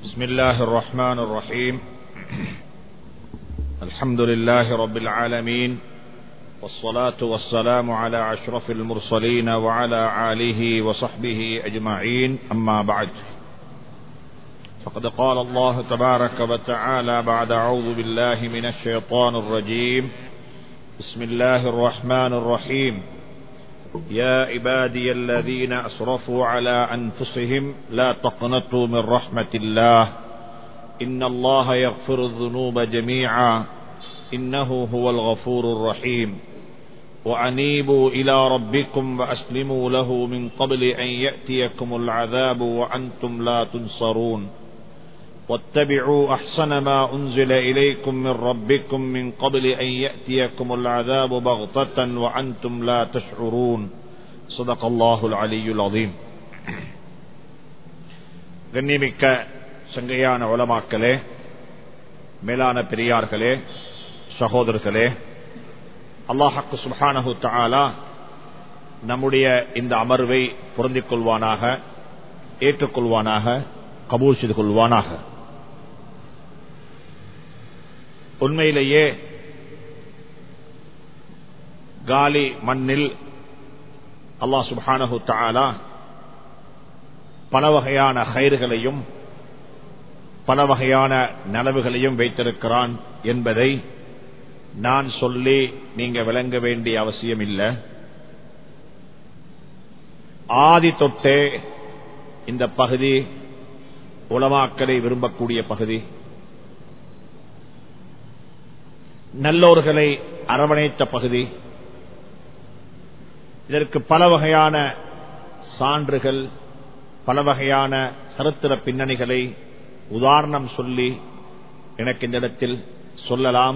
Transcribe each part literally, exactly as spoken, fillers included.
بسم الله الرحمن الرحيم. الحمد لله رب العالمين، والصلاة والسلام على أشرف المرسلين وعلى آله وصحبه أجمعين، أما بعد، فقد قال الله تبارك وتعالى بعد أعوذ بالله من الشيطان الرجيم. بسم الله الرحمن الرحيم. يا عبادي الذين أسرفوا على أنفسهم لا تقنطوا من رحمة الله إن الله يغفر الذنوب جميعا إنه هو الغفور الرحيم وأنيبوا إلى ربكم وأسلموا له من قبل أن يأتيكم العذاب وأنتم لا تنصرون واتبعوا أحسن ما أنزل إليكم من ربكم من قبل أن يأتيكم العذاب بغتة وأنتم لا تشعرون. صدق الله العلي العظيم. கண்ணியமிக்க சங்கையான உலமாக்களே, மேலான பெரியார்களே, சகோதரர்களே, அல்லாஹ் சுப்ஹானஹு தஆலா நம்முடைய இந்த அமர்வை பொருந்திக் கொள்வானாக, ஏற்றுக்கொள்வானாக, கபூல் செய்து கொள்வானாக. உண்மையிலேயே காலி மண்ணில் அல்லாஹ் சுப்ஹானஹு தஆலா பல வகையான கைர்களையும் பல வகையான நலவுகளையும் வைத்திருக்கிறான் என்பதை நான் சொல்லி நீங்க விளங்க வேண்டிய அவசியம் இல்லை. ஆதி தொட்டே இந்த பகுதி உலமாக்களை விரும்பக்கூடிய பகுதி, நல்லோர்களை அரவணைத்த பகுதி. இதற்கு பல வகையான சான்றுகள், பல வகையான சரித்திர பின்னணிகளை உதாரணம் சொல்லி எனக்கு இந்த இடத்தில் சொல்லலாம்.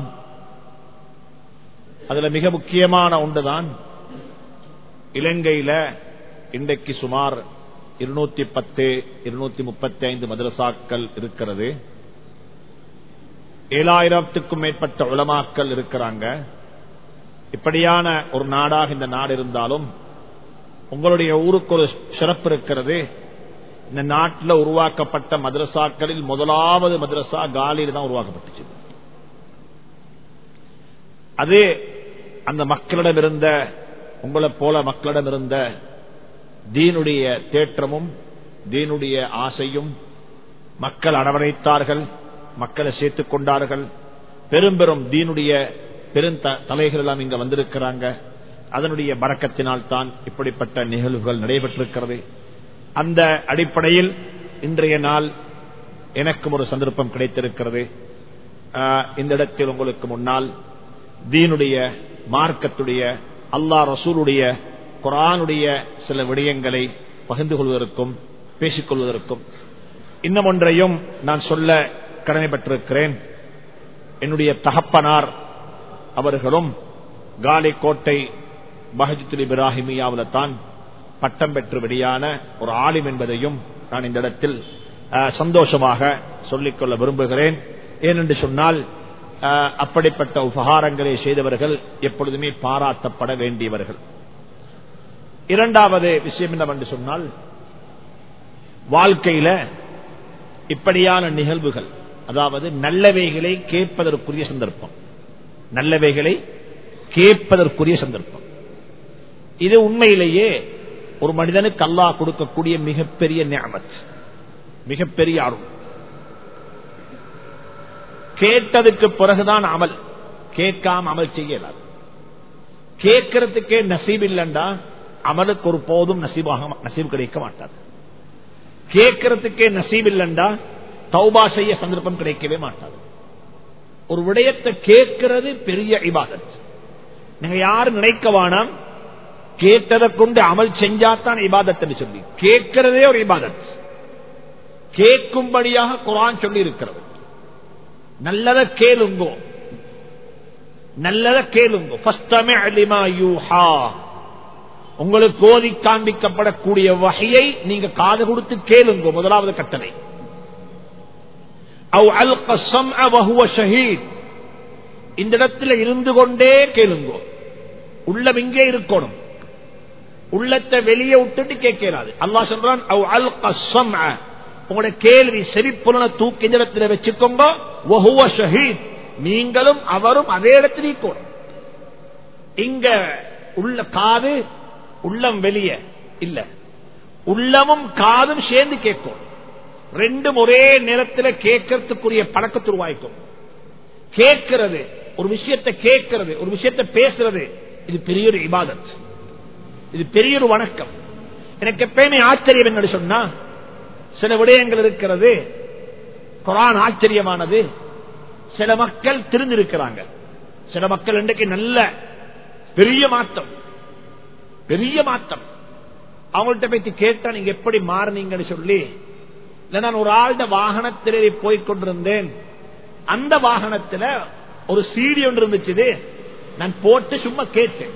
அதுல மிக முக்கியமான ஒன்றுதான், இலங்கையில இன்றைக்கு சுமார் இருநூத்தி பத்து இருநூத்தி முப்பத்தி ஐந்து மதரசாக்கள் இருக்கிறது. ஏழாயிரத்துக்கும் மேற்பட்ட உலமாக்கள் இருக்கிறாங்க. இப்படியான ஒரு நாடாக இந்த நாடு இருந்தாலும் உங்களுடைய ஊருக்கு ஒரு சிறப்பு இருக்கிறது. இந்த நாட்டில் உருவாக்கப்பட்ட மதரசாக்களில் முதலாவது மதரசா காலியில் தான் உருவாக்கப்பட்டுச்சு. அது அந்த மக்களிடம் இருந்த, உங்களை போல மக்களிடம் இருந்த தீனுடைய தேற்றமும் தீனுடைய ஆசையும் மக்கள் அரவணைத்தார்கள், மக்களை சேர்த்துக் கொண்டார்கள். பெரும் பெரும் தீனுடைய பெரும் தலைகள் எல்லாம் இங்க வந்திருக்கிறாங்க. அதனுடைய பரக்கத்தினால் தான் இப்படிப்பட்ட நிகழ்வுகள் நடைபெற்றிருக்கிறது. அந்த அடிப்படையில் இன்றைய நாள் எனக்கும் ஒரு சந்தர்ப்பம் கிடைத்திருக்கிறது. இந்த இடத்தில் உங்களுக்கு முன்னால் தீனுடைய, மார்க்கத்துடைய, அல்லாஹ் ரசூலுடைய, குர்ஆனுடைய சில விடயங்களை பகிர்ந்து கொள்வதற்கும் பேசிக் கொள்வதற்கும் இன்னும் ஒன்றையும் நான் சொல்ல கடமைப்பட்டிருக்கிறேன். என்னுடைய தகப்பனார் அவர்களும் காலி கோட்டை பஹஜத்துல் இப்ராஹிமியாவில் தான் பட்டம் பெற்று வெளியான ஒரு ஆலிம் என்பதையும் நான் இந்த இடத்தில் சந்தோஷமாக சொல்லிக்கொள்ள விரும்புகிறேன். ஏனென்று சொன்னால் அப்படிப்பட்ட உபகாரங்களை செய்தவர்கள் எப்பொழுதுமே பாராட்டப்பட வேண்டியவர்கள். இரண்டாவது விஷயம் என்னவென்று சொன்னால், வாழ்க்கையில இப்படியான நிகழ்வுகள், அதாவது நல்லவைகளை கேட்பதற்குரிய சந்தர்ப்பம், நல்லவைகளை கேட்பதற்குரிய சந்தர்ப்பம், இது உண்மையிலேயே ஒரு மனிதனுக்கு அல்லாஹ் கொடுக்கக்கூடிய மிகப்பெரிய நிஅமத், மிகப்பெரிய அருள். கேட்டதுக்கு பிறகுதான் அமல், கேட்காம அமல் செய்யலாது. கேட்கறதுக்கே நசீப் இல்லைண்டா அமலுக்கு ஒரு போதும் நசீபாக நசீப் கிடைக்க மாட்டாது. கேட்கறதுக்கே நசீப் இல்லைண்டா தௌபா செய்ய சந்தர்ப்பம் கிடைக்கவே மாட்டாது. ஒரு விடயத்தை கேட்கிறது பெரிய இபாதத். நீங்க யாரும் நினைக்க வேணாம் கேட்டதை கொண்டு அமல் செஞ்சாத்தான் இபாதத் சொல்லி, கேட்கிறதே ஒரு இபாதத். கேட்கும்படியாக குர்ஆன் சொல்லி இருக்கிறது. நல்லத கேளுங்கோ, நல்லத கேளுங்கோ. ஃபஸ்தமி' லிமா யூஹா, உங்களுக்கு ஓதி காண்பிக்கப்படக்கூடிய வஹியை நீங்க காது கொடுத்து கேளுங்கோ. முதலாவது கட்டளை. அவ் அல்க ஸம்அ வஹுவ ஷஹீத், இந்த இடத்துல இருந்து கொண்டே கேளுங்கோ. உள்ளம் இங்கே இருக்கணும், உள்ளத்தை வெளியே விட்டுட்டு கேட்கிறாது. அல்லாஹ் சொல்றான் அவ் அல்க ஸம்அ, உங்களுடைய கேள்வி செவிப்புலனை தூக்கி இடத்துல வச்சுக்கோங்க. வஹுவ ஷஹீத், நீங்களும் அவரும் அதே இடத்துல இருக்கணும். இங்க உள்ள காது உள்ளம் வெளியே இல்ல, உள்ளமும் காதும் சேர்ந்து கேட்கும். ரெண்டும் ஒரே நேரத்தில் கேட்கறதுக்குரிய பழக்கத்தை உருவாக்கும். கேட்கிறது ஒரு விஷயத்தை, கேட்கிறது ஒரு விஷயத்தை பேசுறது, இது பெரிய ஒரு இபாதத், இது பெரிய ஒரு வணக்கம். எனக்கு எப்பயுமே ஆச்சரியம் என்ன சொன்னா, சில விடயங்கள் இருக்கிறது குர்ஆன் ஆச்சரியமானது. சில மக்கள் திருந்திருக்கிறாங்க, சில மக்கள் இன்றைக்கு நல்ல பெரிய மாற்றம், பெரிய மாற்றம். அவங்கள்ட்ட பத்தி கேட்டா நீங்க எப்படி மாறினீங்கன்னு சொல்லி, நான் ஒரு ஆளுடைய வாகனத்திலே போய்கொண்டிருந்தேன். அந்த வாகனத்தில் ஒரு சீடி ஒன்று இருந்துச்சு. நான் போட்டு சும்மா கேட்டேன்,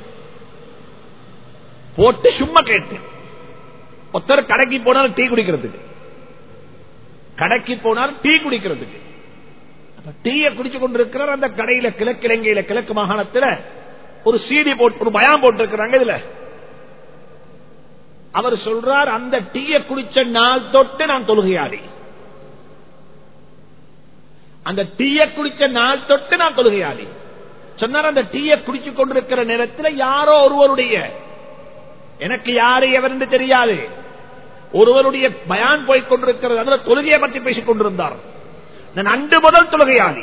போட்டு சும்மா கேட்டேன். ஒருத்தர் கடைக்கு போனாலும் டீ குடிக்கிறதுக்கு, கடைக்கு போனாலும் டீ குடிக்கிறதுக்கு டீயை குடிச்சு கொண்டிருக்கிறார். அந்த கடையில கிழக்கு இலங்கையில கிழக்கு மாகாணத்தில் ஒரு சீடி போட்டு ஒரு பயம் போட்டிருக்கிறாங்க. இதுல அவர் சொல்றார், அந்த டீயை குடிச்ச நாள் தொட்டு நான் தொழுகையாளி, அந்த டீயை குடிச்ச நாள் தொட்டு நான் தொழுகையாளி சொன்னார். அந்த டீயை குடிச்சு கொண்டிருக்கிற நேரத்தில் யாரோ ஒருவருடைய, எனக்கு யாரு எவர் என்று தெரியாது, ஒருவருடைய பயான் போய் கொண்டிருக்கிறது, அதில் தொழுகையை பற்றி பேசிக் கொண்டிருந்தார். நான் அன்று முதல் தொழுகையாளி.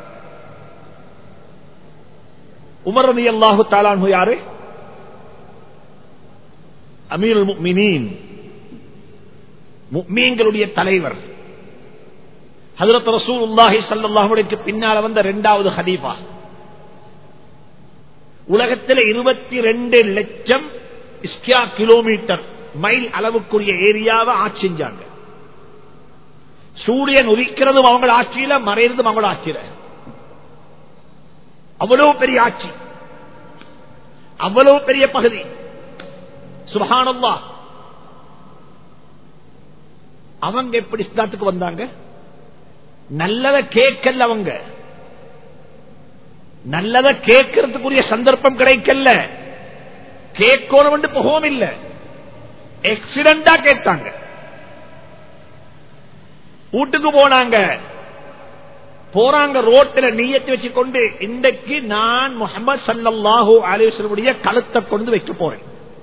உமர் ரலியல்லாஹு தஆலா அன்ஹு யாரு? அமீருல் முஃமினீன், முஃமின்களுடைய தலைவர். ஹஜ்ரத் ரசூலுல்லாஹி ஸல்லல்லாஹு அலைஹி வஸல்லம் பின்னால் வந்த இரண்டாவது ஹலீஃபா. உலகத்தில் இருபத்தி இரண்டு லட்சம் ஸ்கொயர் கிலோமீட்டர் மைல் அளவுக்குரிய ஏரியாவை ஆட்சி செஞ்சாங்க. சூரியன் உதிக்கிறதும் அவங்க ஆட்சியில, மறைறதும் அவங்களோட ஆட்சியில. அவ்வளவு பெரிய ஆட்சி, அவ்வளவு பெரிய பகுதி. சுப்ஹானல்லாஹ். அவங்க எப்படி இஸ்லாத்துக்கு வந்தாங்க? நல்லத கேட்கல, அவங்க நல்லத கேட்கறதுக்குரிய சந்தர்ப்பம் கிடைக்கல, கேட்கணும் என்று போகவும் இல்லை, ஆக்சிடென்டா கேட்டாங்க. வீட்டுக்கு போனாங்க, போறாங்க, ரோட்டில் நீயத்தை வச்சு கொண்டு, இன்றைக்கு நான் முஹம்மது ஸல்லல்லாஹு அலைஹி வஸல்லம் கழுத்தை கொண்டு வைக்க போறேன்,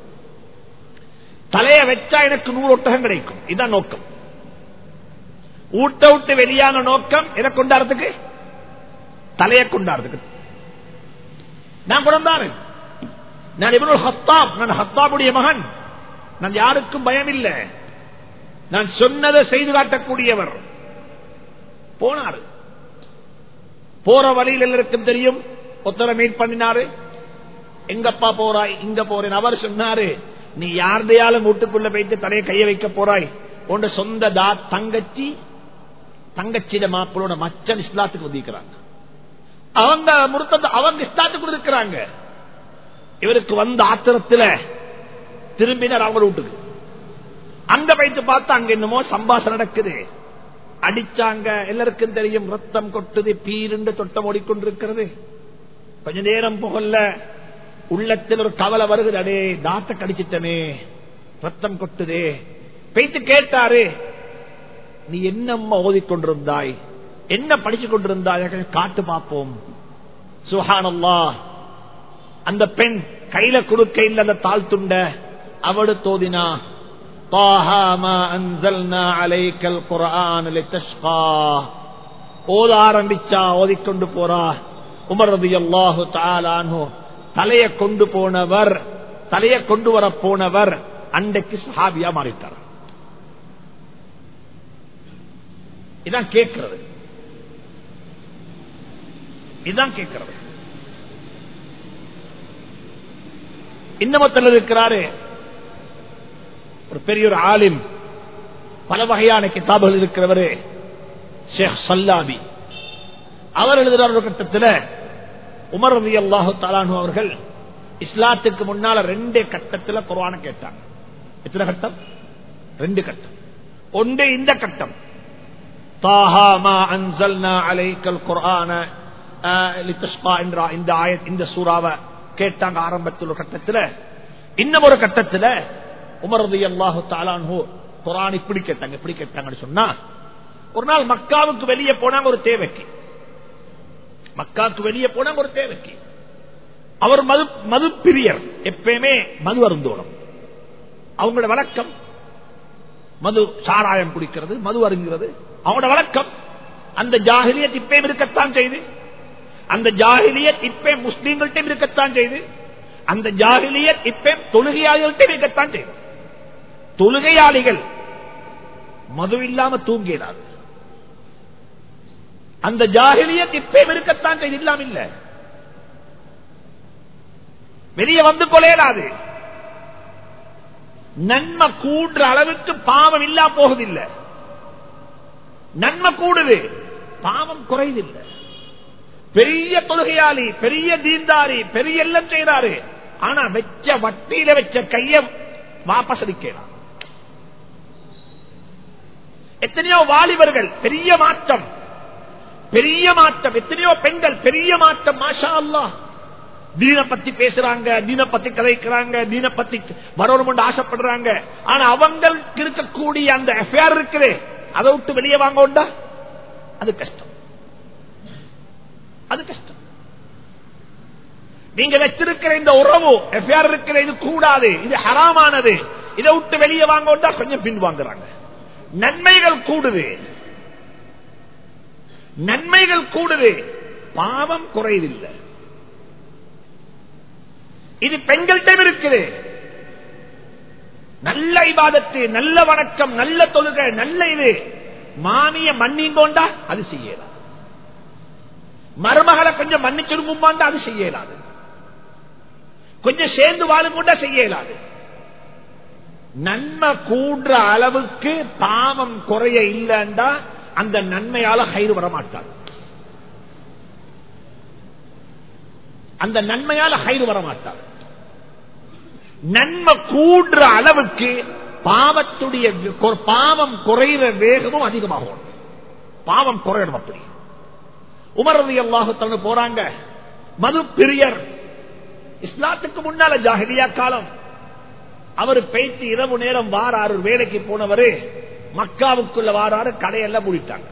தலைய வச்சா எனக்கு நூறு ஒட்டகம் கிடைக்கும், இதான் நோக்கம். ஊட்ட விட்டு வெளியான நோக்கம் எதை கொண்டாடுறதுக்கு? தலையை கொண்டாடுறதுக்கு. நான் பிறந்தாரு, நான் இப்னுல் ஹத்தாப், நான் ஹத்தாபுடைய மகன், நான் யாருக்கும் பயம் இல்லை, நான் சொன்னதை செய்து காட்டக்கூடியவர். போனாரு, போற வழியில் எல்லாருக்கும் தெரியும். ஒருத்தரை மீட் பண்ணினாரு, எங்கப்பா போறாய்? இங்க போறேன். அவர் சொன்னாரு, நீ யார்தையாலும் வீட்டுக்குள்ள போயிட்டு தலையை கைய வைக்க போறாய், உன் சொந்த தா தங்கச்சி, தங்கச்சிட மாப்பிளோட மச்சன் இஸ்லாத்துக்கு வந்திருக்கிறாங்க, அவங்க முருத்த அவங்க இஸ்லாத்துக்கு இருக்கிறாங்க. இவருக்கு வந்த ஆத்திரத்தில் திரும்பினார் அவங்க வீட்டுக்கு. அங்க போயிட்டு பார்த்தா அங்க என்னமோ சம்பாஷணம் நடக்குது, அடிச்சாங்க. எல்லாருக்கும் தெரியும், ரத்தம் கொட்டுது, பீருண்டு தொட்டம் ஓடிக்கொண்டிருக்கிறது. கொஞ்ச நேரம் புகழ்ல உள்ளத்தில் ஒரு கவலை வருகிறது, அடே தாத்த கடிச்சிட்டனே, ரத்தம் கொட்டுது. போயிட்டு கேட்டாரு, நீ என்னம்மா ஓதிக்கொண்டிருந்தாய், என்ன படிச்சு கொண்டிருந்தாய், காட்டு பார்ப்போம். சுப்ஹானல்லாஹ். அந்த பெண் கையில கொடுக்க இல்ல அந்த தாழ் துண்ட, அவடு தோதினா, ஓத ஆரம்பிச்சா, ஓதிக்கொண்டு போறா. உமர் ரலியல்லாஹு தஆலா அன்ஹு தலையை கொண்டு போனவர், தலையை கொண்டு வர போனவர் அன்றைக்கு சஹாபியா மாறிட்டார். இதான் கேட்கிறது, இதான் கேட்கிறது. இன்னமத்தில் இருக்கிறாரு ஒரு பெரிய ஒரு ஆலிம், பல வகையான கிதாபுகள் இருக்கிறவரு ஷேக் சல்லாபி. அவர் எழுதுகிற ஒரு கட்டத்தில் உமர் ரலியல்லாஹு தஆலா அன்ஹு அவர்கள் இஸ்லாத்துக்கு முன்னால ரெண்டு கட்டத்தில் குர்ஆனை கேட்டாங்க. எத்தனை கட்டம்? ரெண்டு கட்டம். ஒன்று இந்த கட்டம், தாஹா மா அன்ஸல்னா அலைக்கல் குர்ஆன லிதஷ்கா என்ற இந்த ஆயத், இந்த சூறாவை கேட்டாங்க ஆரம்பத்தில் ஒரு கட்டத்தில். இன்னும் ஒரு கட்டத்தில் உமர் ரலியல்லாஹு தஆலா அன்ஹு குர்ஆன் இப்படி கேட்டாங்க இப்படி கேட்டாங்கன்னு சொன்னா, ஒரு நாள் மக்காவுக்கு வெளியே போனாங்க ஒரு தேவைக்கு. மக்காவுக்கு வெளியே போனாங்க ஒரு தேவைக்கு. அவர் மது மது பிரியர், எப்பயுமே மது அருந்தோணும். அவங்களோட வழக்கம் மது, சாராயம் குடிக்கிறது, மது அருங்கிறது அவங்களோட வழக்கம். அந்த ஜாஹிலியத் இப்பயும் இருக்கத்தான் செய்து, அந்த ஜாஹிலியத் இப்ப முஸ்லீம்கள்ட்ட இருக்கத்தான் செய்து, அந்த ஜாஹிலியத் இப்ப தொழுகையாளிகள்ட்ட இருக்கத்தான் செய்து. தொழுகையாளிகள் மது இல்லாம தூங்கிடாது. அந்த ஜாஹிலியத் இப்பயும் இருக்கத்தான் செய்து, இல்லாம இல்ல. வெளியே வந்து கொள்ளையலாது. நன்மை கூடுற அளவுக்கு பாவம் இல்லா போகுதில்லை. நன்மை கூடுது, பாவம் குறைதில்லை. பெரிய தொழுகையாளி, பெரிய தீன்தாரி, பெரிய எல்லாம் செய்யறாரு. ஆனா வெச்ச வட்டியில வெச்ச கைய வாபஸ் அளிக்கலாம். எத்தனையோ வாலிபர்கள் பெரிய மாற்றம், பெரிய மாற்றம். எத்தனையோ பெண்கள் பெரிய மாற்றம். மாஷா அல்லாஹ், தீன பத்தி பேசுறாங்க, தீன பத்தி கதைக்கிறாங்க, தீன பத்தி வரணும் ஆசைப்படுறாங்க. ஆனா அவங்களுக்கு இருக்கக்கூடிய அந்த அஃபேர் இருக்குது, அதை விட்டு வெளியே வாங்க உண்டா? அது கஷ்டம், அது கஷ்டம். நீங்க வச்சிருக்கிற இந்த உறவு அஃபேர் இருக்கிற, இது கூடாது, இது ஹராமானது, இதை விட்டு வெளியே வாங்க உண்டா? கொஞ்சம் பின் வாங்குறாங்க. நன்மைகள் கூடுது, நன்மைகள் கூடுது, பாவம் குறையதில்லை. இது பெண்கள்கிட்ட இருக்குது. நல்ல இபாதத்து, நல்ல வணக்கம், நல்ல தொழுகை, நல்ல இது. மாமிய மன்னிங்கோண்டா அது செய்யலாம். மருமகளை கொஞ்சம் மன்னிச்சிருமாண்டா அது செய்யலாது. கொஞ்சம் சேர்ந்து வாழுங்கொண்டா செய்யலாது. நன்மை கூடுற அளவுக்கு பாவம் குறைய இல்லைண்டா அந்த நன்மையால கயிறு வரமாட்டார். அந்த நன்மையால கயிறு வரமாட்டார். நன்மை கூடுற அளவுக்கு பாவத்துடைய பாவம் குறைகிற வேகமும் அதிகமாகும். பாவம் குறையணும். அப்படி உமர் ரலியல்லாஹு தஆலா போறாங்க, மது பிரியர். இஸ்லாத்துக்கு முன்னால ஜாஹிலியா காலம். அவர் பேச்சு இரவு நேரம் வாராறு, வேலைக்கு போனவரு மக்காவுக்குள்ள வாராறு, கடையெல்லாம் மூடிட்டாங்க.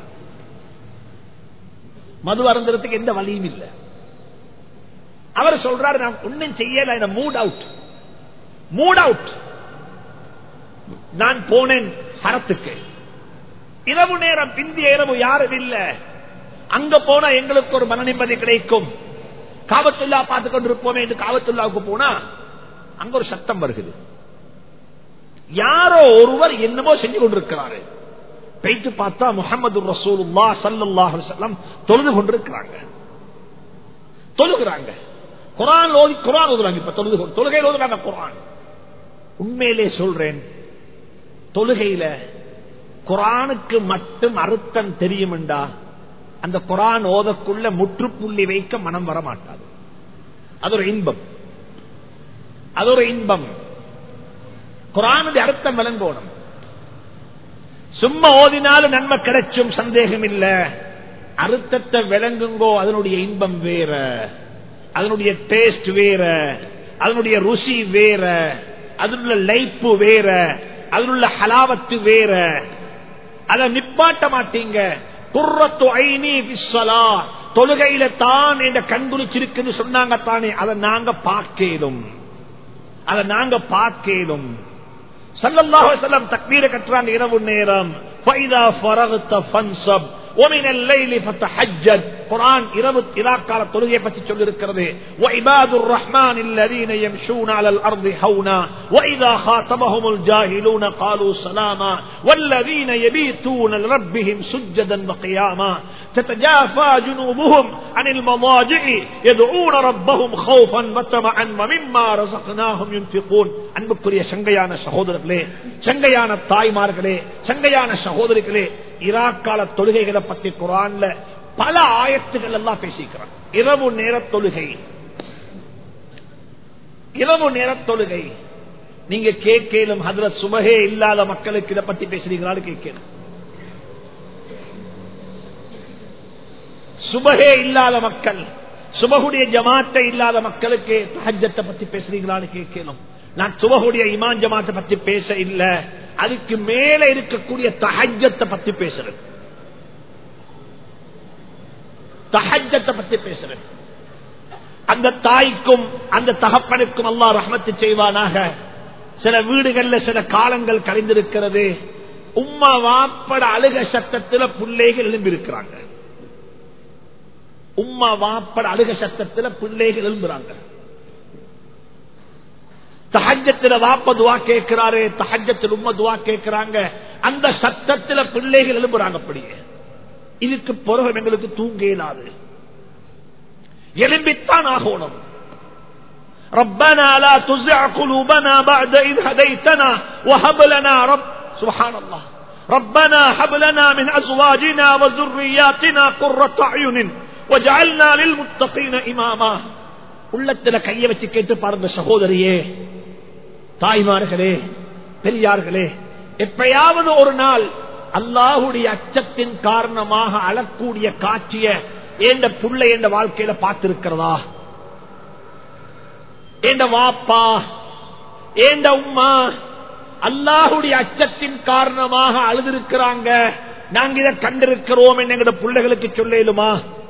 மது அருந்துறதுக்கு எந்த வழியும் இல்லை. அவர் சொல்றாரு, நான் ஒன்னும் செய்யல, மூட் அவுட், மூட் அவுட். நான் போனேன் ஹரத்துக்கு, இரவு நேரம், பிந்திய இரவு, யாரும் இல்ல. அங்க போனா எங்களுக்கு ஒரு மன நிம்மதி கிடைக்கும். காபத்துல்லா பார்த்து கொண்டிருப்போமே என்று காபத்துல்லாவுக்கு போனா அங்க ஒரு சத்தம் வருகிறது. யாரோ ஒருவர் என்னமோ செஞ்சு கொண்டிருக்கிறாரு. போயிட்டு பார்த்தா முஹம்மது ரசூலுல்லாஹ் ஸல்லல்லாஹு அலைஹி வஸல்லம் தொழுது கொண்டிருக்கிறாங்க. தொழுகிறாங்க, குர்ஆன் ஓதி, குர்ஆன் ஓதுறாங்க. இப்ப தொழுது தொழுகையில் ஓதுறாங்க குர்ஆன். உண்மையிலே சொல்றேன், தொழுகையில குர்ஆனுக்கு மட்டும் அர்த்தம் தெரியும்டா அந்த குர்ஆன் ஓதக்குள்ள முற்றுப்புள்ளி வைக்க மனம் வர மாட்டாது. அது ஒரு இன்பம், அது ஒரு இன்பம். குர்ஆனுடைய அர்த்தம் விளங்கணும். சும்மா ஓதினாலும் நன்மை கிடைச்சும் சந்தேகம் இல்ல. அர்த்தத்தை விளங்குங்கோ, அதனுடைய இன்பம் வேற, அதனுடைய டேஸ்ட் வேற, அதனுடைய ருசி வேற, அதனுள்ள லைப்பு வேற, அதனுள்ள ஹலாவத்து வேற. அதை நிப்பாட்ட மாட்டீங்க. குர்ரத்து ஐனி பிஸ்ஸலா, தொழுகையில தான் என்ற கண்குளிச்சிருக்குன்னு சொன்னாங்க தானே, அதை நாங்க பார்க்கலும், அதை நாங்க பார்க்கலும். ஸல்லல்லாஹு அலைஹி வஸல்லம் தக்பீர கற்றாங்க இரவு நேரம். ஃபைதா ஃபரக்த ஃபன்ஸப் ومن الليل فتهجد. குர்ஆன் இரவு இராக்கால தொழுகையை பற்றி சொல்லி இருக்கிறது. وعباد الرحمن الذين يمشون على الارض هونا واذا خاطبهم الجاهلون قالوا سلاما والذين يبيتون لربهم سجدا وقياما تتجافى جنوبهم عن المضاجع يدعون ربهم خوفا وطمعا ومما رزقناهم ينفقون. அன்புக்குரிய சங்கையான சகோதரர்களே, சங்கையான தாய்மார்களே, சங்கையான சகோதரிகளே, இராக்கால தொழுகைகளை பற்றி குர்ஆன்ல பல ஆயத்துகள் எல்லாம் பேசிக்கிறான். இரவு நேர தொழுகை, இரவு நேர தொழுகை. நீங்க கேட்கலும் ஹஜ்ரத் சுபஹே இல்லாத மக்களுக்கு இதை பத்தி பேசுறீங்களான்னு கேட்கணும். சுபஹே இல்லாத மக்கள், சுபஹுடைய ஜமாத்தை இல்லாத மக்களுக்கு தஹஜ்ஜத்தை பத்தி பேசுறீங்களான்னு கேட்கணும். நான் சுபஹுடைய இமாம் ஜமாத்தை பத்தி பேச இல்ல, அதுக்கு மேல இருக்கக்கூடிய தஹஜ்ஜத்தை பத்தி பேசுறது. தஹஜ்ஜத்தை பத்தி பேசுறது. அந்த தாய்க்கும் அந்த தகப்பனுக்கும் அல்லாஹ் ரஹ்மத்து செய்வானாக. சில வீடுகள்ல சில காலங்கள் கழிந்திருக்கிறது. உம்மா வாப்பட அழுக சத்தத்துல பிள்ளைகள் எழும்பியிருக்கிறாங்க. உம்மா வாப்பட அழுக சத்தத்துல பிள்ளைகள் எழும்புறாங்க. தஹஜ்ஜத்துல வாப்ப துவா கேட்கிறாரு, தஹஜ்ஜத்துல உம்மா துவா கேட்கிறாங்க. அந்த சத்தத்துல பிள்ளைகள் எழும்புறாங்க. அப்படியே இதுக்கு பிறகு எங்களுக்கு தூங்க இயலாது, எழும்பித்தான் ஆகணும். ربنا لا تزغ قلوبنا بعد إذ هديتنا وهب لنا رب سبحان الله ربنا هب لنا من أزواجنا وذرياتنا قرة أعين وجعلنا للمتقين إماما. உள்ளத்துல கையை வச்சு கேட்டு பாருங்க சகோதரியே, தாய்மார்களே, பெரியார்களே, எப்பயாவது ஒரு நாள் அல்லாஹுடைய அச்சத்தின் காரணமாக அழக்கூடிய காட்சிய ஏண்ட புள்ள என்ற வாழ்க்கையில பார்த்திருக்கிறதா? ஏண்ட வாப்பா, ஏண்ட உம்மா அல்லாஹுடைய அச்சத்தின் காரணமாக அழுதிருக்கிறாங்க, நாங்க இதை கண்டிருக்கிறோம் என்கிற பிள்ளைகளுக்கு சொல்லேலுமா?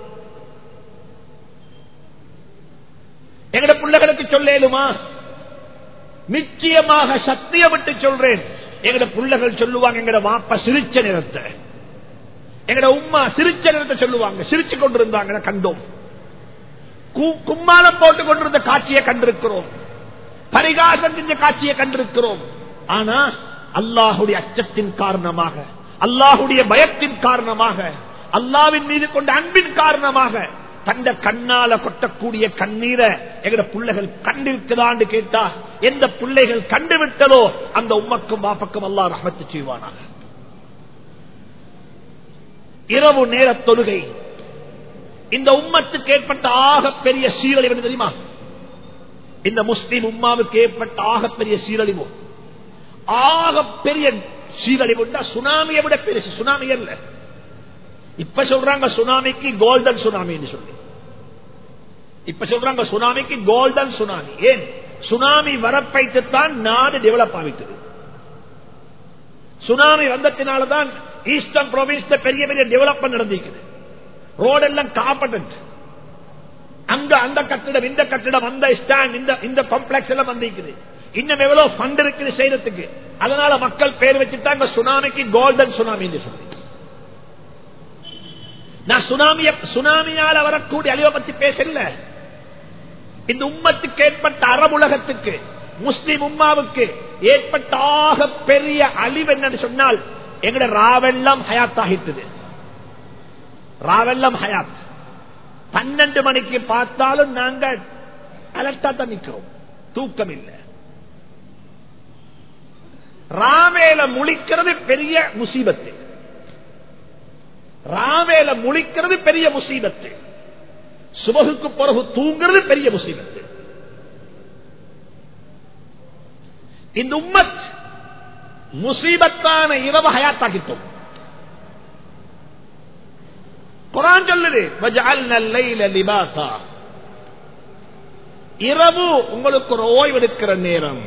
எங்கட பிள்ளைகளுக்கு சொல்லேலுமா? நிச்சயமாக சத்தியமிட்டு சொல்றேன், எங்கட பிள்ளைகள் சொல்லுவாங்க எங்கட வாப்பா சிரிச்ச நிறத்தை, எங்கட உம்மா சிரிச்ச நிறத்தை சொல்லுவாங்க. சிரிச்சு கொண்டிருந்தாங்க, கண்டோம். கும்மாளம் போட்டுக் கொண்டிருந்த காட்சியை கண்டிருக்கிறோம், பரிகாசம் செஞ்ச காட்சியை கண்டிருக்கிறோம். ஆனா அல்லாஹுடைய அச்சத்தின் காரணமாக, அல்லாஹுடைய பயத்தின் காரணமாக, அல்லாஹ்வின் மீது கொண்ட அன்பின் காரணமாக தந்த கண்ணால கொட்டக்கூடிய கண்ணீரை எங்கட பிள்ளைகள் கண்டிருக்கிறான்னு கேட்டா, எந்த பிள்ளைகள் கண்டுவிட்டதோ அந்த உம்மக்கும் பாப்பக்கும் அல்லாஹ் ரஹ்மத்து செய்வானாக. இரவு நேர தொழுகை இந்த உம்மத்துக்கு ஏற்பட்ட ஆக பெரிய சீரழிவு தெரியுமா? இந்த முஸ்லிம் உம்மாவுக்கு ஏற்பட்ட ஆக பெரிய சீரழிவு, ஆக பெரிய சீரழிவு சுனாமியை விட பெரிய சுனாமி அல்ல. இப்ப சொல்றாங்க சுனாமிக்கு கோல்டன் சுனாமின்னு சொல்லி, இப்ப சொல்றாங்க சுனாமிக்கு கோல்டன் சுனாமி. ஏன்? சுனாமி வரப்பைத்துத்தான் நாடு டெவலப் ஆகிட்டது. சுனாமி வந்ததினால்தான் ஈஸ்டர்ன் ப்ரொவின்ஸ்ல பெரிய பெரிய டெவலப்மெண்ட் நடந்திருக்குது. ரோடு எல்லாம் காப்பட்டன்ட், அங்க அந்த கட்டிடம் இந்த கட்டிடம் அந்த ஸ்டாண்ட் இந்த இந்த காம்ப்ளெக்ஸ் எல்லாம் வந்திருக்குது. இன்னும் எவ்வளவு ஃபண்ட் இருக்குது செய்யறதுக்கு. அதனால மக்கள் பேர் வச்சுட்டாங்க சுனாமிக்கு கோல்டன் சுனாமின்னு சொல்லி. நான் சுனாமிய சுனாமியால வரக்கூடிய அழிவை பத்தி பேசல. இந்த உம்மத்துக்கு ஏற்பட்ட அரபு உலகத்துக்கு, முஸ்லிம் உம்மாவுக்கு ஏற்பட்ட ஆக பெரிய அழிவு என்னன்னு சொன்னால், எங்கட ராவெல்லாம் ஹயாத் ஆகிட்டது. ராவெல்லாம் ஹயாத். பன்னெண்டு மணிக்கு பார்த்தாலும் நாங்க அலர்ட்டா தான் நிக்கிறோம், தூக்கம் இல்லை. ராவேல முழிக்கிறது பெரிய முசீபத்து, ராவேல முழிக்கிறது பெரிய முசீபத்து, சுபகுக்கு பிறகு தூங்குறது பெரிய முசீபத்து. இந்த உம்மத் முசீபத்தான இரவு ஹயாத்தாக்கிட்டோம். குர்ஆன் சொல்லுது வஜஅல்னா அல்லைல லிபாஸா, இரவு உங்களுக்கு ஒரு ஓய்வெடுக்கிற நேரம்.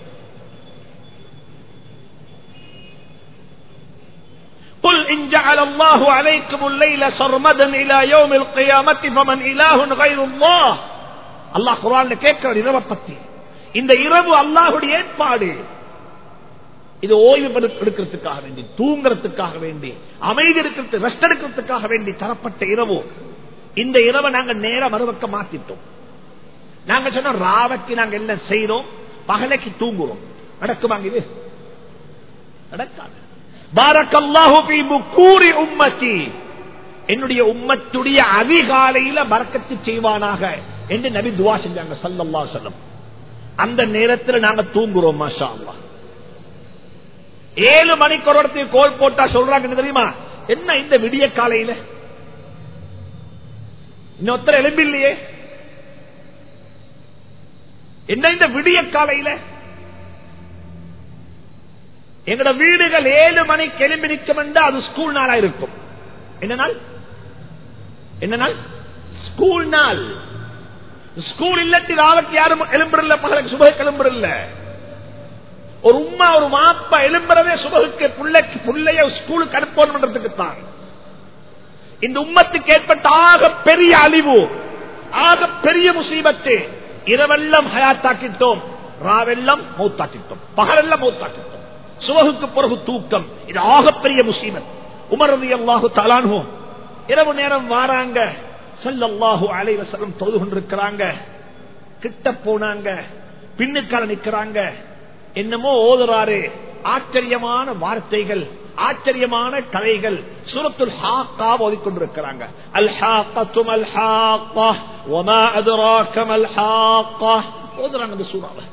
قل إن جعل الله عليكم الليل سرمدا إلى يوم القيامة فمن إله غير الله. அல்லாஹ் குர்ஆன்ல கேட்கிறார் இரவை பத்தி. இந்த இரவு அல்லாஹ்வுடைய ஏற்பாடு. இது ஓய்வு எடுக்கிறதுக்காக வேண்டி, தூங்குறதுக்காக வேண்டி, அமைதி இருக்கிறது, ரெஸ்ட் எடுக்கிறதுக்காக வேண்டி தரப்பட்ட இரவு. இந்த இரவை நாங்க நேர மறுபக்க மாத்திட்டோம். நாங்க சொன்ன ராவைக்கு நாங்க என்ன செய்யறோம், பகலைக்கு தூங்குறோம். நடக்குமாங்க இது? நடக்காது. பாரக்கல்லாஹு ஃபீ புக்கூரி உம்மத்தி, என்னுடைய உம்மத்துடைய அதிகாலையில பரக்கத்து செய்வானாக என்று நபி துஆ செஞ்சாங்க ஸல்லல்லாஹு அலைஹி வஸல்லம். அந்த நேரத்தில் நாங்க தூங்குறோம். மாஷா அல்லாஹ். ஏழு மணிக்கு ஒரு இடத்துக்கு கோல் போட்டா சொல்றாங்க தெரியுமா, என்ன இந்த விடிய காலையில இன்னொருத்தர் எழும்பில்லையே, என்ன இந்த விடிய காலையில? எங்கட வீடுகள் ஏழு மணிக்கு எழும்பி நிற்கும் என்றால் அது ஸ்கூல் நாளா இருக்கும். என்ன நாள்? என்ன நாள்? ஸ்கூல் நாள். ஸ்கூல் இல்லத்தி ராவத்து யாரும் எழும்புறல, பகலுக்கு சுபஹ் எழும்புறல. ஒரு உம்மா ஒரு மாப்பா எழும்புறதே சுபகுக்கு பிள்ளைக்கு பிள்ளைய ஸ்கூலுக்கு அனுப்பணும்ன்றதுக்கு தான். இந்த உம்மத்துக்கு ஏற்பட்ட ஆக பெரிய அழிவு, ஆக பெரிய முசீபத்து. இரவெல்லாம் ஹயாத்தாக்கிட்டோம், ராவெல்லாம் மௌத்தாக்கிட்டோம், பகலெல்லாம் மௌத்தாக்கிட்டோம். சுபகுக்கு பிறகு தூக்கம், இது ஆக பெரிய முசீபத். உமர் ரலியல்லாஹு தஆலா அன்ஹு இரவு நேரம் வாராங்க, ஸல்லல்லாஹு அலைஹி வஸல்லம் தொழுது கொண்டிருக்கிறாங்க. கிட்ட போனாங்க, பின்னுக்கால நிக்கிறாங்க, என்னமோ ஓதுறாரு. ஆச்சரியமான வார்த்தைகள், ஆச்சரியமான கதைகள். சூரத்துல் ஹாக்கா ஓதிக்கொண்டிருக்கிறாங்க. அல் ஹாக்கத்து மல் ஹாக்கா வமா அத்ராக மல் ஹாக்கா ஓதுறாங்க இந்த சூறாவை.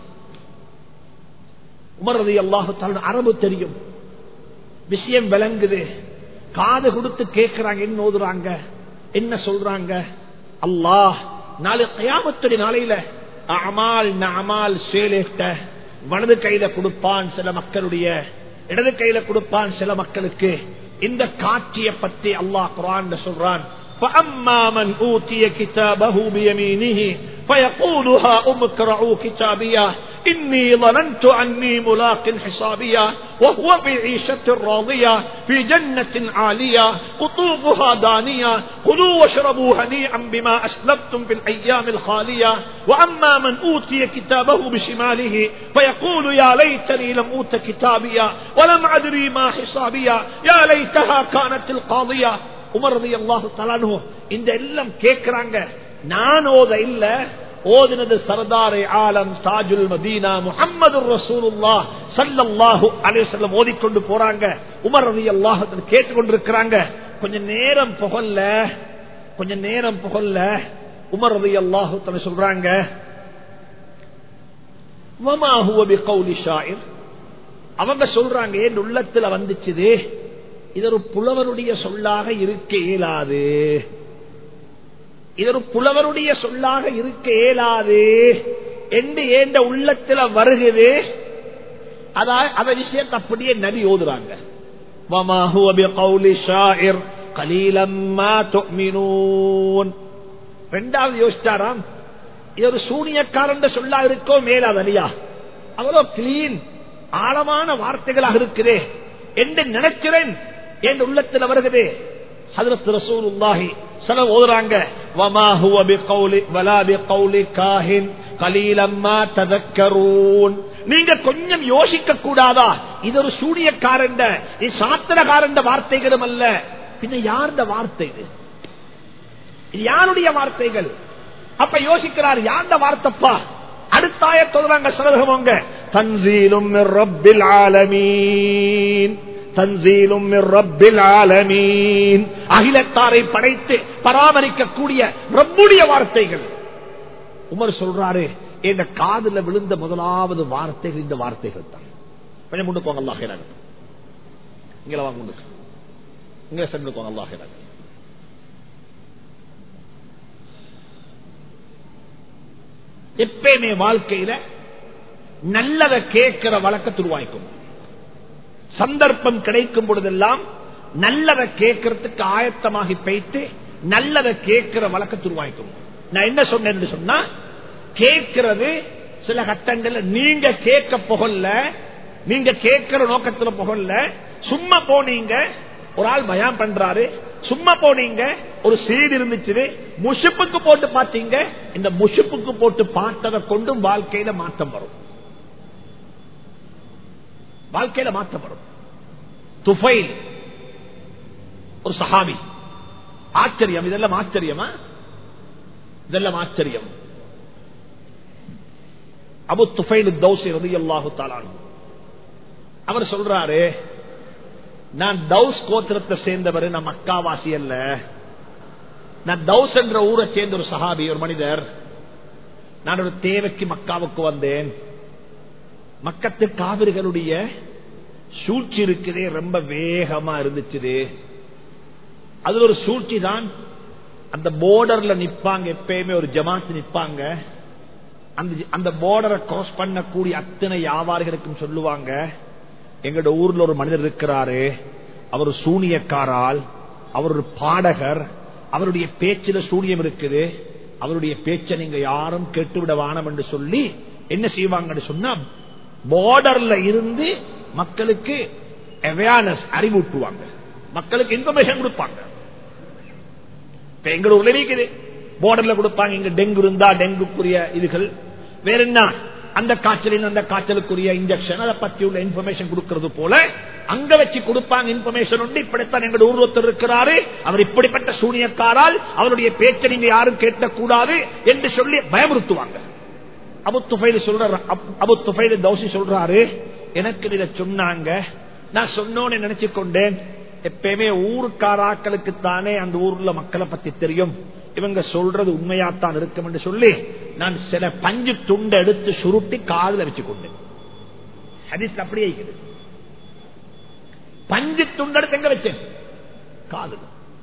உமர் ரலியல்லாஹு தஆலா அரபு தெரியும், விஷயம் விளங்குது, காது கொடுத்து கேட்கிறாங்க. என்ன ஓதுறாங்க, என்ன சொல்றாங்க? அல்லாஹ் நாளை கியாமத்துடைய நாளையில அமால் நஅமால் சேலேட்ட வலது கையில கொடுப்பான் சில மக்களுடைய, இடது கையில கொடுப்பான் சில மக்களுக்கு. இந்த காட்சியை பத்தி அல்லாஹ் குர்ஆன்ல சொல்றான். فَأَمَّا مَنْ أُوتِيَ كِتَابَهُ بِيَمِينِهِ فَيَقُولُ هَاؤُمُ اقْرَءُوا كِتَابِيَهْ إِنِّي ظَنَنْتُ أَنِّي مُلَاقٍ حِسَابِيَهْ وَهُوَ فِي عِيشَةٍ رَاضِيَةٍ فِي جَنَّةٍ عَالِيَةٍ قُطُوفُهَا دَانِيَةٌ كُلُوا وَاشْرَبُوا هَنِيئًا بِمَا أَسْلَفْتُمْ فِي الْأَيَّامِ الْخَالِيَةِ وَأَمَّا مَنْ أُوتِيَ كِتَابَهُ بِشِمَالِهِ فَيَقُولُ يَا لَيْتَنِي لَمْ أُوتَ كِتَابِيَهْ وَلَمْ أَدْرِ مَا حِسَابِيَهْ يَا لَيْتَهَا كَانَتِ الْقَاضِيَةَ. உமர் ரலியல்லாஹு தஆலா அன்ஹு இந்த எல்லாம் கேக்குறாங்க. நான் ஓத இல்ல, ஓதுனது சர்தாரே ஆலம் தாஜுல் மதீனா முஹம்மதுர் ரசூலுல்லாஹ் ஸல்லல்லாஹு அலைஹி வஸல்லம் ஓதிக்கொண்டு போறாங்க. உமர் ரலியல்லாஹு தஆலா கேட்டுக்கொண்டிருக்கிறாங்க. கொஞ்ச நேரம் புகல்ல, கொஞ்ச நேரம் புகல்ல உமர் ரலியல்லாஹு தஆலா சொல்றாங்க, வமா ஹுவ பிகௌலி ஷாயிர். அவங்க சொல்றாங்க, என் உள்ளத்துல வந்துச்சுது, இது ஒரு புலவருடைய சொல்லாக இருக்க இயலாது, இது ஒரு புலவருடைய சொல்லாக இருக்க இயலாது என்று ஏண்ட உள்ளத்துல வருகிறது. அத விஷயத்தை அப்படியே நபி ஓதுறாங்க. வமா ஹுவ பிகௌலி ஷாயிர் கலீலம் மா துமினூன். ரெண்டாவது யோசிச்சாராம், இது ஒரு சூனியக்காரன் சொல்லா இருக்கோ மேலாது இல்லையா, அவ்வளோ கிளீன் ஆழமான வார்த்தைகளாக இருக்கிறே என்று நினைக்கிறேன் என்ற உள்ளத்தில் வருகிறது. ஹஜ்ரத் ரசூலுல்லாஹி ஸல்லல்லாஹு ஓதுறாங்க, வமா ஹுவ பிகௌலி வலா பிகௌலி காஹின் கலீலம் மா ததக்கரூன். நீங்க கொஞ்சம் யோசிக்க கூடாதா, இது ஒரு சூனியக்காரன், இது சாத்திரக்காரன் வார்த்தைகளும் அல்ல. பின்ன யாருடைய வார்த்தை இது? இது யாருடைய வார்த்தைகள்? அப்ப யோசிக்கிறார், யாருடைய வார்த்தைப்பா? அடுத்த ஆயத் சொல்றாங்க, சலகமங்க தன்சீலும் மிர் ரப்பில் ஆலமீன், தன்சீலும் மிர் ரப்பில் ஆலமீன். அகிலத்தாரை படைத்து பராமரிக்கக்கூடிய ரப்புடைய வார்த்தைகள். உமர் சொல்றாரு, என் காதுல விழுந்த முதலாவது வார்த்தைகள் இந்த வார்த்தைகள் தான். கொஞ்சம் முன்னு போங்க, அல்லாஹ் ஹைரான். இங்கே வாங்க, முன்னுக்கு இங்கே சென்று போங்க, அல்லாஹ் ஹைரான். எப்பயுமே வாழ்க்கையில நல்லதை கேட்கிற வழக்கத்தை உருவாக்கும். சந்தர்ப்பம் கிடைக்கும் பொழுதெல்லாம் நல்லதை கேட்கறதுக்கு ஆயத்தமாகி போயிட்டு நல்லதை கேட்கிற வழக்கத்தை உருவாக்கும். நான் என்ன சொன்னேன் சொன்னா, கேட்கிறது சில கட்டங்கள்ல நீங்க கேட்க புகழ்ல, நீங்க கேட்கிற நோக்கத்துல புகழ்ல, சும்மா போனீங்க, ஒரு ஆள் பயான் பண்றாரு, சும்மா போனீங்க, ஒரு சீடு இருந்துச்சு, முஷிப்புக்கு போட்டு பாத்தீங்க, இந்த முஷிப்புக்கு போட்டு பார்த்ததை கொண்டும் வாழ்க்கையில மாற்றம் வரும், வாழ்க்கையில மாற்றம் வரும். துஃபைல் ஒரு சஹாபி, ஆச்சரியம். இதெல்லாம் ஆச்சரியமா? இதெல்லாம் ஆச்சரியம். அபு துஃபைல் தௌசி ரலியல்லாஹு தஆலா அன்ஹு அவர் சொல்றாரு, நான் தௌஸ் கோத்திரத்தை சேர்ந்தவர், நான் மக்காவாசி அல்ல, நான் தௌஸ் என்ற ஊரை சேர்ந்த ஒரு சஹாபி, ஒரு மனிதர். நான் ஒரு தேவைக்கு மக்காவுக்கு வந்தேன். மக்கத்து காவிர்களுடைய சூழ்ச்சி இருக்குதே, ரொம்ப வேகமா இருந்துச்சு. அது ஒரு சூழ்ச்சி தான். அந்த போர்டர்ல நிப்பாங்க, எப்பயுமே ஒரு ஜமாத் நிப்பாங்க. அந்த போர்டரை கிராஸ் பண்ணக்கூடிய அத்தனை வியாபாரிகளுக்கும் சொல்லுவாங்க, எங்களோட ஊர்ல ஒரு மனிதர் இருக்கிறாரு, அவர் சூனியக்காரால், அவர் ஒரு பாடகர், அவருடைய பேச்சில சூனியம் இருக்குது, அவருடைய பேச்சை நீங்க யாரும் கேட்டுவிட வானம் என்று சொல்லி என்ன செய்வாங்கன்னு சொன்னா, பார்டர்ல இருந்து மக்களுக்கு அவேர்னஸ் அறிவூட்டுவாங்க, மக்களுக்கு இன்ஃபர்மேஷன் கொடுப்பாங்க. இப்ப எங்க ஊர்ல இருக்குது பார்டர்ல கொடுப்பாங்க, இங்க டெங்கு இருந்தா டெங்குக்குரிய இதுகள், வேற என்ன அந்த காய்ச்சலின் அந்த காய்ச்சலுக்குரிய இன்ஜெக்ஷன், அதை பத்தி உள்ள இன்ஃபர்மேஷன் கொடுக்கிறது போல அங்க வச்சு கொடுப்பாங்க இன்ஃபர்மேஷன் உண்டு. இப்படித்தான் எங்க ஊர் ஒருத்தர் இருக்கிறாரு, அவர் இப்படிப்பட்ட சூனியக்காரால் அவருடைய பேச்சை நீங்க யாரும் கேட்கக்கூடாது என்று சொல்லி பயமுறுத்துவாங்க. அபு துஃபைல் சொல்றாரு, அபு துஃபைல் தௌசி சொல்றாரு, எனக்கு இதை சொன்னாங்க, நான் சொன்னோன்னு நினைச்சு கொண்டேன், எப்பயுமே ஊருக்காராக்களுக்கு தானே அந்த ஊர்ல மக்களை பத்தி தெரியும், இவங்க சொல்றது உண்மையாத்தான் இருக்கும் என்று சொல்லி நான் சில பஞ்சு துண்டை எடுத்து சுருட்டி காதுல வச்சு கொண்டேன். ஹதீஸ் அப்படியே இருக்குது. பஞ்சு துண்டு எடுத்து எங்க வச்சேன்? காதுல.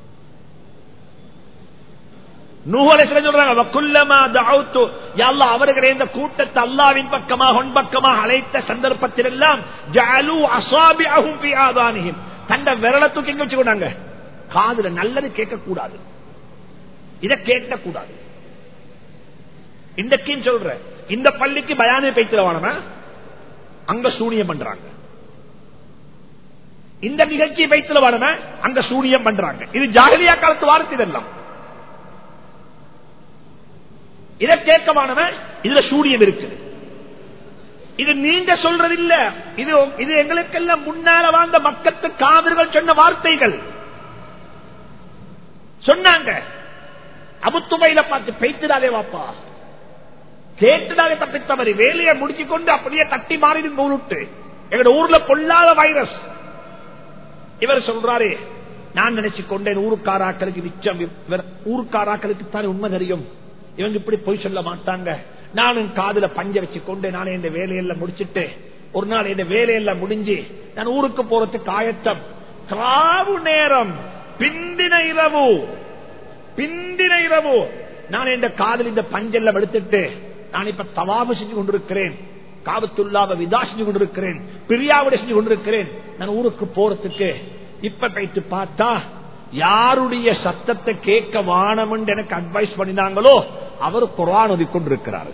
நூஹ் அலைஹிஸ்ஸலாம் சொல்றாங்க, வகுல்லமா தஅவுது யா அல்லாஹ், அவர்களை இந்த கூட்டத்தை அல்லாஹ்வின் பக்கமாக உன் பக்கமாக அழைத்த சந்தர்ப்பத்தில் எல்லாம் ஜஅலு அஸாபிஅஹும் ஃபீ ஆதானிஹிம், தண்ட விரலை தூக்கி எங்க வச்சு கொண்டாங்க? காதுல. நல்லது கேட்க கூடாது, இத கேட்க கூடாது. இன்றைக்கும் சொல்ற, இந்த பள்ளிக்கு பயானே பேச்சுவானவ அங்க சூனியம் பண்றாங்க, இந்த நிகழ்ச்சி வைத்துவானவ அங்க சூனியம் பண்றாங்க. இது ஜாஹிலியா காலத்து வார்த்தை. இதெல்லாம் இத கேட்கவானவன் இதுல சூனியம் இருக்குது. இது நீங்க சொல்றது இல்ல, இது இது எங்களுக்கெல்லாம் முன்னால வாழ்ந்த மக்கத்து காவிர்கள் சொன்ன வார்த்தைகள். சொன்னாங்க அபுத்துமையில பார்த்து பெய்த்துடாதே வாப்பா, கேட்டுடாதே தப்பித்தவரி, வேலையை முடிச்சு கொண்டு அப்படியே தட்டி மாறி ஊருட்டு எங்க ஊர்ல கொள்ளாத வைரஸ். இவர் சொல்றாரு, நான் நினைச்சு கொண்டேன் ஊருக்காராக்களுக்கு நிச்சயம், ஊருக்காராக்களுக்கு தானே உண்மை தெரியும், இவங்க இப்படி போய் சொல்ல மாட்டாங்க. நானும் காதுல பஞ்ச வச்சு கொண்டு நானே இந்த வேலையெல்லாம் முடிச்சுட்டு ஒரு நாள் இந்த வேலையெல்லாம் முடிஞ்சு நான் ஊருக்கு போறதுக்கு ஆயத்தம். காவு நேரம், பிந்தின இரவு, பிந்தின இரவு நான் இந்த காதில் இந்த பஞ்செல்லாம் எடுத்துட்டு நான் இப்ப தவாபு செஞ்சு கொண்டிருக்கிறேன், காபத்துல்லாவை விதா செஞ்சு கொண்டிருக்கிறேன், பிரியாவிட செஞ்சு கொண்டிருக்கிறேன். நான் ஊருக்கு போறதுக்கு இப்ப போயிட்டு பார்த்தா யாருடைய சத்தத்தை கேட்க வானம் என்று எனக்கு அட்வைஸ் பண்ணினாங்களோ அவர் குர்ஆன் ஓதி கொண்டிருக்கிறார்.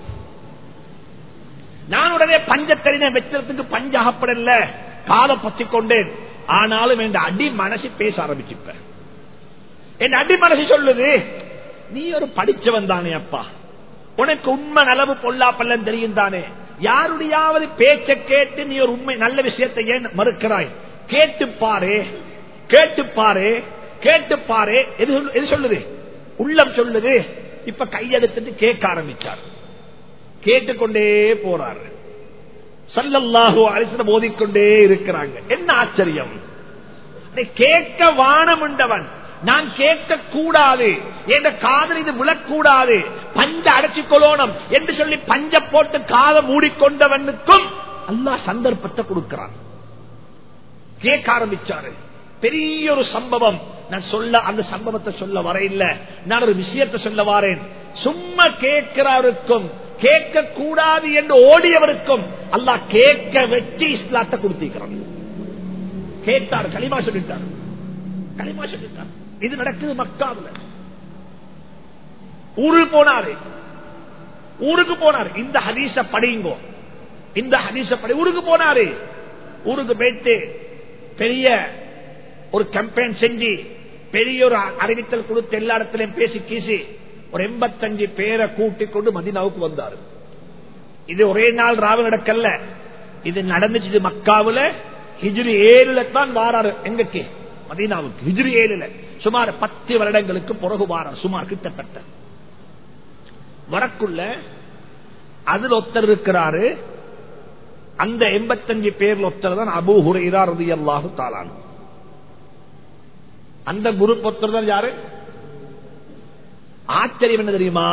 நான் உடனே பஞ்சத்தறின வெச்சத்துக்கு பஞ்ச அகப்படல, காலை பற்றி கொண்டேன். ஆனாலும் என் அடி மனசு பேச ஆரம்பிச்சுப்ப. என் அடி மனசு சொல்லுது, நீ ஒரு படிச்சவன் தானே அப்பா, உனக்கு உண்மை நலவு பொல்லாப்பல்ல தெரியும் தானே, யாருடையாவது பேச்ச கேட்டு நீ ஒரு உண்மை நல்ல விஷயத்தை ஏன் மறுக்கிறாய்? கேட்டுப்பாரு, கேட்டுப்பாரு, கேட்டுப்பாரு. எது சொல்லுது? உள்ளம் சொல்லுது. இப்ப கையெடுத்துட்டு கேட்க ஆரம்பிச்சார், கேட்டுக்கொண்டே போறார். ஸல்லல்லாஹு அலைஹி வஸல்லம் ஓதிக்கொண்டே இருக்கிறாங்க. என்ன ஆச்சரியம்! கேட்க வானம் என்றவன், நான் கேட்க கூடாது, என்ற காதல் இது விழக்கூடாது, பஞ்ச அடைச்சு கொள்ளணும் என்று சொல்லி பஞ்ச போட்டு காதை மூடிக்கொண்டவனுக்கும் அல்லாஹ் சந்தர்ப்பத்தை கொடுக்கிறான். கேட்க ஆரம்பிச்சாரு. பெரிய ஒரு சம்பவம். நான் சொல்ல அந்த சம்பவத்தை சொல்ல வரையில்லை, நான் ஒரு விஷயத்தை சொல்ல வாரேன். சும்மா கேட்கிறவருக்கும் கேட்க கூடாது என்று ஓடியவருக்கும் அல்லாஹ் கேட்க வெற்றி இஸ்லாத்தை கொடுத்திருக்கிறான். கேட்டார், கலிமா சொல்லிட்டார், கலிமா சொல்லிட்டார். இது நடக்குது மக்காவுல. ஊருக்கு போனாரு, ஊருக்கு போனாரு. இந்த ஹதீஸ படிங்கோ, இந்த ஹதீஸ படி. ஊருக்கு போனாரு. ஊருக்கு போயிட்டு பெரிய ஒரு கேம்பெயின் செஞ்சு பெரிய ஒரு அறிவித்தல் கொடுத்து எல்லா இடத்திலையும் பேசி கீசி ஒரு எண்பத்தஞ்சு பேரை கூட்டிக் கொண்டு மதீனாவுக்கு வந்தாரு. இது ஒரே நாள் ராவு நடக்கல, இது நடந்துச்சு மக்காவுல. ஹிஜ்ரி ஏழுல தான் வாராரு. எங்கக்கு? மதீனாவுக்கு. ஹிஜ்ரி ஏழுல சுமார் பத்து வருடங்களுக்கு பிறகு வாரார். சுமார் கிட்டத்தட்ட வரக்குள்ள அதுல ஒருத்தர் இருக்கிறாரு. அந்த எண்பத்தஞ்சு பேர்ல ஒருத்தர் தான் அபூ ஹுரைரா ரலியல்லாஹு தஆலா. அந்த குரூப் ஒருத்தர் தான் யாரு? ஆச்சரியம் என்ன தெரியுமா?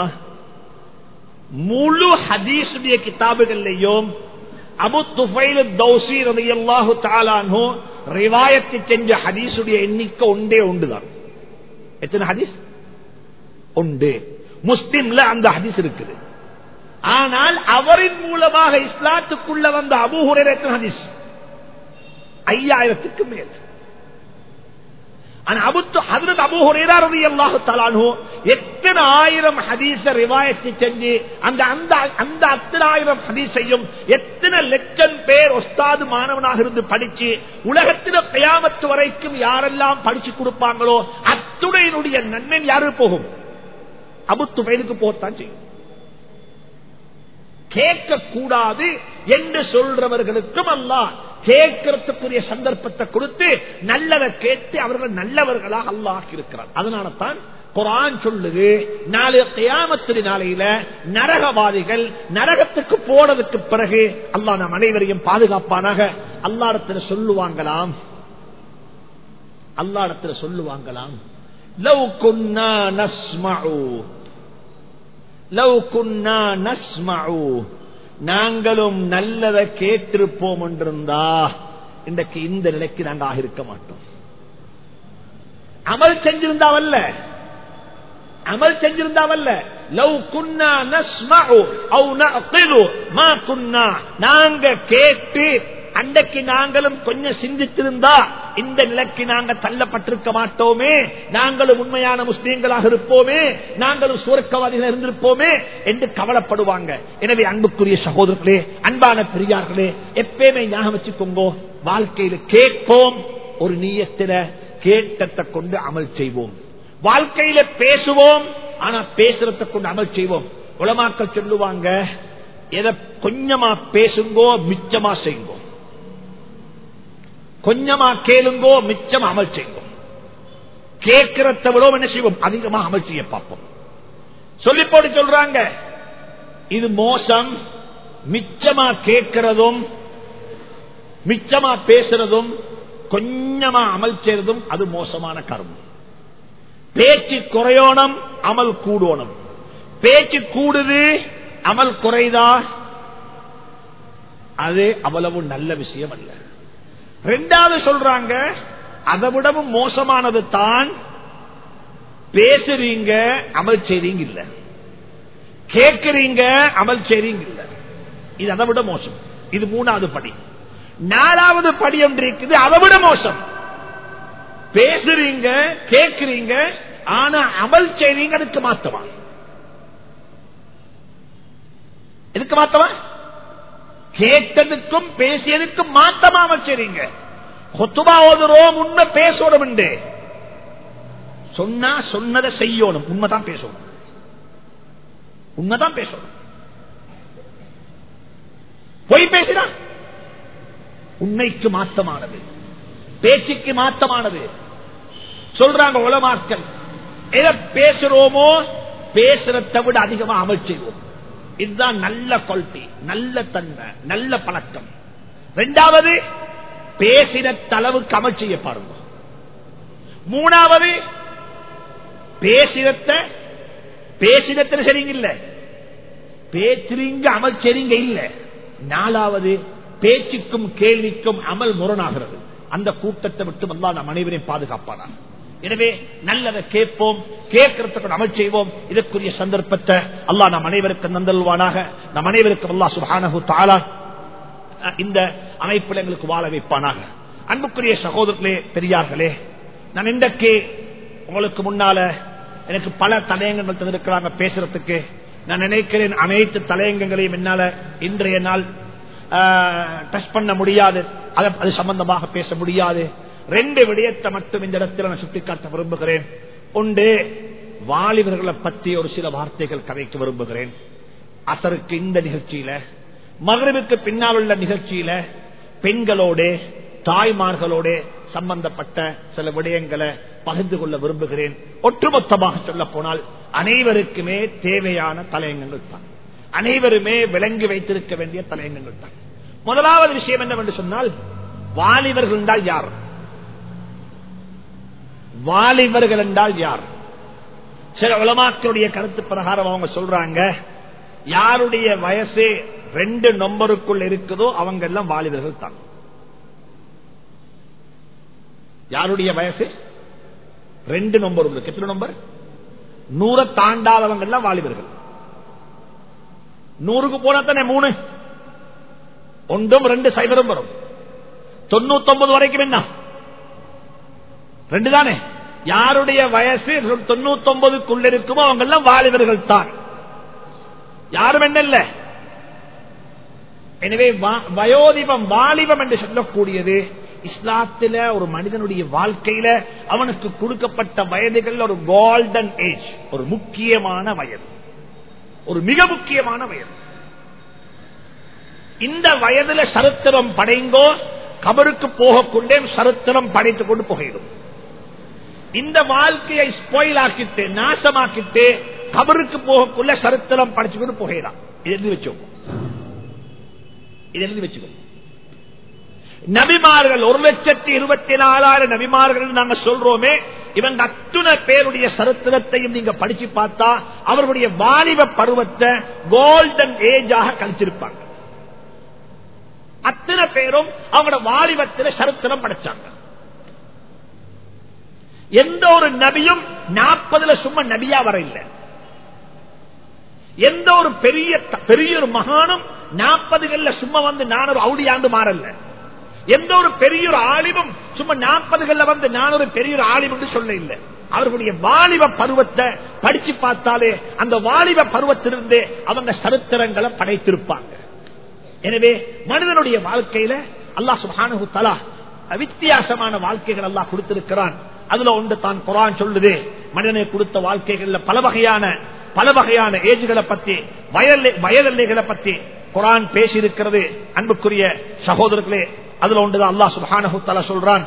முழு ஹதீஸுடைய கிதாபுகள்லையும் அபு துஃபைல் தௌசி ரலியல்லாஹு தஆலா அன்ஹு ரிவாயத் செஞ்ச ஹதீஸுடைய எண்ணிக்கை ஒன்றே ஒன்றுதான். எத்தனை ஹதீஸ்? ஒன்று. முஸ்லிம்ல அந்த ஹதீஸ் இருக்குது. ஆனால் அவரின் மூலமாக இஸ்லாத்துக்குள்ள வந்த அபூ ஹுரைரா எத்தனை ஹதீஸ்? ஐயாயிரத்துக்கு மேல். எத்தனை ஆயிரம் ஹதீஸ ரிவாயத்து செஞ்சு அந்த அந்த அத்தனை ஆயிரம் ஹதீஸையும் எத்தனை லட்சம் பேர் உஸ்தாது மாணவனாக இருந்து படிச்சு உலகத்தில கியாமத்து வரைக்கும் யாரெல்லாம் படிச்சு கொடுப்பாங்களோ அத்துணையினுடைய நன்மை யாரு போகும்? அபூ துஃபைலுக்கு போகத்தான் செய்யும். கேட்க கூடாது என்று சொல்றவர்களுக்கும் அல்லாஹ் கேட்கறதுக்குரிய சந்தர்ப்பத்தை கொடுத்து நல்லதை கேட்டு அவர்கள் நல்லவர்களாக அல்லாஹ் இருக்கிறார். அதனால தான் குர்ஆன் சொல்லுது, நாளை கியாமத்து நாளையில நரகவாதிகள் நரகத்துக்கு போனதுக்கு பிறகு அல்லாஹ் நம் அனைவரையும் பாதுகாப்பானாக. அல்லாஹ்விடத்துல சொல்லுவாங்களாம் அல்லாஹ்விடத்துல சொல்லுவாங்களாம் லவ் குன்னா நஸ்மஉ லவ் குன்னா நஸ்மஉ நாங்களும் நல்லதை கேட்டிருப்போம் என்றிருந்தா இன்றைக்கு இந்த நிலைக்கு நாங்கள் ஆகிருக்க மாட்டோம். அமல் செஞ்சிருந்தாவல்ல அமல் செஞ்சிருந்தாவல்ல லவ் குன்னா நஸ்மஉ அவ் நஅகிலு மா குன்னா நாங்க கேட்டு அன்றைக்கு நாங்களும் கொஞ்சம் சிந்தித்திருந்தா இந்த நிலைக்கு நாங்கள் தள்ளப்பட்டிருக்க மாட்டோமே, நாங்களும் உண்மையான முஸ்லீம்களாக இருப்போமே, நாங்களும் சுவர்க்கவாதிகள் இருந்திருப்போமே என்று கவலைப்படுவாங்க. எனவே அன்புக்குரிய சகோதரர்களே, அன்பான பெரியார்களே, எப்பயுமே ஞாபகம் வச்சுக்கோங்க, வாழ்க்கையில் கேட்போம் ஒரு நியத்தில கேட்டத்தை கொண்டு அமல் செய்வோம். வாழ்க்கையில பேசுவோம், ஆனா பேசுறதை கொண்டு அமல் செய்வோம். உலமாக்கள் சொல்லுவாங்க, எதை கொஞ்சமா பேசுங்கோ மிச்சமா செய்யுங்கோ, கொஞ்சமா கேளுங்கோ மிச்சம் அமல் செய்வோம். கேட்கிறத விட என்ன செய்வோம்? அதிகமா அமல் செய்ய பார்ப்போம். சொல்லி போட்டு சொல்றாங்க, இது மோசம். மிச்சமா கேட்கிறதும் மிச்சமா பேசுறதும் கொஞ்சமா அமல் செய்யறதும் அது மோசமான கர்மம். பேச்சு குறையோணும், அமல் கூடணும். பேச்சு கூடுது, அமல் குறைதா, அது அவ்வளவு நல்ல விஷயம் அல்ல. ரெண்டாவது சொல்றாங்க, அதை விடவும் மோசமானது தான் பேசுறீங்க அமல் செய்றீங்க இல்ல, கேட்கிறீங்க அமல் செய்றீங்க இல்ல, இது அதை விட மோசம். இது மூணாவது படி. நாலாவது படி ஒன்று இருக்குது, அதை விட மோசம். பேசுறீங்க கேட்கிறீங்க, ஆனா அமல் செய்றீங்க, அதுக்கு மாத்தவா எதுக்கு மாத்தவா கேட்டதுக்கும் பேசியதுக்கும் மாத்தமா வச்சிருங்க. ஹுத்துபா ஓதுறோம், உண்மை பேசணும் என்று சொன்னா சொன்னதை செய்யணும். உண்மைதான் பேசணும், உண்மைதான் பேசணும். பொய் பேசினா உண்மைக்கு மாத்தமானது, பேச்சுக்கு மாத்தமானது. சொல்றாங்க உலமாக்கள், எதை பேசுறோமோ பேசுறதை விட அதிகமா அமல் செய்வோம். இதுதான் நல்ல குவாலிட்டி, நல்ல தன்மை, நல்ல பழக்கம். இரண்டாவது, பேசின அளவுக்கு அமல் செய்ய பாருங்க. மூணாவது, பேசினத்தை பேசினத்தில் சரிங்க இல்ல, பேசுறீங்க அமல் சரிங்க இல்ல. நாலாவது, பேச்சுக்கும் கேள்விக்கும் அமல் முரணாகிறது. அந்த கூட்டத்தை விட்டு அல்லாஹ் நம் அனைவரையும் பாதுகாப்பானார். எனவே நல்லதை கேட்போம், கேட்கறதுக்கு அமல் செய்வோம். இதற்குரிய சந்தர்ப்பத்தை அல்லாஹ் நம் அனைவருக்கும் நந்தல்வானாக. நம் அனைவருக்கும் அல்லாஹ் சுப்ஹானஹு தஆலா இந்த அமைப்பில் எங்களுக்கு வாழ வைப்பானாக. அன்புக்குரிய சகோதரர்களே, பெரியார்களே, நான் இன்றைக்கு உங்களுக்கு முன்னால எனக்கு பல தலையங்கங்கள் தந்திருக்கிறாங்க பேசுறதுக்கு. நான் நினைக்கிறேன் அனைத்து தலையங்கங்களையும் என்னால இன்றைய நாள் டச் பண்ண முடியாது, அது சம்பந்தமாக பேச முடியாது. ரெண்டு விடயத்தை மட்டும் இந்த இடத்துல நான் சுட்டிக்காட்ட விரும்புகிறேன். ஒன்று, வாலிபர்களை பற்றி ஒரு சில வார்த்தைகள் கதைக்க விரும்புகிறேன். அசருக்கு இந்த நிகழ்ச்சியில, மகரிபுக்கு பின்னால் உள்ள நிகழ்ச்சியில பெண்களோட தாய்மார்களோட சம்பந்தப்பட்ட சில விடயங்களை பகிர்ந்து கொள்ள விரும்புகிறேன். ஒட்டுமொத்தமாக சொல்ல போனால் அனைவருக்குமே தேவையான தலையங்கங்கள் தான், அனைவருமே விளங்கி வைத்திருக்க வேண்டிய தலையங்கங்கள் தான். முதலாவது விஷயம் என்னவென்று சொன்னால், வாலிபர்கள் என்றால் யார்? வாலிபர்கள் என்றால் யார்? சில உலமாக்களுடைய கருத்து பிரகாரம் அவங்க சொல்றாங்க, யாருடைய வயசு ரெண்டு நம்பருக்குள் இருக்குதோ அவங்க எல்லாம் வாலிபர்கள் தான். யாருடைய வயசு ரெண்டு நம்பர் இருக்கு, எத்தனை நம்பர்? நூறை தாண்டாதவங்க எல்லாம் வாலிபர்கள். நூறுக்கு போனா தானே மூணு, ஒன்றும் ரெண்டு சைபரும் வரும். தொண்ணூத்தி ஒன்பது வரைக்கும் என்ன ரெண்டு தானே. யாருடைய வயசு தொண்ணூத்தி ஒன்பதுக்குள்ள இருக்குமோ அவங்க எல்லாம் வாலிபர்கள் தான், யாரும் என்ன இல்ல. எனவே வயோதிபம் வாலிபம் என்று சொல்லக்கூடியது இஸ்லாத்தில ஒரு மனிதனுடைய வாழ்க்கையில அவனுக்கு கொடுக்கப்பட்ட வயதுகள் ஒரு கோல்டன் ஏஜ், ஒரு முக்கியமான வயது, ஒரு மிக முக்கியமான வயது. இந்த வயதுல சரித்திரம் படைங்கோ, கபருக்கு போகக்கொண்டே சரித்திரம் படைத்துக் கொண்டு போயிடும். இந்த வாழ்க்கையை ஸ்பாயில் ஆக்கிட்டு நாசமாக்கிட்டு கபருக்கு போகக்குள்ள சரித்திரம் படிச்சு கொண்டு போகிறான். இது எழுதி வச்சுக்கோ, இது எழுதி வச்சுக்கோ. நபிமார்கள் ஒரு லட்சத்தி இருபத்தி நாலாயிரம் நபிமார்கள் நாங்க சொல்றோமே, இவங்க அத்துணை பேருடைய சரித்திரத்தையும் நீங்க படிச்சு பார்த்தா அவர்களுடைய வாலிப பருவத்தை கோல்டன் ஏஜாக கழிச்சிருப்பாங்க. அத்தனை பேரும் அவங்களோட வாலிபத்தில் சரித்திரம் படைச்சாங்க. எந்த ஒரு நபியும் நாற்பதுல சும்மா நபியா வர இல்லை. எந்த ஒரு பெரிய பெரிய ஒரு மகானும் நாற்பதுகள்ல சும்மா வந்து நான் ஒரு அவுடியாண்டு மாறல. எந்த ஒரு பெரிய ஒரு ஆலிமும் சும்மா நாற்பதுகள்ல வந்து நான் ஒரு பெரிய ஒரு ஆலிம் என்று சொல்ல இல்லை. அவர்களுடைய வாலிப பருவத்தை படிச்சு பார்த்தாலே அந்த வாலிப பருவத்திலிருந்து அவங்க சரித்திரங்களை படைத்திருப்பாங்க. எனவே மனிதனுடைய வாழ்க்கையில அல்லாஹ் சுப்ஹானஹு வ தஆலா வித்தியாசமான வாழ்க்கைகள் அல்லாஹ் கொடுத்திருக்கிறான். அதுல ஒன்று தான் குர்ஆன் சொல்லுது, மனிதனை கொடுத்த வாழ்க்கைகள்ல பல வகையான பல வகையான ஏஜ்களை பத்தி, வயதெல்லைகளை பத்தி குர்ஆன் பேசி இருக்கிறது. அன்புக்குரிய சகோதரர்களே, அதுல ஒன்றுதான் அல்லாஹ் சுப்ஹானஹு வ தஆலா சொல்றான்,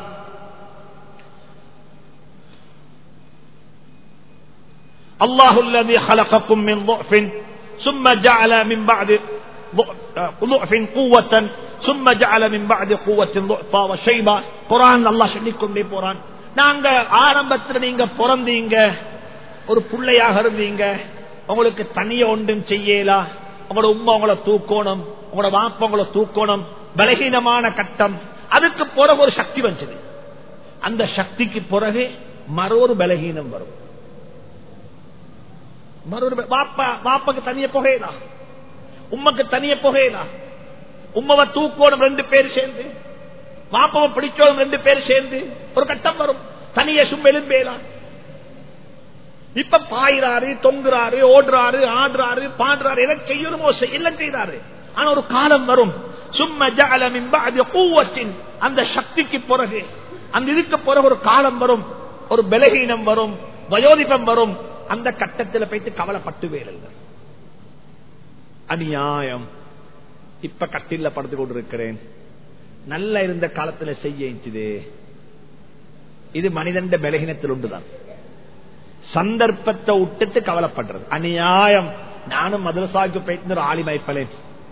அல்லாஹுல்லதீ خلقكم من ضعف ثم جعل من بعد ضعف قوة ثم جعل من بعد قوة ضعفا وشيبا. குர்ஆன் அல்லாஹ் சொல்லிக் கொண்டே போறான், நாங்க ஆரம்பத்தில் நீங்க பிறந்தீங்க, ஒரு பிள்ளையாக இருந்தீங்க, உங்களுக்கு தனிய ஒன்றும் செய்யலா, உங்களோட உம்மா உங்களை தூக்கணும், உங்களோட வாப்பா உங்களை தூக்கணும், பலகீனமான கட்டம். அதுக்கு பிறகு ஒரு சக்தி வந்துச்சு. அந்த சக்திக்கு பிறகு மற்றொரு பலகீனம் வரும். மற்றொரு வாப்பா வாப்பாக்கு தனிய புகையலாம், உம்மக்கு தனிய புகையலாம். உம்மவை தூக்கணும் ரெண்டு பேர் சேர்ந்து, வாப்பாவை பிடிச்சோம் ரெண்டு பேர் சேர்ந்து, ஒரு கட்டம் வரும். தனிய சும் எலும்பேலாம். இப்ப பாயிறாரு, தொங்குறாரு, ஓடுறாரு, ஆடுறாரு, பாடுறாரு, எல்லாம் செய்யணுமோ எல்லாம் செய்யறாரு. ஆனா ஒரு காலம் வரும், சும்ம ஜஅல மின் பஅதி குவத்தின், அந்த சக்திக்கு பிறகு அந்த இதுக்கு பிறகு ஒரு காலம் வரும், ஒரு பலகீனம் வரும், வயோதிபம் வரும். அந்த கட்டத்தில் போயிட்டு கவலைப்பட்டு வேறல்ல. அநியாயம், இப்ப கட்டில படுத்து கொண்டிருக்கிறேன், நல்ல இருந்த காலத்தில் செய்ய, இது மனிதன் பலகீனத்தில் உண்டுதான். சந்தர்ப்பத்தை விட்டுட்டு கவலைப்படுறது அநியாயம். நானும் மதரசாவுக்கு போயிட்டு ஒரு ஆலிமைப்பலேன்,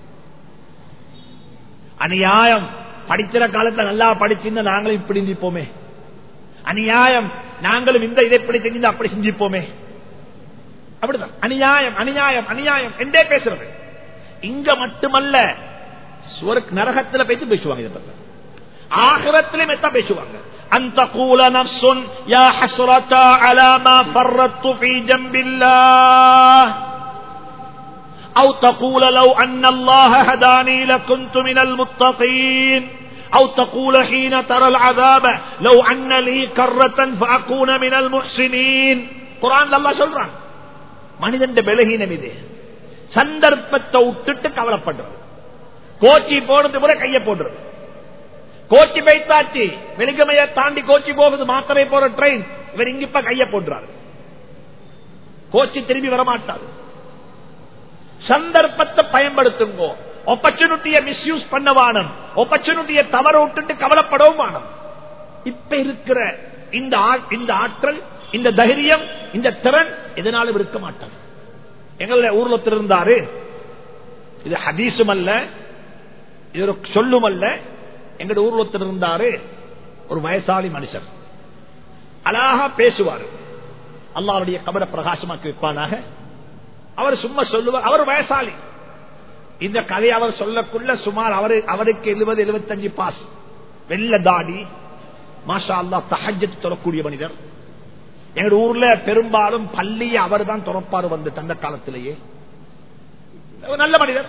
அநியாயம். படிக்கிற காலத்துல நல்லா படிச்சிருந்தா நாங்களும் இப்படி செஞ்சிப்போமே, அநியாயம். நாங்களும் இந்த இதை இப்படி செஞ்சு அப்படி செஞ்சிப்போமே, அப்படிதான். அநியாயம் அநியாயம் அநியாயம் என்றே பேசுறது. இங்க மட்டுமல்ல, நரகத்தில் போயிட்டு பேசுவாங்க, இதை பத்தி ஆகிரத்திலும் எத்தான் பேசுவாங்க. أن تقول نفس يا حسرة على ما فرطت في جنب الله أو تقول لو أن الله هداني لكنت من المتقين أو تقول حين ترى العذاب لو أن لي كرة فأكون من المحسنين. قرآن الله சொல்றான், மனிதன் பலகீனம் இது. சந்தர்ப்பத்தை விட்டுட்டு கவலைப்படுறது, கோச்சி போடுறது கூட கைய போடுறது. கோச்சி பைத்தாச்சு, வெலிகமைய தாண்டி கோச்சி போகுது, மாத்திரை போற ட்ரெயின், இவர் இங்க இப்ப கைய போடுறாரு, கோச்சி திரும்பி வரமாட்டாரு. சந்தர்ப்பத்தை பயன்படுத்துங்க, ஆப்பர்ச்சுனிட்டியை மிஸ்யூஸ் பண்ண வானம், ஆப்பர்ச்சுனிட்டியை தவற விட்டுட்டு கவலைப்படவும் வானம். இப்ப இருக்கிற இந்த இந்த ஆற்றல், இந்த தைரியம், இந்த திறன் எதனாலும் இருக்க மாட்டாங்க. எங்களுடைய ஊர்ல இருந்தாரு, இது ஹதீசும் அல்ல, இது ஒரு சொல்லும் அல்ல. எங்களுடைய ஊர்ல இருந்தாரு ஒரு வயசாளி மனுஷர், அழகா பேசுவார், அல்லாஹ்வுடைய கபரை பிரகாசமாக்கி வைப்பானாக. அவர் சும்மா சொல்லுவார், அவர் வயசாளி. இந்த கதையை அவர் சொல்லக்குள்ள சுமார் அவரு அவருக்கு எழுபது எழுபத்தஞ்சு பாஸ், வெள்ள தாடி, மாஷா அல்லாஹ், தஹஜ்ஜத் தொழக்கூடிய மனிதர். எங்க ஊர்ல பெரும்பாலும் பள்ளியை அவர் தான் திறப்பாரு வந்து அந்த காலத்திலேயே. நல்ல மனிதர்,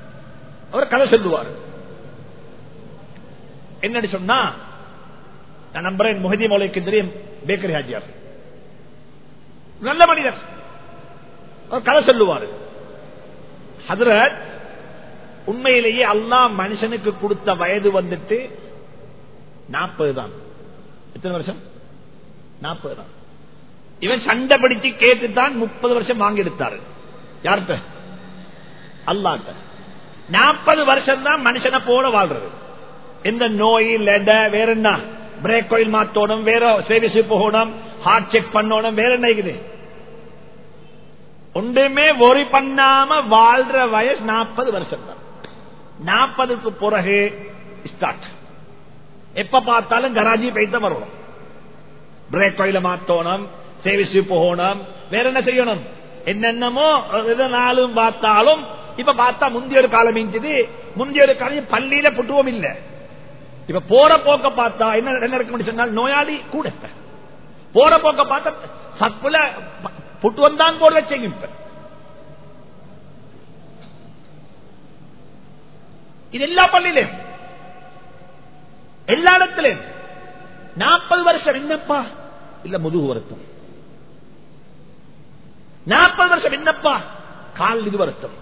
அவர் கதை சொல்லுவார். என்னன்னு சொன்னா, நான் நம்புறேன் முஹதி மௌலைக்கு தெரியும் பேக்கரி ஹாஜியார் நல்ல மனிதர். அவர் கதை சொல்லுவாரு. ஹஜ்ரத் உண்மையிலேயே அல்லாஹ் மனுஷனுக்கு கொடுத்த வயது வந்துட்டு நாற்பது தான். எத்தனை வருஷம்? நாற்பது தான். இவன் சண்டை பிடிச்சு கேட்டுத்தான் முப்பது வருஷம் வாங்கி எடுத்தாரு. யார்கிட்ட? அல்லாஹ்ட்ட. நாற்பது வருஷம் தான் மனுஷனை போல வாழ்றது. எந்த நோய் லெட வேற என்ன பிரேக் ஆயில் மாத்தோணும், வேற சர்வீஸ் போகணும், ஹார்ட் செக் பண்ணணும், வேற என்ன இருக்குது? ஒன்றுமே ஒரி பண்ணாம வாழ்ற வயசு நாற்பது வருஷம் தான். நாற்பதுக்கு பிறகு ஸ்டார்ட். எப்ப பார்த்தாலும் கராஜி போய்தான் வரணும், பிரேக் ஆயில மாத்தோணும், சர்வீஸ் போகணும், வேற என்ன செய்யணும், என்னென்னமோ நாளும் பார்த்தாலும். இப்ப பார்த்தா முந்தைய ஒரு காலம் இருந்தது, முந்தைய ஒரு காலம் பள்ளியில புட்டுவோம் இல்ல. இப்ப போற போக்க பார்த்தா என்ன என்ன இருக்கு சொன்னால் நோயாளி கூட போற போக்க பார்த்தா சப்புல புட்டுவம் தான் போட வச்சீங்க. இப்ப இது எல்லா பள்ளியிலும் எல்லா இடத்திலும் நாற்பது வருஷம் என்னப்பா இல்ல முதுகு வருத்தம், நாற்பது வருஷம் என்னப்பா கால் இது வருத்தம்.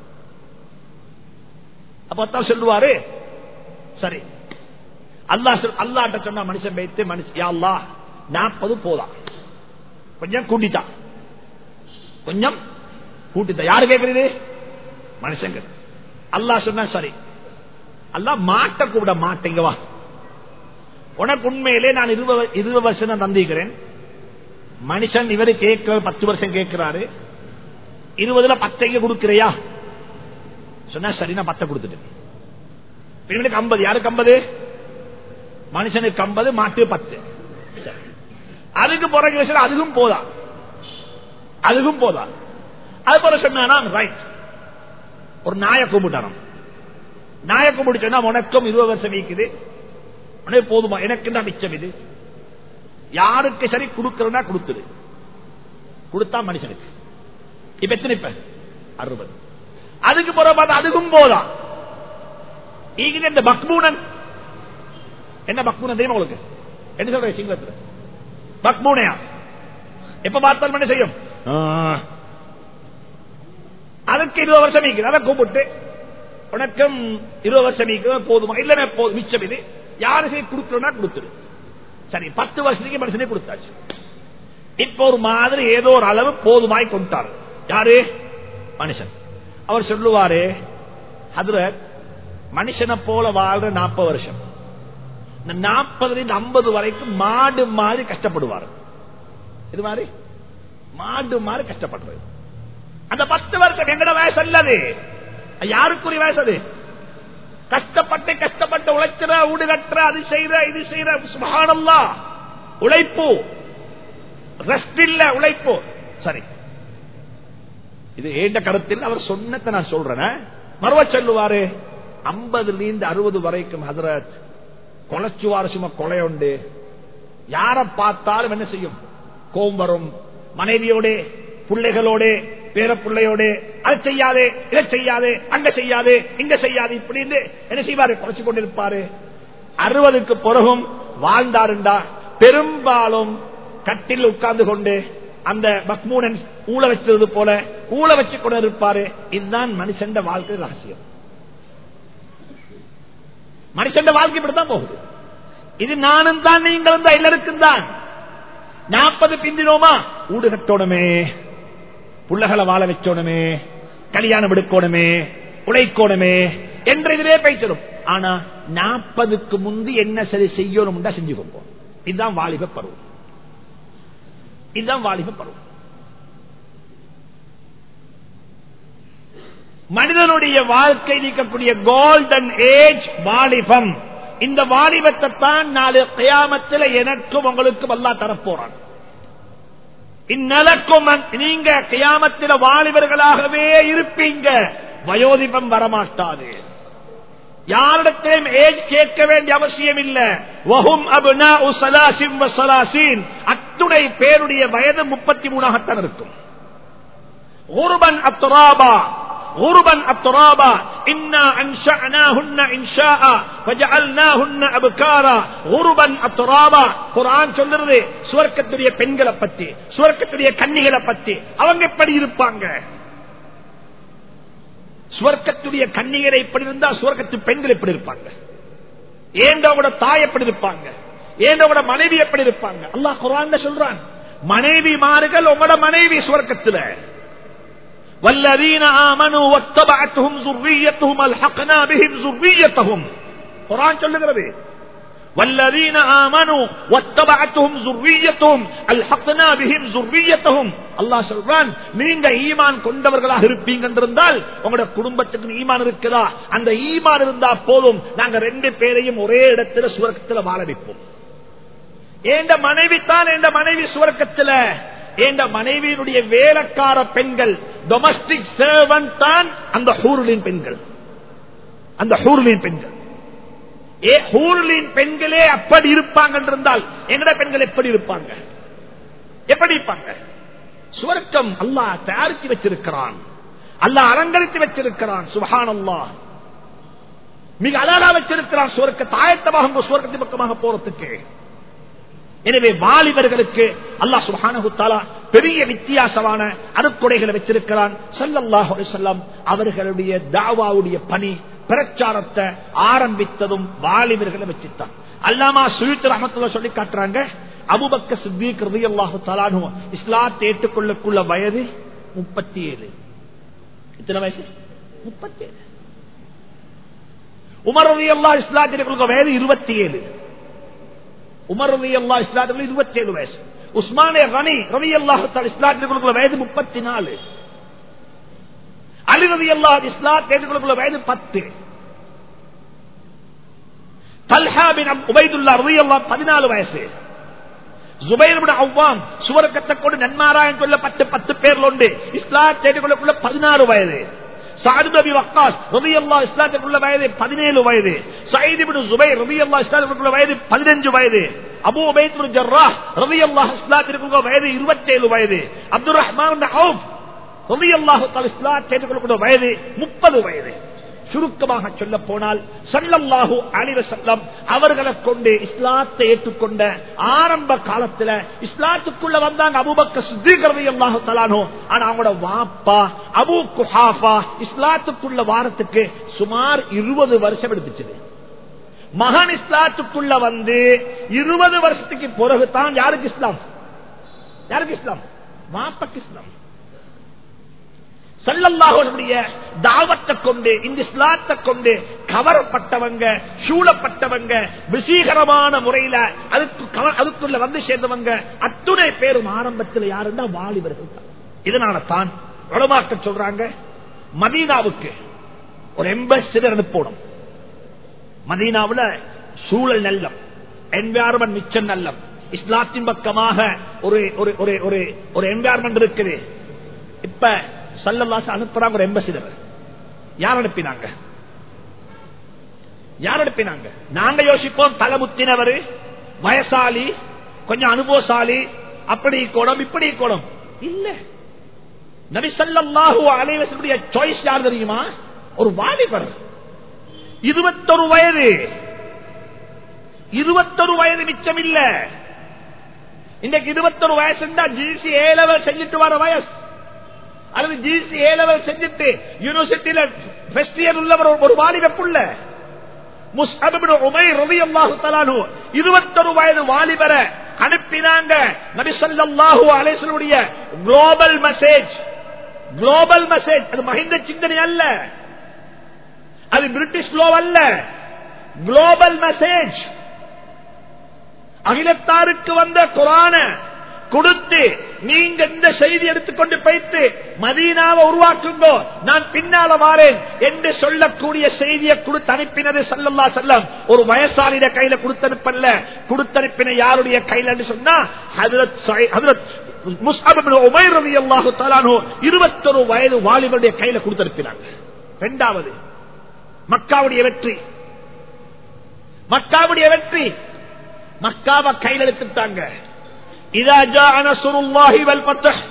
அப்ப சொல்லுவாரு சரி அல்லாஹ் அல்லாஹ்ட்ட சொன்னா மனுஷன் வைத்து மனுஷன் யா அல்லாஹ் நாற்பது போதா கொஞ்சம் கூட்டிட்டா கொஞ்சம் கூட்டிட்டா. யாரு கேட்கறது? மனுஷங்க. அல்லாஹ் சொன்னா சரி அல்லாஹ் மாட்ட கூட மாட்டேங்க வா, உனக்கு உண்மையிலே நான் இருபது இருபது வருஷம் தான் தந்திக்கிறேன். மனுஷன் இவரு கேட்கிற பத்து வருஷம் கேட்கிறாரு, இருபதுல பத்தைங்க கொடுக்கிறியா? சொன்னா சரி நான் பத்தை கொடுத்துட்டேன். இவனுக்கு ஐம்பது. யாருக்கு ஐம்பது? மனுஷனுக்கு ஐம்பது, மாட்டு பத்து. அதுக்கு பிறகு அதுக்கும் போதா, அதுக்கும் போதா. அது போல சொன்னா ரைட். ஒரு நாயை கும்பிட்டாராம். நாயை கும்பிட்டு சொன்னா உனக்கும் இருபது வருஷம் இருக்குது, உனக்கு போதுமா, எனக்கு தான் மிச்சம் இது. யாருக்கு சரி கொடுக்கறனா கொடுத்துரு, கொடுத்தா மனுஷனுக்கு. இப்ப எத்தனை? இப்ப அறுபது. அதுக்கு பிறகு பார்த்தா அதுக்கும் போதா. இந்த பக்மூனன் என்ன பக்மூனன் தெரியுமா உங்களுக்கு? என்ன சொல்ற சிங்களத்துல பக்மூனையா? எப்ப பார்த்தாலும் என்ன செய்யும்? அதுக்கு இருபது வருஷம் நீக்குது, அதை கூப்பிட்டு உனக்கும் இருபது வருஷம் நீக்குது போதுமா, இல்ல போதும் மிச்சம் இது. யாரு சரி கொடுக்கணும்னா கொடுத்துரு. சரி பத்து வருஷத்துக்கு மனுஷனே கொடுத்தாச்சு. இப்ப ஒரு மாதிரி ஏதோ ஒரு அளவு போதுமாய் கொண்டாரு. யாரு? மனுஷன். அவர் சொல்லுவாரு ஹஜ்ரத் மனுஷனை போல வாழ்ற நாற்பது வருஷம், இந்த நாற்பதுல இருந்து ஐம்பது வரைக்கும் மாடு மாதிரி கஷ்டப்படுவார். இது மாதிரி மாடு மாதிரி கஷ்டப்படுறது. அந்த பத்து வருஷம் எங்கட வயசு அல்லது, யாருக்குரிய வயசு அது? கஷ்டப்பட்டு கஷ்டப்பட்டு உழைக்கிற, ஊடு கட்டுற, அது செய்யற, இது செய்யற, சுப்ஹானல்லாஹ் உழைப்பு, ரெஸ்ட் இல்ல உழைப்பு. சரி இது ஏண்ட கருத்தில் அவர் சொன்னதை நான் சொல்றேன். மறுவ சொல்லுவாரு ஐம்பதுல இருந்து அறுபது வரைக்கும் ஹஜ்ரத் கொலைச்சுவார சும்மா கொலை உண்டு. யார பார்த்தாலும் என்ன செய்யும்? கோபம் வரும். மனைவியோட, பிள்ளைகளோட, பேர பிள்ளையோட, அது செய்யாதே, இதை செய்யாதே, அங்க செய்யாதே, இங்க செய்யாது, இப்படி என்ன செய்வாரு? குறைச்சு கொண்டிருப்பாரு. அறுபதுக்கு பிறகும் வாழ்ந்தாருண்டா பெரும்பாலும் கட்டில் உட்கார்ந்து கொண்டு அந்த மக்மூனன் ஊழ வச்சது போல ஊழ வச்சு கொண்டு இருப்பாரு. இதுதான் மனுஷன் வாழ்க்கை ரகசியம். மனுஷன் வாழ்க்கை இப்படித்தான் போகுது. இது நானும் தான், நீங்களும் தான், எல்லாருக்கும் தான். நாற்பது பிந்தினோமா ஊடு கட்டோணுமே, புள்ளகளை வாழ வச்சோணுமே, கல்யாணம் எடுக்கணுமே, உழைக்கணுமே என்ற இதுவே பேசிடும். ஆனா நாற்பதுக்கு முந்தி என்ன சரி செய்யணும் செஞ்சு கொடுப்போம். இதுதான் வாலிப பருவம். இதுதான் வாலிப பருவம். மனிதனுடைய வாழ்க்கை நீக்கக்கூடிய கோல்டன் ஏஜ் வாலிபம். இந்த வாலிபத்தை தான் நாலு கியாமத்தில் எனக்கும் உங்களுக்கும் அல்லாஹ் தரப்போறான். இந்நிலக்கும் நீங்க கியாமத்தில் வாலிபர்களாகவே இருப்பீங்க. வயோதிபம் வரமாட்டாது. யாரிடத்திலும் ஏஜ் கேட்க வேண்டிய அவசியம் இல்ல. வஹும் அப்னாஉ ஸலாஸின் வ ஸலாஸீன். அத்துணை பேருடைய வயது முப்பத்தி மூணாகத்தான் இருக்கும். குர்பன் அத்ராபா. غربا أترابا إنا أنشأناهن إنشاء فجعلناهن أبكارا غربا أترابا. குர்ஆன் சொல்றது சுவர்க்கத்துடைய பெண்களை பத்தி, சுவர்க்கத்துடைய கன்னிகளை பத்தி. அவங்க எப்படி இருப்பாங்க? சுவர்க்கத்துடைய கன்னிகளை எப்படி இருந்தா சுவர்க்கத்து பெண்கள் எப்படி இருப்பாங்க? ஏண்டோட தாய் எப்படி இருப்பாங்க? ஏண்டோட மனைவி எப்படி இருப்பாங்க? அல்லாஹ் குர்ஆன்ல சொல்றான், மனைவிமார்கள் உங்களோட மனைவி சுவர்க்கத்துல. வல்லதீன ஆமனு வத்தபஅத்ஹும் ذُرِّيَّتُهُمْ அல்ஹக்னா பிஹிம் ذُرِّيَّتَهُم. குர்ஆன் சொல்லுகிறது, வல்லதீன ஆமனு வத்தபஅத்ஹும் ذُرِّيَّتُهُمْ அல்ஹக்னா பிஹிம் ذُرِّيَّتَهُم. அல்லாஹ் சொல்றான், நீங்க ஈமான் கொண்டவர்களாக இருப்பீங்க என்றால் உங்களுடைய குடும்பத்துக்கு ஈமான் இருக்குதா? அந்த ஈமான் இருந்தா போதும், நாங்க ரெண்டு பேரையும் ஒரே இடத்துல சுவர்க்கத்துல வாழ வைப்போம். ஏண்ட மனைவி தான் என்ற மனைவி சுவர்க்கத்துல. ஏண்ட மனைவியினுடைய வேலைக்கார பெண்கள், டொமஸ்டிக் சர்வன்ட் தான் அந்த ஹூர்லின் பெண்கள். அந்த ஹூர்லின் பெண்கள், ஏ ஹூர்லின் பெண்களே அப்படி இருப்பாங்க என்றால் எங்கட பெண்கள் எப்படி இருப்பாங்க? எப்படி இருப்பாங்க? சுவர்க்கம் அல்லாஹ் தயாரித்து வச்சிருக்கிறான், அல்லாஹ் அலங்கரித்து வச்சிருக்கிறான். சுப்ஹானல்லாஹ், மிக அழகா வச்சிருக்கிறான் சுவர்க்கத்தை. ஆயத்தமாக சுவர்க்கத்தின் பக்கமாக போறதுக்கு. எனவே வாலிபர்களுக்கு அல்லாஹ் சுப்ஹானஹு தஆலா பெரிய வித்தியாசமான அருட்கொடைகளை வச்சிருக்கிறான். ஸல்லல்லாஹு அலைஹி வஸல்லம் அவர்களுடைய தாவாவுடைய பணி, பிரச்சாரத்தை ஆரம்பித்ததும் வாலிபர்களை வச்சுத்தான். அல்லாமா சுயூத்தி ரஹ்மத்துல்லாஹி சொல்லி காட்டுறாங்க, அபூபக்கர் சித்திக் ரலியல்லாஹு தஆலா அன்ஹு இஸ்லாத்தை ஏற்றுக்கொள்ளக்குள்ள வயது முப்பத்தி ஏழு. எத்தனை வயசு? முப்பத்தி ஏழு. உமர் ரலியல்லாஹு இஸ்லாத்தை ஏற்றுக்கொள்ள வயது இருபத்தி ஏழு. உமர் ரலியல்லாஹு இஸ்லாத்துக்கு இருபத்தி ஏழு வயசு. உஸ்மான் கனி ரலியல்லாஹு தஆலா இஸ்லாத்துக்கு வயது முப்பத்தி நாலு. அலி ரலியல்லாஹு இஸ்லாத்துக்கு வயது பத்து. தல்ஹா பின் உபைதுல்லாஹ் ரலியல்லாஹு பதினாலு வயசு. ஜுபைர் இப்னு அவ்வாம் சுவர்க்கத்தை கொண்டு நன்மாராயம் சொல்லப்பட்ட பத்து பேர்ல உண்டு. இஸ்லாத்துக்கு பதினாறு வயது. சஅத் இப்னு அபி வக்காஸ் ரலியல்லாஹு இஸ்லாத்துக்குள்ள வயது பதினேழு வயது. சயீத் இப்னு ஸுபைர் ரலியல்லாஹு இஸ்லாத்துக்குள்ள வயது பதினைந்து வயது. அபூ உபைத் இப்னு ஜர்ராஹ் ரலியல்லாஹு இஸ்லாத்துக்குள்ள வயது இருபத்தி ஏழு வயது. அப்துர் ரஹ்மான் இப்னு அவுஃப் ரலியல்லாஹு தஆலா இஸ்லாத்துக்குள்ள வயது முப்பது வயது. சுருக்கமாக சொல்ல போனால் ஸல்லல்லாஹு அலைஹி வஸல்லம் அவர்களை கொண்டு இஸ்லாத்தை ஏற்றுக்கொண்ட ஆரம்ப காலத்துல இஸ்லாத்துக்குள்ள வந்தாங்க அபூபக்கர் சித்திக் ரலியல்லாஹு தஆலா அன்ஹு. ஆனா அவங்களோட வாப்பா அபூ குஹாஃபா இஸ்லாத்துக்குள்ள வாரத்துக்கு சுமார் இருபது வருஷம் எடுத்துச்சு. மகன் இஸ்லாத்துக்குள்ள வந்து இருபது வருஷத்துக்கு பிறகுதான் யாருக்கு இஸ்லாம்? யாருக்கு இஸ்லாம்? வாப்பாக்கு இஸ்லாம். ஸல்லல்லாஹு அலைஹி தாவத்தை கொண்டு இந்த இஸ்லாத்தை கொண்டு கவரப்பட்டவங்க, சூழப்பட்டவங்க, விசீகரமான முறையில அதுக்கு அதுக்குள்ள வந்து சேர்ந்தவங்க அத்துணை பேரும் ஆரம்பத்தில் யாருன்னா வாலிபர்கள் தான். இதனால தான் உலமாக்கள் சொல்றாங்க, மதீனாவுக்கு ஒரு எம்பசிடர் அனுப்பணும். மதீனாவுல சூழல் நல்லம், என்வாயர்மெண்ட் மிச்சம் நல்லம், இஸ்லாத்தின் பக்கமாக ஒரு ஒரு என்வாயர்மெண்ட் இருக்குது. இப்ப ஸல்லல்லாஹு அனுப்புறாங்க ஒரு எம்பசிடர். யார் அனுப்பினாங்க? யார் அனுப்பினாங்க? நாங்க யோசிப்போம் தலைமுத்தினவர், வயசாலி, கொஞ்சம் அனுபவசாலி, அப்படி கோணம் இப்படி கோணம் இல்ல. நபி ஸல்லல்லாஹு அலைஹி வஸல்லம் சாய்ஸ் யார் தெரியுமா? ஒரு வாலிபர், இருபத்தொரு வயது. இருபத்தொரு வயது மிச்சம் இல்ல. இன்னைக்கு இருபத்தொரு வயசு ஜிசி ஏ லெவல் செஞ்சுட்டு வர வயசு, அல்லது ஜிசி ஏ லெவல் செஞ்சுட்டு யூனிவர்சிட்டியில ஃபர்ஸ்ட் இயர் உள்ளவர் ஒரு வாலிபுள்ள முஸ்அப் இப்னு உமைர் ரலியல்லாஹு தஆலா அன்ஹு இருபத்தொரு வயது வாலிபரை அனுப்பினாங்க. நபி ஸல்லல்லாஹு அலைஹி வஸல்லம் குளோபல் மெசேஜ், குளோபல் மெசேஜ். அது மஹிந்த சிந்தனை அல்ல, அது பிரிட்டிஷ் லோ அல்ல, குளோபல் மெசேஜ். அகிலத்தாருக்கு வந்த குர்ஆன கொடுத்து நீங்க இந்த செய்தி எடுத்துக்கொண்டு போய்த்து மதீனாவை உருவாக்குங்க, நான் பின்னால வாரேன் என்று சொல்லக்கூடிய செய்தியை கொடுத்து அனுப்பினது ஸல்லல்லாஹு அலைஹி வஸல்லம். ஒரு வயசாளிய கையில கொடுத்து அனுப்பல, கொடுத்து அனுப்பின யாருடைய கையில சொன்னா ஹஜ்ரத் ஹஜ்ரத் முஸ்அப் இப்னு உமைர் ரலியல்லாஹு தஆலா அன்ஹு இருபத்தொரு வயது வாலிபருடைய கையில கொடுத்து அனுப்பினாங்க. இரண்டாவது மக்காவுடைய வெற்றி, மக்காவுடைய வெற்றி. மக்காவை கையில் எடுத்துட்டாங்க. இதா ஜாஅ நஸ்ருல்லாஹி வல் ஃபத்ஹ்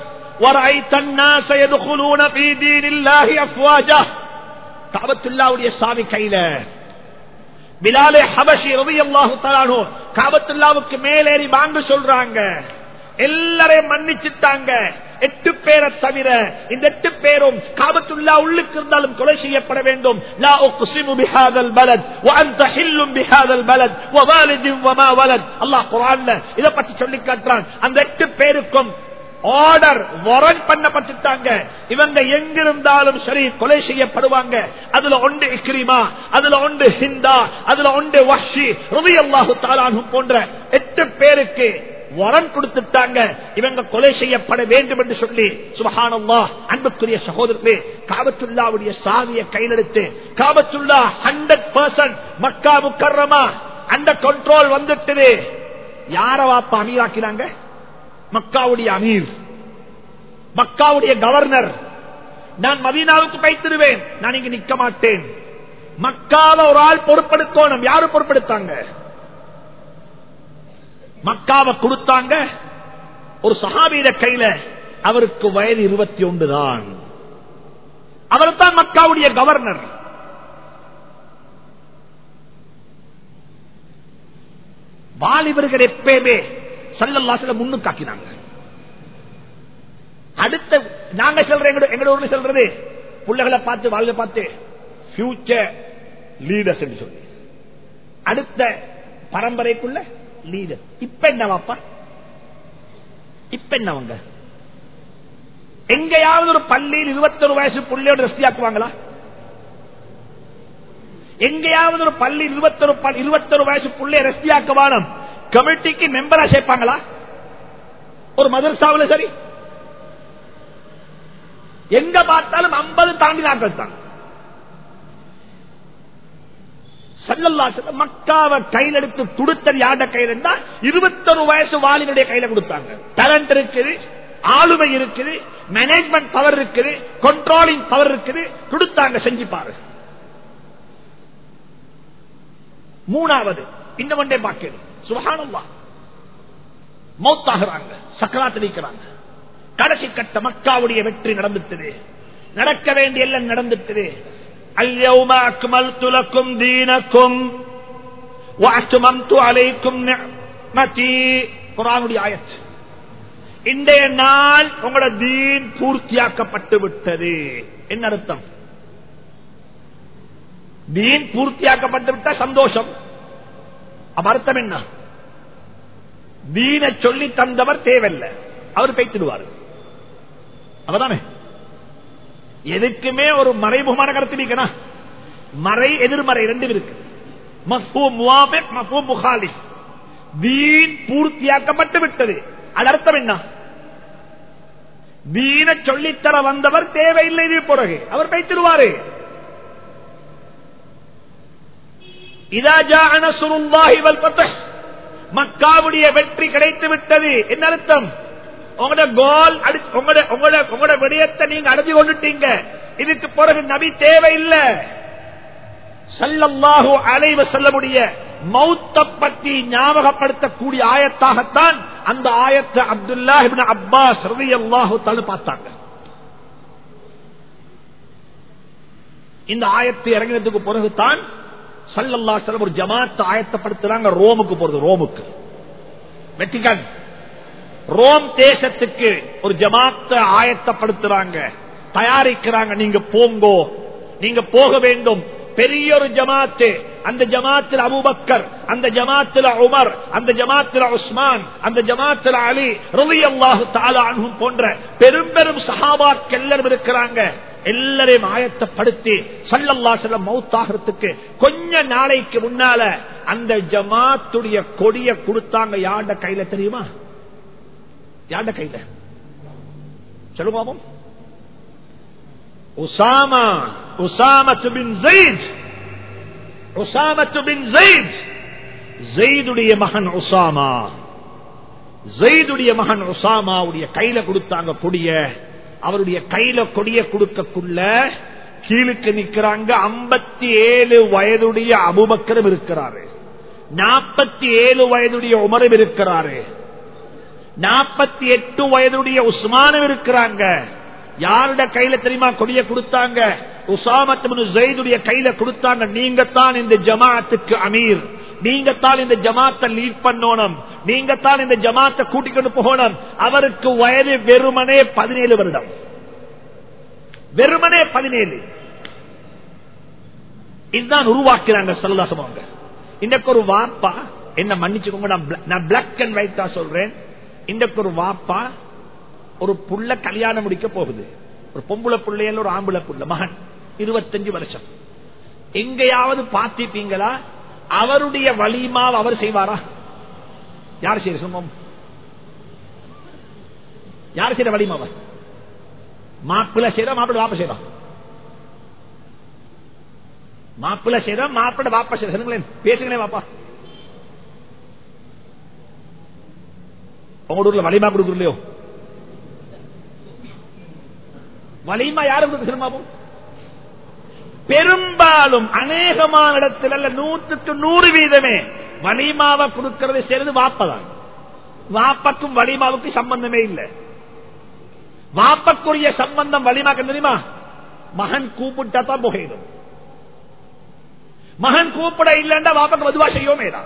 وَرَأَيْتَ النَّاسَ يَدْخُلُونَ فِي دِينِ اللَّهِ أَفْوَاجًا. காபத்துல்லாஹ்வுடைய சாவி கையில. பிலால் ஹபஷி ரலியல்லாஹு தஆலா அன்ஹு காபத்துல்லாஹ்வுக்கு மேலேறி வாங்க சொல்றாங்க. எல்லாரையும் மன்னிச்சுட்டாங்க, எட்டு பேரை தவிர. இந்த எட்டு பேரும் காபத்துல்லா உள்ளுக்கு இருந்தாலும் கொலை செய்யப்பட வேண்டும். லா உக்ஸிமு பிஹாதல் பலத் வ அன்த ஹில்லும் பிஹாதல் பலத் வ வாலிதின் வ மா வலத். அல்லாஹ் குர்ஆன்ல இத பத்தி சொல்லி காட்டுறான். அந்த எட்டு பேருக்கும் ஆர்டர் வாரண்ட் பண்ணப்பட்டுட்டாங்க. இவங்க எங்கிருந்தாலும் சரி கொலை செய்யப்படுவாங்க. அதுல ஒன்று இக்ரிமா, அதுல ஒன்று ஹிந்தா, அதுல ஒன்று வஹ்ஷி ரலியல்லாஹு தஆலா அன்ஹு போன்ற எட்டு பேருக்கு வாரண்ட் கொடுத்துட்டாங்க. இவங்க கொலை செய்யப்பட வேண்டும் என்று சொல்லி. சுப்ஹானல்லாஹ். அன்புக்குரிய சகோதரர்களே, காபத்துல்லாவுடைய சாவியை கையிலெடுத்து காபத்துல்லா ஹண்ட்ரட் பர்சன்ட் மக்கா முக்கர்ரமா அந்த கண்ட்ரோல் வந்துட்டு யார வாப்பா அமீராக்கிறாங்க? மக்காவுடைய அமீர், மக்காவுடைய கவர்னர். நான் மதீனாவுக்கு போய்த்திருவேன், நான் இங்க நிக்க மாட்டேன். மக்கால ஒரு ஆள் பொறுப்பெடுக்கணும். யாரு பொறுப்பெடுத்தாங்க? மக்காவை கொடுத்தாங்க ஒரு சஹாபியிட கையில. அவருக்கு வயது இருபத்தி ஒன்று தான். அவர் தான் மக்காவுடைய கவர்னர். வாலிபர்கள் எப்பயுமே ஸல்லல்லாஹு அலைஹி வஸல்லம் முன்னுக்காக்கினாங்க. அடுத்த நாங்க சொல்றோம், எங்க ஊர்ல சொல்றது, பிள்ளைகளை பார்த்து வாழ்க்கை பார்த்து ஃபியூச்சர் லீடர்ஸ் என்று சொல்லி அடுத்த பரம்பரைக்குள்ள லீடர். இப்ப என்ன வாப்பா, இப்ப என்னவங்க எங்கேயாவது ஒரு பள்ளியில் இருபத்தொரு வயசு பிள்ளையோட ரெஸ்டியாக்குவாங்களா? எங்கேயாவது ஒரு பள்ளி இருபத்தொரு இருபத்தொரு வயசு பிள்ளைய ரெஸ்டியாக்குவானம் கமிட்டிக்கு மெம்பரா சேர்ப்பாங்களா? ஒரு மதரசாவில் சரி, எங்க பார்த்தாலும் ஐம்பது தாண்டி நாட்கள் தான். ஸல்லல்லாஹு அலைஹி வஸல்லம் மக்காவை கையில் எடுத்து கொடுத்தது யாருடைய கையில் இருந்தா இருபத்தொரு வயசு வாலிபருடைய கையில கொடுத்தாங்க. டேலண்ட் இருக்குது, ஆளுமை இருக்குது, மேனேஜ்மெண்ட் பவர் இருக்குது, கண்ட்ரோலிங் பவர் இருக்குது, கொடுத்தாங்க. செஞ்சு பாரு. மூணாவது இந்த ஒன்றே பாக்கிறது. சுப்ஹானல்லாஹ். மௌத்தாகிறாங்க, சக்கராத்தில் இருக்கிறாங்க. கடைசி கட்ட மக்காவுடைய வெற்றி நடந்துட்டது. நடக்க வேண்டிய எல்லாம் நடந்துட்டது. اليوم أكملت لكم دينكم وأتممت عليكم نعمتي. குர்ஆனுடைய ஆயத். இன்றைய நாள் உங்களோட தீன் பூர்த்தியாக்கப்பட்டு விட்டது. என்ன அர்த்தம்? தீன் பூர்த்தியாக்கப்பட்டு விட்ட சந்தோஷம். அப்ப அர்த்தம் என்ன? தீனை சொல்லி தந்தவர் தேவையில்லை, அவர் பேய்த்திடுவார். அவதானே எதுக்குமே ஒரு மறைமுகமான கருத்து நீக்கணும். மறை எதிர்மறை ரெண்டு இருக்கு. மஃபூம் முவாஃபிக், மஃபூம் முகாலிஃப். தீன் பூர்த்தியாக்கப்பட்டு விட்டது. அது அர்த்தம் என்ன? தீனை சொல்லித்தர வந்தவர் தேவையில்லை, இது பிறகு அவர் பேய்த்திடுவாரு. இதா ஜாஅ நஸ்ருல்லாஹி வல் ஃபத்ஹ், மக்காவுடைய வெற்றி கிடைத்து விட்டது. என்ன அர்த்தம்? உங்களோட கோல் உங்களோட விடயத்தை நீங்க அடைஞ்சு கொண்டுட்டீங்க. இதுக்கு பிறகு நபி தேவையில்லை. ஸல்லல்லாஹு அலைஹி வஸல்லமுடைய மௌத்தை பற்றி ஞாபகப்படுத்தக்கூடிய ஆயத்தாகத்தான் அந்த ஆயத்தை அப்துல்லாஹ் இப்னு அப்பாஸ் ரலியல்லாஹு தஆலா பார்த்தாங்க. இந்த ஆயத்தை இறங்கினதுக்கு பிறகுதான் ஸல்லல்லாஹு அலைஹி வஸல்லம் ஒரு ஜமாத் ஆயத்தப்படுத்துறாங்க. ரோமுக்கு போறது, ரோமுக்கு வெட்டிகன் ரோம் தேசத்துக்கு ஒரு ஜமாத்தை ஆயத்தப்படுத்துறாங்க, தயாரிக்கிறாங்க. நீங்க போங்கோ, நீங்க போக வேண்டும். பெரிய ஒரு ஜமாத்து. அந்த ஜமாத்தில் அபூபக்கர், அந்த ஜமாத்தில் உமர், அந்த ஜமாத்தில் உஸ்மான், அந்த ஜமாத்தில் அலி ரலியல்லாஹு தஆலா அன்ஹும் போன்ற பெரும் பெரும் சஹாபாக்கள் எல்லாரும் இருக்கிறாங்க. எல்லாரையும் ஆயத்தப்படுத்தி ஸல்லல்லாஹு அலைஹி வஸல்லம் மௌத்தாகிறதுக்கு கொஞ்ச நாளைக்கு முன்னால அந்த ஜமாத்துடைய கொடிய கொடுத்தாங்க. யாருடைய கையில தெரியுமா? யாருடைய கையில சொல்லுவோம்? உசாமா, உசாமத்து பின் ஸைத், உசாமத்து பின் ஸைத், ஸைதுடைய மகன் உசாமா, ஸைதுடைய மகன் உசாமாவுடைய கையில கொடுத்தாங்க கொடிய. அவருடைய கையில கொடிய கொடுக்கக்குள்ள கீழுக்கு நிக்கிறாங்க. ஐம்பத்தி ஏழு வயதுடைய அபூபக்கரும் இருக்கிறாரு, நாற்பத்தி ஏழு வயதுடைய உமரும் இருக்கிறாரு, நாற்பத்தி எட்டு வயதுடைய உஸ்மானும் இருக்கிறாங்க. யாருடைய கையில தெரியுமா கொடிய கொடுத்தாங்க? உசாமத் இப்னு ஸைதுடைய கையில கொடுத்தாங்க. நீங்க தான் இந்த ஜமாஅத்துக்கு அமீர், நீங்க தான் இந்த ஜமாத்தை லீட் பண்ணணும், நீங்க தான் இந்த ஜமாத்தை கூட்டிக்கொண்டு போகணும். அவருக்கு வயது வெறுமனே பதினேழு வருடம், வெறுமனே பதினேழு. இதுதான் உருவாக்குறாங்க சல்லல்லாஹு. இன்றைக்கு ஒரு வாப்பா, என்ன மன்னிச்சுக்கோங்க, நான் பிளாக் அண்ட் ஒயிட்டா சொல்றேன். இன்றைக்கு ஒரு வாப்பா ஒரு புள்ள கல்யாணம் முடிக்க போகுது. ஒரு பொம்புளை புள்ளையல் ஒரு ஆம்பளை புள்ள மகன், இருபத்தஞ்சு வருஷம். எங்கேயாவது பார்த்திருப்பீங்களா அவருடைய வலிமா அவர் செய்வாரா? யார் செய்ய சொன்னோம்? யார் செய்யற வலிமாவ? மாப்பிள்ள செய்யற, மாப்பிள்ள வாப்ப செய்யறான். மாப்பிள்ள செய்யற, மாப்பிள்ள வாப்பா செய்யறேன். பேசுங்களேன் வாப்பா. உங்க ஊர்ல வலிமா கொடுக்கலையோ? வலிமா யாரும் கொடுக்க? பெரும்பாலும் அநேகமான இடத்தில் அல்ல, நூற்றுக்கு நூறு வீதமே வலிமாவை கொடுக்கிறது சேர்ந்து வாப்பதான். வாப்பக்கும் வலிமாவுக்கு சம்பந்தமே இல்லை. வாப்பக்குரிய சம்பந்தம் வலிமாக்கு தெரியுமா? மகன் கூப்பிட்டா தான் புகையிடும். மகன் கூப்பிட இல்லைன்னா வாப்பக்கு மதுவா செய்யோமே தான்.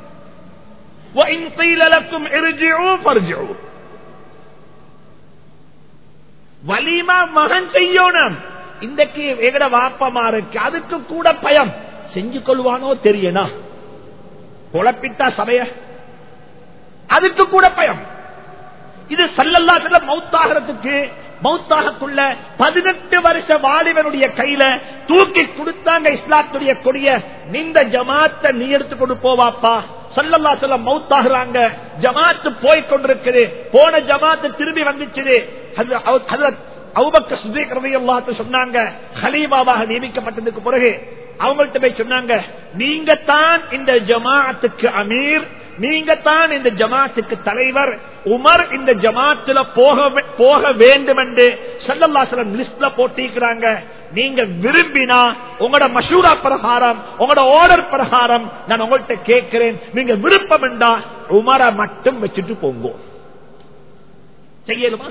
வலிமா மகன் செய்யணும். இன்றைக்கு எங்கட வாப்பமாருக்கு அதுக்கு கூட பயம். செஞ்சு கொள்வானோ தெரியனா, குழப்பிட்டா சபைய, அதுக்கு கூட பயம். இது ஸல்லல்லாஹு அலைஹி வஸல்லம் மௌத்தாகிறதுக்கு மௌத்தாகக்குள்ள பதினெட்டு வருஷ வாலிபனுடைய கையில தூக்கி கொடுத்தாங்க இஸ்லாத்துடைய கொடிய. இந்த ஜமாத்தை நீ எடுத்து கொண்டு போவாப்பா. ஸல்லல்லாஹு அலைஹி வஸல்லம் மௌத்தாகிறாங்க, ஜமாத்து போய் கொண்டிருக்குது. போன ஜமாத்து திரும்பி வந்துச்சு. ஹஜ்ரத் அபூபக்கர் சித்திக் ரலியல்லாஹு அன்ஹு சொன்னாங்க, கலீஃபாவாக நியமிக்கப்பட்டதுக்கு பிறகு அவங்கள்ட்ட போய் சொன்னாங்க, நீங்க தான் இந்த ஜமாஅத்துக்கு அமீர், நீங்க தான் இந்த ஜமாஅத்துக்கு தலைவர். உமர் இந்த ஜமாத்துல போக போக வேண்டும் என்று ஸல்லல்லாஹு அலைஹி வஸல்லம் லிஸ்ட்ல போட்டிருக்கிறாங்க. நீங்க விரும்பினா உங்களோட மஷூரா பிரகாரம், உங்களோட ஆர்டர் பிரகாரம் நான் உங்கள்கிட்ட கேட்கிறேன், நீங்க விருப்பம் என்றா உமரை மட்டும் வச்சுட்டு போங்க. செய்யலுமா?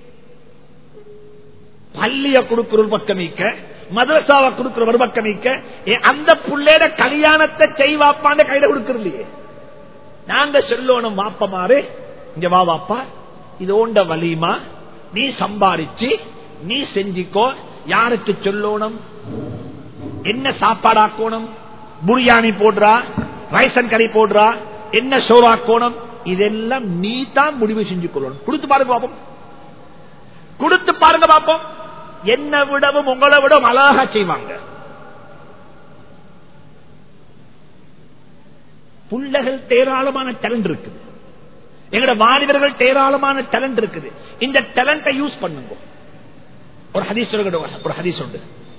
பள்ளிய கொடுக்கிற ஒரு பக்கமிக்க, மதரசாவை கொடுக்கிற ஒரு பக்கமிக்க, அந்த புள்ளையோட கல்யாணத்தை செய்வாப்பான்னு கையில கொடுக்கறலையே. நாங்க சொல்லணும் வாப்பமாறு, இங்க வா வாப்பா, இது ஓண்ட வலிமா, நீ சம்பாதிச்சு நீ செஞ்சிக்கோ. யாருக்கு சொல்லணும்? என்ன சாப்பாடாக்கணும்? புரியாணி போடுறா, ரைசன் கறி போடுறா, என்ன சோறாக்கணும்? இதெல்லாம் நீ தான் முடிவு செஞ்சு கொள்ளணும். கொடுத்து பாருங்க பாப்போம், கொடுத்து பாருங்க பாப்போம். என்ன விடவும் உங்களை விடவும் அழகா செய்வாங்க. புள்ளைகள் ஏராளமான டேலண்ட் இருக்குது, எங்கட வாலிபர்கள் ஏராளமான டேலண்ட் இருக்குது. இந்த டேலண்டை யூஸ் பண்ணுங்க. ஒரு ஹதீஸ் ஒரு ஹதீஸ் உண்டு,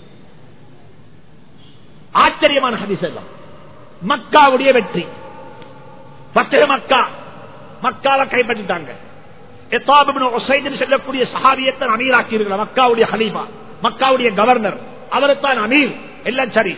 ஆச்சரியமான ஹதீஸ் எல்லாம். மக்காவுடைய வெற்றி, பத்து மக்கா, மக்காவை கைப்பற்றிட்டாங்க. சொல்லக்கூடிய சஹாபியத்தான் அமீராக்கி இருக்கிற மக்காவுடைய ஹலீஃபா, மக்காவுடைய கவர்னர், அவருத்தான் அமீர். எல்லாம் சரி,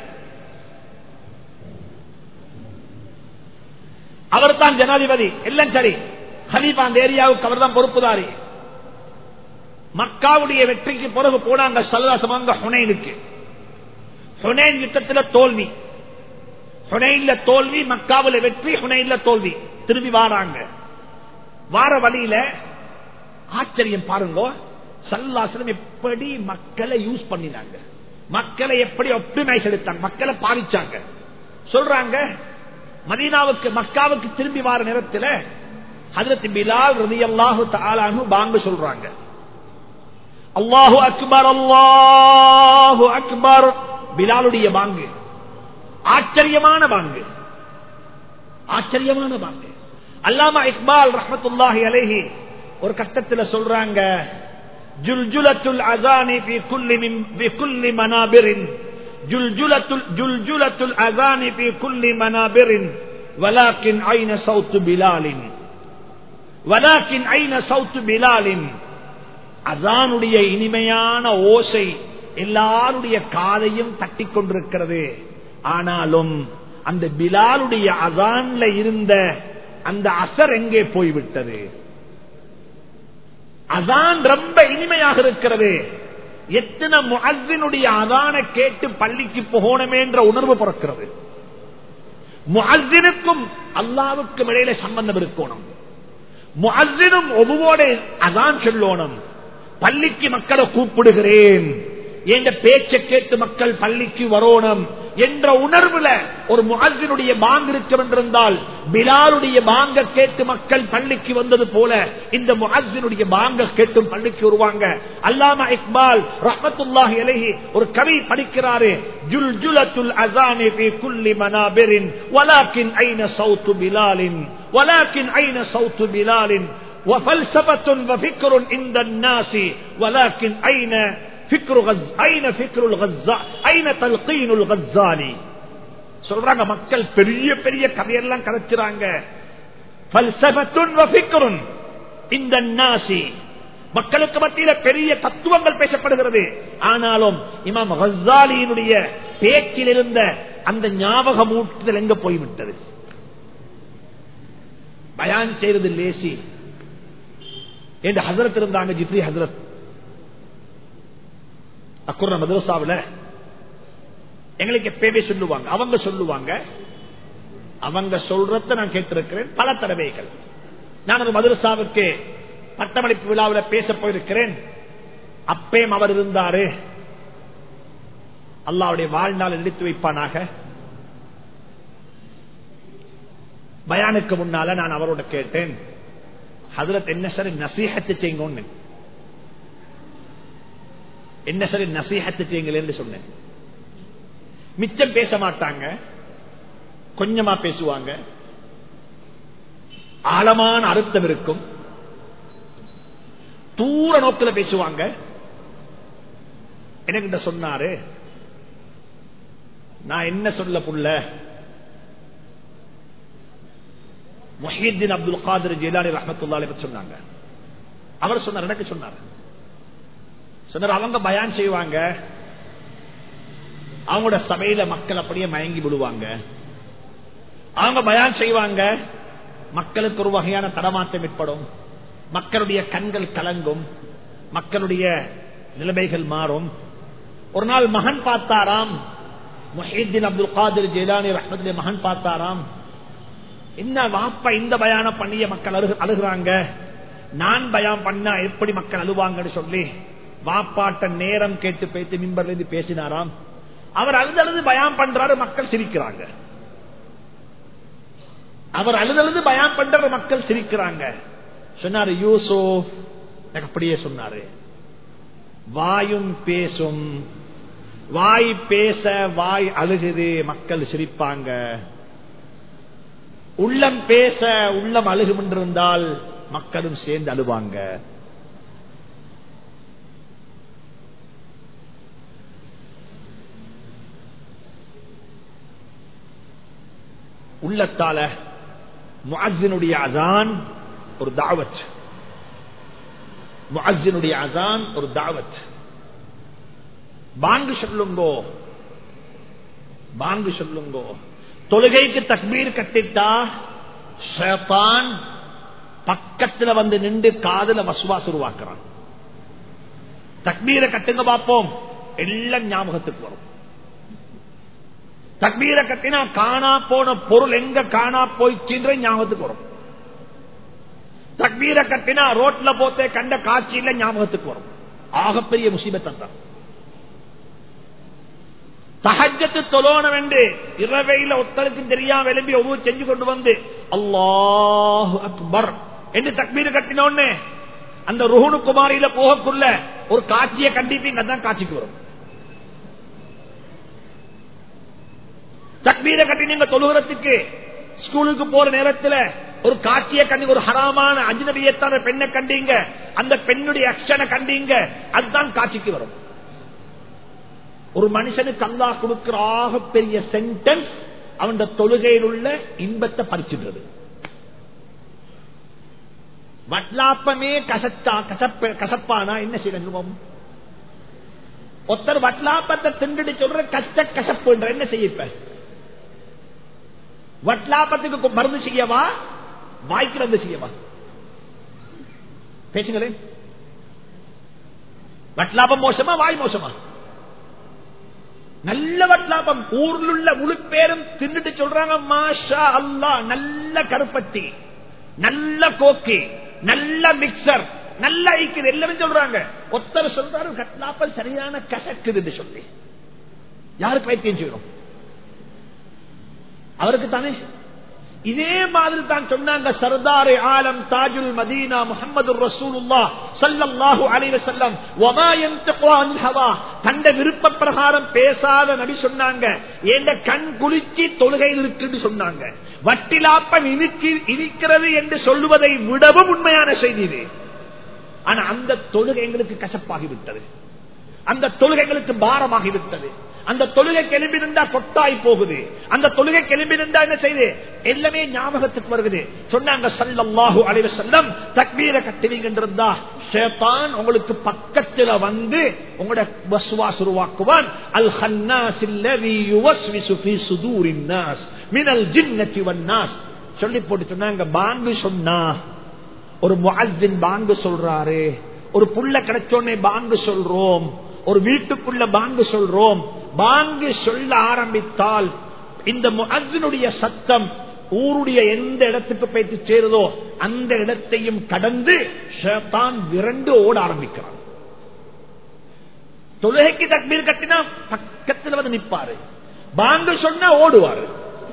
அவர்தான் ஜனாதிபதி, எல்லாம் சரி. ஹலீஃபா அந்த ஏரியாவுக்கு அவர் தான் பொறுப்புதாரி. மக்காவுடைய வெற்றிக்கு பிறகு போனாங்க சல்லல்லாஹு ஹுனைனுக்கு. ஹுனைன் யுத்தத்தில் தோல்வி, ஹுனைன்ல தோல்வி, மக்காவுல வெற்றி, ஹுனைன்ல தோல்வி. திரும்பி வாராங்க. வார வழியில ஆச்சரியம் பாருங்க, ஸல்லல்லாஹு அலைஹி வஸல்லம் எப்படி மக்களை யூஸ் பண்ணினாங்க, மக்களை எப்படி ஆப்டிமைஸ் எடுத்தாங்க, மக்களை பாவிச்சாங்க. சொல்றாங்க, மதீனாவுக்கு மக்காவுக்கு திரும்பி வார நேரத்தில் ஹஜ்ரத் பிலால் ரலியல்லாஹு தஆலா அன்ஹு பாங்கு சொல்றாங்க. அல்லாஹு அக்பர், அல்லாஹு அக்பர். பிலாலுடைய பாங்கு ஆச்சரியமான பாங்கு, ஆச்சரியமான பாங்கு. அல்லாமா இக்பால் ரஹ்மத்துல்லாஹி அலைஹி ஒரு கட்டத்தில் சொல்றாங்க, ஜுல்ஜுலத்துல் அஸானி ஃபீ குல்லி மின் ஃபீ குல்லி மனாபிரின், ஜுல்ஜுலத்துல் ஜுல்ஜுலத்துல் அஸானி ஃபீ குல்லி மனாபிரின் வலாக்கின் ஐன ஸௌத்து பிலாலின், வலாக்கின் ஐன ஸௌத்து பிலாலின். அஸானுடைய இனிமையான ஓசை எல்லாருடைய காதையும் தட்டிக் கொண்டிருக்கிறது. ஆனாலும் அந்த பிலாலுடைய அஸான்ல இருந்த அந்த அசர் எங்கே போய்விட்டது? அதான் ரொம்ப இனிமையாக இருக்கிறது. எத்தனை முஅஸ்ஸினுடைய அதானை கேட்டு பள்ளிக்கு போகணுமே என்ற உணர்வு பிறக்கிறது. முஅஸ்ஸினுக்கும் அல்லாஹ்வுக்கும் இடையில சம்பந்தம் இருக்கணும். முஅஸ்ஸினும் ஒவ்வொருவோட அதான் சொல்லணும். பள்ளிக்கு மக்களை கூப்பிடுகிறேன், என்ற பேச்சை கேட்டு மக்கள் பள்ளிக்கு வரணும் என்ற உணர்வுல ஒரு முஅஸ்ஸினுடைய பாங்கு இருக்கும் என்றிருந்தால், பிலாலுடைய பாங்க கேட்டு மக்கள் பள்ளிக்கு வந்தது போல இந்த முஅஸ்ஸினுடைய பாங்க கேட்டும் பள்ளிக்கு வருவாங்க. அல்லாமா இக்பால் ரஹ்மத்துல்லாஹி அலைஹி ஒரு கவி படிக்கிறாரு, ஜுல்ஜுலத்துல் அஸானி ஃபீ குல்லி மனாபிரின் வலாக்கின் ஐன ஸௌத்து பிலாலின் வலாக்கின் ஐன ஸௌத்து பிலாலின் வஃபல்ஸஃபத்துன் வஃபிக்ருன் இன்த الناس ولكن ஐன ஃபிக்ரு ஐன ஃபிக்ருல் கஸ்ஸா ஐன தல்கீனுல் கஸ்ஸாலி. சொல்றாங்க மக்கள் பெரிய பெரிய கதையெல்லாம் கதைச்சாங்க. ஃபல்ஸஃபத்துன் வஃபிக்ருன் இன்த الناس, மக்களுக்கு மத்தியில பெரிய தத்துவங்கள் பேசப்படுகிறது. ஆனாலும் இமாம் கஸ்ஸாலியினுடைய பேச்சில் இருந்த அந்த ஞாபகம் ஊட்டுதல் எங்க போய்விட்டது? பயான் செய்வது லேசி என்று ஹஜரத் இருந்தாங்க, ஜிப்ரி ஹஜரத் அக்குர்ன மதரசாவில் எங்களுக்கு எப்பவே சொல்லுவாங்க. அவங்க சொல்லுவாங்க, அவங்க சொல்றத நான் கேட்டிருக்கிறேன் பல தடவைகள். நான் ஒரு மதரசாவுக்கு பட்டமளிப்பு விழாவில் பேச போயிருக்கிறேன். அப்பேம் அவர் இருந்தாரு, அல்லாஹ்வுடைய வாழ்நாள் எடுத்து வைப்பானாக. பயானுக்கு முன்னால நான் அவரோட கேட்டேன், ஹஜரத் என்ன சரி நசீஹத்து செய்யுங்க, என்ன சரி நசீஹத்து செய்யுங்களேன்னு சொன்னேன். மிச்சம் பேச மாட்டாங்க, கொஞ்சமா பேசுவாங்க, ஆழமான அர்த்தம் இருக்கும், தூர நோக்கில் பேசுவாங்க. எனக்கு சொன்னாரு, நான் என்ன சொல்ல புள்ள, முஹியுத்தீன் அப்துல் காதிர் ஜிலானி ரஹ்மத்துல்லாஹி அலைஹி சொன்னாங்க. அவர் சொன்னார், எனக்கு சொன்னார் சொன்னார் அவங்க பயான் செய்வாங்க, அவங்களோட சபையில மக்கள் அப்படியே மயங்கி விடுவாங்க. அவங்க பயான் செய்வாங்க, மக்களுக்கு ஒரு வகையான தடமாற்றம் ஏற்படும், மக்களுடைய கண்கள் கலங்கும், மக்களுடைய நிலைமைகள் மாறும். ஒரு நாள் மகன் பார்த்தாராம், முஹியுத்தீன் அப்துல் காதிர் ஜிலானி ரஹ்மத்துல்லாஹி மகன் பார்த்தாராம், என்ன வாப்பா இந்த பயானம் பண்ணிய மக்கள் அழுகுறாங்க, நான் பயான் பண்ணா எப்படி மக்கள் அழுவாங்கன்னு சொல்லி வாப்பாட்ட நேரம் கேட்டு பேசி மிம்பர்ல இருந்து பேசினாராம். அவர் அழுதழுது பயான் பண்றாரு, மக்கள் சிரிக்கிறாங்க. அவர் அழுதழுது பயான் பண்ற மக்கள் சிரிக்கிறாங்க. சொன்னாரு, யூசுப் எனக்கு அப்படியே சொன்னாரு, வாயும் பேசும், வாய் பேச வாய் அழுகுது, மக்கள் சிரிப்பாங்க. உள்ளம் பேச உள்ளம் அழுகும் என்றிருந்தால் மக்களும் சேர்ந்து அழுவாங்க. உள்ளத்தால முஅஸ்ஸினுடைய அஸான் ஒரு தாவத், முஅஸ்ஸினுடைய அஸான் ஒரு தாவத். பாங்கு சொல்லுங்கோ, பாங்கு சொல்லுங்கோ. தொழுகைக்கு தக்பீர் கட்டிட்டா ஷைத்தான் பக்கத்துல வந்து நின்று காதுல வஸ்வாஸ் உருவாக்குறான். தக்பீரை கட்டுங்க பாப்போம், எல்லாம் ஞாபகத்துக்கு வரும். தக்பீரை கட்டினா காணா போன பொருள் எங்க காணா போயிடுச்சுன்ற ஞாபகத்துக்கு வரும். தக்பீரை கட்டினா ரோட்ல போத்தே கண்ட காட்சியில ஞாபகத்துக்கு வரும். ஆகப்பெரிய முசீபத் தான். தஹஜ்ஜத் தொழணும் என்று இரவையில ஒத்தருக்கு தெரியாம எழுப்பி ஒவ்வொரு செஞ்சு கொண்டு வந்து அல்லாஹு அக்பர் என்று தக்பீர் கட்டினோன்னு அந்த ருஹுனு குமாரியில போகக்குள்ள ஒரு காட்சியை கண்டிப்பீங்க, அதான் காட்சிக்கு வரும். தக்பீரை கட்டி நீங்க தொழுகிறதுக்கு ஸ்கூலுக்கு போற நேரத்தில் ஒரு காட்சியை கண்டி, ஒரு ஹராமான அஜ்னபியத்தான பெண்ணை கண்டீங்க, அந்த பெண்ணுடைய ஆக்ஷனை கண்டீங்க, அதுதான் காட்சிக்கு வரும். ஒரு மனுஷனுக்கு அல்லாஹ் கொடுக்கிற ஆக பெரிய சென்டென்ஸ் அவன் தொழுகையில் உள்ள இன்பத்தை பறிச்சுடுறது. வட்லாப்பமே கசத்தா கசப்பானா என்ன செய்யணும்? ஒருத்தர் வட்லாப்பத்தை திண்டுட்டு சொல்ற கஷ்ட கசப்பு என்ன செய்ய? வட்லாப்பத்துக்கு மருந்து செய்யவா, வாய்க்கு வந்து செய்யவா? பேசுங்களேன். வட்லாபம் மோசமா வாய் மோசமா? நல்ல வட்லாபம். ஊர்ல உள்ள முழு பேரும் தின்னுட்டு சொல்றாங்க மாஷா அல்லாஹ், நல்ல கருப்பட்டி, நல்ல கோக்கி, நல்ல மிக்சர், நல்ல ஐக்கியம் எல்லாரும் சொல்றாங்க. ஒருத்தர் சொல்றாரு வட்லாப்பம் சரியான கசக்குது சொல்லி. யாருக்கு வைத்தியம் செய்யணும்? அவருக்கு தானே. இதே மாதிரி தான் சொன்னாங்க சர்தார் ஆலம் தாஜுல் மதீனா முஹம்மது ரசூலுல்லாஹ் ஸல்லல்லாஹு அலைஹி வஸல்லம், வமா யன்தகு அனில் ஹவா, தந்த விருப்ப பிரகாரம் பேசாத நபி சொன்னாங்க, ஏண்ட கண் குளிச்சி தொழுகையில் இருக்குன்னு சொன்னாங்க. வட்டிலாப்பம் இனிக்கு இனிக்கிறது என்று சொல்லுவதை விடவும் உண்மையான செய்தி இது. ஆனா அந்த தொழுகை எங்களுக்கு கசப்பாகிவிட்டது, அந்த தொழுகைகளுக்கு பாரமாகிவிட்டது. அந்த தொழுகை கிளம்பி நின்றா கொட்டாய் போகுது, அந்த தொழுகை கிளம்பி நின்றா என்ன செய்து எல்லாமே ஞாபகத்துக்கு வருகிறது. சொன்னாங்க ஸல்லல்லாஹு அலைஹி வஸல்லம், தக்பீரை கட்டுவீங்கன்றதா ஷைத்தான் உங்களுக்கு பக்கத்துல வந்து உங்களோட வஸ்வாஸ் உருவாக்குவான். அல் ஹன்னாஸில் லதி யுவஸ்விசு ஃபீ சுதூரின் நாஸ் மினல் ஜின்னதி வன் நாஸ் சொல்லி போட்டு சொன்னாங்க, பாங்கு சொன்னா ஒரு முஅஸ்ஸின் பாங்கு சொல்றாரு, ஒரு புள்ள கிடைச்சோன்னே பாங்கு சொல்றோம், ஒரு வீட்டுக்குள்ள பாங்கு சொல்றோம். பாங்கு சொல்ல ஆரம்பித்தால் இந்த முஅஸ்ஸினுடைய சத்தம் ஊருடைய எந்த இடத்துக்கு போயிட்டு சேருதோ அந்த இடத்தையும் கடந்து ஷைத்தான் விரண்டு ஓட ஆரம்பிக்கிறான். தொழுகைக்கு தக்பீர் கட்டினா பக்கத்தில் வந்து நிற்பாரு, பாங்கு சொன்னா ஓடுவாரு.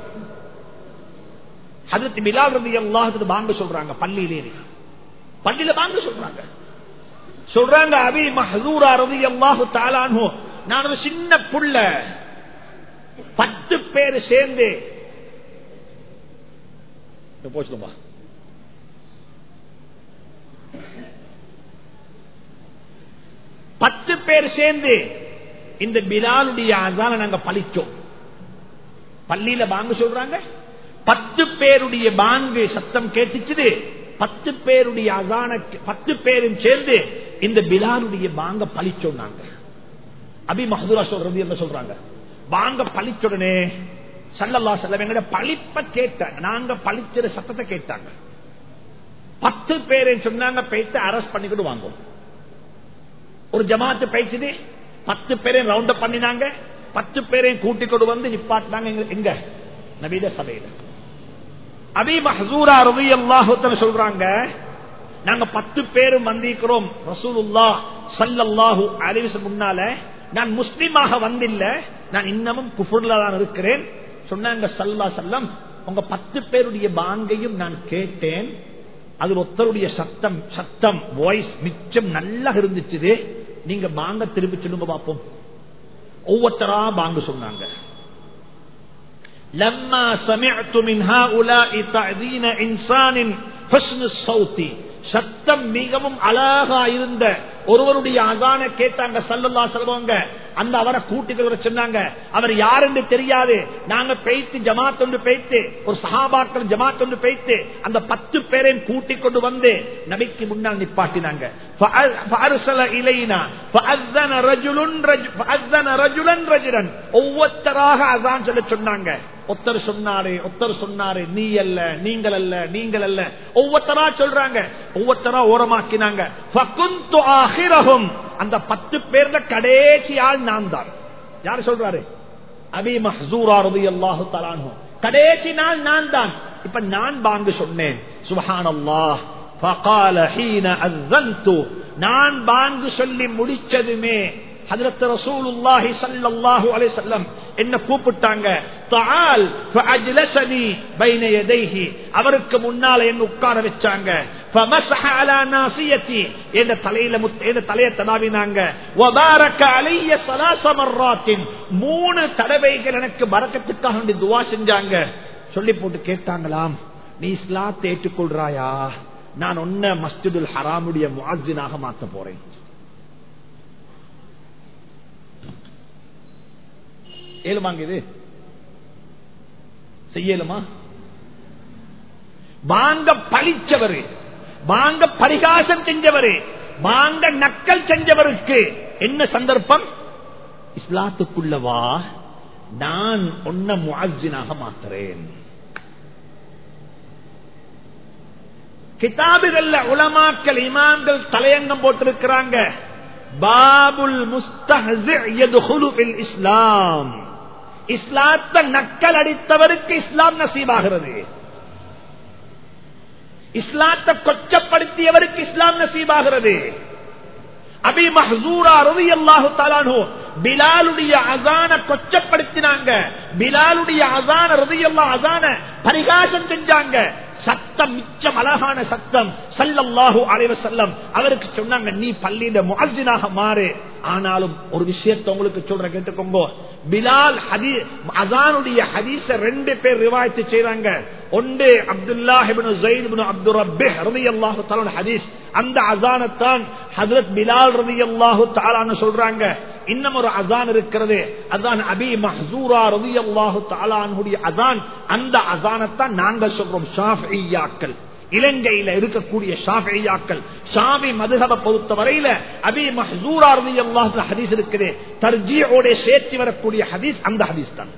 ஹஜ்ரத் பிலால் ரலியல்லாஹு அன்ஹு பாங்கு சொல்றாங்க, பள்ளியிலே பள்ளியில பாங்கு சொல்றாங்க. சொல்றாங்க அபி மஹ்சூரா ரலியல்லாஹு தஆலா அன்ஹு, நான் ஒரு சின்ன புள்ள, பத்து பேர் சேர்ந்து போச்சுமா பத்து பேர் சேர்ந்து இந்த பிலாலுடைய அஸானை நாங்க பழிச்சோம். பள்ளியில பாங்கு சொல்றாங்க, பத்து பேருடைய பாங்கு சத்தம் கேட்டுச்சு, பத்து பேருடைய அஸான பத்து பேரும் சேர்ந்து இந்த பிலாலுடைய பாங்க பழிச்சோம். நாங்க அபி மஹ்சூரா சொல்றது என்ன சொல்றாங்க, பாங்க பழிச்சுடனே ஸல்லல்லாஹு அலைஹி வஸல்லம் எங்கட பழிப்ப கேட்டாங்க, நாங்க பழிச்ச சத்தத்தை கேட்டாங்க. பத்து பேரை சொன்னாங்க போயிட்டு அரெஸ்ட் பண்ணிக்கிட்டு வாங்கும். ஒரு ஜமாத்து பேச்சுது, பத்து பேரையும் ரவுண்ட் அப் பண்ணினாங்க, பத்து பேரையும் கூட்டிக் கொண்டு வந்து நிப்பாட்டினாங்க எங்க நபீத சபையில. அபி மஹ்சூரா ரலியல்லாஹு அன்ஹு சொல்றாங்க, நாங்க பத்து பேரும் வந்திருக்கிறோம் ரசூலுல்லாஹ் ஸல்லல்லாஹு அலைஹி வஸல்லம் முன்னால, நான் முஸ்லிமாக வந்தில்ல, நான் இன்னமும் குஃப்ர்ல தான் இருக்கிறேன். சொன்னாங்க ஸல்லல்லாஹு அலைஹி வஸல்லம், உங்க பத்து பேருடைய பாங்கையும் நான் கேட்டேன், அது ஒருத்தருடைய சத்தம் சத்தம் வாய்ஸ் மிச்சம் நல்லா இருந்துச்சு, நீங்க பாங்க திருப்பி சொல்லுங்க பாப்போம். ஒவ்வொருத்தரா பாங்கு சொன்னாங்க. லம்மா சமிஅது மின் ஹாஉலாஇ தஅதீன இன்சானின் ஹுஸ்னு ஸௌதி, சத்தம் மிகவும் அழகா இருந்த ஒருவருடைய அஸான கேட்டாங்க ஸல்லல்லாஹு அலைஹி வஸல்லம். அந்த அவரை கூட்டிட்டு வர சொன்னாங்க. அவர் யார் என்று தெரியாது. நாங்க பேய்த்து ஜமாத் ஒன்று பேய்த்து ஒரு சஹாபாக்கள் ஜமாத் ஒன்று பேய்த்து அந்த பத்து பேரையும் கூட்டிக் கொண்டு வந்து நபிக்கு முன்னால் நிப்பாட்டினாங்க. ஃபஅர்ஸல இலைனா ஃபஅذن رجل فأذن رجلا رجلا, ஒவ்வொருத்தராக அஸான் சொல்ல சொன்னாங்க. ஒருத்தர் சொன்னாரு ஒருத்தர் சொன்னாரு நீ அல்ல நீங்கள் அல்ல நீங்கள் அல்ல, ஒவ்வொருத்தரா சொல்றாங்க, ஒவ்வொருத்தரா ஓரமாக்கினாங்க. ஃபகுன்து ஆகிரஹும், அந்த பத்து பேர்ல கடைசி ஆள் நான் தான். யார் சொல்றாரு? அபி மஹ்சூரா ரலியல்லாஹு தஆலா அன்ஹு. கடைசி நாள் நான் தான். இப்ப நான் பாங்கு சொன்னேன். சுப்ஹானல்லாஹ். ஃபகால ஹீன அஸன்து, நான் பாங்கு சொல்லி முடிச்சதுமே ஹஜ்ரத் ரசூலுல்லாஹி ஸல்லல்லாஹு அலைஹி வஸல்லம் என்ன கூப்பிட்டாங்க. தஆல் ஃபஅஜ்லஸனி பைன யதைஹி, அவருக்கு முன்னால என்ன உட்கார வச்சாங்க. ஃபமஸஹ அலா நாசியதி, என்ன தலையில என்ன தலைய தடவினாங்க. வபாரக அலைய ஸலாஸ மர்ராத்தின், மூணு தடவைகள் எனக்கு பரக்கத்துக்காக வேண்டி துஆ செஞ்சாங்க. சொல்லி போட்டு கேட்டாங்களாம், நீ இஸ்லாத்தை ஏற்றுக்கொள்றாயா? நான் உன்னை மஸ்ஜிதுல் ஹராமுடைய முஅஸ்ஸினாக மாத்த போறேன். ஏழுமாங்க இது செய்யலுமா? வாங்க பழிச்சவரு, வாங்க பரிகாசம் செஞ்சவரு, வாங்க நக்கல் செஞ்சவருக்கு என்ன சந்தர்ப்பம்? இஸ்லாத்துக்குள்ளவா, நான் உன்னை முஅஸ்ஸினாக மாத்துறேன். கிதாபுகள்ல உலமாக்கள் இமாம்கள் தலையங்கம் போட்டிருக்கிறாங்க. பாபுல் முஸ்தஹ்ஸி யதுகுலு ஃபில் இஸ்லாம். இஸ்லாத்தை நக்கல் அடித்தவருக்கு இஸ்லாம் நசீபாகிறது. இஸ்லாத்தை கொச்சப்படுத்தியவருக்கு இஸ்லாம் நசீபாகிறது. அபி மஹ்சூரா ரலியல்லாஹு தஆலா அன்ஹு பிலாலுடைய அஸான கொச்சப்படுத்தினாங்க. பிலாலுடைய அஸான ரலியல்லாஹு அஸான பரிகாசம் செஞ்சாங்க. சத்தம் மிச்சம் அழகான சத்தம். ஸல்லல்லாஹு அலைஹி வஸல்லம் அவருக்கு சொன்னாங்க, நீ பள்ளியில முஅஸ்ஸினாக மாறு. ஆனாலும் ஒரு விஷயத்தை உங்களுக்கு சொல்ற கேட்டுக்கோங்க. பிலால் ஹதீஸ் அஸானுடைய ஹதீஸ ரெண்டு பேர் ரிவாயத் செய்றாங்க. ஒன்று அப்துல்லாஹ் இப்னு ஸைத் இப்னு அப்துர் ரப்பிஹ் ரலியல்லாஹு தஆலா ஹதீஸ். அந்த அஸானத்தான் ஹஜ்ரத் பிலால் ரலியல்லாஹு தஆலா சொல்றாங்க. இன்னும் ஒரு அஸான் இருக்கிறது, அதான் அபி மஹ்சூரா ரலியல்லாஹு தஆலா அன்ஹுடைய அஸான். அந்த அஸானத்தான் நாங்க சொல்றோம் ஷாஃபிஈயாக்கள், இலங்கையில இருக்கக்கூடிய ஷாஃபிஈயாக்கள். ஷாஃபி மதுஹபை பொறுத்தவரையில அபி மஹ்சூரா ரலியல்லாஹு ஹதீஸ் இருக்குது, தர்ஜீஹோட சேர்த்து வரக்கூடிய ஹதீஸ் அந்த ஹதீஸ் தான்.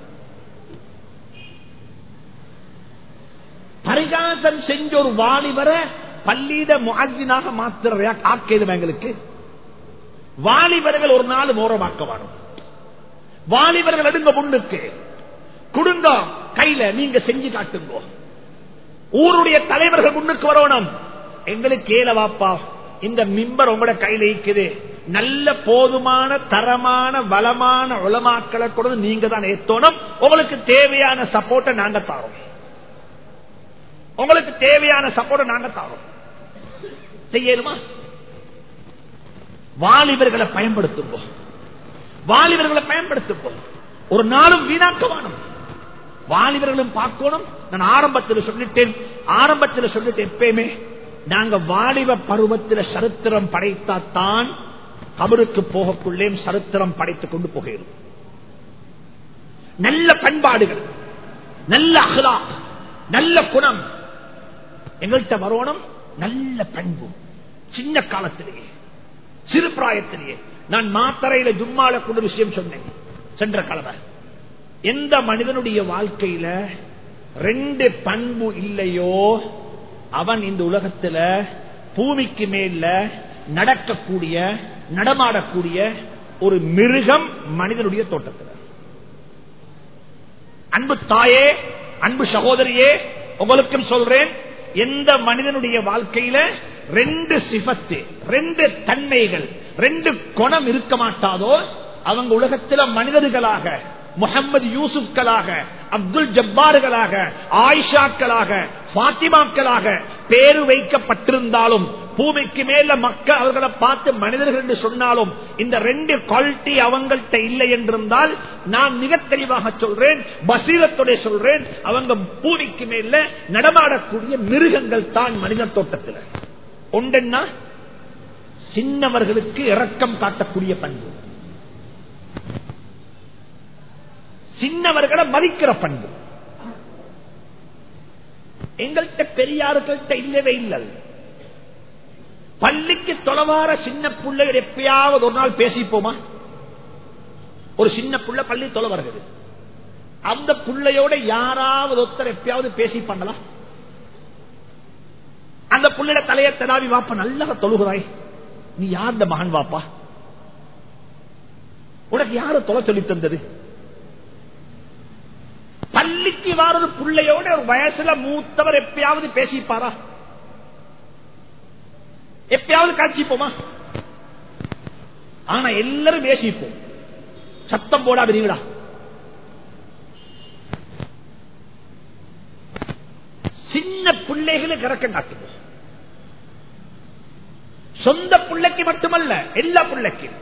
பரிகாசம் செஞ்ச ஒரு வாலிபரை பள்ளியிட முஅஸ்ஸினாக மாத்திர ஆக்கியது எங்களுக்கு. வாலிபர்கள் ஒரு நாள் மோரமாக்க வரும். வாலிபர்கள் எடுங்க முன்னுக்கு குடுங்க கையில நீங்க செஞ்சு காட்டுங்க. ஊருடைய தலைவர்கள் முன்னுக்கு வரணும். எங்களுக்கு ஏலவாப்பா இந்த மிம்பர் உங்களோட கையில இருக்குது, நல்ல போதுமான தரமான வளமான உலமாக்களை கூட நீங்க தான் ஏத்தோணும். உங்களுக்கு தேவையான சப்போர்ட்டை நாங்க தாரோம். உங்களுக்கு தேவையான சப்போர்ட்டை நாங்க தாரோம். செய்யணுமா? வாலிபர்களை பயன்படுத்துவோம். வாலிபர்களை பயன்படுத்துவோம். ஒரு நாளும் வீணாக்க வேணும். வாலிபர்களும் பார்க்கணும். நான் ஆரம்பத்தில் சொல்லிட்டேன் ஆரம்பத்தில் சொல்லிட்டேன் எப்பயுமே நாங்க வாலிப பருவத்தில் சரித்திரம் படைத்தாத்தான் கபருக்கு போகக்குள்ளே சரித்திரம் படைத்துக் கொண்டு போகிறோம். நல்ல பண்பாடுகள், நல்ல அஹ்லாக், நல்ல குணம் எங்கள்கிட்ட வரணும். நல்ல பண்பு சின்ன காலத்திலேயே, சிறு பிராயத்திலேயே. நான் மாத்தரையில ஜும்மால கொண்டு விஷயம் சொன்னேன் சென்ற கிழமை. எந்த மனிதனுடைய வாழ்க்கையில ரெண்டு பண்பு இல்லையோ அவன் இந்த உலகத்துல பூமிக்கு மேல நடக்கக்கூடிய நடமாடக்கூடிய ஒரு மிருகம் மனிதனுடைய தோட்டத்தில். அன்பு தாயே, அன்பு சகோதரியே, உங்களுக்கும் சொல்றேன், எந்த மனிதனுடைய வாழ்க்கையில ரெண்டு சிபத்து, ரெண்டு தன்மைகள், ரெண்டு குணம் இருக்க மாட்டாதோ அவங்க உலகத்தில் மனிதர்களாக, முகமது யூசுப்களாக, அப்துல் ஜப்பார்களாக, ஆயிஷாக்களாக, பாத்திமாக்களாக பேரு வைக்கப்பட்டிருந்தாலும், பூமிக்கு மேல மக்கள் அவர்களை பார்த்து மனிதர்கள் என்று சொன்னாலும், இந்த ரெண்டு குவாலிட்டி அவங்கள்ட்ட இல்லை என்றிருந்தால் நான் மிக தெளிவாக சொல்றேன், பசீரத்தோட சொல்றேன், அவங்க பூமிக்கு மேல நடமாடக்கூடிய மிருகங்கள் தான் மனித தோட்டத்தில். ஒன்றென்னா சின்னவர்களுக்கு இரக்கம் காட்டக்கூடிய பண்பு, சின்னவர்களை மதிக்கிற பண்பு. எங்கள்கிட்ட பெரியார்கள்ட்ட இல்லவே இல்லை. பள்ளிக்கு தொலைவார சின்ன பிள்ளைகள் எப்பயாவது ஒரு நாள் பேசிப்போமா? ஒரு சின்ன புள்ள பள்ளி தொலை வருகிறது, அந்த பிள்ளையோட யாராவது ஒருத்தர் எப்பயாவது பேசி பண்ணலாம்? அந்த புள்ளைய தலையை தடாவி, வாப்பா நல்லா தொழுகிறாய், நீ யார் இந்த மகன் வாப்பா, உனக்கு யாரு தொலை சொல்லி தந்தது? பள்ளிக்கு வாரது பிள்ளையோட ஒரு வயசுல மூத்தவர் எப்பயாவது பேசிப்பாரா? எப்பயாவது காட்சிப்போமா? ஆனா எல்லாரும் பேசிப்போம். சத்தம் போடா விரிவிடா. சின்ன பிள்ளைகளுக்கு இறக்கம் காட்டுவோம். சொந்த பிள்ளைக்கு மட்டுமல்ல, எல்லா பிள்ளைக்கும்.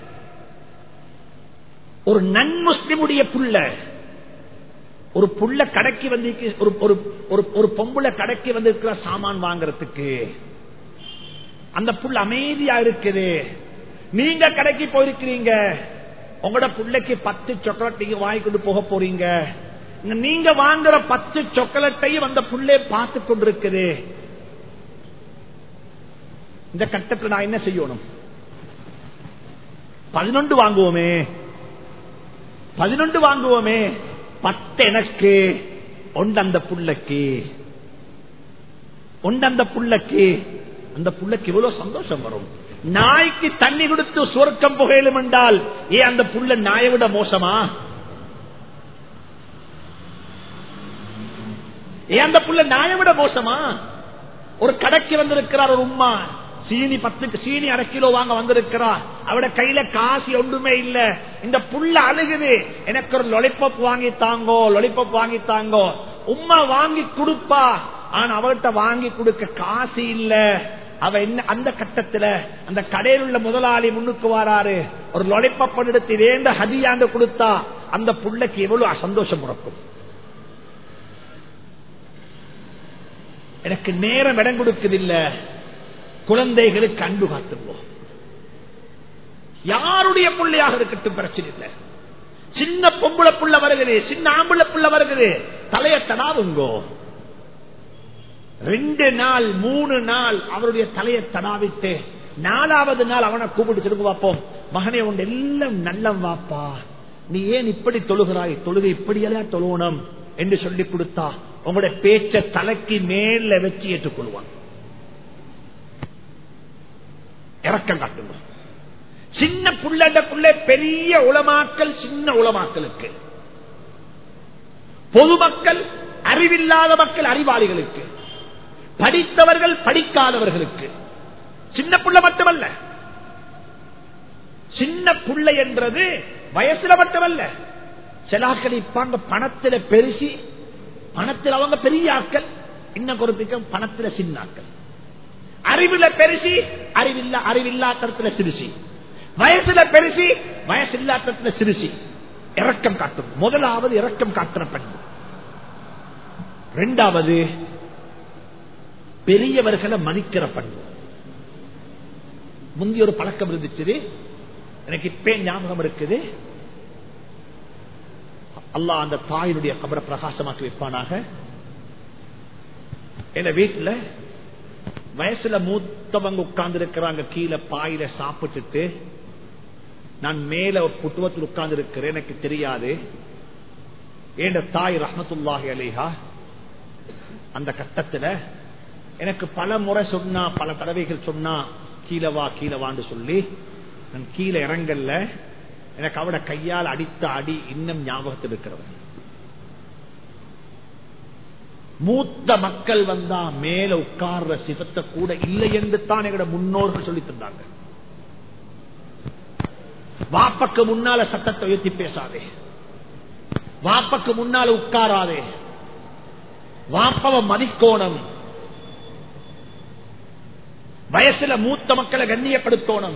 ஒரு நன் முஸ்லிமுடைய புள்ள, ஒரு புள்ள கடைக்கு வந்து ஒரு பொம்புல கடைக்கு வந்திருக்கிற சாமான் வாங்கறதுக்கு, அந்த புள்ள அமைதியா இருக்குது. நீங்க கடைக்கு போயிருக்கிறீங்க, உங்களோட புள்ளைக்கு பத்து சாக்லேட் நீங்க வாங்கி கொண்டு போக போறீங்க. நீங்க வாங்குற பத்து சாக்லேட்டையும் அந்த புள்ளை பார்த்து கொண்டிருக்குது. இந்த கட்டத்தில் நான் என்ன செய்யணும்? பதினொன்று வாங்குவோமே, பதினொன்று வாங்குவோமே, பத்து எனக்கு, ஒன்று அந்த புள்ளைக்கு, ஒன்று அந்த புள்ளைக்கு. அந்த புள்ளைக்கு எவ்வளவு சந்தோஷம் வரும். நாய்க்கு தண்ணி கொடுத்து சொர்க்கம் புகையிலும் என்றால் ஏன் அந்த புள்ள நாயை விட மோசமா? ஏன் அந்த புள்ள நாயை விட மோசமா? ஒரு கடைக்கு வந்திருக்கிறார் ஒரு உம்மா, சீனி பத்துக்கு சீனி அரை கிலோ வாங்க வந்திருக்கிறார். அவட கையில காசு ஒன்றுமே இல்ல. இந்த புள்ள அழுகுது, எனக்கு ஒரு லொலிபாப் வாங்கி தாங்கோ, லொலிபாப் வாங்கி தாங்கோ. உம்மா வாங்கி கொடுப்பா, ஆனா அவர்கிட்ட வாங்கி கொடுக்க காசு இல்ல. அவ என்ன அந்த கட்டத்துல அந்த கடையில் உள்ள முதலாளி முன்னுக்கு வராரு, ஒரு லொலிபாப் எடுத்து வேண்ட ஹதியாண்டு கொடுத்தா அந்த புள்ளைக்கு எவ்வளவு சந்தோஷம் பிறக்கும். எனக்கு நேரம் இடம் கொடுக்குதில்ல, குழந்தைகளுக்கு அன்பு காட்டுவோம். யாருடைய பிள்ளையாக இருக்கட்டும் பிரச்சனை இல்லை. சின்ன பொம்பளை புள்ள வருகிறது, சின்ன ஆம்பளை புள்ள வருகிறது, தலைய தடாவுங்கோ. ரெண்டு நாள் மூணு நாள் அவருடைய தலையை தடாவிட்டு நாலாவது நாள் அவனை கூப்பிட்டு சொல்லுங்க பார்ப்போம், மகனே உன் எல்லாம் நல்லம் வாப்பா, நீ ஏன் இப்படி தொழுகிறாய், தொழுகை இப்படியெல்லாம் தொழுவணும் என்று சொல்லி கொடுத்தா உங்களுடைய பேச்ச தலைக்கு மேல வச்சு ஏற்றுக்கொள்வான். இறக்கம் காட்டுங்க. சின்ன புள்ளக்குள்ளே பெரிய உலமாக்கல், சின்ன உலமாக்களுக்கு, பொதுமக்கள், அறிவில்லாத மக்கள் அறிவாளிகளுக்கு, படித்தவர்கள் படிக்காதவர்களுக்கு, சின்ன புள்ள மட்டுமல்ல. சின்ன புள்ளை என்றது வயசுல மட்டுமல்ல. சிலாக்கள் இப்பாங்க பணத்தில பெருசி, பணத்தில் அவங்க பெரிய ஆக்கள், இன்னும் குறிப்பிக்க பணத்தில சின்ன ஆக்கள். அறிவுல பெருசி, அறிவில்லா அறிவில்லாத்தரத்துல சிறுசி, வயசுல பெருசி, வயசில்லாத்தரத்துல சிறுசி. இரக்கம் காட்டும். முதலாவது இரக்கம் காட்டுற பண்பு. இரண்டாவது பெரியவர்களை மதிக்கிற பண்பு. முந்தைய ஒரு பழக்கம் இருந்துச்சு, எனக்கு இப்பே ஞாபகம் இருக்குது. அல்லாஹ் அந்த தாயினுடைய கபரை பிரகாசமாக்கி வைப்பானாக. என் வீட்டுல வயசுல மூத்தவங்க உட்கார்ந்து இருக்கிறாங்க, கீழே பாயில சாப்பிட்டுட்டு நான் மேல ஒரு புட்டுவத்தில் உட்கார்ந்து இருக்கிறேன், எனக்கு தெரியாது. என் தாய் ரஹ்மத்துல்லாஹி அலைஹா அந்த கட்டத்துல எனக்கு பல முறை சொன்னா, பல தடவைகள் சொன்னா, கீழவா கீழவான்னு சொல்லி நான் கீழே இறங்கல்ல. எனக்கு அவட கையால் அடித்த அடி இன்னும் ஞாபகத்தில் இருக்கிறது. மூத்த மக்கள் வந்தா மேல உட்கார்ற சிவத்தை கூட இல்லை என்று தான் எங்களோட முன்னோர்கள் சொல்லி தந்தாங்க. வாப்பக்கு முன்னால சத்தத்தை உயர்த்தி பேசாதே, வாப்பக்கு முன்னால உட்காராதே, வாப்பவ மதிக்கோணம், வயசுல மூத்த மக்களை கண்ணியப்படுத்தோணும்,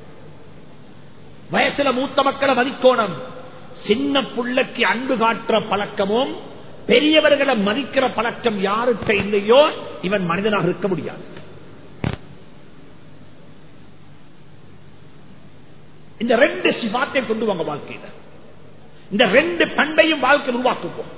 வயசுல மூத்த மக்களை மதிக்கோணும். சின்ன புள்ளைக்கு அன்பு காட்டுற பழக்கமும் பெரியவர்களை மதிக்கிற பழக்கம் யாருக்கு இல்லையோ இவன் மனிதனாக இருக்க முடியாது. இந்த ரெண்டு சிபாத்தை கொண்டு வாங்க வாழ்க்கையில, இந்த ரெண்டு பண்பையும் வாழ்க்கை உருவாக்குவோம்.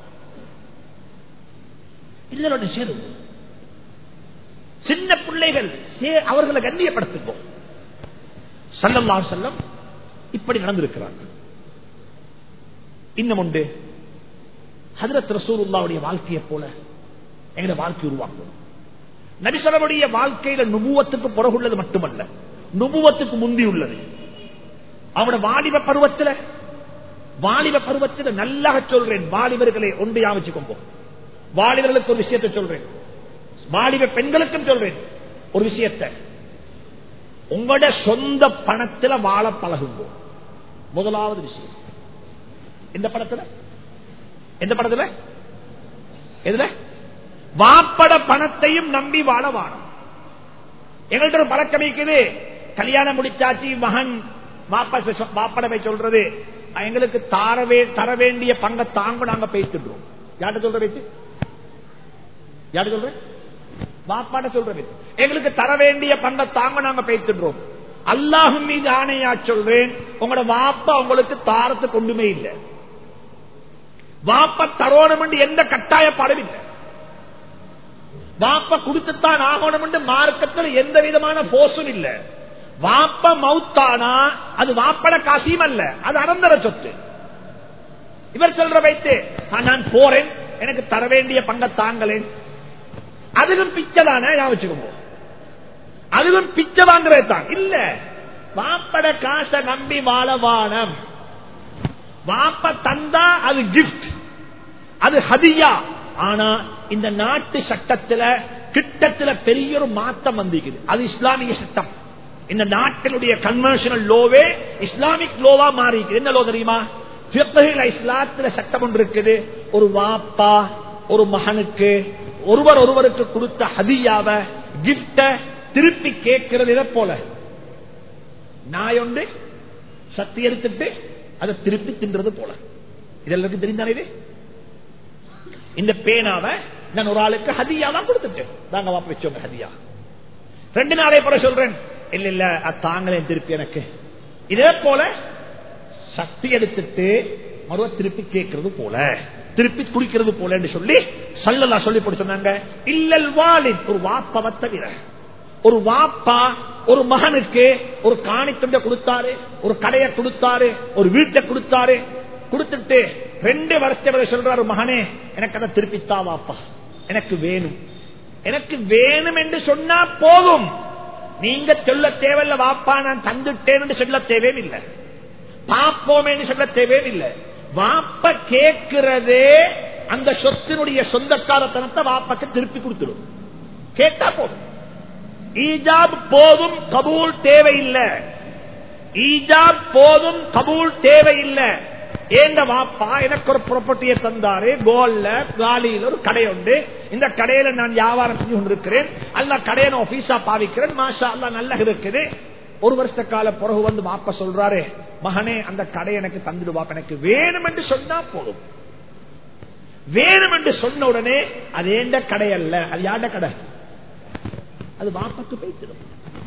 இதனோட சேருவோம். சின்ன பிள்ளைகள் அவர்களை கண்ணியப்படுத்துவோம். ஸல்லல்லாஹு அலைஹி வஸல்லம் இப்படி நடந்திருக்கிறார்கள். இன்னும் உண்டு, ஹஜ்ரத் ரசூலுல்லாஹ்வுடைய வாழ்க்கையை போல எங்களுடைய வாழ்க்கை உருவாக்கும். நபி ஸல்லல்லாஹுடைய வாழ்க்கையில நுபுவத்துக்கு பிறகுள்ளது மட்டுமல்ல, நுபுவத்துக்கு முந்தி உள்ளது. அவனோட வாலிப பருவத்தில், வாலிப பருவத்தில் நல்லா சொல்றேன், வாலிபர்களை ஒன்று யாவச்சுக்கோங்க. வாலிபர்களுக்கு ஒரு விஷயத்தை சொல்றேன், வாலிப பெண்களுக்கும் சொல்றேன் ஒரு விஷயத்தை. உங்களோட சொந்த பணத்தில் வாழ பழகுங்க. முதலாவது விஷயம். எந்த பணத்துல? எந்த பணத்துல? எதுல? வாப்பட பணத்தையும் நம்பி வாழ வாழும். எங்கள்கிட்ட ஒரு பழக்கம் இருக்குது, கல்யாணம் முடிச்சாச்சு, மகன் வாப்பட போய் சொல்றது, எங்களுக்கு தாரவே தர வேண்டிய பங்கை தாங்க நாங்க பேசிடுறோம். யார்கிட்ட சொல்ற பேச்சு? யாரு சொல்ற? வாப்பாட சொல்றது. எங்களுக்கு தர வேண்டிய பங்கை தாங்க நாங்க பேசிடுறோம். அல்லாஹ் மீது ஆணையா சொல்றேன், உங்களோட வாப்பா உங்களுக்கு தாரத்து கொண்டுமே இல்லை. வாப்பா தரோணும் என்று எந்த கட்டாய பாடம் இல்லை. வாப்பா கொடுத்துத்தான் ஆகணும் என்று மார்க்கத்தில் எந்த விதமான போசும் இல்லை. வாப்பா மௌத்தானா அது வாப்பட காசியம் அல்ல, அது அனந்தர சொத்து. இவர் சொல்ற வைத்து நான் போறேன், எனக்கு தர வேண்டிய பங்கை தாங்களேன், அதுவும் பிச்சைதானே. வச்சுக்கோங்க, அதுவும் பிச்சை வாங்குறது தான் இல்ல. வாப்பட காசை நம்பி வாழவானம். வாப்ப தந்தா அது கிஃப்ட், அது ஹதியா. ஆனா இந்த நாட்டு சட்டத்துல கிட்டத்துல பெரிய ஒரு மாற்றம் வந்திருக்குது. அது இஸ்லாமிய சட்டம். இந்த நாட்டினுடைய கன்வென்ஷனல் லோவே இஸ்லாமிக் லோவா மாறி இருக்குது. என்ன லோ தெரியுமா? இஸ்லாத்துல சட்டம் ஒன்று இருக்குது. ஒரு வாப்பா ஒரு மகனுக்கு ஒருவர் ஒருவருக்கு கொடுத்த ஹதியாவை கிஃப்ட திருப்பி கேட்கிறது. இதை போல நாய் ஒன்று சத்தி எடுத்துட்டு அதை திருப்பி தின்றது போல. இதெல்லாம் தெரிந்தானே இது. இந்த பேனாவை நான் ஒரு ஆளுக்கு ஹதியா தான் கொடுத்துட்டேன். தாங்க வாப்ப வச்சோங்க ஹதியா. ரெண்டு நாளை போல சொல்றேன், இல்ல இல்ல தாங்களே திருப்பி எனக்கு. இதே போல சக்தி எடுத்துட்டு மறுவ திருப்பி கேட்கறது போல, திருப்பி குடிக்கிறது போல என்று சொல்லி ஸல்லல்லாஹு சொல்லி போட்டு சொன்னாங்க. இல்லல் வாலித், ஒரு வாப்பா தவிர ஒரு வாப்பா ஒரு மகனுக்கு ஒரு காணி துண்டை கொடுத்தாரு, ஒரு கடையை கொடுத்தாரு, ஒரு வீட்டை கொடுத்தாரு. கொடுத்துட்டு ரெண்டு வருஷத்தை சொல்றாரு, மகனே எனக்கு அதை திருப்பித்தா வாப்பா, எனக்கு வேணும். எனக்கு வேணும் என்று சொன்னா போதும். நீங்க சொல்ல தேவையில்லை, வாப்பா நான் தந்துட்டேன் சொல்ல தேவையில்லை, பாப்போமே சொல்ல தேவையில்லை. வாப்ப கேட்கிறதே அந்த சொத்தினுடைய சொந்தக்காரத்தனத்தை வாப்பாக்கு திருப்பி கொடுத்துடும். கேட்டா போதும். ஈஜாப் போதும், கபூல் தேவையில்லை. ஈஜாப் போதும், கபூல் தேவையில்லை. ஏந்த வாப்பா எனக்கு ஒரு ப்ராப்பர்ட்டியை தந்தாரு, கோல்ல காலியில் ஒரு கடை உண்டு. இந்த கடையில நான் வியாபாரம் செஞ்சு கொண்டிருக்கிறேன். அல்ல கடையை நான் ஆபீஸா பாவிக்கிறேன். மாஷா அல்லாஹ் நல்லா இருக்குது. ஒரு வருஷ கால பிறகு வந்து வாப்பா சொல்றாரு, மகனே அந்த கடை எனக்கு தந்துடுவா, எனக்கு வேணும் என்று சொன்னா போதும். வேணும் என்று சொன்ன உடனே அது ஏண்ட கடை அல்ல, அது யாண்ட கடை, அது வாப்பாக்கு போய்த்திடும்.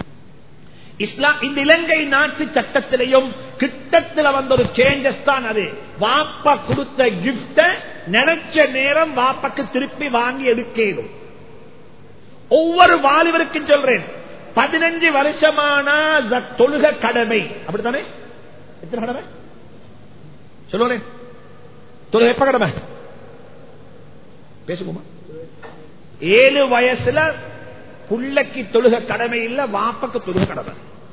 இஸ்லாம் இந்த இலங்கை நாட்டு சட்டத்திலையும் கிட்டத்தில் வந்த ஒரு சேஞ்சஸ் தான் அது. வாப்பா கொடுத்த கிஃப்ட நினைச்ச நேரம் வாப்பாக்கு திருப்பி வாங்கி எடுக்கணும். ஒவ்வொரு வாலிபருக்கும் சொல்றேன், பதினஞ்சு வருஷமான தொழுக கடமை. அப்படித்தானே? எத்தனை கடமை சொல்லுறேன்? தொழுக எப்ப கடமை பேசுவோமா? ஏழு வயசுல புள்ளக்கு தொழுக கடமை இல்ல, வாப்பக்கு தொழுக கடமை.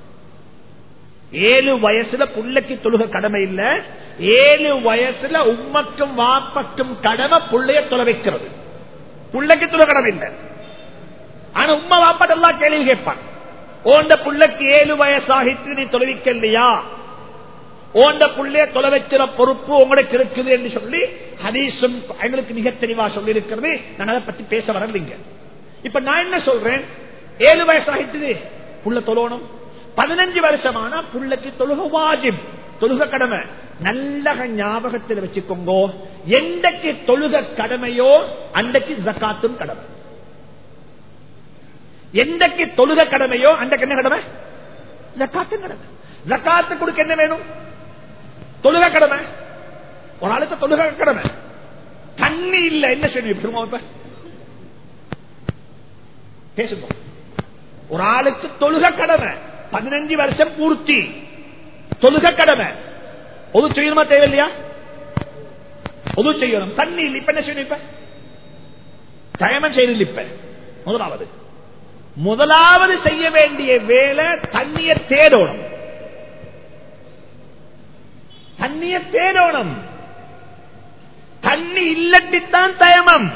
ஏழு வயசுல புள்ளக்கு தொழுக கடமை இல்ல, ஏழு வயசுல உம்மக்கும் வாப்பக்கும் கடமை புள்ளைய தொலை வைக்கிறது. புள்ளக்கு தொழுக கடமை இல்ல. ஆனா உம்மா வாப்பாட்ட எல்லாம் கேள்வி கேட்பான். ஓண்ட புள்ளக்கு ஏழு வயசாகிட்டு நீ தொலைவிக்க இல்லையா, ஓண்ட புள்ளைய தொலை வைக்கிற பொறுப்பு உங்களுக்கு இருக்குது என்று சொல்லி ஹதீஸும் எங்களுக்கு மிக தெளிவா சொல்லி இருக்கிறது. நான் அதை பத்தி பேச வரலைங்க. இப்ப நான் என்ன சொல்றேன், ஏழு வயசாகிட்டு புள்ள தொழணும். பதினஞ்சு வருஷமானா புள்ளக்கு தொழுக வாஜிப், தொழுக கடமை. நல்ல ஞாபகத்தில் வச்சுக்கோங்க, எந்தக்கு தொழுக கடமையோ அன்றைக்கு ஜகாத்தும் கடமை. எந்தக்கு தொழுக கடமையோ அன்றைக்கு என்ன கடமை? ஜகாத்தும் கடமை. ஜகாத்து கொடுக்க என்ன வேணும்? தொழுக கடமை. ஒரு ஆளுக்கு தொழுக கடமை. தண்ணி இல்ல என்ன செய்யணும்? பேசுங்க. ஒரு ஆளுக்கு தொழுக கடமை, பதினஞ்சு வருஷம் பூர்த்தி, தொழுக கடமை. ஒது செய்யணுமா தேவையில்லையா? ஒது செய்யணும். தண்ணி இல்லை, இப்ப என்ன செய்யணும்? இப்ப தயமம் செய்யணும். இப்ப முதலாவது முதலாவது செய்ய வேண்டிய வேலை தண்ணிய தேடணும். தண்ணிய தேடணும். தண்ணி இல்லட்டித்தான் தயமம்.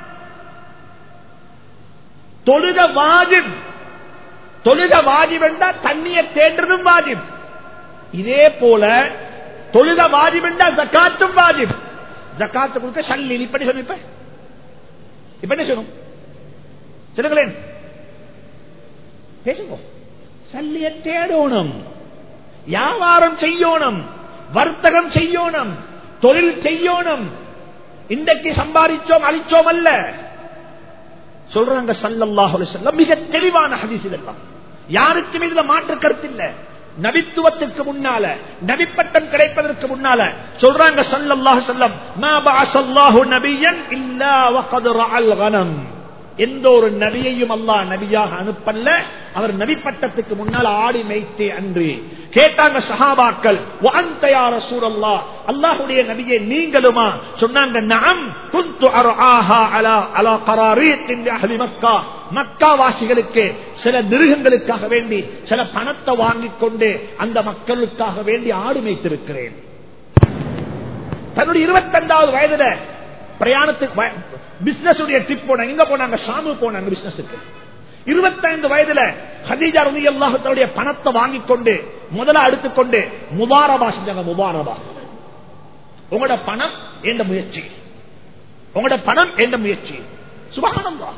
தொழுக வாஜிப். தொழுக வாஜிப் என்றா தண்ணிய தேடுறதும் வாஜிப். இதே போல தொழுக வாஜிப் என்றா ஜகாத்தும் வாஜிப். ஜகாத்து கொடுக்க சல்லி இப்படி சொல்லு. இப்ப இப்ப என்ன சொல்லணும் சொல்லுங்களேன்? பேசுங்க. சல்லிய தேடணும், வியாபாரம் செய்யணும், வர்த்தகம் செய்யணும், தொழில் செய்யணும். இன்றைக்கு சம்பாதிச்சோம் அழிச்சோம் அல்ல சொல்றாங்க ஸல்லல்லாஹு அலைஹி வஸல்லம். மிக தெளிவான ஹதீஸ் இதெல்லாம். யாருக்கும் இதுல மாற்று கருத்து இல்ல. நபித்துவத்திற்கு முன்னால, நபிப்பட்டம் கிடைப்பதற்கு முன்னால சொல்றாங்க ஸல்லல்லாஹு அலைஹி வஸல்லம், மா பஅஸல்லாஹு நபியன் இல்லா வகத் ரஅல் கனம். எந்த ஒரு நபியையும் அல்லாஹ் நபியாக அனுப்பல்ல, அவர் நபிப்பட்டத்துக்கு முன்னால் ஆடி மேய்த்தே அன்று. கேட்டாங்க சஹாபாக்கள், வஅன்த யா ரசூலல்லாஹ், அல்லாஹ்வுடைய நபியே நீங்களுமா? சொன்னாங்க, நஅம் குன்து அர்ஆஹா அலா அலா கராரீத்தின் அஹ்லி மக்கா, மக்கா வாசிகளுக்கு சில மிருகங்களுக்காக வேண்டி சில பணத்தை வாங்கிக் கொண்டு அந்த மக்களுக்காக வேண்டி ஆடு மேய்த்திருக்கிறேன். தன்னுடைய இருபத்தைந்தாவது வயதுல பிரயாணத்துக்கு பிசினஸ் ட்ரிப் போனாங்க. எங்க போனாங்க? ஷாமு போனாங்க பிசினஸுக்கு. இருபத்தைந்து வயதுல ஹதீஜா ரலியல்லாஹு தன்னுடைய பணத்தை வாங்கிக் கொண்டு முதல்ல எடுத்துக்கொண்டு முபாரபா செஞ்சாங்க. முபாரபா, உங்களோட பணம் என்ற முயற்சி, உங்களோட பணம் என்ற முயற்சி. சுப்ஹானல்லாஹ்.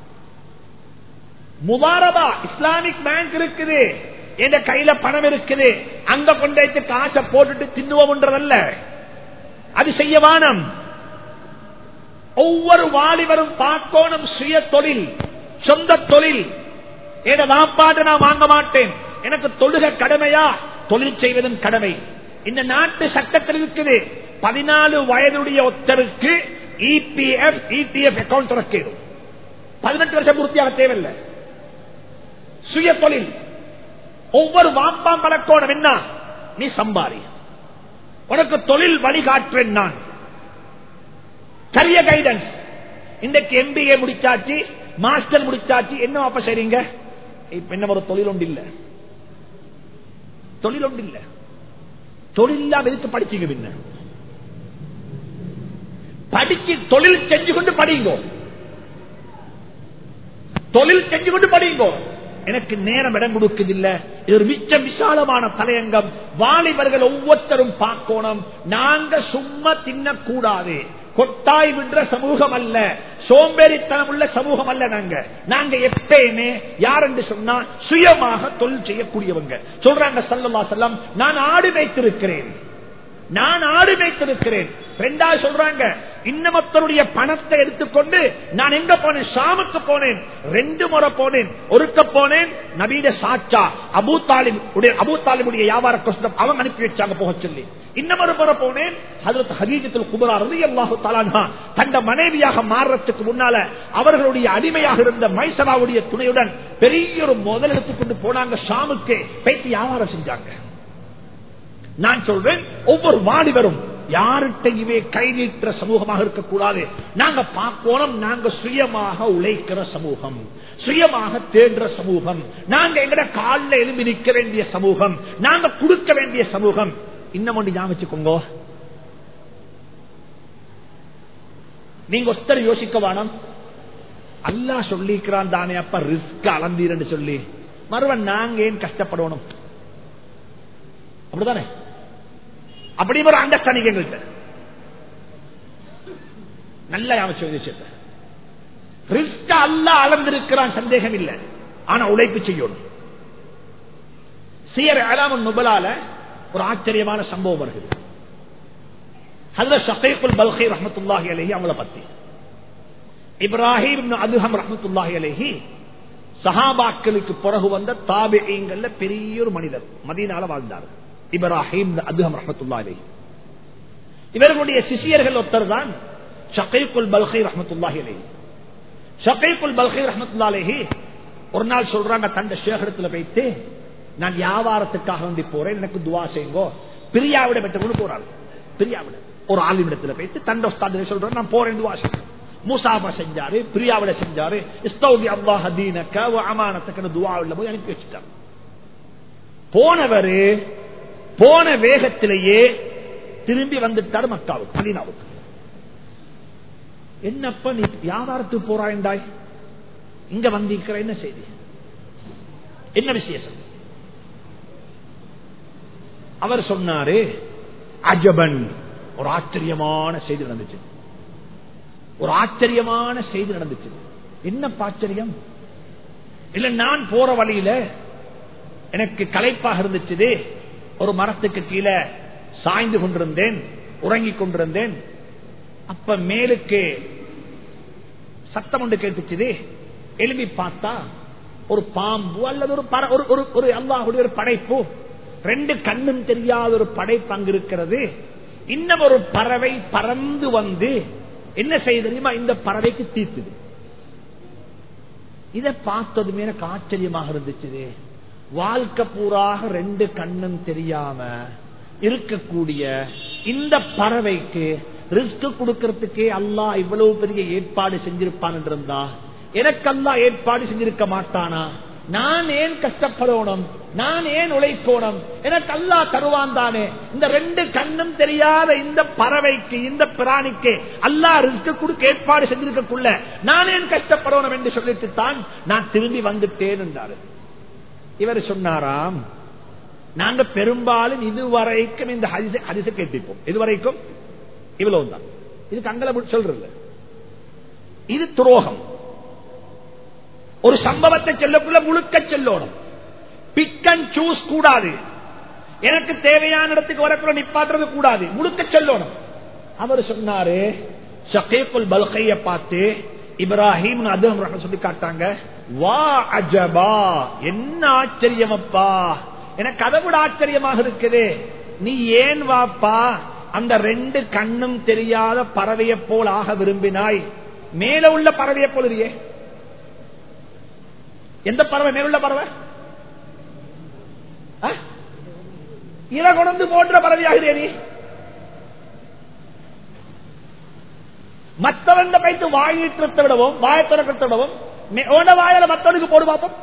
முபாரபா, இஸ்லாமிக் பேங்க் இருக்குது, என்ற கையில பணம் இருக்குது, அங்க கொண்டு காசை போட்டுட்டு தின்னுவோம்ன்றதல்ல, அது செய்ய வானம். ஒவ்வொரு வாலிபரும் பார்க்கணும் சுய தொழில், சொந்த தொழில். என வாப்பாட்டு நான் வாங்க மாட்டேன், எனக்கு தொழுக கடமையா? தொழில் செய்வதன் கடமை. இந்த நாட்டு சட்டத்தில் இருக்குது, பதினாலு வயதுடைய ஒருத்தருக்கு இபிஎஃப் இடிஎஃப் அக்கௌண்ட் திறக்கணும். பதினெட்டு வருஷம் பூர்த்தியாக தேவையில்லை. சுய தொழில் ஒவ்வொரு வாப்பா பழக்கோணம் என்ன? நீ சம்பாரி, உனக்கு தொழில் வழிகாட்டுறேன் நான். கரிய கைடன்ஸ். இன்றைக்கு எம்பிஏ முடிச்சாச்சு, மாஸ்டர் முடிச்சாச்சு, என்ன அப்ப செய்றீங்க? இப்ப என்ன ஒரு தொழில் ஒன்று இல்ல, தொழில் ஒன்று இல்ல. தொழில் இல்லாம எதுக்கு படிச்சீங்க? பின்ன படிச்சு தொழில் செஞ்சு கொண்டு படிங்கோ, தொழில் செஞ்சு கொண்டு படிங்கோ. எனக்கு நேரம் இடம் கொடுக்குதில்ல. இது ஒரு மிச்ச விசாலமான தலையங்கம். வாலிபர்கள் ஒவ்வொருத்தரும் பார்க்கணும். நாங்க சும்மா தின்னக்கூடாது. கொட்டாய் விடுற சமூகம் அல்ல, சோம்பேறித்தனம் உள்ள சமூகம் அல்ல. நாங்க நாங்க எப்பயுமே யார் என்று சொன்னா சுயமாக தொழில் செய்யக்கூடியவங்க. சொல்றாங்க ஸல்லல்லாஹு அலைஹி வஸல்லம், நான் ஆடு மேய்த்திருக்கிறேன், நான் ஆடு மேய்த்திருக்கிறேன். ரெண்டாவது சொல்றாங்க, இன்னமத்தருடைய பணத்தை எடுத்துக்கொண்டு நான் எங்க போனேன்? ஷாமுக்கு போனேன். ரெண்டு முறை போனேன். ஒருக்க போனேன் நபீட சாச்சா அபூ தாலிப் உடைய அபூ தாலிபுடைய வியாபார கஷ்டம் அவங்க அனுப்பி வச்சாங்க போக சொல்லி. இன்னமொரு முறை போனேன் ஹஜ்ரத் ஹதீஜத்துல் குப்ரா ரலியல்லாஹு தஆலா அன்ஹா தந்த மனைவியாக மாறுறதுக்கு முன்னால அவர்களுடைய அடிமையாக இருந்த மைசராவுடைய துணையுடன் பெரிய ஒரு முதல் எடுத்துக்கொண்டு போனாங்க. ஷாமுக்கு போயிட்டு வியாபாரம் செஞ்சாங்க. நான் சொல்றேன், ஒவ்வொரு வாலிபரும் யார்கிட்டயுமே கை நீட்டுற சமூகமாக இருக்கக்கூடாது. நாங்க பார்க்கணும், நாங்க சுயமாக உழைக்கிற சமூகம், சுயமாக தேடுற சமூகம், நாங்க எங்கட காலில் எழும்பி நிற்க வேண்டிய சமூகம், நாங்க கொடுக்க வேண்டிய சமூகம். இன்னும் ஒன்று ஞாபகம் வச்சுக்கோங்க, நீங்க ஒருத்தர் யோசிக்க வேணும், அல்லாஹ் சொல்லிக்கிறான் தானே அப்ப ரிஸ்க் அளந்தீர்னு சொல்லி மறுவன் நாங்க ஏன் கஷ்டப்படணும்? அப்படிதானே? அப்படி ஒரு அண்டர்ஸ்டாண்டிங் எங்கள்கிட்ட நல்ல விஷயத்தை ரிஸ்க் அல்லாஹ் அளந்திருக்கிறான், சந்தேகம் இல்லை. ஆனா உழைப்பு செய்யணும். சியர் அலாமுன் நுபலால ஒரு ஆச்சரியமான சம்பவம் வருகிறது. ஹஜ்ரத் ஷகீகுல் பல்கி ரஹ்மத்துல்லாஹி அலைஹி அவங்கள பத்தி. இப்ராஹிம் இப்னு அதுஹம் ரஹ்மத்துல்லாஹி அலைஹி சஹாபாக்களுக்கு பிறகு வந்த தாபிஈங்கள்ல பெரிய ஒரு மனிதர், மதீனால வாழ்ந்தார். இப்ராஹிம் அதுஹம் ரஹ்மத்துல்லாஹி அலைஹி. இவர்களுடைய சிஷியர்கள் ஒருத்தர் தான் ஷகீகுல் பல்கி ரஹ்மத்துல்லாஹி அலைஹி. ஷகீகுல் பல்கி ரஹ்மத்துல்லாஹி அலைஹி ஒரு நாள் சொல்றாங்க, தந்த ஷேகரத்துல போயிட்டு, நான் வியாபாரத்துக்காக வேண்டி போறேன், எனக்கு துவா செய்யுங்கோ. பிரியாவிட பெற்று போறாள். பிரியாவிட ஒரு ஆலிமிடத்துல போயிட்டு தண்ட உஸ்தாது சொல்றேன், நான் போறேன் துவா செய்ய. மூசாபா செஞ்சாரு, பிரியாவிட செஞ்சாரு. இஸ்தௌதி அல்லாஹ் தீனக வ அமானதக துஆவுல போய் அனுப்பி வச்சிட்டாங்க. போனவரு போன வேகத்திலேயே திரும்பி வந்துட்டார் மக்காவுக்கு, மதீனாவுக்கு. என்னப்ப நீ வியாபாரத்துக்கு போறாய்ந்தாய், இங்க வந்திருக்கிற என்ன செய்தி, என்ன விசேஷம்? அவர் சொன்னாரு, அஜபன், ஒரு ஆச்சரியமான செய்தி நடந்துச்சு, ஒரு ஆச்சரியமான செய்தி நடந்துச்சு. என்ன ஆச்சரியம்? இல்ல, நான் போற வழியில எனக்கு களைப்பாக இருந்துச்சு, ஒரு மரத்துக்கு கீழே சாய்ந்து கொண்டிருந்தேன், உறங்கிக் கொண்டிருந்தேன். அப்ப மேலுக்கு சத்தம் ஒன்று கேட்டுச்சு. எழுப்பி பார்த்தா ஒரு பாம்பு அல்லது ஒரு ஒரு அல்லாஹ்வுடைய ஒரு படைப்பு, ரெண்டு கண்ணும் தெரியாத ஒரு படைப்பு அங்கு இருக்கிறது. இன்னும் ஒரு பறவை பறந்து வந்து என்ன செய்ய தெரியுமா, இந்த பறவைக்கு தீர்த்துது. இதை பார்த்ததுமே எனக்கு ஆச்சரியமாக இருந்துச்சு. வாழ்க்கை பூராக ரெண்டு கண்ணும் தெரியாம இருக்கக்கூடிய இந்த பறவைக்கு ரிஸ்க் கொடுக்கறதுக்கே அல்லாஹ் இவ்வளவு பெரிய ஏற்பாடு செஞ்சிருப்பான் என்றிருந்தா எனக்கு அல்லாஹ் ஏற்பாடு செஞ்சிருக்க மாட்டானா? நான் ஏன் கஷ்டப்படணும்? நான் ஏன் உழைக்கணும்? எனக்கு அல்லாஹ் தருவான் தானே. இந்த ரெண்டு கண்ணும் தெரியாத இந்த பறவைக்கு, இந்த பிராணிக்கு அல்லாஹ் ரிஸ்க் கொடுக்க ஏற்பாடு செஞ்சிருக்கக்குள்ள நான் ஏன் கஷ்டப்படணும் என்று சொல்லிட்டு தான் நான் திரும்பி வந்துட்டேன் என்றாரு. இவர் சொன்னாராம், நாங்க பெரும்பாலும் இதுவரைக்கும் இந்த ஹதீஸை கேட்டிருப்போம். இதுவரைக்கும் இவ்வளவுதான். இதுக்கு அங்கல சொல்றது இது துரோகம். ஒரு சம்பவத்தை சொல்லக்குள்ள முழுக்க சொல்லணும். பிக் அண்ட் சூஸ் கூடாது. எனக்கு தேவையான இடத்துக்கு வரக்குள்ள நிப்பாட்டுறது கூடாது, முழுக்க சொல்லணும். அவர் சொன்னாரு, ஷகீக்குல் பல்கைய பார்த்து இப்ராஹிம் அதும் சொல்லி காட்டாங்க, வா அஜபா, என்ன ஆச்சரியம் அப்பா, எனக்கு அதை விட ஆச்சரியமாக இருக்குது. நீ ஏன் வாப்பா அந்த ரெண்டு கண்ணும் தெரியாத பறவையை போல் ஆக விரும்பினாய்? மேல உள்ள பறவையை போல் இல்லையே. எந்த பறவை? மேலுள்ள பறவை இர கொண்டு போன்ற பறவையாகிறே நீ. மற்றவன் கைத்து வாயிட்டு விடவும் வாயை திறக்கத்தை விடவும் வாயால மற்றவனுக்கு போடு பார்ப்போம்.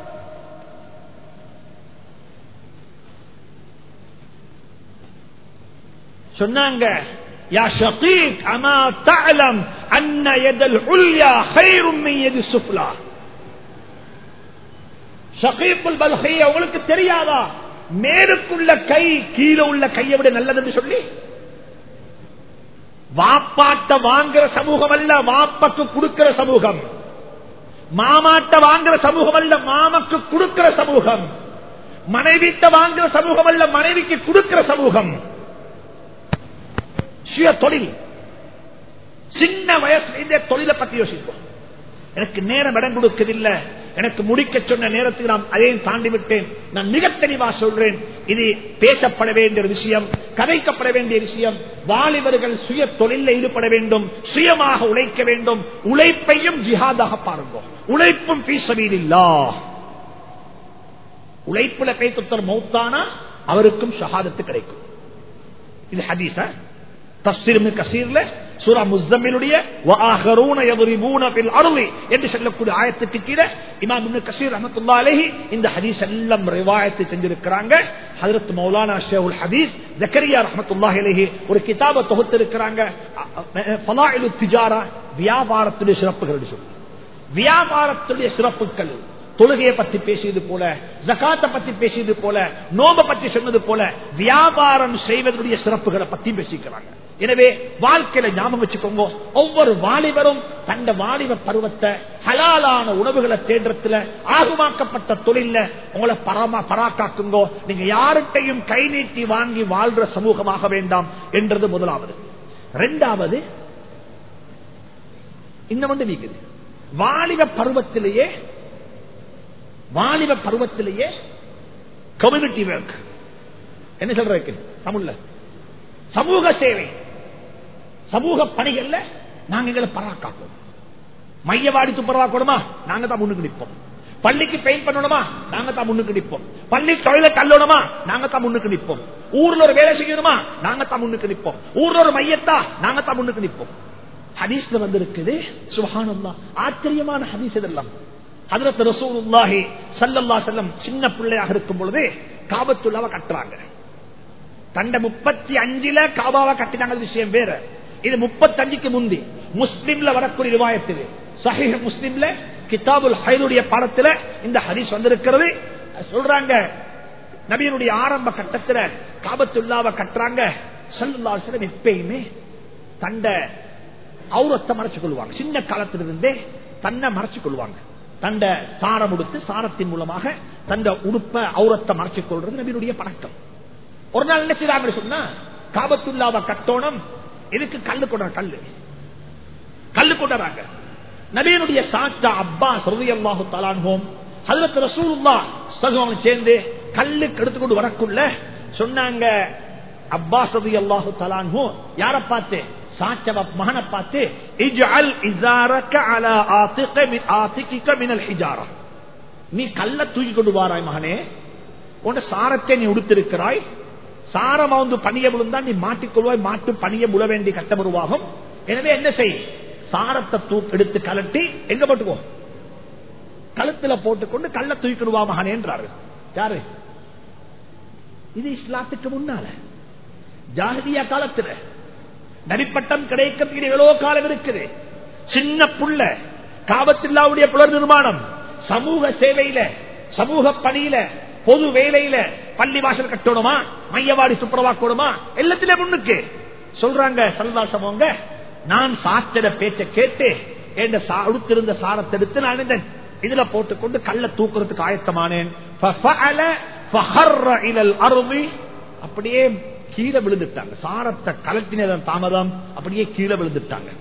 சொன்னாங்க, யா ஷகீக் அமா தஅலம் அன்ன யதல் உல்யா கைரும் மின் யதி சுஃப்லா. ஷகீக்குல் பல்கைய உங்களுக்கு தெரியாதா மேலுக்குள்ள கை கீழே உள்ள கையை விட நல்லது என்று சொல்லி? வாப்பாட்ட வாங்குற சமூகம் அல்ல வாப்பக்கு கொடுக்கிற சமூகம். மாமாட்ட வாங்குற சமூகம் அல்ல மாமக்கு கொடுக்கிற சமூகம். மனைவிட்ட வாங்குற சமூகம் அல்ல மனைவிக்கு கொடுக்கிற சமூகம். சுய தொழில். சின்ன வயசுல இந்த தொழிலை பத்தி யோசிப்போம். எனக்கு நேரம் இடம் கொடுக்கவில்லை, எனக்கு முடிக்க சொன்ன நேரத்துக்கு நான் அதையும் தாண்டி விட்டேன். நான் மிக தெளிவா சொல்றேன், இது பேசப்பட வேண்டிய விஷயம், கதைக்கப்பட வேண்டிய விஷயம். வாலிபர்கள் சுய தொழிலில் ஈடுபட வேண்டும், சுயமாக உழைக்க வேண்டும். உழைப்பையும் ஜிஹாதாக பாருங்க. உழைப்பும் ஃபீ ஸபீலில்லாஹ். உழைப்புல கைத்தொத்தர் மௌத்தானா அவருக்கும் ஷஹாதத்து கிடைக்கும். இது ஹதீஸா? தஃசீர் இப்னு கஸீர்ல சூரா முஸ்ஸம்மிலுடைய வஆஹரூன யضربون في الارض என்று சொல்லக்கூடிய ஆயத்துக்கு கீழே இமாம் இப்னு கஸீர் ரஹ்மத்துல்லாஹி அலைஹி இந்த ஹதீஸ் எல்லாம் ரிவாயத் செஞ்சிருக்காங்க. ஹஜ்ரத் மௌலானா ஷேகுல் ஹதீஸ் ஜக்கரியா ரஹ்மத்துல்லாஹி அலைஹி ஒரு கிதாபை தொகுத்து இருக்காங்க, ஃபலாயிலுத் திஜாரா, வியாபாரத்துடைய சிறப்புகள் சொல்லி. வியாபாரத்துடைய சிறப்புகள் தொழுகையை பத்தி பேசியது போல, ஜகாத்தை பத்தி பேசியது போல, நோம்பை பற்றி சொன்னது போல வியாபாரம் செய்வதற்குரிய சிறப்புகளை பத்தி பேசிக்கிறாங்க. எனவே வாழ்க்கையில ஞாபகம் வச்சுக்கோங்க, ஒவ்வொரு வாலிபரும் தந்த வாலிப பருவத்தை ஹலாலான உணவுகளை தேடுறதுல ஆகுமாக்கப்பட்ட தொழில உங்களை பரமா பராக்காக்குங்கோ. நீங்க யார்கிட்டையும் கை நீட்டி வாங்கி வாழ்ற சமூகமாக வேண்டாம் என்றது முதலாவது. இரண்டாவது, இன்னும் ஒன்று நீக்குது. வாலிப பருவத்திலேயே வாலிப பருவத்திலேயே கம்யூனிட்டி ஒர்க் என்ன சொல்றேன் தமிழ்ல, சமூக சேவை, சமூக பணிகள்ல நாங்க எங்களை பராக்காப்போம். மையவாடி துப்புரவாக்கணுமா நாங்க தான் முன்னுக்கு நிற்போம். பள்ளிக்கு பெயிண்ட் பண்ணணுமா நாங்க தான் முன்னுக்கு நிற்போம். பள்ளி தொழிலை கல்லணுமா நாங்க தான் முன்னுக்கு நிற்போம். ஊர்ல ஒரு வேலை செய்யணுமா நாங்க தான் முன்னுக்கு நிற்போம். ஊர்ல ஒரு மையத்தா நாங்க தான் முன்னுக்கு நிற்போம். ஹதீஸ்ல வந்து இருக்குது, சுப்ஹானல்லாஹ், ஆச்சரியமான ஹதீஸ் இதெல்லாம். ஹஜ்ரத் ரசூலுல்லாஹி ஸல்லல்லாஹு அலைஹி வஸல்லம் சின்ன பிள்ளையாக இருக்கும் பொழுது காபத்துல்லாவை கட்டுறாங்க. தண்ட முப்பத்தி அஞ்சுல காபாவை கட்டினாங்க, விஷயம் வேற. இது முப்பத்தி அஞ்சுக்கு முந்தி முஸ்லிம்ல வரக்கூடிய ரிவாயத்து, சஹீஹ் முஸ்லிம்ல கிதாபுல் ஹைலுடைய பாடத்துல இந்த ஹதீஸ் வந்திருக்கிறது. சொல்றாங்க, நபியினுடைய ஆரம்ப கட்டத்துல காபத்துல்லாவை கட்டுறாங்க. ஸல்லல்லாஹு அலைஹி வஸல்லம் எப்பயுமே தண்ட ஔரத்தை மறைச்சு கொள்வாங்க. சின்ன காலத்திலிருந்தே தன்னை மறைச்சு கொள்வாங்க. தண்ட சாரம் உடுத்து சாரத்தின் மூலமாக தண்ட உடுப்ப ஔரத்தை மறைச்சு கொள்றது நபியினுடைய பழக்கம். ஒரு நாள் என்ன செய்றாங்க சொன்னா, காபத்துல்லாவை கட்டோணும், இதுக்கு கல்லு கொண்ட கல்லு கல்லு கொண்டாங்க. நபியினுடைய சாச்சா அப்பாஸ் ரலியல்லாஹு தஆலா அன்ஹு ஹஜ்ரத் ரசூலுல்லாஹ் ஸல்லல்லாஹு அலைஹி வஸல்லம் சேர்ந்து கல்லுக்கு எடுத்துக்கொண்டு வரக்குள்ள சொன்னாங்க, அப்பாஸ் ரலியல்லாஹு தஆலா அன்ஹு யார பார்த்து, சாச்சவ மகனை பார்த்து, இஜ்அல் இஸாரக அலா ஆதிக மின் ஆதிகிக மினல் ஹிஜாரா, நீ கல்ல தூக்கி கொண்டு வாராய் மகனே, உன் சாரத்தை நீ உடுத்திருக்கிறாய், சாரம் வந்து பணிய விழுந்தா நீ மாட்டிக்கொள்வாய், மாட்டு பணிய முழ வேண்டிய கட்டம் உருவாகும். எனவே என்ன செய், சாரத்தை தூக்கு எடுத்து கலட்டி எங்க போட்டுக்கோ, கழுத்துல போட்டுக்கொண்டு கள்ள தூக்கிடுவா மகனே என்றாரு. யாரு இது? இஸ்லாத்துக்கு முன்னால ஜாஹிலியா காலத்துல நரிப்பட்டம் கிடைக்க எவ்வளவு காலம் இருக்குது. சின்ன புள்ள காபத்துல்லாவுடைய புலர் நிர்மாணம், சமூக சேவையில, சமூக பணியில, பொது வேலையில, பள்ளி வாசல் கட்டணுமா, மையவாடி சுப்பரவாக்கணுமா, எல்லாத்திலே முன்னுக்கு சொல்றாங்க. சல்லாசமோங்க நான் சாஸ்திர பேச்சை கேட்டு உடுத்திருந்த சாரத்தை எடுத்து நான் இந்த இதுல போட்டுக்கொண்டு கல்ல தூக்குறதுக்கு ஆயத்தமானேன். அப்படியே கீழே விழுந்துட்டாங்க. சாரத்தை கலட்டினதன் தாமதம் அப்படியே கீழே விழுந்துட்டாங்க.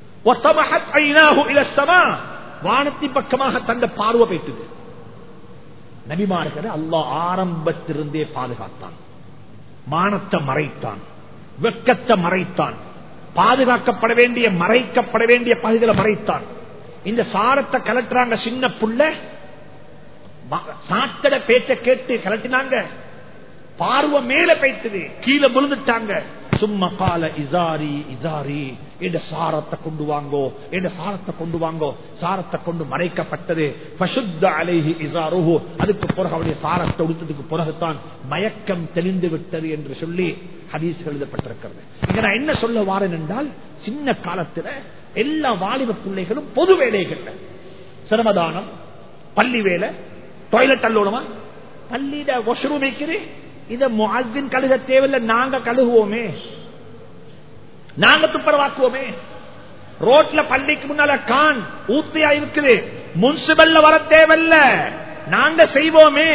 வானத்தின் பக்கமாக தந்த பார்வை போயிட்டது. நபிமார்களை அல்லாஹ் ஆரம்பத்திலிருந்தே பாதுகாத்தான். மானத்தை மறைத்தான், வெட்கத்தை மறைத்தான், பாதுகாக்கப்பட வேண்டிய மறைக்கப்பட வேண்டிய பகுதிகளை மறைத்தான். இந்த சாரத்தை கலட்டுறாங்க. சின்ன புள்ள சாத்தட பேச்ச கேட்டு கலட்டினாங்க. பார்வை மேல போயிட்டது, கீழே விழுந்துட்டாங்க. சும்மா கால இசாரி இசாரி என்ற சாரத்தை கொண்டு வாங்கோ, என்ற சாரத்தை கொண்டு வாங்கோ. சாரத்தை கொண்டு மறைக்கப்பட்டது. அதுக்கு பிறகு அவருடைய சாரத்தை உடுத்ததுக்கு பிறகுதான் மயக்கம் தெளிந்து விட்டது என்று சொல்லி ஹதீஸ் எழுதப்பட்டிருக்கிறது. இங்க நான் என்ன சொல்ல வாரேன் என்றால், சின்ன காலத்துல எல்லா வாலிப பிள்ளைகளும் பொது வேலைகள், சிரமதானம், பள்ளி வேலை, டாய்லெட் அல்லோணுமா, பள்ளியில வாஷ்ரூம் வைக்குது, இத முஅஸ்ஸின் கழுக தேவையில்லை, நாங்க கழுகுவோமே, நாங்க துப்புரவாக்குவோமே. ரோட்ல பள்ளிக்கு முன்னால கான் ஊத்தியா இருக்குது, முன்சிபல்ல வர தேவையில்லை, நாங்க செய்வோமே.